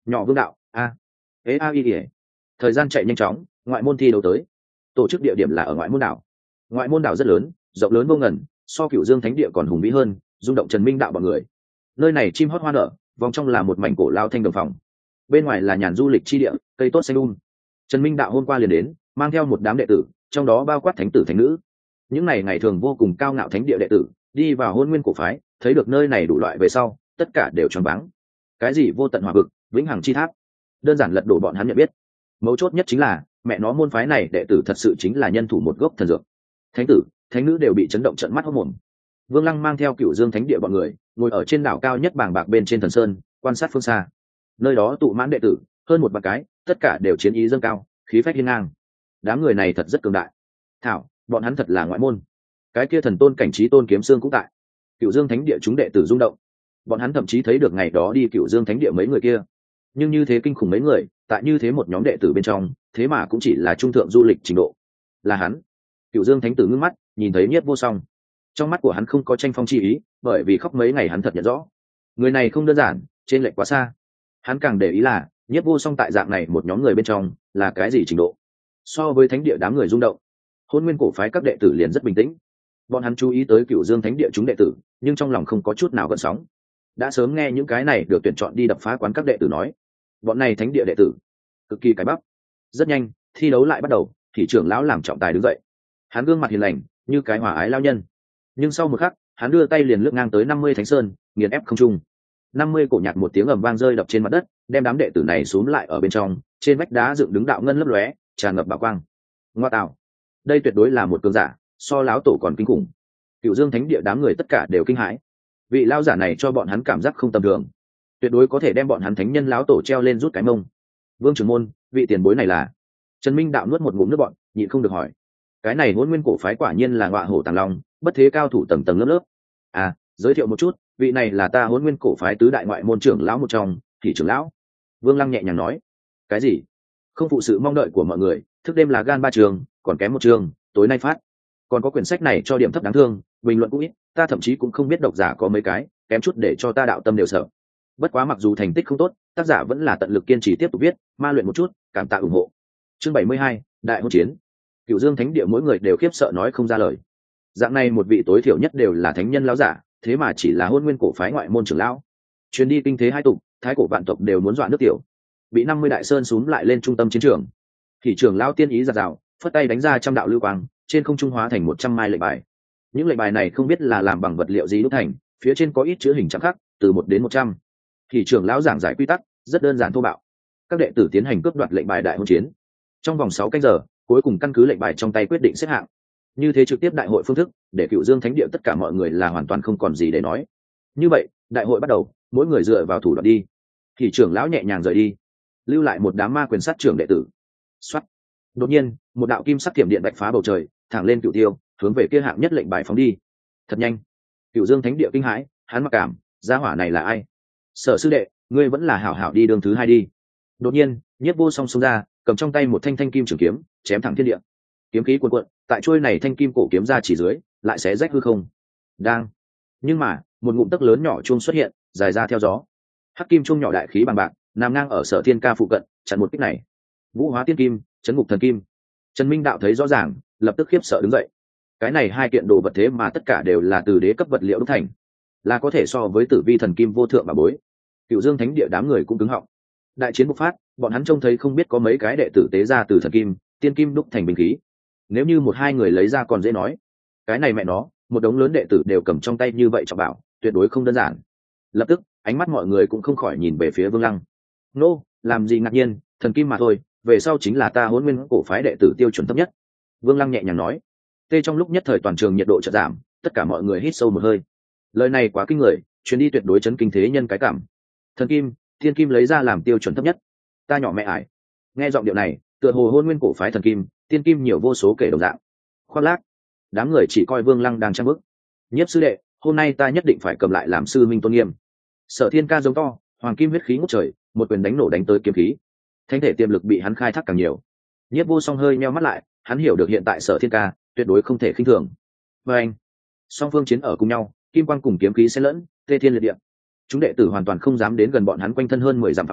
nhỏ vương đạo a ế a y ỉa. Thời gian chạy nhanh chóng, ngoại môn thi đấu tới. Tổ chức địa điểm là ở ngoại môn đảo. Ngoại môn đảo rất lớn, rộng lớn vô ngần, so Cửu Dương Thánh địa còn hùng vĩ hơn, rung động Trần Minh đạo bọn người. Nơi này chim hót hoa nở, vòng trong là một mảnh cổ lao thanh đồng phòng, bên ngoài là nhàn du lịch chi địa, cây tốt xanh Trần Minh đạo hôm qua liền đến, mang theo một đám đệ tử, trong đó bao quát thánh tử thánh nữ. Những ngày thường vô cùng cao ngạo thánh địa đệ tử đi vào Hôn Nguyên cổ phái, thấy được nơi này đủ loại về sau, tất cả đều choáng váng. Cái gì vô tận hỏa vực, vĩnh hằng chi tháp, đơn giản lật đổ bọn hắn nhận biết. Mấu chốt nhất chính là mẹ nó môn phái này đệ tử thật sự chính là nhân thủ một gốc thần dược. Thánh tử thánh nữ đều bị chấn động trận mắt hốc mồm. Vương Lăng mang theo Cửu Dương Thánh địa bọn người ngồi ở trên đảo cao nhất bàng bạc bên trên thần sơn, quan sát phương xa. Nơi đó tụ mãn đệ tử hơn một bạc cái, tất cả đều chiến ý dâng cao, khí phách hiên ngang. Đám người này thật rất cường đại. Thảo, bọn hắn thật là ngoại môn. Cái kia thần tôn cảnh trí tôn kiếm xương cũng tại. Cửu Dương Thánh địa chúng đệ tử rung động. Bọn hắn thậm chí thấy được ngày đó đi Cửu Dương Thánh địa mấy người kia. Nhưng như thế kinh khủng mấy người, tại như thế một nhóm đệ tử bên trong, thế mà cũng chỉ là trung thượng du lịch trình độ. Là hắn. Cửu Dương Thánh tử ngước mắt, nhìn thấy Nhiếp Vô Song. Trong mắt của hắn không có tranh phong chi ý, bởi vì khóc mấy ngày hắn thật nhận rõ. Người này không đơn giản, trên lệch quá xa. Hắn càng để ý là, Nhiếp Vô Song tại dạng này một nhóm người bên trong, là cái gì trình độ. So với thánh địa đám người rung động, Hôn Nguyên cổ phái các đệ tử liền rất bình tĩnh. Bọn hắn chú ý tới Cửu Dương Thánh địa chúng đệ tử, nhưng trong lòng không có chút nào gợn sóng. Đã sớm nghe những cái này được tuyển chọn đi đập phá quán các đệ tử nói, bọn này thánh địa đệ tử cực kỳ cái bắp. Rất nhanh, thi đấu lại bắt đầu, thì trưởng lão làm trọng tài đứng dậy. Hắn gương mặt hiền lành, như cái hòa ái lao nhân. Nhưng sau một khắc, hắn đưa tay liền lướt ngang tới 50 thánh sơn, nghiền ép không trung. 50 cổ nhạc một tiếng ầm vang rơi đập trên mặt đất, đem đám đệ tử này xúm lại ở bên trong, trên vách đá dựng đứng đạo ngân lấp lóe, tràn ngập bảo quang. Ngoa tạo, đây tuyệt đối là một cường giả, so lão tổ còn kinh khủng. Cửu Dương Thánh địa đám người tất cả đều kinh hãi. Vị lão giả này cho bọn hắn cảm giác không tầm thường, tuyệt đối có thể đem bọn hắn thánh nhân lão tổ treo lên rút cái mông. Vương trưởng môn, vị tiền bối này là? Trần Minh đạo nuốt một ngụm nước bọn, nhịn không được hỏi. Cái này Hỗn Nguyên cổ phái quả nhiên là ngọa hổ tàng long, bất thế cao thủ tầng tầng lớp lớp. À, giới thiệu một chút, vị này là ta Hỗn Nguyên cổ phái tứ đại ngoại môn trưởng lão một trong, Thị trưởng lão. Vương Lăng nhẹ nhàng nói. Cái gì? Không phụ sự mong đợi của mọi người, thức đêm là gan 3 trường, còn kém 1 trường, tối nay phát. Còn có quyển sách này cho điểm thấp đáng thương, bình luận cũng ít, ta thậm chí cũng không biết độc giả có mấy cái, kém chút để cho ta đạo tâm đều sợ. Bất quá mặc dù thành tích không tốt, tác giả vẫn là tận lực kiên trì tiếp tục viết, ma luyện một chút, cảm tạ ủng hộ. Chương 72, đại hôn chiến. Cửu Dương Thánh địa mỗi người đều khiếp sợ nói không ra lời. Dạng này một vị tối thiểu nhất đều là thánh nhân lão giả, thế mà chỉ là Hôn Nguyên cổ phái ngoại môn trưởng lão. Chuyến đi kinh thế hai tục, thái cổ vạn tộc đều muốn dọa nước tiểu. Bị 50 đại sơn xuống lại lên trung tâm chiến trường. Thị trưởng lão tiên ý giật rào, phất tay đánh ra trăm đạo lưu quang, trên không trung hóa thành 100 mai lệnh bài. Những lệnh bài này không biết là làm bằng vật liệu gì đúc thành, phía trên có ít chữ hình chạm khắc, từ 1 đến 100. Thị trưởng lão giảng giải quy tắc, rất đơn giản thô bạo. Các đệ tử tiến hành cướp đoạt lệnh bài đại hôn chiến. Trong vòng 6 canh giờ, cuối cùng căn cứ lệnh bài trong tay quyết định xếp hạng. Như thế trực tiếp đại hội phương thức, để Cửu Dương Thánh địa tất cả mọi người là hoàn toàn không còn gì để nói. Như vậy, đại hội bắt đầu, mỗi người dựa vào thủ đoạn đi. Thị trưởng lão nhẹ nhàng rời đi, lưu lại một đám ma quyền sát trưởng đệ tử. Soát. Đột nhiên, một đạo kim sắc thiểm điện bạch phá bầu trời, thẳng lên Cửu Tiêu, hướng về kia hạng nhất lệnh bài phóng đi. Thật nhanh. Cửu Dương Thánh địa kinh hãi, hắn mặc cảm, gia hỏa này là ai? Sở sư đệ, ngươi vẫn là hảo hảo đi đường thứ 2 đi. Đột nhiên, Nhiếp Vô Song xông ra, cầm trong tay một thanh thanh kim trường kiếm, chém thẳng thiên địa. Kiếm khí cuồn cuộn, tại chuôi này thanh kim cổ kiếm ra chỉ dưới, lại xé rách hư không. Đang. Nhưng mà, một ngụm tấc lớn nhỏ chuông xuất hiện, dài ra theo gió. Hắc kim chuông nhỏ đại khí bằng bạc, nằm ngang ở Sở Thiên Ca phụ cận, chặn một kích này. Vũ hóa tiên kim, chấn ngục thần kim. Trần Minh đạo thấy rõ ràng, lập tức khiếp sợ đứng dậy. Cái này hai kiện đồ vật thế mà tất cả đều là từ đế cấp vật liệu đúc thành, là có thể so với Tử Vi thần kim vô thượng bà bối. Cửu Dương Thánh địa đám người cũng cứng họng. Đại chiến bộc phát, bọn hắn trông thấy không biết có mấy cái đệ tử tế ra từ thần kim, tiên kim đúc thành binh khí. Nếu như 1-2 người lấy ra còn dễ nói, cái này mẹ nó, một đống lớn đệ tử đều cầm trong tay như vậy trọng bảo, tuyệt đối không đơn giản. Lập tức, ánh mắt mọi người cũng không khỏi nhìn về phía Vương Lăng. Nô, làm gì ngạc nhiên, thần kim mà thôi, về sau chính là ta Hỗn Nguyên cổ phái đệ tử tiêu chuẩn thấp nhất. Vương Lăng nhẹ nhàng nói. Tê trong lúc nhất thời toàn trường nhiệt độ chợt giảm, tất cả mọi người hít sâu một hơi. Lời này quá kinh người, chuyến đi tuyệt đối chấn kinh thế nhân cái cảm. Thần kim, thiên kim lấy ra làm tiêu chuẩn thấp nhất, ta nhỏ mẹ ải. Nghe giọng điệu này, tựa hồ Hôn Nguyên cổ phái thần kim, tiên kim nhiều vô số kể đồng dạng. Khoác lác, đám người chỉ coi Vương Lăng đang trang bức. Nhiếp sư đệ, hôm nay ta nhất định phải cầm lại làm sư minh tôn nghiêm. Sở Thiên Ca giống to, hoàng kim huyết khí ngút trời, một quyền đánh nổ đánh tới kiếm khí. Thánh thể tiềm lực bị hắn khai thác càng nhiều. Nhiếp Vô Song hơi nheo mắt lại, hắn hiểu được hiện tại Sở Thiên Ca tuyệt đối không thể khinh thường. Và anh, song phương chiến ở cùng nhau, kim quang cùng kiếm khí xen lẫn, tê thiên liệt địa. Chúng đệ tử hoàn toàn không dám đến gần bọn hắn quanh thân hơn 10 dặm phạm vi,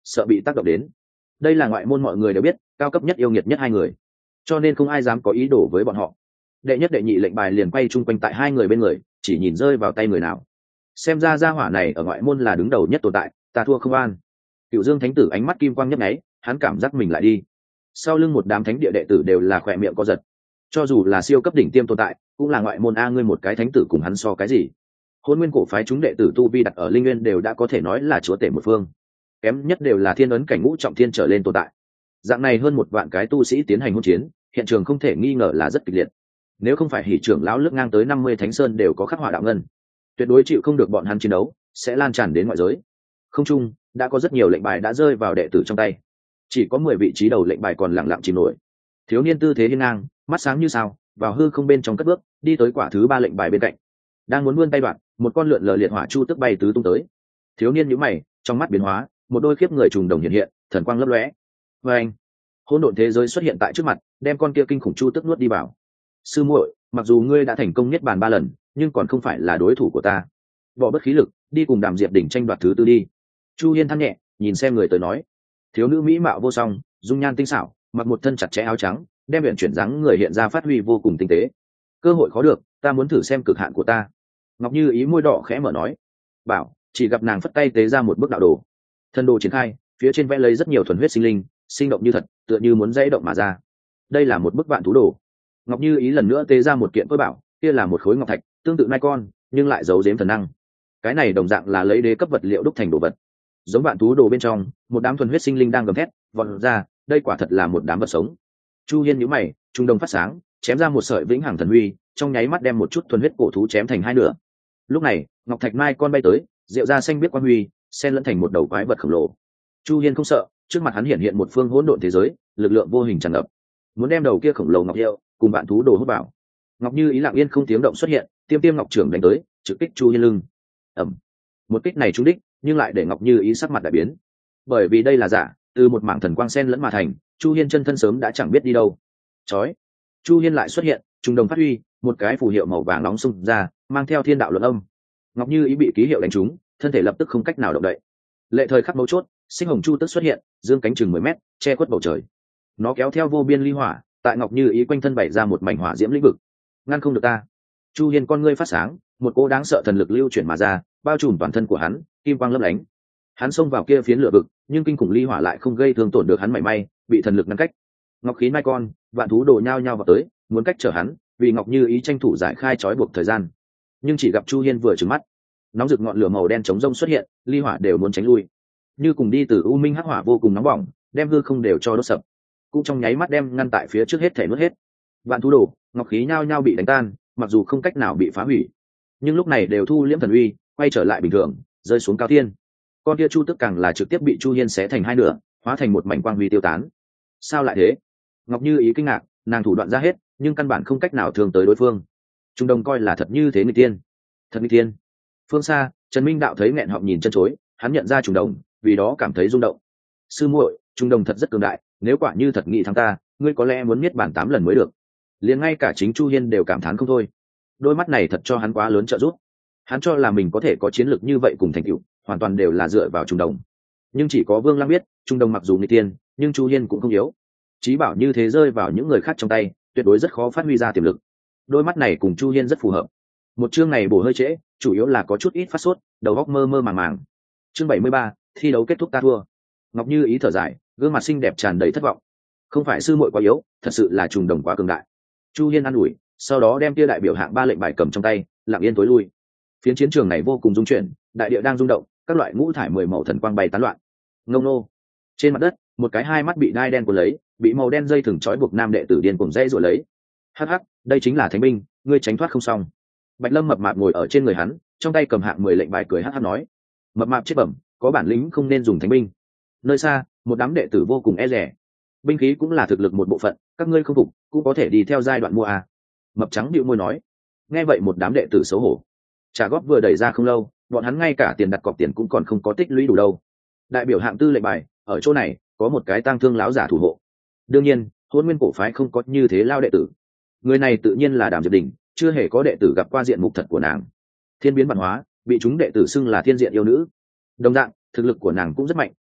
sợ bị tác động đến. Đây là ngoại môn mọi người đều biết, cao cấp nhất yêu nghiệt nhất hai người, cho nên không ai dám có ý đồ với bọn họ. Đệ nhất đệ nhị lệnh bài liền quay chung quanh tại hai người bên người, chỉ nhìn rơi vào tay người nào. Xem ra gia hỏa này ở ngoại môn là đứng đầu nhất tồn tại, ta thua không an. Cựu Dương Thánh Tử ánh mắt kim quang nhấp nháy, hắn cảm giác mình lại đi. Sau lưng một đám thánh địa đệ tử đều là khỏe miệng co giật. Cho dù là siêu cấp đỉnh tiêm tồn tại, cũng là ngoại môn a, ngươi một cái thánh tử cùng hắn so cái gì? Hôn Nguyên cổ phái chúng đệ tử tu vi đặt ở linh nguyên đều đã có thể nói là chúa tể một phương, kém nhất đều là thiên ấn cảnh ngũ trọng thiên trở lên tồn tại. Dạng này hơn 1 vạn cái tu sĩ tiến hành hôn chiến, hiện trường không thể nghi ngờ là rất kịch liệt. Nếu không phải hỉ trưởng lão lướt ngang tới 50 thánh sơn đều có khắc họa đạo ngân, tuyệt đối chịu không được bọn hắn chiến đấu, sẽ lan tràn đến ngoại giới. Không chung đã có rất nhiều lệnh bài đã rơi vào đệ tử trong tay, chỉ có 10 vị trí đầu lệnh bài còn lặng lặng chìm nổi. Thiếu niên tư thế hiên ngang, mắt sáng như sao, vào hư không bên trong cất bước, đi tới quả thứ 3 lệnh bài bên cạnh, đang muốn vươn tay đoạn, một con lượn lờ liệt hỏa chu tức bay tứ tung tới. Thiếu niên nhíu mày, trong mắt biến hóa, một đôi khiếp người trùng đồng hiện hiện, thần quang lấp lóe. Và anh, hỗn độn thế giới xuất hiện tại trước mặt, đem con kia kinh khủng chu tức nuốt đi vào. Sư muội, mặc dù ngươi đã thành công niết bàn 3 lần, nhưng còn không phải là đối thủ của ta. Bỏ bất khí lực, đi cùng Đàm Diệp đỉnh tranh đoạt thứ tư đi. Chu Hiên than nhẹ, nhìn xem người tới nói. Thiếu nữ mỹ mạo vô song, dung nhan tinh xảo, mặc một thân chặt chẽ áo trắng, đem luyện chuyển dáng người hiện ra phát huy vô cùng tinh tế. Cơ hội khó được, ta muốn thử xem cực hạn của ta. Ngọc Như Ý môi đỏ khẽ mở nói. Bảo, chỉ gặp nàng phất tay tế ra một bức đạo đồ. Thân đồ triển khai, phía trên vẽ lấy rất nhiều thuần huyết sinh linh, sinh động như thật, tựa như muốn dãy động mà ra. Đây là một bức vạn thú đồ. Ngọc Như Ý lần nữa tế ra một kiện tối bảo, kia là một khối ngọc thạch, tương tự nai con, nhưng lại giấu giếm thần năng. Cái này đồng dạng là lấy đế cấp vật liệu đúc thành đồ vật. Giống vạn thú đồ bên trong, một đám thuần huyết sinh linh đang gầm thét, vọt ra, đây quả thật là một đám vật sống. Chu Hiên nhíu mày, trung đồng phát sáng, chém ra một sợi vĩnh hằng thần uy, trong nháy mắt đem một chút thuần huyết cổ thú chém thành hai nửa. Lúc này, ngọc thạch mai con bay tới, rượu da xanh biết quang huy, xen lẫn thành một đầu quái vật khổng lồ. Chu Hiên không sợ, trước mặt hắn hiện hiện một phương hỗn độn thế giới, lực lượng vô hình tràn ngập, muốn đem đầu kia khổng lồ ngọc hiệu cùng vạn thú đồ hút vào. Ngọc Như Ý lặng yên không tiếng động xuất hiện, tiêm tiêm ngọc trưởng đánh tới, trực kích Chu Hiên lưng. Ầm, một kích này trúng đích, nhưng lại để Ngọc Như Ý sắc mặt đại biến, bởi vì đây là giả, từ một mảng thần quang xen lẫn mà thành. Chu Hiên chân thân sớm đã chẳng biết đi đâu. Chói, Chu Hiên lại xuất hiện, trung đồng phát huy, một cái phù hiệu màu vàng nóng xung ra, mang theo thiên đạo luận âm. Ngọc Như Ý bị ký hiệu đánh trúng, thân thể lập tức không cách nào động đậy. Lệ thời khắc mấu chốt, sinh hồng chu tức xuất hiện, dương cánh chừng 10 mét, che khuất bầu trời. Nó kéo theo vô biên ly hỏa, tại Ngọc Như Ý quanh thân bày ra một mảnh hỏa diễm lĩnh vực. Ngăn không được ta. Chu Hiên con ngươi phát sáng, một cỗ đáng sợ thần lực lưu chuyển mà ra, bao trùm toàn thân của hắn, kim quang lấp lánh. Hắn xông vào kia phiến lửa vực, nhưng kinh khủng ly hỏa lại không gây thương tổn được hắn mảy may, bị thần lực ngăn cách. Ngọc khí mai con, vạn thú đồ nhao nhao vào tới, muốn cách trở hắn, vì Ngọc Như Ý tranh thủ giải khai trói buộc thời gian. Nhưng chỉ gặp Chu Hiên vừa trừng mắt, nóng rực ngọn lửa màu đen chống rông xuất hiện, ly hỏa đều muốn tránh lui. Như cùng đi từ u minh hắc hỏa vô cùng nóng bỏng, đem hư không đều cho đốt sập. Cũng trong nháy mắt đem ngăn tại phía trước hết thể nuốt hết. Vạn thú đồ, ngọc khí nhao nhao bị đánh tan, mặc dù không cách nào bị phá hủy, nhưng lúc này đều thu liễm thần uy, quay trở lại bình thường, rơi xuống cao thiên. Con kia chu tức càng là trực tiếp bị Chu Hiên xé thành hai nửa, hóa thành một mảnh quang huy tiêu tán. Sao lại thế? Ngọc Như Ý kinh ngạc, nàng thủ đoạn ra hết, nhưng căn bản không cách nào thương tới đối phương. Trung Đông coi là thật như thế nghịch tiên. Thật nghịch tiên. Phương xa, Trần Minh Đạo thấy nghẹn họng nhìn chân chối, hắn nhận ra Trung Đông, vì đó cảm thấy rung động. Sư muội, Trung Đông thật rất cường đại, nếu quả như thật nghĩ thắng ta, ngươi có lẽ muốn niết bàn 8 lần mới được. Liền ngay cả chính Chu Hiên đều cảm thán không thôi. Đôi mắt này thật cho hắn quá lớn trợ giúp. Hắn cho là mình có thể có chiến lược như vậy cùng thành tựu, hoàn toàn đều là dựa vào Trung Đồng. Nhưng chỉ có Vương Lăng biết, Trung Đồng mặc dù nghịch tiên, nhưng Chu Hiên cũng không yếu. Chí bảo như thế rơi vào những người khác trong tay, tuyệt đối rất khó phát huy ra tiềm lực. Đôi mắt này cùng Chu Hiên rất phù hợp. Một chương này bổ hơi trễ, chủ yếu là có chút ít phát sốt, đầu óc mơ mơ màng màng. Chương 73, thi đấu kết thúc ta thua. Ngọc Như Ý thở dài, gương mặt xinh đẹp tràn đầy thất vọng. Không phải sư muội quá yếu, thật sự là Trung Đồng quá cường đại. Chu Hiên an ủi, sau đó đem tia đại biểu hạng 3 lệnh bài cầm trong tay, lặng yên tối lui. Phiến chiến trường này vô cùng rung chuyển, đại địa đang rung động, các loại ngũ thải 10 màu thần quang bay tán loạn. Ngông nô. Trên mặt đất, một cái hai mắt bị đai đen cuốn lấy, bị màu đen dây thừng trói buộc nam đệ tử điên cuồng dây rồi lấy. Hắc hắc, đây chính là thánh binh, ngươi tránh thoát không xong. Bạch Lâm mập mạp ngồi ở trên người hắn, trong tay cầm hạng 10 lệnh bài cười hắc hắc nói: "Mập mạp chết bẩm, có bản lĩnh không nên dùng thánh binh." Nơi xa, một đám đệ tử vô cùng e dè. Binh khí cũng là thực lực một bộ phận, các ngươi không phục, cũng có thể đi theo giai đoạn mua à. Mập trắng bĩu môi nói. Nghe vậy một đám đệ tử xấu hổ. Trả góp vừa đẩy ra không lâu, bọn hắn ngay cả tiền đặt cọc tiền cũng còn không có tích lũy đủ đâu. Đại biểu hạng tư lệnh bài, ở chỗ này có một cái tang thương láo giả thủ hộ. Đương nhiên, Hôn Nguyên cổ phái không có như thế lao đệ tử. Người này tự nhiên là Đàm Diệp Đình, chưa hề có đệ tử gặp qua diện mục thật của nàng. Thiên biến văn hóa, bị chúng đệ tử xưng là thiên diện yêu nữ. Đồng dạng, thực lực của nàng cũng rất mạnh,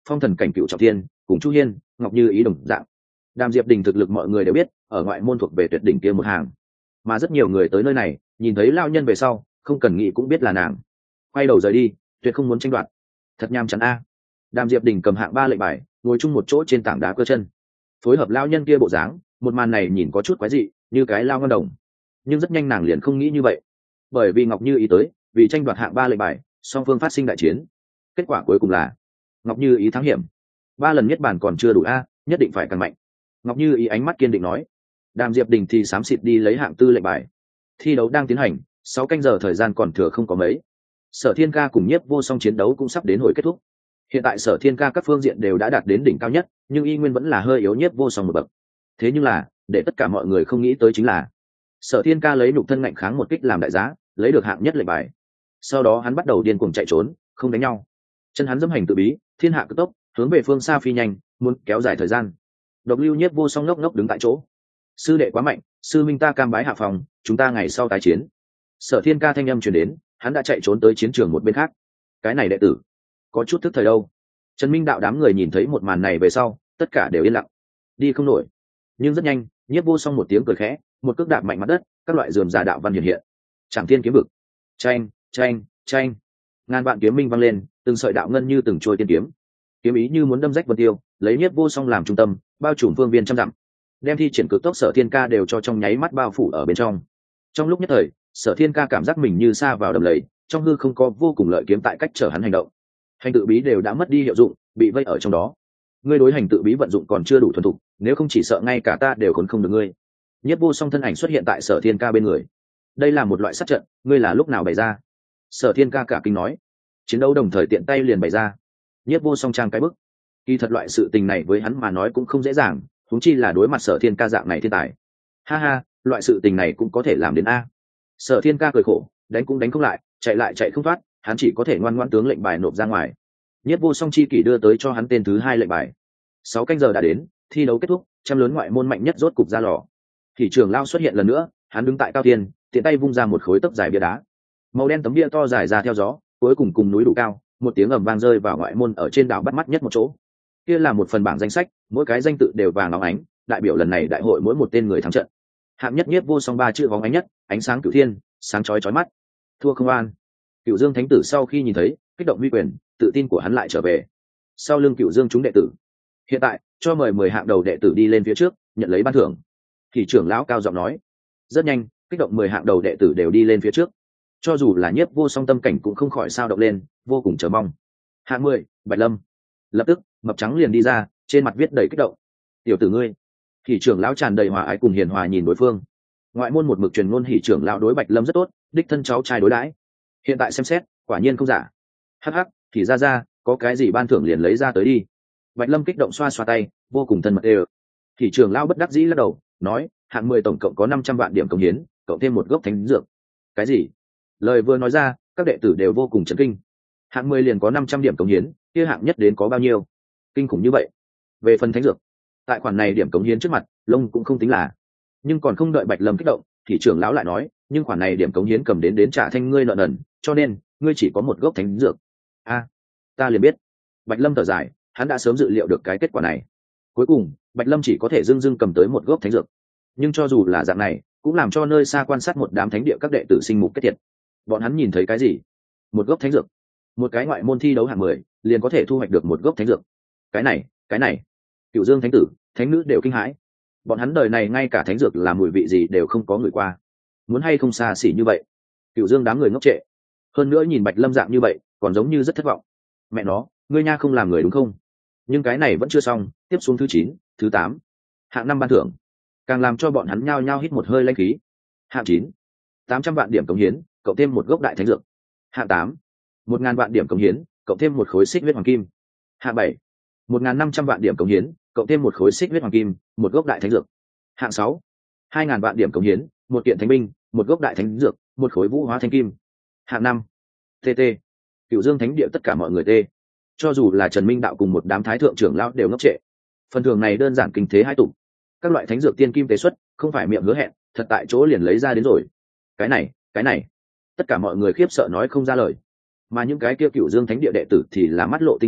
phong thần cảnh cựu trọng thiên cùng chu hiên, ngọc như ý đồng dạng. Đàm Diệp Đình thực lực mọi người đều biết, ở ngoại môn thuộc về tuyệt đỉnh kia một hàng, mà rất nhiều người tới nơi này nhìn thấy lao nhân về sau không cần nghĩ cũng biết là nàng, quay đầu rời đi, tuyệt không muốn tranh đoạt. Thật nham chán a. Đàm Diệp Đình cầm hạng 3 lệnh bài, ngồi chung một chỗ trên tảng đá cơ chân, phối hợp lao nhân kia bộ dáng, một màn này nhìn có chút quái dị, như cái lao ngân đồng. Nhưng rất nhanh nàng liền không nghĩ như vậy, bởi vì Ngọc Như Ý tới, vì tranh đoạt hạng 3 lệnh bài, song phương phát sinh đại chiến. Kết quả cuối cùng là Ngọc Như Ý thắng hiểm. 3 lần nhất bản còn chưa đủ a, nhất định phải càng mạnh. Ngọc Như Ý ánh mắt kiên định nói. Đàm Diệp Đình thì xám xịt đi lấy hạng 4 lệnh bài. Thi đấu đang tiến hành, 6 canh giờ thời gian còn thừa không có mấy. Sở Thiên Ca cùng Nhiếp Vô Song chiến đấu cũng sắp đến hồi kết thúc. Hiện tại Sở Thiên Ca các phương diện đều đã đạt đến đỉnh cao nhất, nhưng y nguyên vẫn là hơi yếu Nhiếp Vô Song một bậc. Thế nhưng là, để tất cả mọi người không nghĩ tới chính là, Sở Thiên Ca lấy nhục thân ngạnh kháng một kích làm đại giá, lấy được hạng nhất lệnh bài. Sau đó hắn bắt đầu điên cuồng chạy trốn, không đánh nhau. Chân hắn dẫm hành tự bí, thiên hạ cực tốc, hướng về phương xa phi nhanh, muốn kéo dài thời gian. Độc Lưu Nhiếp Vô Song ngốc ngốc đứng tại chỗ. Sư đệ quá mạnh, sư minh ta cam bái hạ phòng, chúng ta ngày sau tái chiến. Sở Thiên Ca thanh âm truyền đến, hắn đã chạy trốn tới chiến trường một bên khác. Cái này đệ tử có chút thức thời đâu. Trần Minh đạo đám người nhìn thấy một màn này về sau, tất cả đều yên lặng, đi không nổi. Nhưng rất nhanh, Nhiếp Vô Song một tiếng cười khẽ, một cước đạp mạnh mặt đất, các loại rườm rà đạo văn hiện hiện. Trảm Thiên kiếm vực, tranh, tranh, tranh. Ngàn vạn kiếm minh vang lên, từng sợi đạo ngân như từng trôi tiên kiếm. Kiếm ý như muốn đâm rách vân tiêu, lấy Nhiếp Vô Song làm trung tâm, bao trùm phương viên trăm dặm, đem thi triển cực tốc Sở Thiên Ca đều cho trong nháy mắt bao phủ ở bên trong. Trong lúc nhất thời, Sở Thiên Ca cảm giác mình như sa vào đầm lầy, trong hư không có vô cùng lợi kiếm tại cách trở hắn hành động. Hành tự bí đều đã mất đi hiệu dụng, bị vây ở trong đó. Ngươi đối hành tự bí vận dụng còn chưa đủ thuần thục, nếu không chỉ sợ ngay cả ta đều khốn không được ngươi. Nhiếp Vô Song thân ảnh xuất hiện tại Sở Thiên Ca bên người. Đây là một loại sát trận, ngươi là lúc nào bày ra? Sở Thiên Ca cả kinh nói. Chiến đấu đồng thời tiện tay liền bày ra. Nhiếp Vô Song trang cái bức. Kỳ thật loại sự tình này với hắn mà nói cũng không dễ dàng, huống chi là đối mặt Sở Thiên Ca dạng này thiên tài. Ha ha, loại sự tình này cũng có thể làm đến a. Sở Thiên Ca cười khổ, đánh cũng đánh không lại, lại chạy không thoát, hắn chỉ có thể ngoan ngoãn tướng lệnh bài nộp ra ngoài. Nhiếp Vô Song chi kỷ đưa tới cho hắn tên thứ 2 lệnh bài. 6 canh giờ đã đến, thi đấu kết thúc, trăm lớn ngoại môn mạnh nhất rốt cục ra lò. Thị trường lao xuất hiện lần nữa, hắn đứng tại cao thiên, tiện tay vung ra một khối tấc dài bia đá. Màu đen tấm bia to dài ra theo gió, cuối cùng cùng núi đủ cao, một tiếng ầm vang rơi vào ngoại môn ở trên đảo bắt mắt nhất một chỗ. Kia là một phần bảng danh sách, mỗi cái danh tự đều vàng óng ánh, đại biểu lần này đại hội mỗi một tên người thắng trận. Hạng nhất Nhiếp Vô Song 3 chữ vóng ánh nhất, ánh sáng cửu thiên, sáng chói chói mắt. Thua không an. Cửu Dương Thánh Tử sau khi nhìn thấy, kích động uy quyền, tự tin của hắn lại trở về. Sau lưng Cửu Dương chúng đệ tử, hiện tại cho mời 10 hạng đầu đệ tử đi lên phía trước, nhận lấy ban thưởng. Thì trưởng lão cao giọng nói. Rất nhanh, kích động 10 hạng đầu đệ tử đều đi lên phía trước. Cho dù là Nhiếp Vô Song tâm cảnh cũng không khỏi sao động lên, vô cùng chờ mong. Hạng 10, Bạch Lâm. Lập tức, mập trắng liền đi ra, trên mặt viết đầy kích động. Tiểu tử ngươi. Thì trưởng lão tràn đầy hòa ái cùng hiền hòa nhìn đối phương. Ngoại môn một mực truyền ngôn Hỉ trưởng lão đối Bạch Lâm rất tốt, đích thân cháu trai đối đãi. Hiện tại xem xét, quả nhiên không giả. Hắc hắc, thì ra, có cái gì ban thưởng liền lấy ra tới đi. Bạch Lâm kích động xoa xoa tay, vô cùng thân mật đều. Thì trưởng lão bất đắc dĩ lắc đầu, nói, hạng 10 tổng cộng có 500 vạn điểm công hiến, cộng thêm một gốc thánh dược. Cái gì? Lời vừa nói ra, các đệ tử đều vô cùng chấn kinh. Hạng 10 liền có 500 điểm công hiến, kia hạng nhất đến có bao nhiêu? Kinh khủng như vậy. Về phần thánh dược, tại khoản này điểm cống hiến trước mặt, lông cũng không tính là. Nhưng còn không đợi Bạch Lâm kích động, thì trưởng lão lại nói, nhưng khoản này điểm cống hiến cầm đến trả thanh ngươi nợ nần, cho nên ngươi chỉ có một gốc thánh dược. A, ta liền biết. Bạch Lâm thở dài, hắn đã sớm dự liệu được cái kết quả này. Cuối cùng, Bạch Lâm chỉ có thể dưng cầm tới một gốc thánh dược. Nhưng cho dù là dạng này, cũng làm cho nơi xa quan sát một đám thánh địa các đệ tử sinh mục kết thiệt. Bọn hắn nhìn thấy cái gì? Một gốc thánh dược. Một cái ngoại môn thi đấu hạng 10, liền có thể thu hoạch được một gốc thánh dược. Cái này, Cửu Dương Thánh Tử, thánh nữ đều kinh hãi. Bọn hắn đời này ngay cả thánh dược là mùi vị gì đều không có ngửi qua. Muốn hay không xa xỉ như vậy. Cửu Dương đám người ngốc trệ. Hơn nữa nhìn Bạch Lâm dạng như vậy, còn giống như rất thất vọng. Mẹ nó, ngươi nha không làm người đúng không? Nhưng cái này vẫn chưa xong, tiếp xuống thứ 9, thứ 8. Hạng 5 ban thưởng, càng làm cho bọn hắn nhao nhao hít một hơi lãnh khí. Hạng 9, 800 vạn điểm cống hiến, cộng thêm một gốc đại thánh dược. Hạng 8, 1000 vạn điểm cống hiến, cộng thêm một khối xích huyết hoàng kim. Hạng 7, 1500 vạn điểm cống hiến, cộng thêm một khối xích huyết hoàng kim, một gốc đại thánh dược. Hạng 6, 2000 vạn điểm cống hiến, một kiện thánh binh, một gốc đại thánh dược, một khối vũ hóa thanh kim. Hạng 5, TT. Cửu Dương Thánh Địa tất cả mọi người tê. Cho dù là Trần Minh đạo cùng một đám thái thượng trưởng lão đều ngốc trệ. Phần thưởng này đơn giản kinh thế hai tụ. Các loại thánh dược tiên kim tế xuất, không phải miệng hứa hẹn, thật tại chỗ liền lấy ra đến rồi. Cái này, tất cả mọi người khiếp sợ nói không ra lời. Mà những cái kia Cửu Dương Thánh Địa đệ tử thì là mắt lộ tinh quang,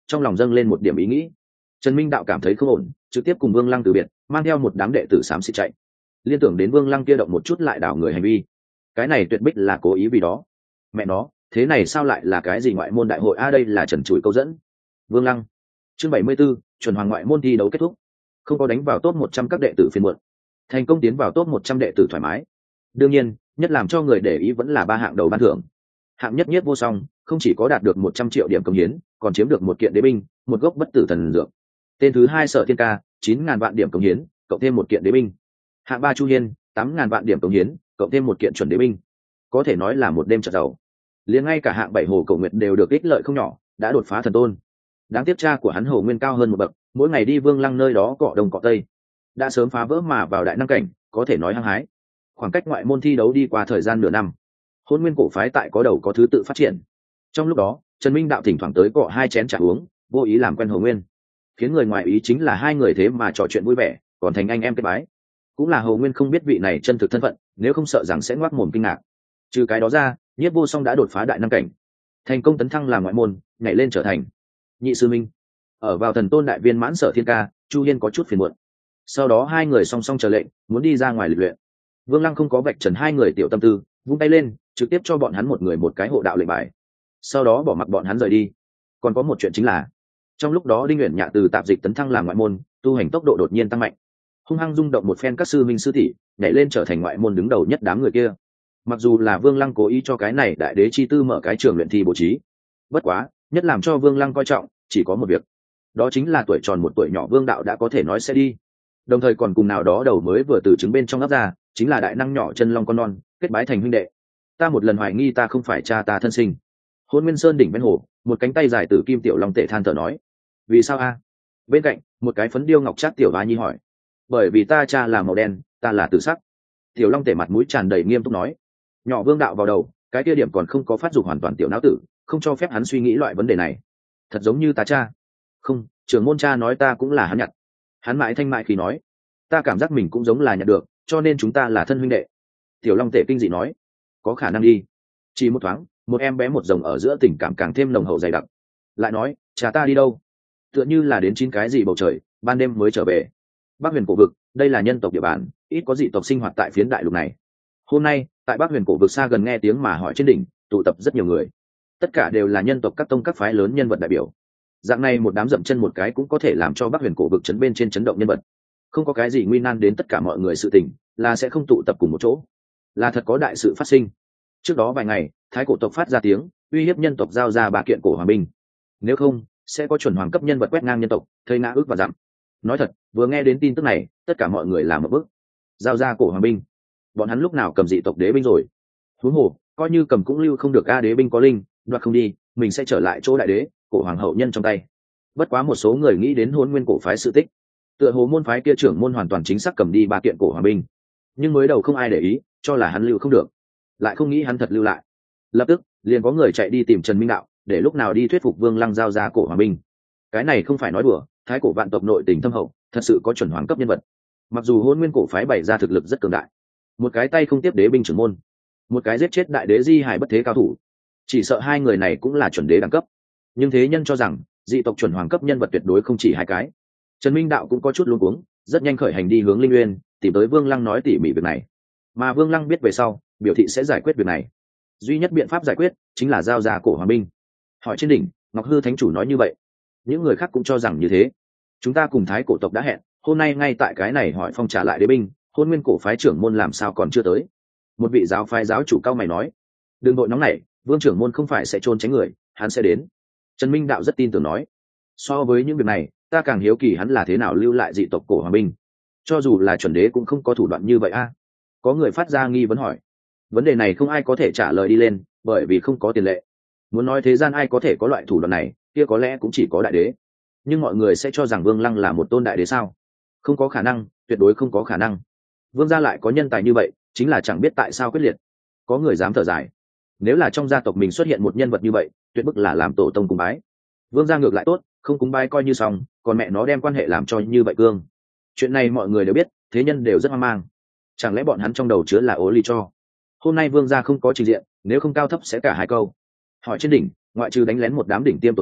trong lòng dâng lên một điểm ý nghĩ. Trần Minh Đạo cảm thấy không ổn, trực tiếp cùng Vương Lăng từ biệt, mang theo một đám đệ tử xám xịt chạy. Liên tưởng đến Vương Lăng kia động một chút lại đảo người hành vi, cái này tuyệt bích là cố ý vì đó. Mẹ nó, thế này sao lại là cái gì ngoại môn đại hội đây là trần trụi câu dẫn. Vương Lăng. Chương 74, chuẩn hoàng ngoại môn thi đấu kết thúc. Không có đánh vào top 100 các đệ tử phiên muộn, thành công tiến vào top 100 đệ tử thoải mái. Đương nhiên, nhất làm cho người để ý vẫn là ba hạng đầu ban thưởng. Hạng nhất Nhiếp Vô Song không chỉ có đạt được 100 triệu điểm công hiến, còn chiếm được một kiện đế binh, một gốc bất tử thần dược. Tên thứ hai Sở Thiên Ca, 9.000 vạn điểm công hiến, cộng thêm một kiện đế binh. Hạng ba Chu Hiên, 8.000 vạn điểm công hiến, cộng thêm một kiện chuẩn đế binh. Có thể nói là một đêm chợt giàu. Liền ngay cả hạng 7 Hồ Cổ Nguyệt đều được ích lợi không nhỏ, đã đột phá thần tôn. Đáng tiếc cha của hắn Hồ Nguyên cao hơn một bậc, mỗi ngày đi Vương Lăng nơi đó cọ đông cọ tây, đã sớm phá vỡ mà vào đại năng cảnh, có thể nói hăng hái. Khoảng cách ngoại môn thi đấu đi qua thời gian nửa năm, Hôn Nguyên cổ phái tại có đầu có thứ tự phát triển. Trong lúc đó, Trần Minh Đạo thỉnh thoảng tới cọ hai chén trà uống, vô ý làm quen Hồ Nguyên. Khiến người ngoài ý chính là hai người thế mà trò chuyện vui vẻ, còn thành anh em kết bái. Cũng là Hồ Nguyên không biết vị này chân thực thân phận, nếu không sợ rằng sẽ ngoác mồm kinh ngạc. Trừ cái đó ra, Nhiếp Vô Song đã đột phá đại năng cảnh, thành công tấn thăng làm ngoại môn, nhảy lên trở thành nhị sư minh. Ở vào thần tôn đại viên mãn Sở Thiên Ca, Chu Hiên có chút phiền muộn. Sau đó hai người song song chờ lệnh, muốn đi ra ngoài lịch luyện. Vương Lăng không có vạch trần hai người tiểu tâm tư, vung tay lên, trực tiếp cho bọn hắn một người một cái hộ đạo lệnh bài. Sau đó bỏ mặc bọn hắn rời đi. Còn có một chuyện chính là, trong lúc đó Đinh Uyển Nhạ từ tạp dịch tấn thăng làm ngoại môn, tu hành tốc độ đột nhiên tăng mạnh, hung hăng rung động một phen các sư minh sư tỷ, nhảy lên trở thành ngoại môn đứng đầu nhất đám người kia. Mặc dù là Vương Lăng cố ý cho cái này đại đế chi tư mở cái trường luyện thi bố trí, bất quá nhất làm cho Vương Lăng coi trọng chỉ có một việc, đó chính là tuổi tròn một tuổi nhỏ Vương Đạo đã có thể nói sẽ đi, đồng thời còn cùng nào đó đầu mới vừa từ trứng bên trong ấp ra, chính là đại năng nhỏ chân long con non, kết bái thành huynh đệ. Ta một lần hoài nghi ta không phải cha ta thân sinh. Hôn Nguyên Sơn đỉnh bên hồ, một cánh tay dài từ kim tiểu long tệ than thở nói. Vì sao a? Bên cạnh một cái phấn điêu ngọc trác tiểu bá nhi hỏi. Bởi vì ta cha là màu đen, ta là tử sắc. Tiểu long tể mặt mũi tràn đầy nghiêm túc nói. Nhỏ Vương Đạo vào đầu, cái kia điểm còn không có phát dục hoàn toàn tiểu não tử, không cho phép hắn suy nghĩ loại vấn đề này. Thật giống như ta cha. Không, trưởng môn cha nói ta cũng là hắn nhặt. Hắn mãi thanh mại khi nói, ta cảm giác mình cũng giống là nhặt được, cho nên chúng ta là thân huynh đệ. Tiểu long tể kinh dị nói, có khả năng đi. Chỉ một thoáng, một em bé một rồng ở giữa tình cảm càng thêm nồng hậu dày đặc. Lại nói, cha ta đi đâu? Tựa như là đến 9 cái gì bầu trời, ban đêm mới trở về. Bắc Huyền cổ vực, đây là nhân tộc địa bàn, ít có dị tộc sinh hoạt tại phiến đại lục này. Hôm nay, tại Bắc Huyền cổ vực xa gần nghe tiếng mà hỏi trên đỉnh, tụ tập rất nhiều người. Tất cả đều là nhân tộc các tông các phái lớn nhân vật đại biểu. Dạng này một đám dậm chân một cái cũng có thể làm cho Bắc Huyền cổ vực chấn bên trên chấn động nhân vật. Không có cái gì nguy nan đến tất cả mọi người sự tình, là sẽ không tụ tập cùng một chỗ. Là thật có đại sự phát sinh. Trước đó vài ngày, Thái cổ tộc phát ra tiếng, uy hiếp nhân tộc giao ra 3 kiện cổ hoàng binh. Nếu không, sẽ có chuẩn hoàng cấp nhân vật quét ngang nhân tộc, thây ngã ước và dặm. Nói thật, vừa nghe đến tin tức này, tất cả mọi người làm một bước. Giao ra cổ hoàng binh, bọn hắn lúc nào cầm dị tộc đế binh rồi? Huống hồ, coi như cầm cũng lưu không được, a đế binh có linh, đoạt không đi, mình sẽ trở lại chỗ đại đế, cổ hoàng hậu nhân trong tay. Bất quá một số người nghĩ đến Hôn Nguyên cổ phái sự tích, tựa hồ môn phái kia trưởng môn hoàn toàn chính xác cầm đi 3 kiện cổ hoàng binh, nhưng mới đầu không ai để ý, cho là hắn lưu không được, lại không nghĩ hắn thật lưu lại. Lập tức liền có người chạy đi tìm Trần Minh Đạo, để lúc nào đi thuyết phục Vương Lăng giao ra cổ hoàng binh. Cái này không phải nói đùa, thái cổ vạn tộc nội tình thâm hậu, thật sự có chuẩn hoàng cấp nhân vật. Mặc dù Hôn Nguyên cổ phái bày ra thực lực rất cường đại, một cái tay không tiếp đế binh trưởng môn, một cái giết chết đại đế di hải bất thế cao thủ, chỉ sợ hai người này cũng là chuẩn đế đẳng cấp. Nhưng thế nhân cho rằng dị tộc chuẩn hoàng cấp nhân vật tuyệt đối không chỉ 2 cái. Trần Minh Đạo cũng có chút luống cuống, rất nhanh khởi hành đi hướng Linh Nguyên, tìm tới Vương Lăng nói tỉ mỉ việc này. Mà Vương Lăng biết về sau, biểu thị sẽ giải quyết việc này. Duy nhất biện pháp giải quyết chính là giao ra cổ hoàng binh. Hỏi trên đỉnh, Ngọc Hư Thánh chủ nói như vậy, những người khác cũng cho rằng như thế. Chúng ta cùng Thái cổ tộc đã hẹn, hôm nay ngay tại cái này hỏi phong trả lại đế binh, Hôn Nguyên cổ phái trưởng môn làm sao còn chưa tới? Một vị giáo phái giáo chủ cao mày nói, đừng đội nóng này, Vương trưởng môn không phải sẽ trốn tránh người, hắn sẽ đến. Trần Minh Đạo rất tin tưởng nói, so với những việc này, ta càng hiếu kỳ hắn là thế nào lưu lại dị tộc cổ hoàng binh. Cho dù là chuẩn đế cũng không có thủ đoạn như vậy a. Có người phát ra nghi vấn hỏi, vấn đề này không ai có thể trả lời đi lên, bởi vì không có tiền lệ. Muốn nói thế gian ai có thể có loại thủ đoạn này, kia có lẽ cũng chỉ có đại đế. Nhưng mọi người sẽ cho rằng Vương Lăng là một tôn đại đế sao? Không có khả năng, tuyệt đối không có khả năng. Vương gia lại có nhân tài như vậy, chính là chẳng biết tại sao quyết liệt. Có người dám thở dài, nếu là trong gia tộc mình xuất hiện một nhân vật như vậy, tuyệt bức là làm tổ tông cúng bái. Vương gia ngược lại tốt, không cúng bái coi như xong, còn mẹ nó đem quan hệ làm cho như vậy cương. Chuyện này mọi người đều biết, thế nhân đều rất hoang mang. Chẳng lẽ bọn hắn trong đầu chứa là ố ly cho? Hôm nay Vương gia không có trình diện, nếu không cao thấp sẽ cả 2 câu. Hỏi trên đỉnh, ngoại trừ đánh lén một đám đỉnh tiêm tồn tại,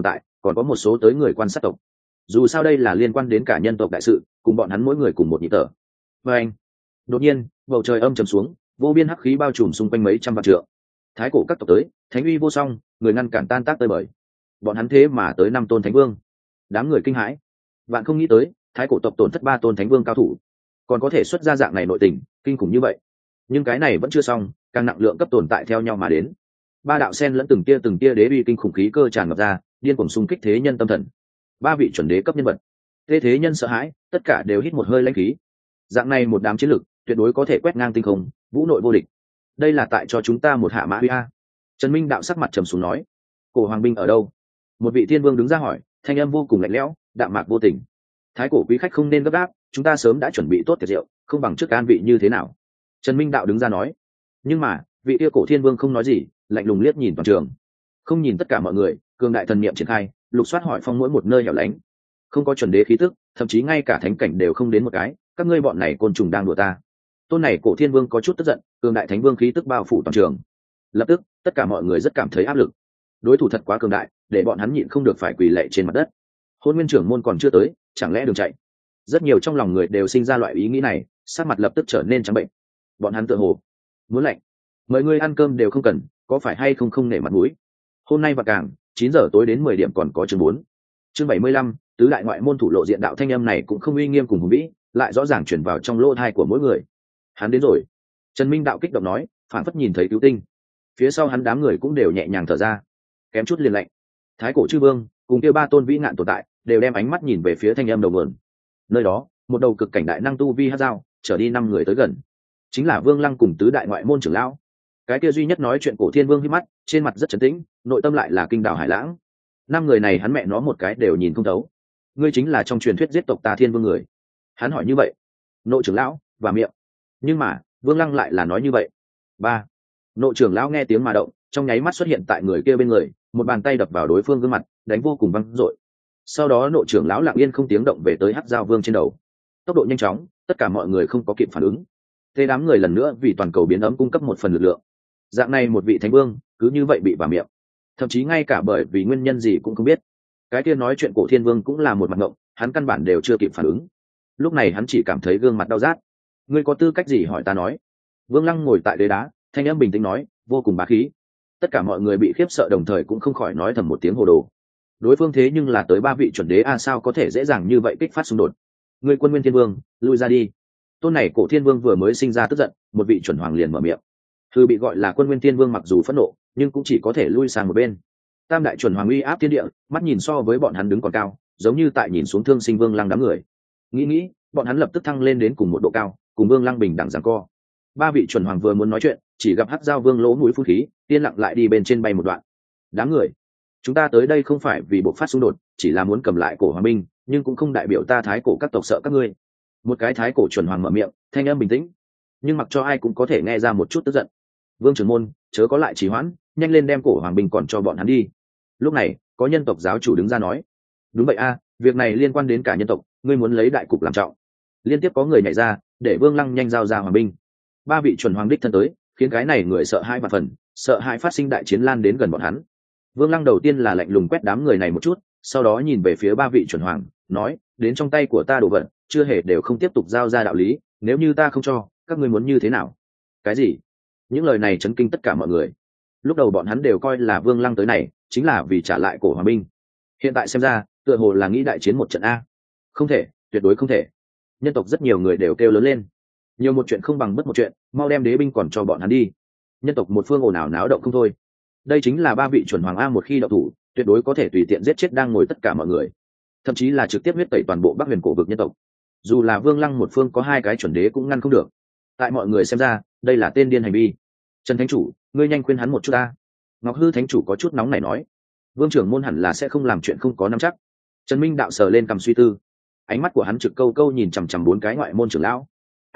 còn có một số tới người quan sát tộc. Dù sao đây là liên quan đến cả nhân tộc đại sự, cùng bọn hắn mỗi người cùng một nhịp thở. Và anh, đột nhiên bầu trời âm trầm xuống, vô biên hắc khí bao trùm xung quanh mấy trăm vạn trượng. Thái cổ các tộc tới, thánh uy vô song, người ngăn cản tan tác tơi bời. Bọn hắn thế mà tới 5 tôn thánh vương. Đám người kinh hãi, vạn không nghĩ tới thái cổ tộc tổn thất 3 tôn thánh vương cao thủ, còn có thể xuất ra dạng này nội tình kinh khủng như vậy. Nhưng cái này vẫn chưa xong, càng nặng lượng cấp tồn tại theo nhau mà đến. 3 đạo sen lẫn từng tia đế uy kinh khủng khí cơ tràn ngập ra, điên cuồng xung kích thế nhân tâm thần. 3 vị chuẩn đế cấp nhân vật, thế nhân sợ hãi, tất cả đều hít một hơi lãnh khí. Dạng này một đám chiến lực tuyệt đối có thể quét ngang tinh không, vũ nội vô địch. Đây là tại cho chúng ta một hạ mã uy a. Trần Minh đạo sắc mặt trầm xuống nói. Cổ hoàng binh ở đâu? Một vị thiên vương đứng ra hỏi, thanh âm vô cùng lạnh lẽo, đạm mạc vô tình. Thái cổ quý khách không nên gấp gáp, chúng ta sớm đã chuẩn bị tốt tiệc rượu, không bằng trước an vị như thế nào? Trần Minh đạo đứng ra nói. Nhưng mà vị kia cổ thiên vương không nói gì, lạnh lùng liếc nhìn toàn trường, không nhìn tất cả mọi người, cường đại thần niệm triển khai, lục soát hỏi phong mỗi một nơi hẻo lánh. Không có chuẩn đế khí tức, thậm chí ngay cả thánh cảnh đều không đến một cái, các ngươi bọn này côn trùng đang đùa ta. Tôn này cổ thiên vương có chút tức giận, cường đại thánh vương khí tức bao phủ toàn trường. Lập tức tất cả mọi người rất cảm thấy áp lực, đối thủ thật quá cường đại, để bọn hắn nhịn không được phải quỳ lạy trên mặt đất. Hôn nguyên trưởng môn còn chưa tới, chẳng lẽ đường chạy? Rất nhiều trong lòng người đều sinh ra loại ý nghĩ này, sắc mặt lập tức trở nên trắng bệnh. Bọn hắn tựa hồ muốn lạnh, mời ngươi ăn cơm đều không cần, có phải hay không nể mặt mũi. Hôm nay và càng 9 giờ tối đến 10 điểm còn có chương 4. Chương 75, tứ đại ngoại môn thủ lộ diện đạo thanh âm này cũng không uy nghiêm cùng hùng vĩ, lại rõ ràng truyền vào trong lỗ tai của mỗi người. Hắn đến rồi. Trần Minh đạo kích động nói, phản phất nhìn thấy cứu tinh. Phía sau hắn đám người cũng đều nhẹ nhàng thở ra, kém chút liền lạnh. Thái cổ chư vương cùng kia 3 tôn vĩ ngạn tồn tại đều đem ánh mắt nhìn về phía thanh âm đầu nguồn. Nơi đó, một đầu cực cảnh đại năng tu vi hắc dao, trở đi 5 người tới gần. Chính là Vương Lăng cùng tứ đại ngoại môn trưởng lão. Cái kia duy nhất nói chuyện cổ thiên vương hí mắt, trên mặt rất trấn tĩnh, nội tâm lại là kinh đảo hải lãng. 5 người này hắn mẹ nó một cái đều nhìn không thấu. Ngươi chính là trong truyền thuyết giết tộc ta thiên vương người. Hắn hỏi như vậy. Nội trưởng lão và miệng. Nhưng mà Vương Lăng lại là nói như vậy. 3. Nội trưởng lão nghe tiếng mà động, trong nháy mắt xuất hiện tại người kia bên người, một bàn tay đập vào đối phương gương mặt, đánh vô cùng văng dội. Sau đó nội trưởng lão lặng yên không tiếng động về tới hắc giao vương trên đầu. Tốc độ nhanh chóng, tất cả mọi người không có kịp phản ứng. Thế đám người lần nữa vì toàn cầu biến ấm cung cấp một phần lực lượng. Dạng này một vị thánh vương cứ như vậy bị vào miệng, thậm chí ngay cả bởi vì nguyên nhân gì cũng không biết. Cái kia nói chuyện cổ thiên vương cũng là một mặt ngộng, hắn căn bản đều chưa kịp phản ứng. Lúc này hắn chỉ cảm thấy gương mặt đau rát. Ngươi có tư cách gì hỏi ta nói? Vương Lăng ngồi tại ghế đá, thanh âm bình tĩnh nói, vô cùng bá khí. Tất cả mọi người bị khiếp sợ đồng thời cũng không khỏi nói thầm một tiếng hồ đồ. Đối phương thế nhưng là tới 3 vị chuẩn đế a, sao có thể dễ dàng như vậy kích phát xung đột? Ngươi Quân Nguyên Thiên Vương, lui ra đi. Tôn này cổ thiên vương vừa mới sinh ra tức giận, một vị chuẩn hoàng liền mở miệng. Thư bị gọi là Quân Nguyên Thiên Vương mặc dù phẫn nộ, nhưng cũng chỉ có thể lui sang một bên. Tam đại chuẩn hoàng uy áp thiên địa, mắt nhìn so với bọn hắn đứng còn cao, giống như tại nhìn xuống Thương Sinh Vương Lăng đám người. Nghĩ, bọn hắn lập tức thăng lên đến cùng một độ cao, cùng Vương Lăng bình đẳng giằng co. 3 vị chuẩn hoàng vừa muốn nói chuyện, chỉ gặp hắc giao vương lỗ mũi phun khí, tiên lặng lại đi bên trên bay một đoạn. Đám người, chúng ta tới đây không phải vì buộc phát xung đột, chỉ là muốn cầm lại cổ hoàng binh, nhưng cũng không đại biểu ta thái cổ các tộc sợ các ngươi. Một cái thái cổ chuẩn hoàng mở miệng, thanh âm bình tĩnh, nhưng mặc cho ai cũng có thể nghe ra một chút tức giận. Vương trưởng môn, chớ có lại trì hoãn, nhanh lên đem cổ hoàng binh còn cho bọn hắn đi. Lúc này có nhân tộc giáo chủ đứng ra nói. Đúng vậy a, việc này liên quan đến cả nhân tộc, ngươi muốn lấy đại cục làm trọng. Liên tiếp có người nhảy ra, để Vương Lăng nhanh giao ra hoàng binh. 3 vị chuẩn hoàng đích thân tới, khiến cái này người sợ hãi và phần, sợ hãi phát sinh đại chiến lan đến gần bọn hắn. Vương Lăng đầu tiên là lạnh lùng quét đám người này một chút, sau đó nhìn về phía 3 vị chuẩn hoàng, nói, đến trong tay của ta đồ vật, chưa hề đều không tiếp tục giao ra đạo lý, nếu như ta không cho, các ngươi muốn như thế nào? Cái gì? Những lời này chấn kinh tất cả mọi người. Lúc đầu bọn hắn đều coi là Vương Lăng tới này chính là vì trả lại cổ hoàng binh, hiện tại xem ra tựa hồ là nghĩ đại chiến một trận a. Không thể, tuyệt đối không thể. Nhân tộc rất nhiều người đều kêu lớn lên, nhiều một chuyện không bằng mất một chuyện, mau đem đế binh còn cho bọn hắn đi. Nhân tộc một phương ồn ào náo động không thôi. Đây chính là 3 vị chuẩn hoàng a, một khi động thủ tuyệt đối có thể tùy tiện giết chết đang ngồi tất cả mọi người, thậm chí là trực tiếp huyết tẩy toàn bộ Bắc Huyền cổ vực nhân tộc. Dù là Vương Lăng một phương có 2 cái chuẩn đế cũng ngăn không được. Tại mọi người xem ra đây là tên điên hành vi. Trần Thánh Chủ, ngươi nhanh khuyên hắn một chút ta. Ngọc Hư Thánh Chủ có chút nóng này nói. Vương trưởng môn hẳn là sẽ không làm chuyện không có nắm chắc. Trần Minh đạo sờ lên cầm suy tư, ánh mắt của hắn trực câu câu nhìn chằm chằm 4 cái ngoại môn trưởng lão.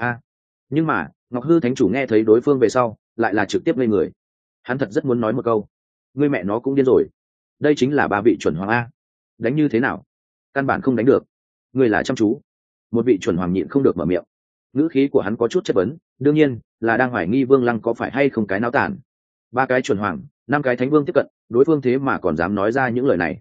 Nhưng mà Ngọc Hư Thánh Chủ nghe thấy đối phương về sau lại là trực tiếp lên người. Hắn thật rất muốn nói một câu, ngươi mẹ nó cũng điên rồi. Đây chính là 3 vị chuẩn hoàng a, đánh như thế nào? Căn bản không đánh được. Ngươi là chăm chú. Một vị chuẩn hoàng nhịn không được mở miệng, ngữ khí của hắn có chút chất vấn, đương nhiên là đang hoài nghi Vương Lăng có phải hay không cái náo tản. 3 cái chuẩn hoàng, 5 cái thánh vương tiếp cận, đối phương thế mà còn dám nói ra những lời này.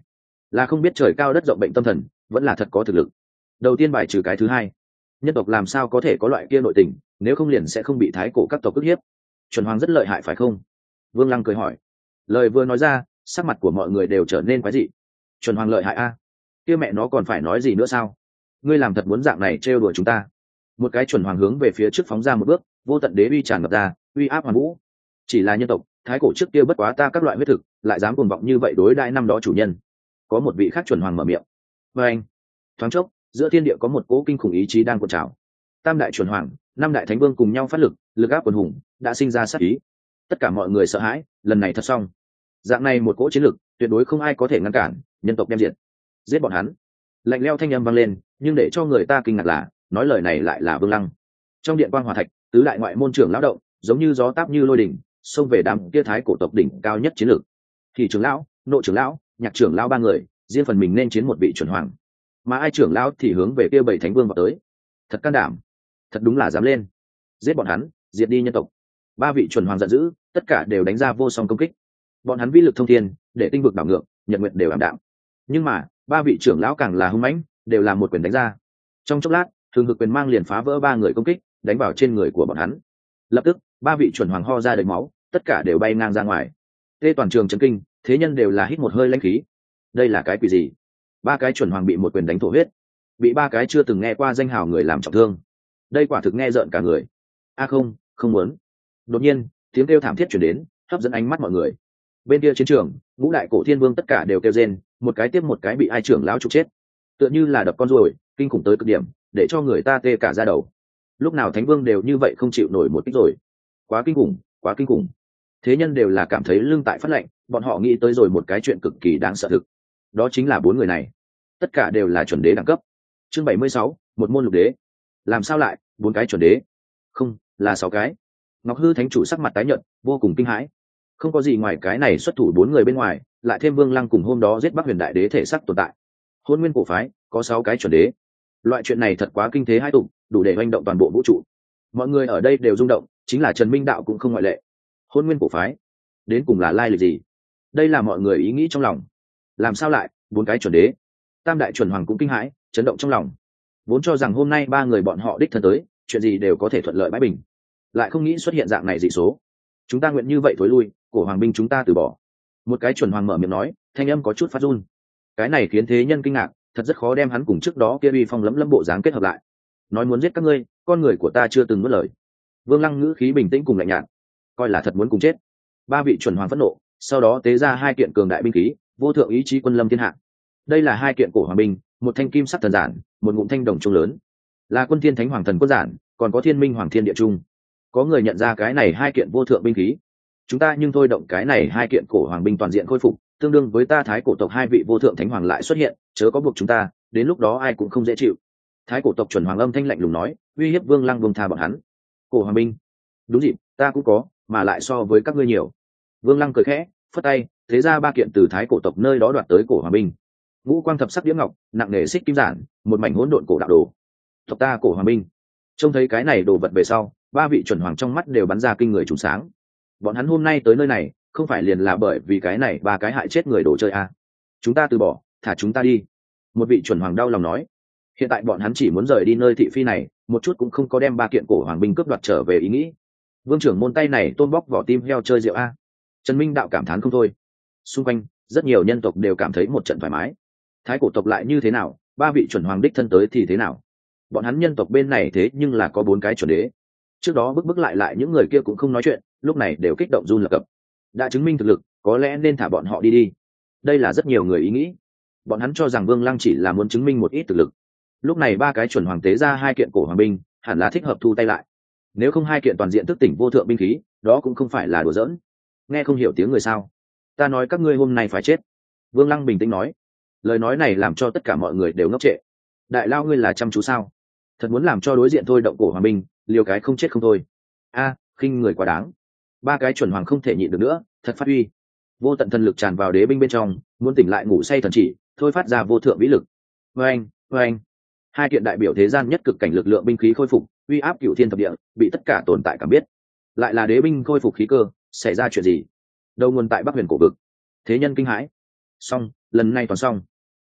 là không biết trời cao đất rộng bệnh tâm thần, vẫn là thật có thực lực. Đầu tiên bài trừ cái thứ hai, nhân tộc làm sao có thể có loại kia nội tình, nếu không liền sẽ không bị thái cổ các tộc ức hiếp. Chuẩn Hoàng rất lợi hại phải không? Vương Lăng cười hỏi. Lời vừa nói ra, sắc mặt của mọi người đều trở nên quái dị. Chuẩn Hoàng lợi hại a? Kia mẹ nó còn phải nói gì nữa sao? Ngươi làm thật muốn dạng này trêu đùa chúng ta? Một cái Chuẩn Hoàng hướng về phía trước phóng ra một bước, vô tận đế uy tràn ngập ra, uy áp hoàn vũ. Chỉ là nhân tộc, thái cổ trước kia bất quá ta các loại huyết thực, lại dám cuồng vọng như vậy đối đãi năm đó chủ nhân. Có một vị khác Chuẩn Hoàng mở miệng. Và anh, thoáng chốc, giữa thiên địa có một cỗ kinh khủng ý chí đang cuộn trào. Tam đại Chuẩn Hoàng, năm đại thánh vương cùng nhau phát lực, lực áp quần hùng, đã sinh ra sát ý. Tất cả mọi người sợ hãi, lần này thật xong. Dạng này một cỗ chiến lực, tuyệt đối không ai có thể ngăn cản, nhân tộc đem diệt. Giết bọn hắn. Lạnh lẽo thanh âm vang lên, nhưng để cho người ta kinh ngạc là, nói lời này lại là Vương Lăng. Trong điện quang hòa thạch, tứ đại ngoại môn trưởng lão động, giống như gió táp như lôi đỉnh, xông về đám kia thái cổ tộc đỉnh cao nhất chiến lược. Thì trưởng lão, nộ trưởng lão, nhạc trưởng lão ba người, riêng phần mình nên chiến một vị Chuẩn Hoàng. Mà ai trưởng lão thì hướng về kia bảy thánh vương vào tới. Thật can đảm, thật đúng là dám lên. Giết bọn hắn, diệt đi nhân tộc. Ba vị Chuẩn Hoàng giận dữ, tất cả đều đánh ra vô song công kích. Bọn hắn vĩ lực thông thiên, để tinh vực đảo ngược, nhật nguyệt đều ảm đạm. Nhưng mà, ba vị trưởng lão càng là hung mãnh, đều là một quyền đánh ra. Trong chốc lát, thường hực quyền mang liền phá vỡ ba người công kích, đánh vào trên người của bọn hắn. Lập tức, ba vị Chuẩn Hoàng ho ra đầy máu, tất cả đều bay ngang ra ngoài. Tê toàn trường chấn kinh, thế nhân đều là hít một hơi lãnh khí. Đây là cái quỷ gì? Ba cái Chuẩn Hoàng bị một quyền đánh thổ huyết, bị ba cái chưa từng nghe qua danh hào người làm trọng thương. Đây quả thực nghe rợn cả người. A không, không muốn. Đột nhiên, tiếng kêu thảm thiết truyền đến, hấp dẫn ánh mắt mọi người. Bên kia chiến trường, ngũ đại cổ thiên vương tất cả đều kêu rên, một cái tiếp một cái bị ai trưởng lão trục chết, tựa như là đập con ruồi, kinh khủng tới cực điểm, để cho người ta tê cả da đầu. Lúc nào thánh vương đều như vậy không chịu nổi một kích rồi, quá kinh khủng, quá kinh khủng. Thế nhân đều là cảm thấy lưng tại phát lạnh, bọn họ nghĩ tới rồi một cái chuyện cực kỳ đáng sợ thực, đó chính là bốn người này, tất cả đều là chuẩn đế đẳng cấp. Chương 76, một môn lục đế. Làm sao lại bốn cái chuẩn đế? Không, là sáu cái. Ngọc Hư thánh chủ sắc mặt tái nhợt, vô cùng kinh hãi. Không có gì ngoài cái này xuất thủ bốn người bên ngoài, lại thêm Vương Lăng cùng hôm đó giết Bắc Huyền đại đế thể xác tồn tại. Hôn Nguyên cổ phái có sáu cái chuẩn đế. Loại chuyện này thật quá kinh thế hai tụng, đủ để hoành động toàn bộ vũ trụ. Mọi người ở đây đều rung động, chính là Trần Minh đạo cũng không ngoại lệ. Hôn Nguyên cổ phái, đến cùng là lai lịch gì? Đây là mọi người ý nghĩ trong lòng. Làm sao lại bốn cái chuẩn đế? Tam đại chuẩn hoàng cũng kinh hãi, chấn động trong lòng. Vốn cho rằng hôm nay ba người bọn họ đích thân tới, chuyện gì đều có thể thuận lợi bãi bình, lại không nghĩ xuất hiện dạng này dị số. Chúng ta nguyện như vậy thối lui, cổ hoàng binh chúng ta từ bỏ. Một cái chuẩn hoàng mở miệng nói, thanh âm có chút phát run. Cái này khiến thế nhân kinh ngạc, thật rất khó đem hắn cùng trước đó kia uy phong lẫm lẫm bộ dáng kết hợp lại. Nói muốn giết các ngươi, con người của ta chưa từng nuốt lời. Vương Lăng ngữ khí bình tĩnh cùng lạnh nhạt, coi là thật muốn cùng chết. Ba vị chuẩn hoàng phẫn nộ, sau đó tế ra hai kiện cường đại binh khí, vô thượng ý chí quân lâm thiên hạ. Đây là hai kiện cổ hoàng binh, một thanh kim sắc thần giản, một ngụm thanh đồng trung lớn, là quân thiên thánh hoàng thần quân giản, còn có thiên minh hoàng thiên địa trung. Có người nhận ra cái này hai kiện vô thượng binh khí. Chúng ta nhưng thôi động cái này hai kiện cổ hoàng binh toàn diện khôi phục, tương đương với ta thái cổ tộc hai vị vô thượng thánh hoàng lại xuất hiện, chớ có buộc chúng ta, đến lúc đó ai cũng không dễ chịu. Thái cổ tộc chuẩn hoàng âm thanh lạnh lùng nói, uy hiếp Vương Lăng buông tha bọn hắn. Cổ hoàng binh? Đúng dịp, ta cũng có, mà lại so với các ngươi nhiều. Vương Lăng cười khẽ, phất tay, thế ra ba kiện từ thái cổ tộc nơi đó đoạt tới cổ hoàng binh. Ngũ quang thập sắc đĩa ngọc, nặng nề xích kim giản, một mảnh hỗn độn cổ đạo đồ. Tộc ta cổ hoàng binh. Trông thấy cái này đồ vật về sau, ba vị chuẩn hoàng trong mắt đều bắn ra kinh người trùng sáng. Bọn hắn hôm nay tới nơi này, không phải liền là bởi vì cái này ba cái hại chết người đồ chơi à. Chúng ta từ bỏ, thả chúng ta đi. Một vị chuẩn hoàng đau lòng nói. Hiện tại bọn hắn chỉ muốn rời đi nơi thị phi này, một chút cũng không có đem ba kiện cổ hoàng binh cướp đoạt trở về ý nghĩ. Vương trưởng môn tay này tôn bóc vỏ tim heo chơi rượu a. Trần Minh đạo cảm thán không thôi. Xung quanh, rất nhiều nhân tộc đều cảm thấy một trận thoải mái. Thái cổ tộc lại như thế nào, ba vị chuẩn hoàng đích thân tới thì thế nào? Bọn hắn nhân tộc bên này thế nhưng là có bốn cái chuẩn đế. Trước đó bức lại những người kia cũng không nói chuyện, lúc này đều kích động run lập cập. Đã chứng minh thực lực, có lẽ nên thả bọn họ đi đi. Đây là rất nhiều người ý nghĩ. Bọn hắn cho rằng Vương Lăng chỉ là muốn chứng minh một ít thực lực. Lúc này ba cái chuẩn hoàng tế ra hai kiện cổ hoàng binh, hẳn là thích hợp thu tay lại. Nếu không hai kiện toàn diện thức tỉnh vô thượng binh khí, đó cũng không phải là đùa giỡn. Nghe không hiểu tiếng người sao? Ta nói các ngươi hôm nay phải chết. Vương Lăng bình tĩnh nói. Lời nói này làm cho tất cả mọi người đều ngốc trệ. Đại lao ngươi là chăm chú sao? Thật muốn làm cho đối diện thôi động cổ hoàng binh, liều cái không chết không thôi. A, khinh người quá đáng. Ba cái chuẩn hoàng không thể nhịn được nữa, thật phát uy. Vô tận thần lực tràn vào đế binh bên trong, muốn tỉnh lại ngủ say thần chỉ, thôi phát ra vô thượng vĩ lực. Oeng, oeng. Hai kiện đại biểu thế gian nhất cực cảnh lực lượng binh khí khôi phục, uy áp cửu thiên thập địa, bị tất cả tồn tại cảm biết. Lại là đế binh khôi phục khí cơ, xảy ra chuyện gì? Đầu nguồn tại Bắc Huyền cổ vực. Thế nhân kinh hãi. Xong, lần này toàn xong.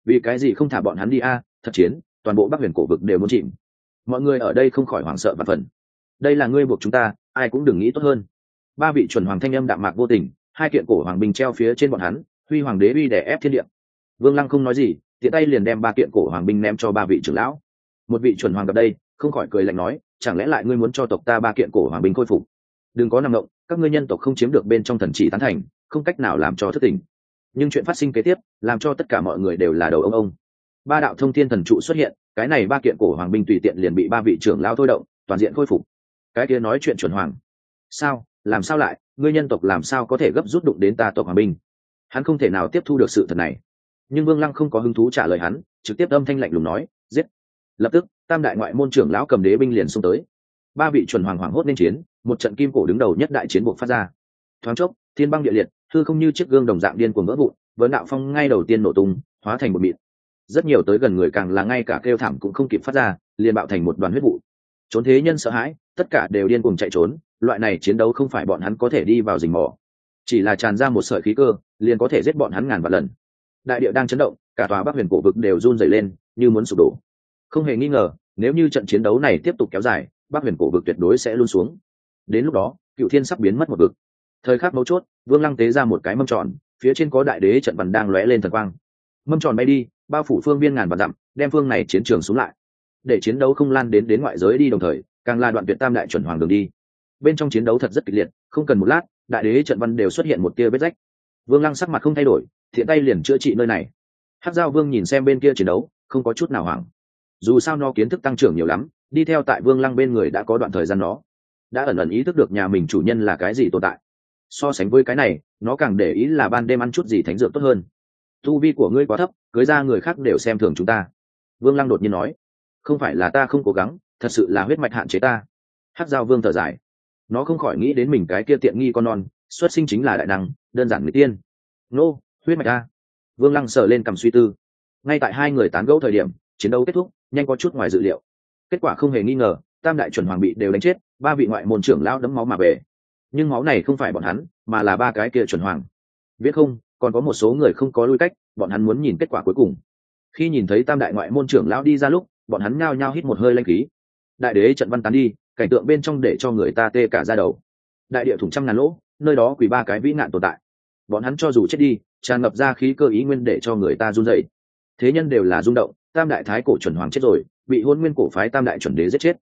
vì cái gì không thả bọn hắn đi a? Thật chiến, toàn bộ Bắc Huyền cổ vực đều muốn chìm. Mọi người ở đây không khỏi hoảng sợ và phần. Đây là ngươi buộc chúng ta, ai cũng đừng nghĩ tốt hơn. Ba vị chuẩn hoàng thanh âm đạm mạc vô tình, hai kiện cổ hoàng binh treo phía trên bọn hắn, huy hoàng đế uy đè ép thiên địa. Vương Lăng không nói gì, tiện tay liền đem ba kiện cổ hoàng binh ném cho ba vị trưởng lão. Một vị chuẩn hoàng gặp đây, không khỏi cười lạnh nói, chẳng lẽ lại ngươi muốn cho tộc ta ba kiện cổ hoàng binh khôi phục? Đừng có nằm động, các ngươi nhân tộc không chiếm được bên trong thần chỉ tán thành, không cách nào làm cho thất tình. Nhưng chuyện phát sinh kế tiếp, làm cho tất cả mọi người đều là đầu ông. Ba đạo thông thiên thần trụ xuất hiện, cái này ba kiện cổ hoàng binh tùy tiện liền bị ba vị trưởng lão thôi động, toàn diện khôi phục. Cái kia nói chuyện chuẩn hoàng, sao, làm sao lại, ngươi nhân tộc làm sao có thể gấp rút đụng đến ta tộc hoàng binh? Hắn không thể nào tiếp thu được sự thật này. Nhưng Vương Lăng không có hứng thú trả lời hắn, trực tiếp âm thanh lạnh lùng nói, giết. Lập tức, tam đại ngoại môn trưởng lão cầm đế binh liền xung tới. Ba vị chuẩn hoàng hoảng hốt nên chiến, một trận kim cổ đứng đầu nhất đại chiến buộc phát ra. Thoáng chốc, thiên băng địa liệt, hư không như chiếc gương đồng dạng điên cuồng vỡ vụn, vấn đạo phong ngay đầu tiên nổ tung, hóa thành một mịn. Rất nhiều tới gần người càng là ngay cả kêu thảm cũng không kịp phát ra, liền bạo thành một đoàn huyết vụ. Trốn thế nhân sợ hãi, tất cả đều điên cuồng chạy trốn, loại này chiến đấu không phải bọn hắn có thể đi vào rình mò, chỉ là tràn ra một sợi khí cơ, liền có thể giết bọn hắn ngàn vạn lần. Đại địa đang chấn động, cả tòa Bắc Huyền cổ vực đều run rẩy lên, như muốn sụp đổ. Không hề nghi ngờ, nếu như trận chiến đấu này tiếp tục kéo dài, Bắc Huyền cổ vực tuyệt đối sẽ luôn xuống. Đến lúc đó, Cựu Thiên sắp biến mất một vực. Thời khắc mấu chốt, Vương Lăng tế ra một cái mâm tròn, phía trên có đại đế trận văn đang lóe lên thần quang. Mâm tròn bay đi, bao phủ phương viên ngàn vạn dặm, đem phương này chiến trường xuống lại, để chiến đấu không lan đến ngoại giới đi, đồng thời càng là đoạn tuyệt tam đại chuẩn hoàng đường đi. Bên trong chiến đấu thật rất kịch liệt, không cần một lát, đại đế trận văn đều xuất hiện một tia vết rách. Vương Lăng sắc mặt không thay đổi, thiện tay liền chữa trị nơi này. Hắc Giao Vương nhìn xem bên kia chiến đấu, không có chút nào hoảng. Dù sao nó kiến thức tăng trưởng nhiều lắm, đi theo tại Vương Lăng bên người đã có đoạn thời gian, nó đã ẩn ẩn ý thức được nhà mình chủ nhân là cái gì tồn tại. So sánh với cái này, nó càng để ý là ban đêm ăn chút gì thánh dược tốt hơn. Tu vi của ngươi quá thấp, cưới ra người khác đều xem thường chúng ta. Vương Lăng đột nhiên nói. Không phải là ta không cố gắng, thật sự là huyết mạch hạn chế ta. Hắc Giao Vương thở dài. Nó không khỏi nghĩ đến mình cái kia tiện nghi con non, xuất sinh chính là đại năng, đơn giản người tiên. Nô, huyết mạch ta. Vương Lăng sờ lên cầm suy tư. Ngay tại hai người tán gẫu thời điểm, chiến đấu kết thúc, nhanh có chút ngoài dự liệu. Kết quả không hề nghi ngờ, tam đại chuẩn hoàng bị đều đánh chết, ba vị ngoại môn trưởng lão đẫm máu mà về. Nhưng máu này không phải bọn hắn, mà là ba cái kia chuẩn hoàng. Biết không, còn có một số người không có lui cách, bọn hắn muốn nhìn kết quả cuối cùng. Khi nhìn thấy tam đại ngoại môn trưởng lão đi ra lúc, bọn hắn nhao nhao hít một hơi lanh khí. Đại đế trận văn tán đi, cảnh tượng bên trong để cho người ta tê cả da đầu. Đại địa thủng trăm ngàn lỗ, nơi đó quỳ ba cái vĩ nạn tồn tại. Bọn hắn cho dù chết đi, tràn ngập ra khí cơ ý nguyên để cho người ta run rẩy. Thế nhân đều là rung động, tam đại thái cổ chuẩn hoàng chết rồi, bị hôn nguyên cổ phái tam đại chuẩn đế giết chết.